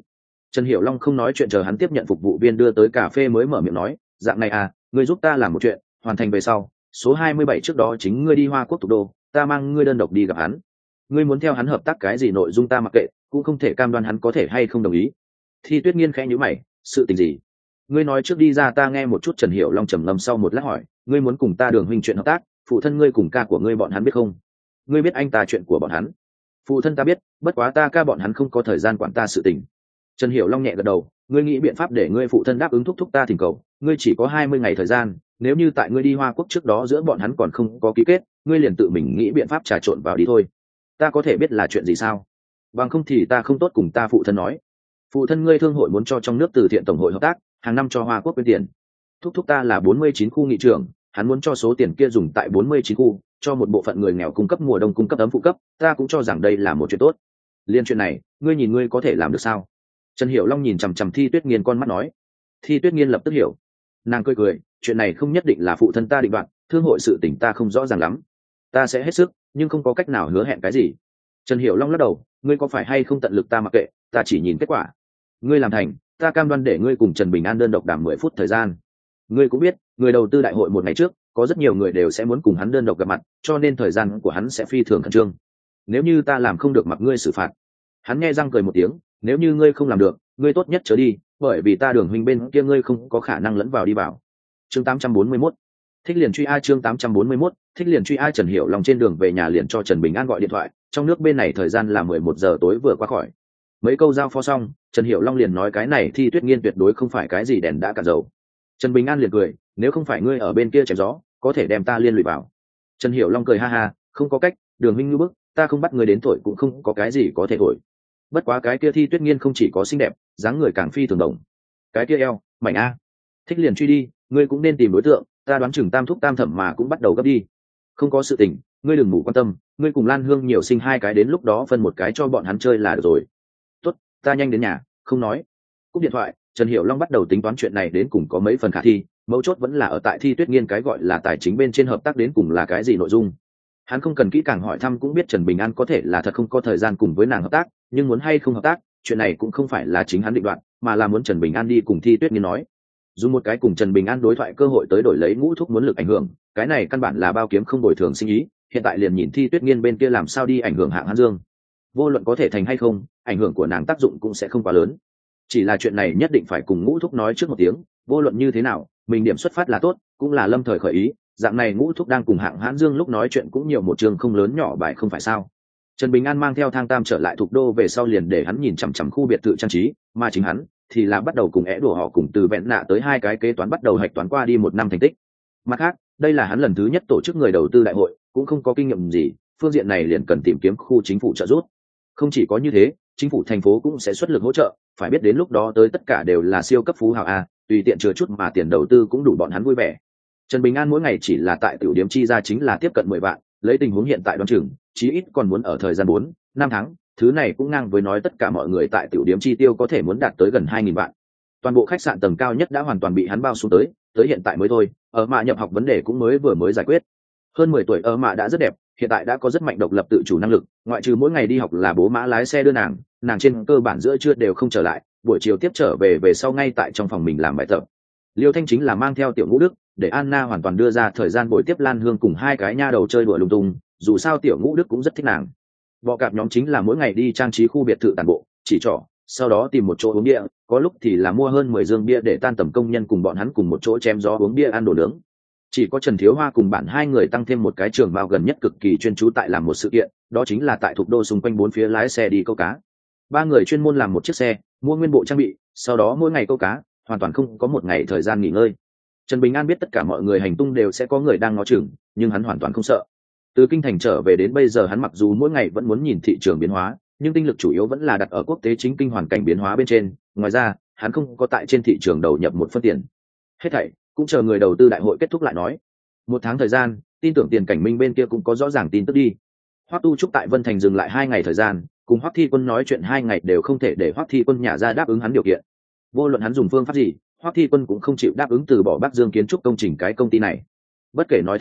Trần Hiểu Long không nói chuyện, chờ hắn tiếp nhận phục vụ viên đưa tới cà phê mới mở miệng nói, dạng này à, ngươi giúp ta làm một chuyện, hoàn thành về sau số hai mươi bảy trước đó chính ngươi đi Hoa Quốc thủ đô, ta mang ngươi đơn độc đi gặp hắn. Ngươi muốn theo hắn hợp tác cái gì nội dung ta mặc kệ, cũng không thể cam đoan hắn có thể hay không đồng ý. Thi Tuyết Nghiên khẽ nhíu mày, sự tình gì? Ngươi nói trước đi ra ta nghe một chút. Trần Hiểu Long trầm ngâm sau một lát hỏi, ngươi muốn cùng ta Đường huynh chuyện hợp tác, phụ thân ngươi cùng ca của ngươi bọn hắn biết không? Ngươi biết anh ta chuyện của bọn hắn? Phụ thân ta biết, bất quá ta ca bọn hắn không có thời gian quản ta sự tình. Trần Hiểu Long nhẹ gật đầu, ngươi nghĩ biện pháp để ngươi phụ thân đáp ứng thúc thúc ta thỉnh cầu, ngươi chỉ có hai mươi ngày thời gian, nếu như tại ngươi đi Hoa Quốc trước đó giữa bọn hắn còn không có ký kết, ngươi liền tự mình nghĩ biện pháp trà trộn vào đi thôi. Ta có thể biết là chuyện gì sao? Bằng không thì ta không tốt cùng ta phụ thân nói. Phụ thân ngươi thương hội muốn cho trong nước từ thiện tổng hội hợp tác, hàng năm cho Hoa Quốc quyên tiền. Thúc thúc ta là bốn mươi chín khu nghị trưởng, hắn muốn cho số tiền kia dùng tại bốn mươi chín khu, cho một bộ phận người nghèo cung cấp mùa đông cung cấp ấm phụ cấp, ta cũng cho rằng đây là một chuyện tốt. Liên chuyện này, ngươi nhìn ngươi có thể làm được sao? Trần Hiểu Long nhìn chằm chằm Thi Tuyết Nghiên con mắt nói. Thi Tuyết Nghiên lập tức hiểu, nàng cười cười, chuyện này không nhất định là phụ thân ta định đoạt, thương hội sự tình ta không rõ ràng lắm, ta sẽ hết sức, nhưng không có cách nào hứa hẹn cái gì. Trần Hiểu Long lắc đầu, ngươi có phải hay không tận lực ta mặc kệ, ta chỉ nhìn kết quả. Ngươi làm thành, ta cam đoan để ngươi cùng Trần Bình An đơn độc đàm mười phút thời gian. Ngươi cũng biết, người đầu tư đại hội một ngày trước, có rất nhiều người đều sẽ muốn cùng hắn đơn độc gặp mặt, cho nên thời gian của hắn sẽ phi thường khẩn trương. Nếu như ta làm không được mặc ngươi xử phạt. Hắn nghe răng cười một tiếng, nếu như ngươi không làm được, ngươi tốt nhất chớ đi, bởi vì ta Đường huynh bên kia ngươi không có khả năng lẫn vào đi vào. Chương tám trăm bốn mươi mốt, thích liền truy a. Chương tám trăm bốn mươi mốt, thích liền truy a. Trần Hiểu Long trên đường về nhà liền cho Trần Bình An gọi điện thoại, trong nước bên này thời gian là mười một giờ tối vừa qua khỏi. Mấy câu giao phó xong, Trần Hiểu Long liền nói cái này Thi Tuyết Nghiên tuyệt đối không phải cái gì đèn đã cạn dầu. Trần Bình An liền cười, nếu không phải ngươi ở bên kia chém gió, có thể đem ta liên lụy vào. Trần Hiểu Long cười ha ha, không có cách, Đường huynh ngư bức, ta không bắt ngươi đến thổi cũng không có cái gì có thể thổi. Bất quá cái kia Thi Tuyết Nghiên không chỉ có xinh đẹp, dáng người càng phi thường đồng. Cái kia eo, mảnh a. Thích liền truy đi, ngươi cũng nên tìm đối tượng, ta đoán chừng tam thúc tam thẩm mà cũng bắt đầu gấp đi. Không có sự tình, ngươi đừng ngủ quan tâm, ngươi cùng Lan Hương nhiều sinh hai cái, đến lúc đó phân một cái cho bọn hắn chơi là được rồi. Tốt, ta nhanh đến nhà, không nói. Cúp điện thoại, Trần Hiểu Long bắt đầu tính toán chuyện này đến cùng có mấy phần khả thi, mấu chốt vẫn là ở tại Thi Tuyết Nghiên cái gọi là tài chính bên trên hợp tác đến cùng là cái gì nội dung. Hắn không cần kỹ càng hỏi thăm cũng biết Trần Bình An có thể là thật không có thời gian cùng với nàng hợp tác, nhưng muốn hay không hợp tác, chuyện này cũng không phải là chính hắn định đoạt, mà là muốn Trần Bình An đi cùng Thi Tuyết Nghiên nói. Dùng một cái cùng Trần Bình An đối thoại cơ hội tới đổi lấy ngũ thúc muốn lực ảnh hưởng, cái này căn bản là bao kiếm không bồi thường sinh ý, hiện tại liền nhìn Thi Tuyết Nghiên bên kia làm sao đi ảnh hưởng Hạng Hán Dương. Vô luận có thể thành hay không, ảnh hưởng của nàng tác dụng cũng sẽ không quá lớn. Chỉ là chuyện này nhất định phải cùng ngũ thúc nói trước một tiếng, vô luận như thế nào, mình điểm xuất phát là tốt, cũng là lâm thời khởi ý, dạng này ngũ thúc đang cùng Hạng Hán Dương lúc nói chuyện cũng nhiều một trường không lớn nhỏ bài không phải sao. Trần Bình An mang theo Thang Tam trở lại Thục Đô về sau liền để hắn nhìn chằm chằm khu biệt thự trang trí, mà chính hắn thì là bắt đầu cùng é đùa họ cùng từ vẹn nạ tới hai cái kế toán bắt đầu hạch toán qua đi một năm thành tích. Mặt khác, đây là hắn lần thứ nhất tổ chức người đầu tư đại hội, cũng không có kinh nghiệm gì, phương diện này liền cần tìm kiếm khu chính phủ trợ giúp. Không chỉ có như thế, chính phủ thành phố cũng sẽ xuất lực hỗ trợ, phải biết đến lúc đó tới tất cả đều là siêu cấp phú hào a, tùy tiện chừa chút mà tiền đầu tư cũng đủ bọn hắn vui vẻ. Trần Bình An mỗi ngày chỉ là tại tiểu điểm chi ra chính là tiếp cận mười vạn, lấy tình huống hiện tại đoán chừng, chí ít còn muốn ở thời gian bốn, năm tháng, thứ này cũng ngang với nói tất cả mọi người tại tiểu điểm chi tiêu có thể muốn đạt tới gần hai nghìn vạn. Toàn bộ khách sạn tầng cao nhất đã hoàn toàn bị hắn bao xuống tới, tới hiện tại mới thôi, ở mạ nhập học vấn đề cũng mới vừa mới giải quyết. Hơn mười tuổi ở mạ đã rất đẹp, hiện tại đã có rất mạnh độc lập tự chủ năng lực, ngoại trừ mỗi ngày đi học là bố mã lái xe đưa nàng, nàng trên cơ bản giữa trưa đều không trở lại, buổi chiều tiếp trở về về sau ngay tại trong phòng mình làm bài tập. Liêu Thanh chính là mang theo tiểu Ngũ Đức, để Anna hoàn toàn đưa ra thời gian buổi tiếp Lan Hương cùng hai cái nha đầu chơi đùa lung tung, dù sao tiểu Ngũ Đức cũng rất thích nàng. Bọ cạp nhóm chính là mỗi ngày đi trang trí khu biệt thự tàn bộ, chỉ trỏ, sau đó tìm một chỗ uống bia, có lúc thì là mua hơn mười dương bia để tan tầm công nhân cùng bọn hắn cùng một chỗ chém gió uống bia ăn đồ nướng. Chỉ có Trần Thiếu Hoa cùng bạn hai người tăng thêm một cái trường bao gần nhất cực kỳ chuyên chú tại làm một sự kiện, đó chính là tại Thục Đô xung quanh bốn phía lái xe đi câu cá. Ba người chuyên môn làm một chiếc xe, mua nguyên bộ trang bị, sau đó mỗi ngày câu cá, hoàn toàn không có một ngày thời gian nghỉ ngơi. Trần Bình An biết tất cả mọi người hành tung đều sẽ có người đang ngó chừng, nhưng hắn hoàn toàn không sợ. Từ kinh thành trở về đến bây giờ hắn mặc dù mỗi ngày vẫn muốn nhìn thị trường biến hóa, nhưng tinh lực chủ yếu vẫn là đặt ở quốc tế chính kinh hoàn cảnh biến hóa bên trên, ngoài ra, hắn không có tại trên thị trường đầu nhập một phân tiền. Hết thảy cũng chờ người đầu tư đại hội kết thúc lại nói. Một tháng thời gian, tin tưởng Tiền Cảnh Minh bên kia cũng có rõ ràng tin tức đi. Hoắc Tu Trúc tại Vân Thành dừng lại hai ngày thời gian, cùng Hoắc Thi Quân nói chuyện hai ngày đều không thể để Hoắc Thi Quân nhả ra đáp ứng hắn điều kiện. Vô luận hắn dùng phương pháp gì, Hoắc Thi Quân cũng không chịu đáp ứng từ bỏ Bắc Dương kiến trúc công trình cái công ty này. Bất kể nói thế nào,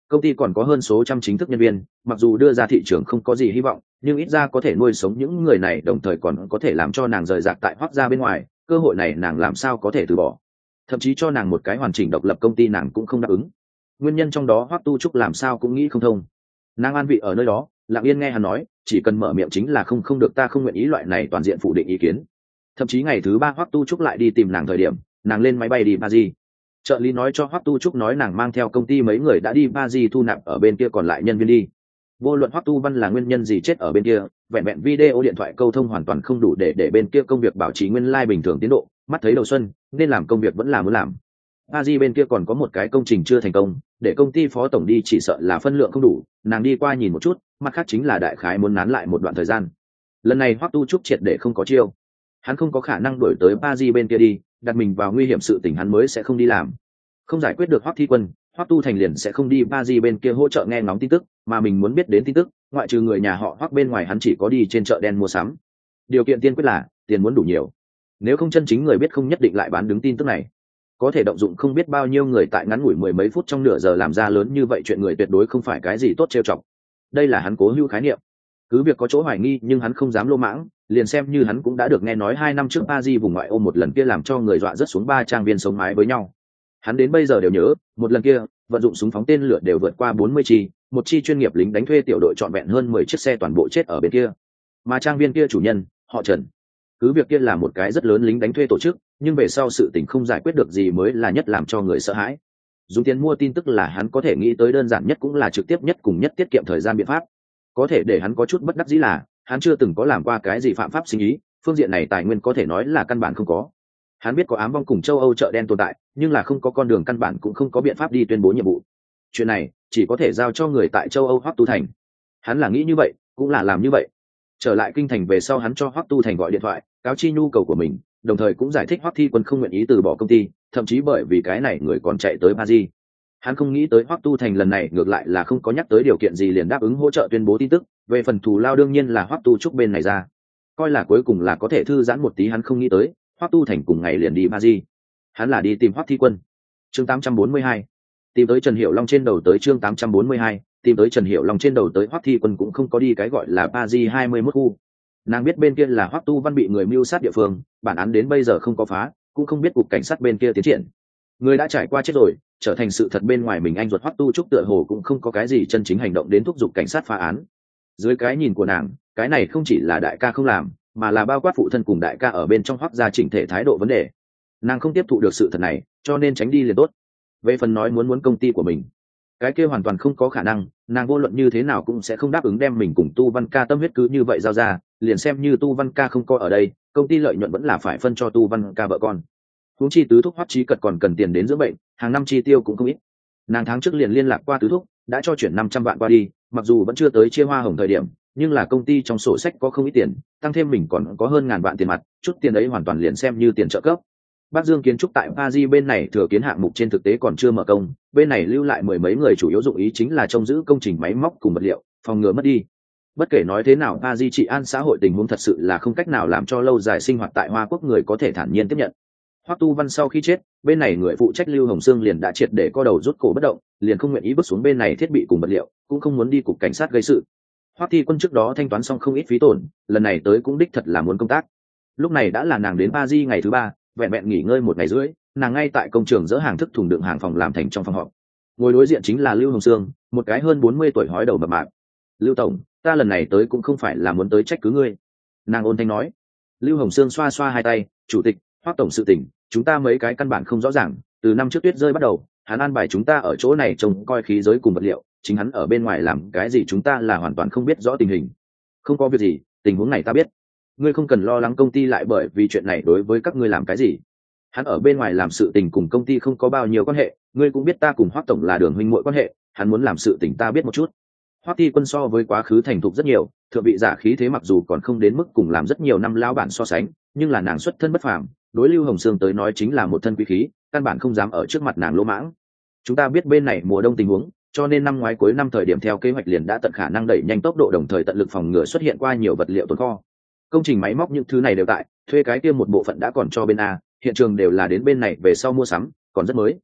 công ty còn có hơn số trăm chính thức nhân viên, mặc dù đưa ra thị trường không có gì hy vọng, nhưng ít ra có thể nuôi sống những người này, đồng thời còn có thể làm cho nàng rời rạc tại Hoắc gia bên ngoài, cơ hội này nàng làm sao có thể từ bỏ. Thậm chí cho nàng một cái hoàn chỉnh độc lập công ty nàng cũng không đáp ứng. Nguyên nhân trong đó Hoắc Tu Trúc làm sao cũng nghĩ không thông. Nàng an vị ở nơi đó, lặng yên nghe hắn nói, chỉ cần mở miệng chính là không không được, ta không nguyện ý loại này toàn diện phủ định ý kiến. Thậm chí ngày thứ ba Hoắc Tu Trúc lại đi tìm nàng thời điểm, nàng lên máy bay đi Paris. Trợ lý nói cho Hoắc Tu Trúc nói nàng mang theo công ty mấy người đã đi Paris thu nạp ở bên kia còn lại nhân viên đi. Vô luận Hoắc Tu Văn là nguyên nhân gì chết ở bên kia, vẹn vẹn video điện thoại câu thông hoàn toàn không đủ để để bên kia công việc bảo trì nguyên lai bình thường tiến độ, mắt thấy đầu xuân, nên làm công việc vẫn là muốn làm. Paris bên kia còn có một cái công trình chưa thành công, để công ty phó tổng đi chỉ sợ là phân lượng không đủ, nàng đi qua nhìn một chút, mặt khác chính là đại khái muốn nán lại một đoạn thời gian. Lần này Hoắc Tu Trúc triệt để không có chiêu. Hắn không có khả năng đuổi tới Paris bên kia đi, đặt mình vào nguy hiểm sự tình hắn mới sẽ không đi làm. Không giải quyết được Hoắc Thi Quân, Hoắc Tu Thành liền sẽ không đi Paris bên kia hỗ trợ nghe ngóng tin tức, mà mình muốn biết đến tin tức, ngoại trừ người nhà họ Hoắc bên ngoài hắn chỉ có đi trên chợ đen mua sắm. Điều kiện tiên quyết là tiền muốn đủ nhiều. Nếu không chân chính người biết không nhất định lại bán đứng tin tức này. Có thể động dụng không biết bao nhiêu người tại ngắn ngủi mười mấy phút trong nửa giờ làm ra lớn như vậy chuyện, người tuyệt đối không phải cái gì tốt trêu chọc. Đây là hắn cố hữu khái niệm. Cứ việc có chỗ hoài nghi nhưng hắn không dám lô mãng, liền xem như hắn cũng đã được nghe nói hai năm trước Paris vùng ngoại ô một lần kia làm cho người dọa rất xuống ba trang viên sống mái với nhau. Hắn đến bây giờ đều nhớ, một lần kia, vận dụng súng phóng tên lửa đều vượt qua bốn mươi chi, một chi chuyên nghiệp lính đánh thuê tiểu đội trọn vẹn hơn mười chiếc xe toàn bộ chết ở bên kia. Mà trang viên kia chủ nhân, họ Trần. Cứ việc kia là một cái rất lớn lính đánh thuê tổ chức, nhưng về sau sự tình không giải quyết được gì mới là nhất làm cho người sợ hãi. Dùng tiền mua tin tức là hắn có thể nghĩ tới đơn giản nhất cũng là trực tiếp nhất cùng nhất tiết kiệm thời gian biện pháp. Có thể để hắn có chút bất đắc dĩ là, hắn chưa từng có làm qua cái gì phạm pháp sinh ý, phương diện này tài nguyên có thể nói là căn bản không có. Hắn biết có ám vong cùng châu Âu chợ đen tồn tại, nhưng là không có con đường căn bản cũng không có biện pháp đi tuyên bố nhiệm vụ. Chuyện này chỉ có thể giao cho người tại châu Âu Hoắc Tu Thành. Hắn là nghĩ như vậy, cũng là làm như vậy. Trở lại kinh thành về sau hắn cho Hoắc Tu Thành gọi điện thoại, cáo chi nhu cầu của mình, đồng thời cũng giải thích Hoắc Thi Quân không nguyện ý từ bỏ công ty, thậm chí bởi vì cái này người còn chạy tới Paris. Hắn không nghĩ tới Hoắc Tu Thành lần này ngược lại là không có nhắc tới điều kiện gì liền đáp ứng hỗ trợ tuyên bố tin tức, về phần thù lao đương nhiên là Hoắc Tu Trúc bên này ra. Coi là cuối cùng là có thể thư giãn một tí, hắn không nghĩ tới, Hoắc Tu Thành cùng ngày liền đi Paris. Hắn là đi tìm Hoắc Thi Quân. Chương tám trăm bốn mươi hai. Tìm tới Trần Hiểu Long trên đầu tới chương tám trăm bốn mươi hai, tìm tới Trần Hiểu Long trên đầu tới Hoắc Thi Quân cũng không có đi cái gọi là Paris hai mươi mốt khu. Nàng biết bên kia là Hoắc Tu Văn bị người mưu sát địa phương, bản án đến bây giờ không có phá, cũng không biết cục cảnh sát bên kia tiến triển. Người đã trải qua chết rồi, trở thành sự thật bên ngoài mình anh ruột Hoắc Tu Trúc tựa hồ cũng không có cái gì chân chính hành động đến thúc giục cảnh sát phá án. Dưới cái nhìn của nàng, cái này không chỉ là đại ca không làm, mà là bao quát phụ thân cùng đại ca ở bên trong Hoắc gia chỉnh thể thái độ vấn đề. Nàng không tiếp thụ được sự thật này, cho nên tránh đi liền tốt. Về phần nói muốn muốn công ty của mình, cái kia hoàn toàn không có khả năng, nàng vô luận như thế nào cũng sẽ không đáp ứng đem mình cùng Tu Văn Ca tâm huyết cứ như vậy giao ra, liền xem như Tu Văn Ca không có ở đây, công ty lợi nhuận vẫn là phải phân cho Tu Văn Ca vợ con. Huống chi tứ thúc Hoắc Chí Cật còn cần tiền đến dưỡng bệnh, hàng năm chi tiêu cũng không ít. Nàng tháng trước liền liên lạc qua tứ thúc, đã cho chuyển năm trăm vạn qua đi, mặc dù vẫn chưa tới chia hoa hồng thời điểm, nhưng là công ty trong sổ sách có không ít tiền, tăng thêm mình còn có hơn ngàn vạn tiền mặt, chút tiền ấy hoàn toàn liền xem như tiền trợ cấp. Bắc Dương kiến trúc tại Paris bên này thừa kiến hạng mục trên thực tế còn chưa mở công, bên này lưu lại mười mấy người chủ yếu dụng ý chính là trông giữ công trình máy móc cùng vật liệu, phòng ngừa mất đi. Bất kể nói thế nào, Paris trị an xã hội tình huống thật sự là không cách nào làm cho lâu dài sinh hoạt tại Hoa Quốc người có thể thản nhiên tiếp nhận. Hoắc Tu Văn sau khi chết, bên này người phụ trách Lưu Hồng Sương liền đã triệt để co đầu rút cổ bất động, liền không nguyện ý bước xuống bên này thiết bị cùng vật liệu, cũng không muốn đi cục cảnh sát gây sự. Hoắc Thi Quân trước đó thanh toán xong không ít phí tổn, lần này tới cũng đích thật là muốn công tác. Lúc này đã là nàng đến Paris ngày thứ ba, vẹn vẹn nghỉ ngơi một ngày rưỡi, nàng ngay tại công trường dỡ hàng thức thùng đựng hàng phòng làm thành trong phòng họp. Ngồi đối diện chính là Lưu Hồng Sương, một cái hơn bốn mươi tuổi hói đầu mập mạp. "Lưu tổng, ta lần này tới cũng không phải là muốn tới trách cứ ngươi." Nàng ôn thanh nói. Lưu Hồng Sương xoa xoa hai tay, "Chủ tịch, Hoắc tổng sự tình, chúng ta mấy cái căn bản không rõ ràng, từ năm trước tuyết rơi bắt đầu, hắn an bài chúng ta ở chỗ này trông coi khí giới cùng vật liệu, chính hắn ở bên ngoài làm cái gì chúng ta là hoàn toàn không biết rõ tình hình." "Không có việc gì, tình huống này ta biết. Ngươi không cần lo lắng công ty lại bởi vì chuyện này đối với các ngươi làm cái gì. Hắn ở bên ngoài làm sự tình cùng công ty không có bao nhiêu quan hệ, ngươi cũng biết ta cùng Hoắc tổng là đường huynh muội quan hệ, hắn muốn làm sự tình ta biết một chút." Hoắc Thi Quân so với quá khứ thành thục rất nhiều, thượng vị giả khí thế mặc dù còn không đến mức cùng làm rất nhiều năm lao bản so sánh, nhưng là nàng xuất thân bất phàm, đối Lưu Hồng Sương tới nói chính là một thân quý khí, căn bản không dám ở trước mặt nàng lỗ mãng. "Chúng ta biết bên này mùa đông tình huống, cho nên năm ngoái cuối năm thời điểm theo kế hoạch liền đã tận khả năng đẩy nhanh tốc độ, đồng thời tận lực phòng ngừa xuất hiện qua nhiều vật liệu tồn kho. Công trình máy móc những thứ này đều tại, thuê cái kia một bộ phận đã còn cho bên A, hiện trường đều là đến bên này về sau mua sắm, còn rất mới.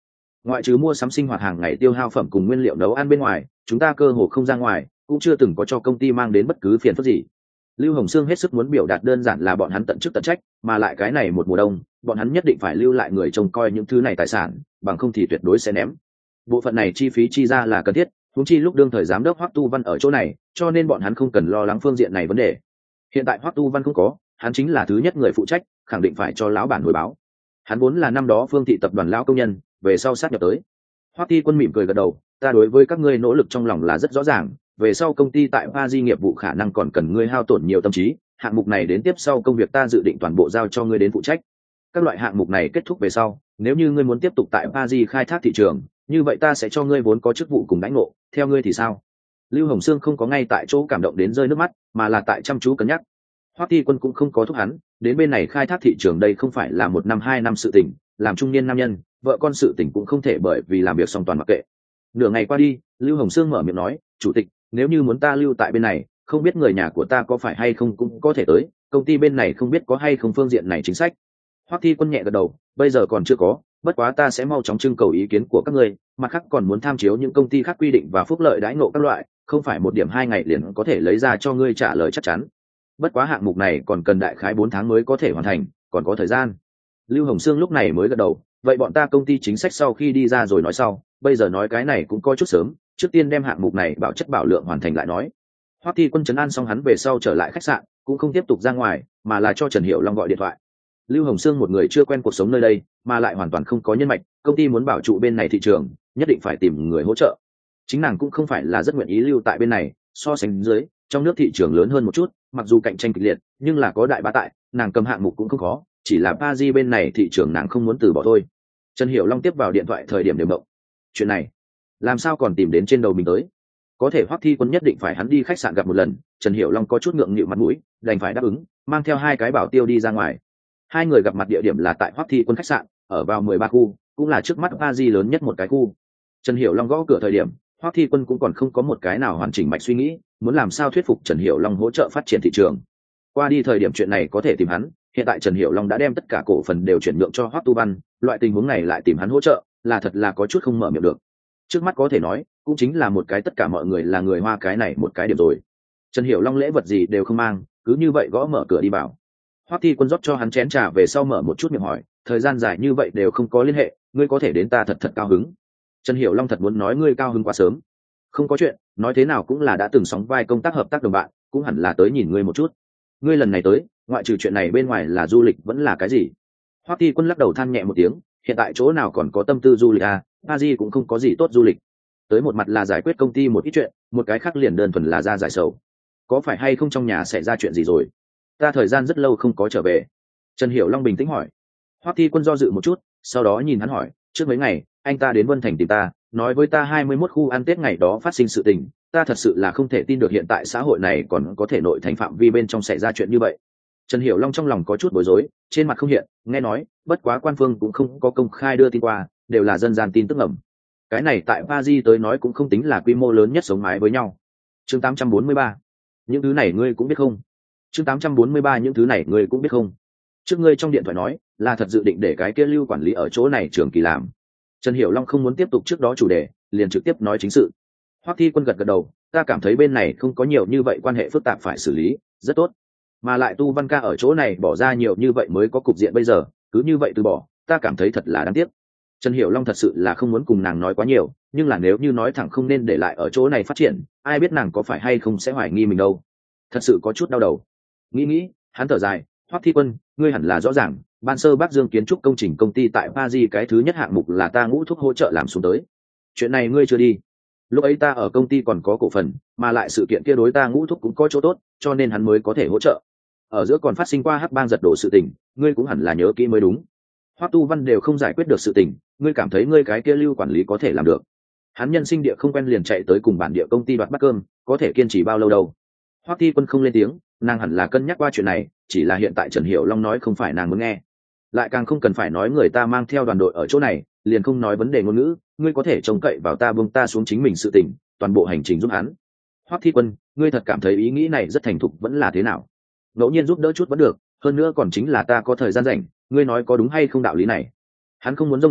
ngoại trừ mua sắm sinh hoạt hàng ngày tiêu hao phẩm cùng nguyên liệu nấu ăn bên ngoài, chúng ta cơ hồ không ra ngoài, cũng chưa từng có cho công ty mang đến bất cứ phiền phức gì. Lưu Hồng Sương hết sức muốn biểu đạt đơn giản là bọn hắn tận chức tận trách, mà lại cái này một mùa đông, bọn hắn nhất định phải lưu lại người trông coi những thứ này tài sản, bằng không thì tuyệt đối sẽ ném. Bộ phận này chi phí chi ra là cần thiết, huống chi lúc đương thời giám đốc Hoắc Tu Văn ở chỗ này, cho nên bọn hắn không cần lo lắng phương diện này vấn đề. Hiện tại Hoắc Tu Văn không có, hắn chính là thứ nhất người phụ trách, khẳng định phải cho lão bản hồi báo. Hắn vốn là năm đó Phương thị tập đoàn lão công nhân, về sau sát nhập tới. Hoắc Thi Quân mỉm cười gật đầu, ta đối với các ngươi nỗ lực trong lòng là rất rõ ràng, về sau công ty tại Paris nghiệp vụ khả năng còn cần ngươi hao tổn nhiều tâm trí, hạng mục này đến tiếp sau công việc ta dự định toàn bộ giao cho ngươi đến phụ trách. Các loại hạng mục này kết thúc về sau, nếu như ngươi muốn tiếp tục tại Paris khai thác thị trường, như vậy ta sẽ cho ngươi vốn có chức vụ cùng đãi ngộ, theo ngươi thì sao? Lưu Hồng Sương không có ngay tại chỗ cảm động đến rơi nước mắt, mà là tại chăm chú cân nhắc. Hoắc Thi Quân cũng không có thúc hắn, đến bên này khai thác thị trường đây không phải là một năm hai năm sự tình, làm trung niên nam nhân, vợ con sự tình cũng không thể bởi vì làm việc xong toàn mặc kệ. Nửa ngày qua đi, Lưu Hồng Sương mở miệng nói, chủ tịch, nếu như muốn ta lưu tại bên này, không biết người nhà của ta có phải hay không cũng có thể tới, công ty bên này không biết có hay không phương diện này chính sách. Hoắc Thi Quân nhẹ gật đầu, bây giờ còn chưa có, bất quá ta sẽ mau chóng trưng cầu ý kiến của các ngươi, mặt khác còn muốn tham chiếu những công ty khác quy định và phúc lợi đãi ngộ các loại, không phải một điểm hai ngày liền có thể lấy ra cho ngươi trả lời chắc chắn. Bất quá hạng mục này còn cần đại khái bốn tháng mới có thể hoàn thành, còn có thời gian. Lưu Hồng Sương lúc này mới gật đầu, vậy bọn ta công ty chính sách sau khi đi ra rồi nói sau, bây giờ nói cái này cũng có chút sớm, trước tiên đem hạng mục này bảo chất bảo lượng hoàn thành lại nói. Hoắc Thi Quân trấn an xong hắn về sau trở lại khách sạn, cũng không tiếp tục ra ngoài, mà là cho Trần Hiểu Long gọi điện thoại. Lưu Hồng Sương một người chưa quen cuộc sống nơi đây, mà lại hoàn toàn không có nhân mạch, công ty muốn bảo trụ bên này thị trường, nhất định phải tìm người hỗ trợ. Chính nàng cũng không phải là rất nguyện ý lưu tại bên này, so sánh dưới, trong nước thị trường lớn hơn một chút, mặc dù cạnh tranh kịch liệt, nhưng là có đại bá tại, nàng cầm hạng mục cũng không khó, chỉ là Paris bên này thị trường nàng không muốn từ bỏ thôi. Trần Hiểu Long tiếp vào điện thoại thời điểm đều động. Chuyện này, làm sao còn tìm đến trên đầu mình tới? Có thể Hoắc Thi Quân nhất định phải hắn đi khách sạn gặp một lần, Trần Hiểu Long có chút ngượng nghịu mặt mũi, đành phải đáp ứng, mang theo hai cái bảo tiêu đi ra ngoài. Hai người gặp mặt địa điểm là tại Hoắc Thi Quân khách sạn, ở vào mười ba khu, cũng là trước mắt Paris lớn nhất một cái khu. Trần Hiểu Long gõ cửa thời điểm, Hoắc Thi Quân cũng còn không có một cái nào hoàn chỉnh mạch suy nghĩ, muốn làm sao thuyết phục Trần Hiểu Long hỗ trợ phát triển thị trường. Qua đi thời điểm chuyện này có thể tìm hắn, hiện tại Trần Hiểu Long đã đem tất cả cổ phần đều chuyển nhượng cho Hoắc Tu Văn, loại tình huống này lại tìm hắn hỗ trợ, là thật là có chút không mở miệng được. Trước mắt có thể nói, cũng chính là một cái tất cả mọi người là người Hoa cái này một cái điểm rồi. Trần Hiểu Long lễ vật gì đều không mang, cứ như vậy gõ mở cửa đi vào. Hoắc Thi Quân rót cho hắn chén trà về sau mở một chút miệng hỏi, thời gian dài như vậy đều không có liên hệ, ngươi có thể đến ta thật thật cao hứng. Trần Hiểu Long thật muốn nói ngươi cao hứng quá sớm. Không có chuyện, nói thế nào cũng là đã từng sóng vai công tác hợp tác đồng bạn, cũng hẳn là tới nhìn ngươi một chút. Ngươi lần này tới, ngoại trừ chuyện này bên ngoài là du lịch vẫn là cái gì? Hoắc Thi Quân lắc đầu than nhẹ một tiếng, hiện tại chỗ nào còn có tâm tư du lịch à, Paris cũng không có gì tốt du lịch. Tới một mặt là giải quyết công ty một ít chuyện, một cái khác liền đơn thuần là ra giải sầu. Có phải hay không trong nhà xảy ra chuyện gì rồi? Ta thời gian rất lâu không có trở về. Trần Hiểu Long bình tĩnh hỏi. Hoắc Thi Quân do dự một chút, sau đó nhìn hắn hỏi, trước mấy ngày anh ta đến Vân Thành tìm ta, nói với ta hai mươi mốt khu ăn Tết ngày đó phát sinh sự tình, ta thật sự là không thể tin được hiện tại xã hội này còn có thể nội thành phạm vi bên trong xảy ra chuyện như vậy. Trần Hiểu Long trong lòng có chút bối rối, trên mặt không hiện, nghe nói, bất quá quan phương cũng không có công khai đưa tin qua, đều là dân gian tin tức ẩm. Cái này tại Paris tới nói cũng không tính là quy mô lớn nhất sống mái với nhau. Chương tám trăm bốn mươi ba, những thứ này ngươi cũng biết không? Chương tám trăm bốn mươi ba những thứ này ngươi cũng biết không? Trước ngươi trong điện thoại nói, là thật dự định để cái kia Lưu quản lý ở chỗ này trường kỳ làm. Trần Hiểu Long không muốn tiếp tục trước đó chủ đề, liền trực tiếp nói chính sự. Hoắc Thi Quân gật gật đầu, ta cảm thấy bên này không có nhiều như vậy quan hệ phức tạp phải xử lý, rất tốt. Mà lại Tu Văn ca ở chỗ này bỏ ra nhiều như vậy mới có cục diện bây giờ, cứ như vậy từ bỏ, ta cảm thấy thật là đáng tiếc. Trần Hiểu Long thật sự là không muốn cùng nàng nói quá nhiều, nhưng là nếu như nói thẳng không nên để lại ở chỗ này phát triển, ai biết nàng có phải hay không sẽ hoài nghi mình đâu. Thật sự có chút đau đầu. Nghĩ nghĩ, hắn thở dài, Hoắc Thi Quân, ngươi hẳn là rõ ràng, ban sơ Bắc Dương kiến trúc công trình công ty tại Paris cái thứ nhất hạng mục là ta Ngũ Thúc hỗ trợ làm xuống tới. Chuyện này ngươi chưa đi. Lúc ấy ta ở công ty còn có cổ phần, mà lại sự kiện kia đối ta Ngũ Thúc cũng có chỗ tốt, cho nên hắn mới có thể hỗ trợ. Ở giữa còn phát sinh qua hắc bang giật đổ sự tình, ngươi cũng hẳn là nhớ kỹ mới đúng. Hoắc Tu Văn đều không giải quyết được sự tình, ngươi cảm thấy ngươi cái kia Lưu quản lý có thể làm được? Hắn nhân sinh địa không quen liền chạy tới cùng bản địa công ty đoạt bát cơm, có thể kiên trì bao lâu đâu? Hoắc Thi Quân không lên tiếng, nàng hẳn là cân nhắc qua chuyện này, chỉ là hiện tại Trần Hiểu Long nói không phải nàng muốn nghe, lại càng không cần phải nói người ta mang theo đoàn đội ở chỗ này, liền không nói vấn đề ngôn ngữ, ngươi có thể trông cậy vào ta buông ta xuống chính mình sự tình, toàn bộ hành trình giúp hắn. Hoắc Thi Quân, ngươi thật cảm thấy ý nghĩ này rất thành thục vẫn là thế nào? Ngẫu nhiên giúp đỡ chút vẫn được, hơn nữa còn chính là ta có thời gian rảnh, ngươi nói có đúng hay không đạo lý này? Hắn không muốn rông dài,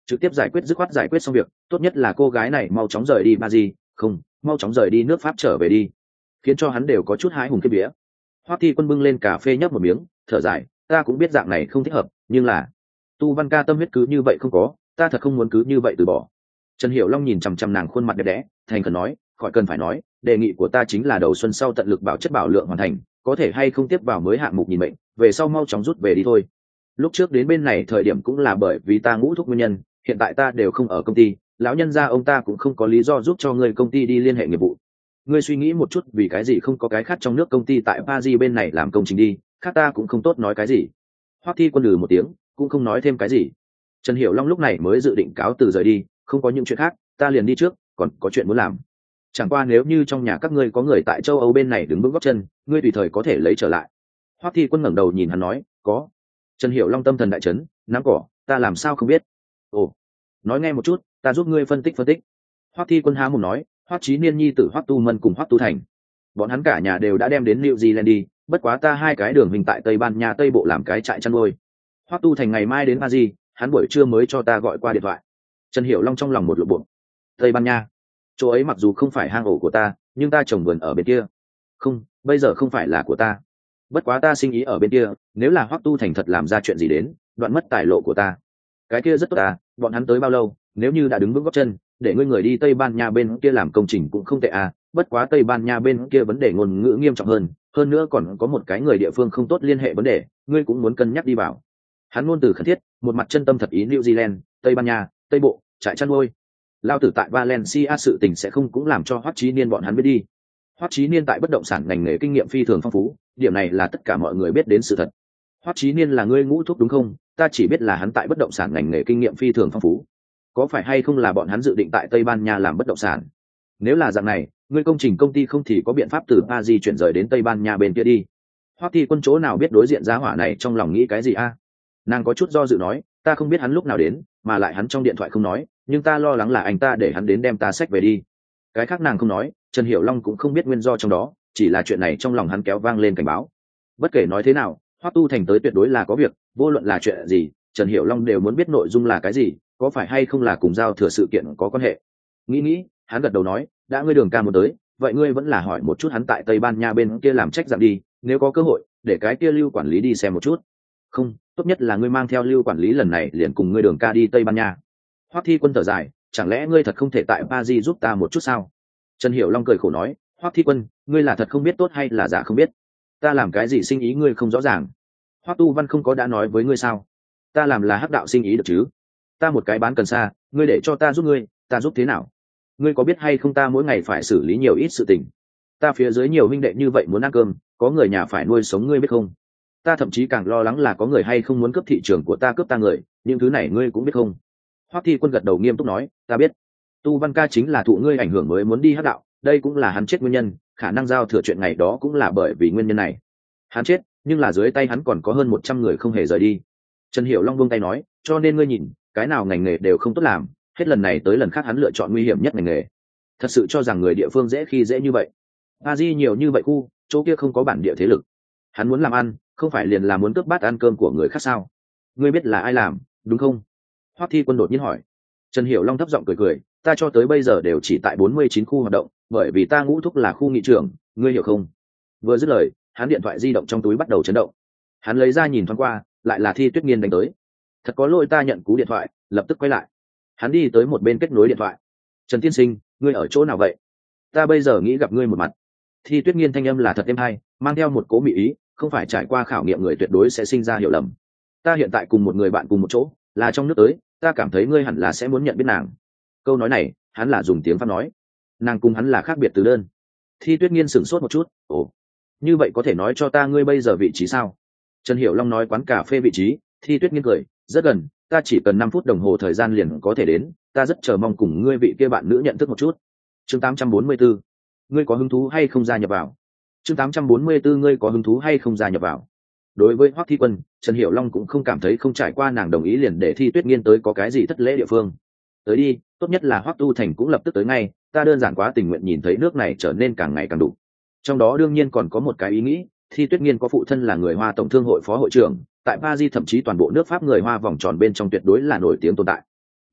trực tiếp giải quyết dứt khoát giải quyết xong việc, tốt nhất là cô gái này mau chóng rời đi Paris, không mau chóng rời đi nước Pháp trở về đi, khiến cho hắn đều có chút hái hùng kiếp vía. Hoắc Thi Quân bưng lên cà phê nhấp một miếng, thở dài, ta cũng biết dạng này không thích hợp, nhưng là tu văn ca tâm huyết cứ như vậy không có, ta thật không muốn cứ như vậy từ bỏ. Trần Hiểu Long nhìn chằm chằm nàng khuôn mặt đẹp đẽ, thành khẩn nói, khỏi cần phải nói, đề nghị của ta chính là đầu xuân sau tận lực bảo chất bảo lượng hoàn thành, có thể hay không tiếp vào mới hạng mục nhìn mệnh, về sau mau chóng rút về đi thôi. Lúc trước đến bên này thời điểm cũng là bởi vì ta ngũ thúc nguyên nhân, hiện tại ta đều không ở công ty, lão nhân gia ông ta cũng không có lý do giúp cho người công ty đi liên hệ nghiệp vụ. Ngươi suy nghĩ một chút, vì cái gì không có cái khác trong nước công ty tại Paris bên này làm công trình đi, khác ta cũng không tốt nói cái gì. Hoắc Thi Quân lừ một tiếng, cũng không nói thêm cái gì. Trần Hiểu Long lúc này mới dự định cáo từ rời đi, không có những chuyện khác, ta liền đi trước, còn có chuyện muốn làm. Chẳng qua nếu như trong nhà các ngươi có người tại châu Âu bên này đứng vững gót chân, ngươi tùy thời có thể lấy trở lại. Hoắc Thi Quân ngẩng đầu nhìn hắn nói, có. Trần Hiểu Long tâm thần đại chấn, nắm cỏ, ta làm sao không biết. Ồ, nói nghe một chút, ta giúp ngươi phân tích phân tích. Hoắc Thi Quân há mồm nói, Hoắc Chí Niên nhi tử Hoắc Tu Mân cùng Hoắc Tu Thành, bọn hắn cả nhà đều đã đem đến New Zealand đi, bất quá ta hai cái đường hình tại Tây Ban Nha Tây Bộ làm cái trại chăn nuôi. Hoắc Tu Thành ngày mai đến Paris, hắn buổi trưa mới cho ta gọi qua điện thoại. Trần Hiểu Long trong lòng một lộ bộ. Tây Ban Nha, chỗ ấy mặc dù không phải hang ổ của ta, nhưng ta trồng vườn ở bên kia. Không, bây giờ không phải là của ta. Bất quá ta sinh ý ở bên kia, nếu là Hoắc Tu Thành thật làm ra chuyện gì đến, đoạn mất tài lộ của ta. Cái kia rất tốt à, bọn hắn tới bao lâu, nếu như đã đứng vững gót chân, để ngươi người đi Tây Ban Nha bên kia làm công trình cũng không tệ à, bất quá Tây Ban Nha bên kia vấn đề ngôn ngữ nghiêm trọng hơn, hơn nữa còn có một cái người địa phương không tốt liên hệ vấn đề, ngươi cũng muốn cân nhắc đi vào. Hắn ngôn từ khẩn thiết, một mặt chân tâm thật ý New Zealand, Tây Ban Nha, Tây Bộ, trại chăn nuôi. Lao tử tại Valencia sự tình sẽ không cũng làm cho Hoắc Chí Niên bọn hắn biết đi. Hoắc Chí Niên tại bất động sản ngành nghề kinh nghiệm phi thường phong phú, điểm này là tất cả mọi người biết đến sự thật. Hoắc Chí Niên là ngươi ngũ thúc đúng không? Ta chỉ biết là hắn tại bất động sản ngành nghề kinh nghiệm phi thường phong phú. Có phải hay không là bọn hắn dự định tại Tây Ban Nha làm bất động sản? Nếu là dạng này, ngươi công trình công ty không thì có biện pháp từ Paris chuyển rời đến Tây Ban Nha bên kia đi. Hoắc Thi Quân chỗ nào biết đối diện giá hỏa này trong lòng nghĩ cái gì a? À? Nàng có chút do dự nói, ta không biết hắn lúc nào đến, mà lại hắn trong điện thoại không nói, nhưng ta lo lắng là anh ta để hắn đến đem ta xách về đi. Cái khác nàng không nói, Trần Hiểu Long cũng không biết nguyên do trong đó, chỉ là chuyện này trong lòng hắn kéo vang lên cảnh báo. Bất kể nói thế nào, Hoắc Tu Thành tới tuyệt đối là có việc, vô luận là chuyện gì, Trần Hiểu Long đều muốn biết nội dung là cái gì, có phải hay không là cùng giao thừa sự kiện có quan hệ. Nghĩ nghĩ, hắn gật đầu nói, đã ngươi Đường ca muốn tới, vậy ngươi vẫn là hỏi một chút hắn tại Tây Ban Nha bên kia làm trách giảm đi, nếu có cơ hội, để cái kia Lưu quản lý đi xem một chút. Không, tốt nhất là ngươi mang theo Lưu quản lý lần này liền cùng ngươi Đường ca đi Tây Ban Nha. Hoắc Thi Quân thở dài, chẳng lẽ ngươi thật không thể tại Paris giúp ta một chút sao? Trần Hiểu Long cười khổ nói, Hoắc Thi Quân, ngươi là thật không biết tốt hay là giả không biết? Ta làm cái gì sinh ý ngươi không rõ ràng? Hoắc Tu Văn không có đã nói với ngươi sao? Ta làm là hắc đạo sinh ý được chứ? Ta một cái bán cần sa, ngươi để cho ta giúp ngươi, ta giúp thế nào? Ngươi có biết hay không ta mỗi ngày phải xử lý nhiều ít sự tình? Ta phía dưới nhiều huynh đệ như vậy muốn ăn cơm, có người nhà phải nuôi sống ngươi biết không? Ta thậm chí càng lo lắng là có người hay không muốn cướp thị trường của ta, cướp ta người, những thứ này ngươi cũng biết không? Hoắc Thi Quân gật đầu nghiêm túc nói, ta biết. Tu Văn ca chính là thụ ngươi ảnh hưởng mới muốn đi hắc đạo, đây cũng là hắn chết nguyên nhân, khả năng giao thừa chuyện ngày đó cũng là bởi vì nguyên nhân này. Hắn chết, nhưng là dưới tay hắn còn có hơn một trăm người không hề rời đi. Trần Hiểu Long buông tay nói, cho nên ngươi nhìn, cái nào ngành nghề đều không tốt làm, hết lần này tới lần khác hắn lựa chọn nguy hiểm nhất ngành nghề. Thật sự cho rằng người địa phương dễ khi dễ như vậy? Aji nhiều như vậy khu, chỗ kia không có bản địa thế lực. Hắn muốn làm ăn, không phải liền là muốn cướp bát ăn cơm của người khác sao? Ngươi biết là ai làm, đúng không? Hoắc Thi Quân đột nhiên hỏi. Trần Hiểu Long thấp giọng cười cười, ta cho tới bây giờ đều chỉ tại bốn mươi chín khu hoạt động, bởi vì ta ngũ thúc là khu nghị trưởng, ngươi hiểu không? Vừa dứt lời, hắn điện thoại di động trong túi bắt đầu chấn động. Hắn lấy ra nhìn thoáng qua, lại là Thi Tuyết Nghiên đánh tới. Thật có lỗi, ta nhận cú điện thoại, lập tức quay lại. Hắn đi tới một bên kết nối điện thoại. Trần tiên sinh, ngươi ở chỗ nào vậy? Ta bây giờ nghĩ gặp ngươi một mặt. Thi Tuyết Nghiên thanh âm là thật êm hay, mang theo một cố mị ý, không phải trải qua khảo nghiệm người tuyệt đối sẽ sinh ra hiểu lầm. Ta hiện tại cùng một người bạn cùng một chỗ, là trong nước tới, ta cảm thấy ngươi hẳn là sẽ muốn nhận biết nàng. Câu nói này, hắn là dùng tiếng Pháp nói. Nàng cùng hắn là khác biệt từ đơn. Thi Tuyết Nghiên sửng sốt một chút, ồ, như vậy có thể nói cho ta ngươi bây giờ vị trí sao? Trần Hiểu Long nói quán cà phê vị trí. Thi Tuyết Nghiên cười, rất gần, ta chỉ cần năm phút đồng hồ thời gian liền có thể đến, ta rất chờ mong cùng ngươi vị kia bạn nữ nhận thức một chút. Chương tám trăm bốn mươi tư, ngươi có hứng thú hay không gia nhập vào? Chương tám trăm bốn mươi tư, ngươi có hứng thú hay không gia nhập vào? Đối với Hoắc Thi Quân, Trần Hiểu Long cũng không cảm thấy không trải qua nàng đồng ý liền để Thi Tuyết Nghiên tới có cái gì thất lễ địa phương. Tới đi, tốt nhất là Hoắc Tu Thành cũng lập tức tới ngay, ta đơn giản quá tình nguyện nhìn thấy nước này trở nên càng ngày càng đủ. Trong đó đương nhiên còn có một cái ý nghĩ, Thi Tuyết Nghiên có phụ thân là người Hoa tổng thương hội phó hội trưởng, tại Paris thậm chí toàn bộ nước Pháp người Hoa vòng tròn bên trong tuyệt đối là nổi tiếng tồn tại.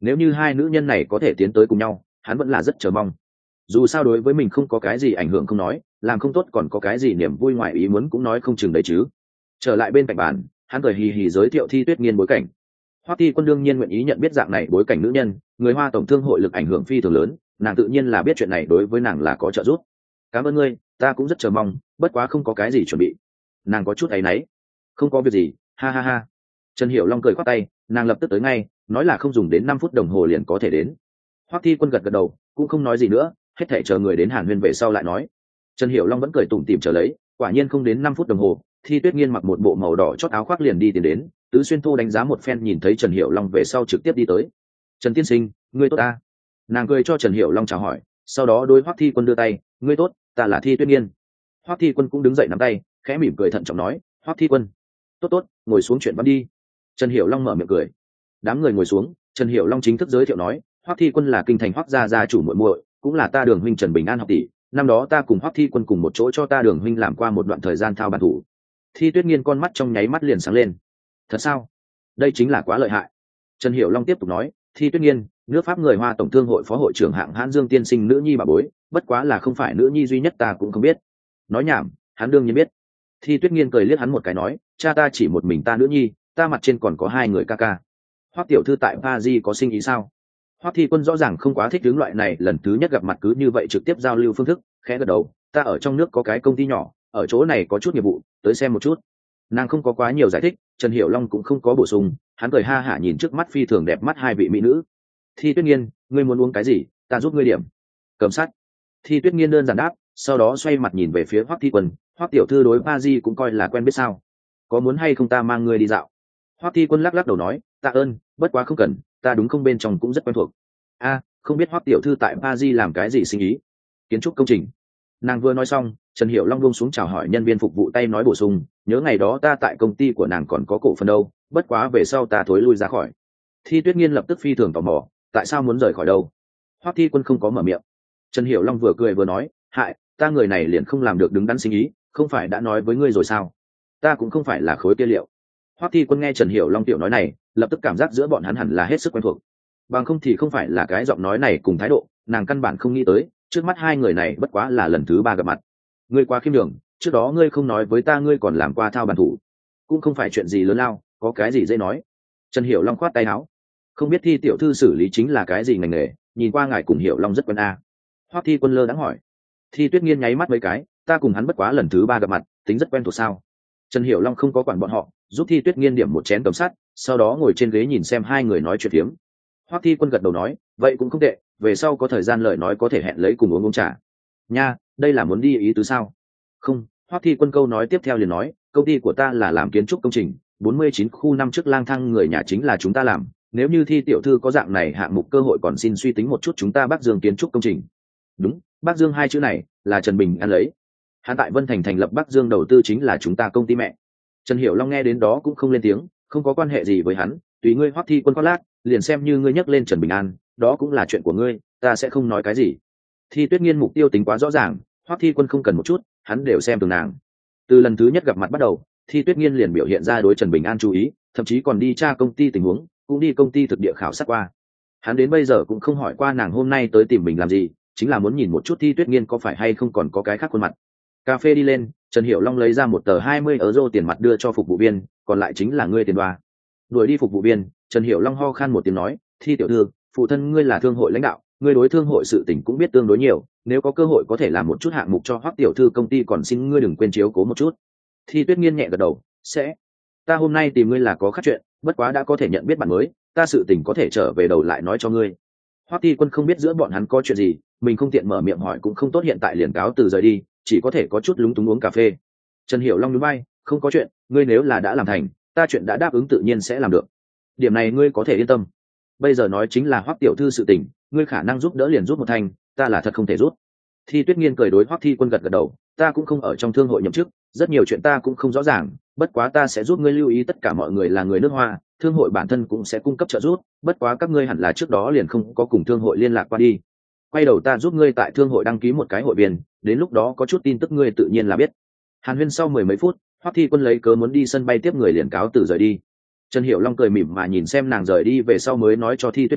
nếu như hai nữ nhân này có thể tiến tới cùng nhau hắn vẫn là rất chờ mong. Dù sao đối với mình không có cái gì ảnh hưởng không nói, làm không tốt còn có cái gì niềm vui ngoài ý muốn cũng nói không chừng đấy chứ. Trở lại bên cạnh bàn, hắn cười hì hì giới thiệu Thi Tuyết Nghiên bối cảnh. Hoắc Thi Quân đương nhiên nguyện ý nhận biết dạng này bối cảnh nữ nhân, người Hoa tổng thương hội lực ảnh hưởng phi thường lớn, nàng tự nhiên là biết chuyện này đối với nàng là có trợ giúp. Cảm ơn ngươi, ta cũng rất chờ mong, bất quá không có cái gì chuẩn bị. Nàng có chút áy náy. Không có việc gì, ha ha ha. Trần Hiểu Long cười khoát tay, nàng lập tức tới ngay, nói là không dùng đến năm phút đồng hồ liền có thể đến. Hoắc Thi Quân gật gật đầu, cũng không nói gì nữa, hết thảy chờ người đến Hàn Huyên về sau lại nói. Trần Hiểu Long vẫn cười tủm tỉm chờ lấy, quả nhiên không đến năm phút đồng hồ, Thi Tuyết Nghiên mặc một bộ màu đỏ chót áo khoác liền đi tiến đến, Tứ Xuyên Thu đánh giá một phen nhìn thấy Trần Hiểu Long về sau trực tiếp đi tới. "Trần tiên sinh, ngươi tốt ta?" Nàng cười cho Trần Hiểu Long chào hỏi, sau đó đối Hoắc Thi Quân đưa tay, "Ngươi tốt, ta là Thi Tuyết Nghiên." Hoắc Thi Quân cũng đứng dậy nắm tay, khẽ mỉm cười thận trọng nói, "Hoắc Thi Quân, tốt tốt, ngồi xuống chuyện văn đi." Trần Hiểu Long mở miệng cười. Đám người ngồi xuống, Trần Hiểu Long chính thức giới thiệu nói, Hoắc Thi Quân là kinh thành Hoắc gia gia chủ muội muội, cũng là ta Đường huynh Trần Bình An học tỷ, năm đó ta cùng Hoắc Thi Quân cùng một chỗ cho ta Đường huynh làm qua một đoạn thời gian thao bản thủ. Thi Tuyết Nghiên con mắt trong nháy mắt liền sáng lên. Thật sao? Đây chính là quá lợi hại. Trần Hiểu Long tiếp tục nói, Thi Tuyết Nghiên, nước Pháp người Hoa tổng thương hội phó hội trưởng hạng Hãn Dương tiên sinh nữ nhi bà bối, bất quá là không phải nữ nhi duy nhất ta cũng không biết. Nói nhảm, hắn đương nhiên biết. Thi Tuyết Nghiên cười liếc hắn một cái nói, cha ta chỉ một mình ta nữ nhi, ta mặt trên còn có hai người ca ca. Hoắc tiểu thư tại Paris có sinh ý sao? Hoắc Thi Quân rõ ràng không quá thích hướng loại này lần thứ nhất gặp mặt cứ như vậy trực tiếp giao lưu phương thức, khẽ gật đầu, ta ở trong nước có cái công ty nhỏ, ở chỗ này có chút nghiệp vụ, tới xem một chút. Nàng không có quá nhiều giải thích, Trần Hiểu Long cũng không có bổ sung, hắn cười ha hả nhìn trước mắt phi thường đẹp mắt hai vị mỹ nữ. Thi Tuyết Nghiên, ngươi muốn uống cái gì, ta giúp ngươi điểm. Cầm sắt. Thi Tuyết Nghiên đơn giản đáp, sau đó xoay mặt nhìn về phía Hoắc Thi Quân, Hoắc tiểu thư đối Paris cũng coi là quen biết sao? Có muốn hay không ta mang ngươi đi dạo? Hoắc Thi Quân lắc lắc đầu nói, tạ ơn, bất quá không cần, ta đúng không bên trong cũng rất quen thuộc. A, không biết Hoắc tiểu thư tại Paris làm cái gì sinh ý? Kiến trúc công trình. Nàng vừa nói xong, Trần Hiểu Long buông xuống chào hỏi nhân viên phục vụ tay nói bổ sung, nhớ ngày đó ta tại công ty của nàng còn có cổ phần đâu, bất quá về sau ta thối lui ra khỏi. Thi Tuyết Nghiên lập tức phi thường tò mò, tại sao muốn rời khỏi đâu? Hoắc Thi Quân không có mở miệng. Trần Hiểu Long vừa cười vừa nói, hại, ta người này liền không làm được đứng đắn sinh ý, không phải đã nói với ngươi rồi sao? Ta cũng không phải là khối kia liệu. Hoắc Thi Quân nghe Trần Hiểu Long tiểu nói này, lập tức cảm giác giữa bọn hắn hẳn là hết sức quen thuộc. Bằng không thì không phải là cái giọng nói này cùng thái độ, nàng căn bản không nghĩ tới, trước mắt hai người này bất quá là lần thứ ba gặp mặt. Ngươi quá khiêm nhường, trước đó ngươi không nói với ta ngươi còn làm qua thao bản thủ, cũng không phải chuyện gì lớn lao, có cái gì dễ nói. Trần Hiểu Long khoát tay áo, không biết Thi tiểu thư xử lý chính là cái gì ngành nghề, nhìn qua ngài cùng Hiểu Long rất quen a. À. Hoắc Thi Quân lơ đãng hỏi. Thi Tuyết Nghiên nháy mắt mấy cái, ta cùng hắn bất quá lần thứ ba gặp mặt, tính rất quen thuộc sao? Trần Hiểu Long không có quản bọn họ, giúp Thi Tuyết Nghiên điểm một chén cầm sắt, sau đó ngồi trên ghế nhìn xem hai người nói chuyện phiếm. Hoắc Thi Quân gật đầu nói, vậy cũng không tệ, về sau có thời gian lời nói có thể hẹn lấy cùng uống uống trà. Nha, đây là muốn đi ý tứ sao? Không, Hoắc Thi Quân câu nói tiếp theo liền nói, công ty của ta là làm kiến trúc công trình, bốn mươi chín khu năm trước lang thang người nhà chính là chúng ta làm, nếu như Thi tiểu thư có dạng này hạng mục cơ hội còn xin suy tính một chút chúng ta Bắc Dương kiến trúc công trình. Đúng, Bắc Dương hai chữ này là Trần Bình ăn lấy. Hắn tại Vân Thành thành lập Bắc Dương đầu tư chính là chúng ta công ty mẹ. Trần Hiểu Long nghe đến đó cũng không lên tiếng, không có quan hệ gì với hắn, tùy ngươi Hoắc Thi Quân có lát, liền xem như ngươi nhắc lên Trần Bình An, đó cũng là chuyện của ngươi, ta sẽ không nói cái gì. Thi Tuyết Nghiên mục tiêu tính quá rõ ràng, Hoắc Thi Quân không cần một chút, hắn đều xem thường nàng. Từ lần thứ nhất gặp mặt bắt đầu, Thi Tuyết Nghiên liền biểu hiện ra đối Trần Bình An chú ý, thậm chí còn đi tra công ty tình huống, cũng đi công ty thực địa khảo sát qua. Hắn đến bây giờ cũng không hỏi qua nàng hôm nay tới tìm mình làm gì, chính là muốn nhìn một chút Thi Tuyết Nghiên có phải hay không còn có cái khác khuôn mặt. Cà phê đi lên, Trần Hiểu Long lấy ra một tờ hai mươi euro tiền mặt đưa cho phục vụ viên, còn lại chính là ngươi tiền đoa. Đuổi đi phục vụ viên, Trần Hiểu Long ho khan một tiếng nói, Thi tiểu thư, phụ thân ngươi là thương hội lãnh đạo, ngươi đối thương hội sự tình cũng biết tương đối nhiều, nếu có cơ hội có thể làm một chút hạng mục cho Hoắc tiểu thư công ty còn xin ngươi đừng quên chiếu cố một chút. Thi Tuyết Nghiên nhẹ gật đầu, sẽ. Ta hôm nay tìm ngươi là có khác chuyện, bất quá đã có thể nhận biết bạn mới, ta sự tình có thể trở về đầu lại nói cho ngươi. Hoắc Thi Quân không biết giữa bọn hắn có chuyện gì, mình không tiện mở miệng hỏi cũng không tốt hiện tại liền cáo từ rời đi, chỉ có thể có chút lúng túng uống cà phê. Trần Hiểu Long nhún vai, không có chuyện, ngươi nếu là đã làm thành, ta chuyện đã đáp ứng tự nhiên sẽ làm được. Điểm này ngươi có thể yên tâm. Bây giờ nói chính là Hoắc tiểu thư sự tình, ngươi khả năng giúp đỡ liền giúp một thành, ta là thật không thể giúp. Thi Tuyết Nghiên cười đối Hoắc Thi Quân gật gật đầu, ta cũng không ở trong thương hội nhậm chức, rất nhiều chuyện ta cũng không rõ ràng, bất quá ta sẽ giúp ngươi lưu ý tất cả mọi người là người nước Hoa, thương hội bản thân cũng sẽ cung cấp trợ giúp, bất quá các ngươi hẳn là trước đó liền không có cùng thương hội liên lạc qua đi. Quay đầu ta giúp ngươi tại thương hội đăng ký một cái hội viên, đến lúc đó có chút tin tức ngươi tự nhiên là biết. Hàn Huyên sau mười mấy phút, Hoắc Thi Quân lấy cớ muốn đi sân bay tiếp người liền cáo từ rời đi. Trần Hiểu Long cười mỉm mà nhìn xem nàng rời đi về sau mới nói cho Thi Tuyết Nghiên,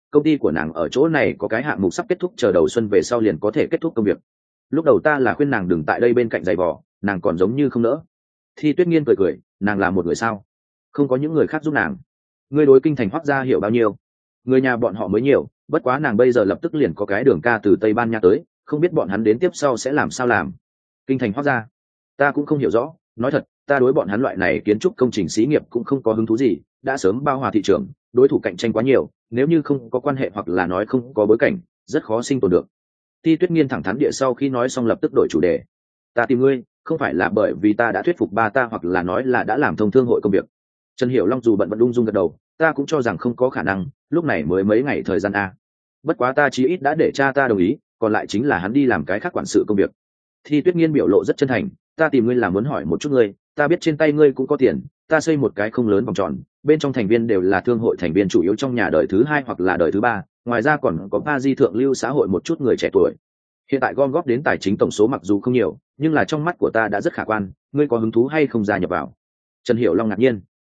công ty của nàng ở chỗ này có cái hạng mục sắp kết thúc, chờ đầu xuân về sau liền có thể kết thúc công việc. Lúc đầu ta là khuyên nàng đừng tại đây bên cạnh giày vò, nàng còn giống như không nỡ. Thi Tuyết Nghiên cười cười, nàng là một người sao, không có những người khác giúp nàng. Ngươi đối Kinh Thành Hoắc gia hiểu bao nhiêu? Người nhà bọn họ mới nhiều, bất quá nàng bây giờ lập tức liền có cái đường ca từ Tây Ban Nha tới, không biết bọn hắn đến tiếp sau sẽ làm sao làm. Kinh Thành Hoắc gia, ta cũng không hiểu rõ, nói thật, ta đối bọn hắn loại này kiến trúc công trình xí nghiệp cũng không có hứng thú gì, đã sớm bao hòa thị trường, đối thủ cạnh tranh quá nhiều, nếu như không có quan hệ hoặc là nói không có bối cảnh, rất khó sinh tồn được. Ti Tuyết Nghiên thẳng thắn địa sau khi nói xong lập tức đổi chủ đề. Ta tìm ngươi, không phải là bởi vì ta đã thuyết phục ba ta hoặc là nói là đã làm thông thương hội công việc. Trần Hiểu Long dù bận bận ung dung gật đầu, ta cũng cho rằng không có khả năng, lúc này mới mấy ngày thời gian a. Bất quá ta chí ít đã để cha ta đồng ý, còn lại chính là hắn đi làm cái khác quản sự công việc. Thi Tuyết Nghiên biểu lộ rất chân thành, ta tìm ngươi là muốn hỏi một chút ngươi, ta biết trên tay ngươi cũng có tiền, ta xây một cái không lớn vòng tròn, bên trong thành viên đều là thương hội thành viên chủ yếu trong nhà đời thứ hai hoặc là đời thứ ba, ngoài ra còn có ba di thượng lưu xã hội một chút người trẻ tuổi. Hiện tại gom góp đến tài chính tổng số mặc dù không nhiều, nhưng là trong mắt của ta đã rất khả quan, ngươi có hứng thú hay không gia nhập vào? Trần Hiểu Long ngạc nhiên,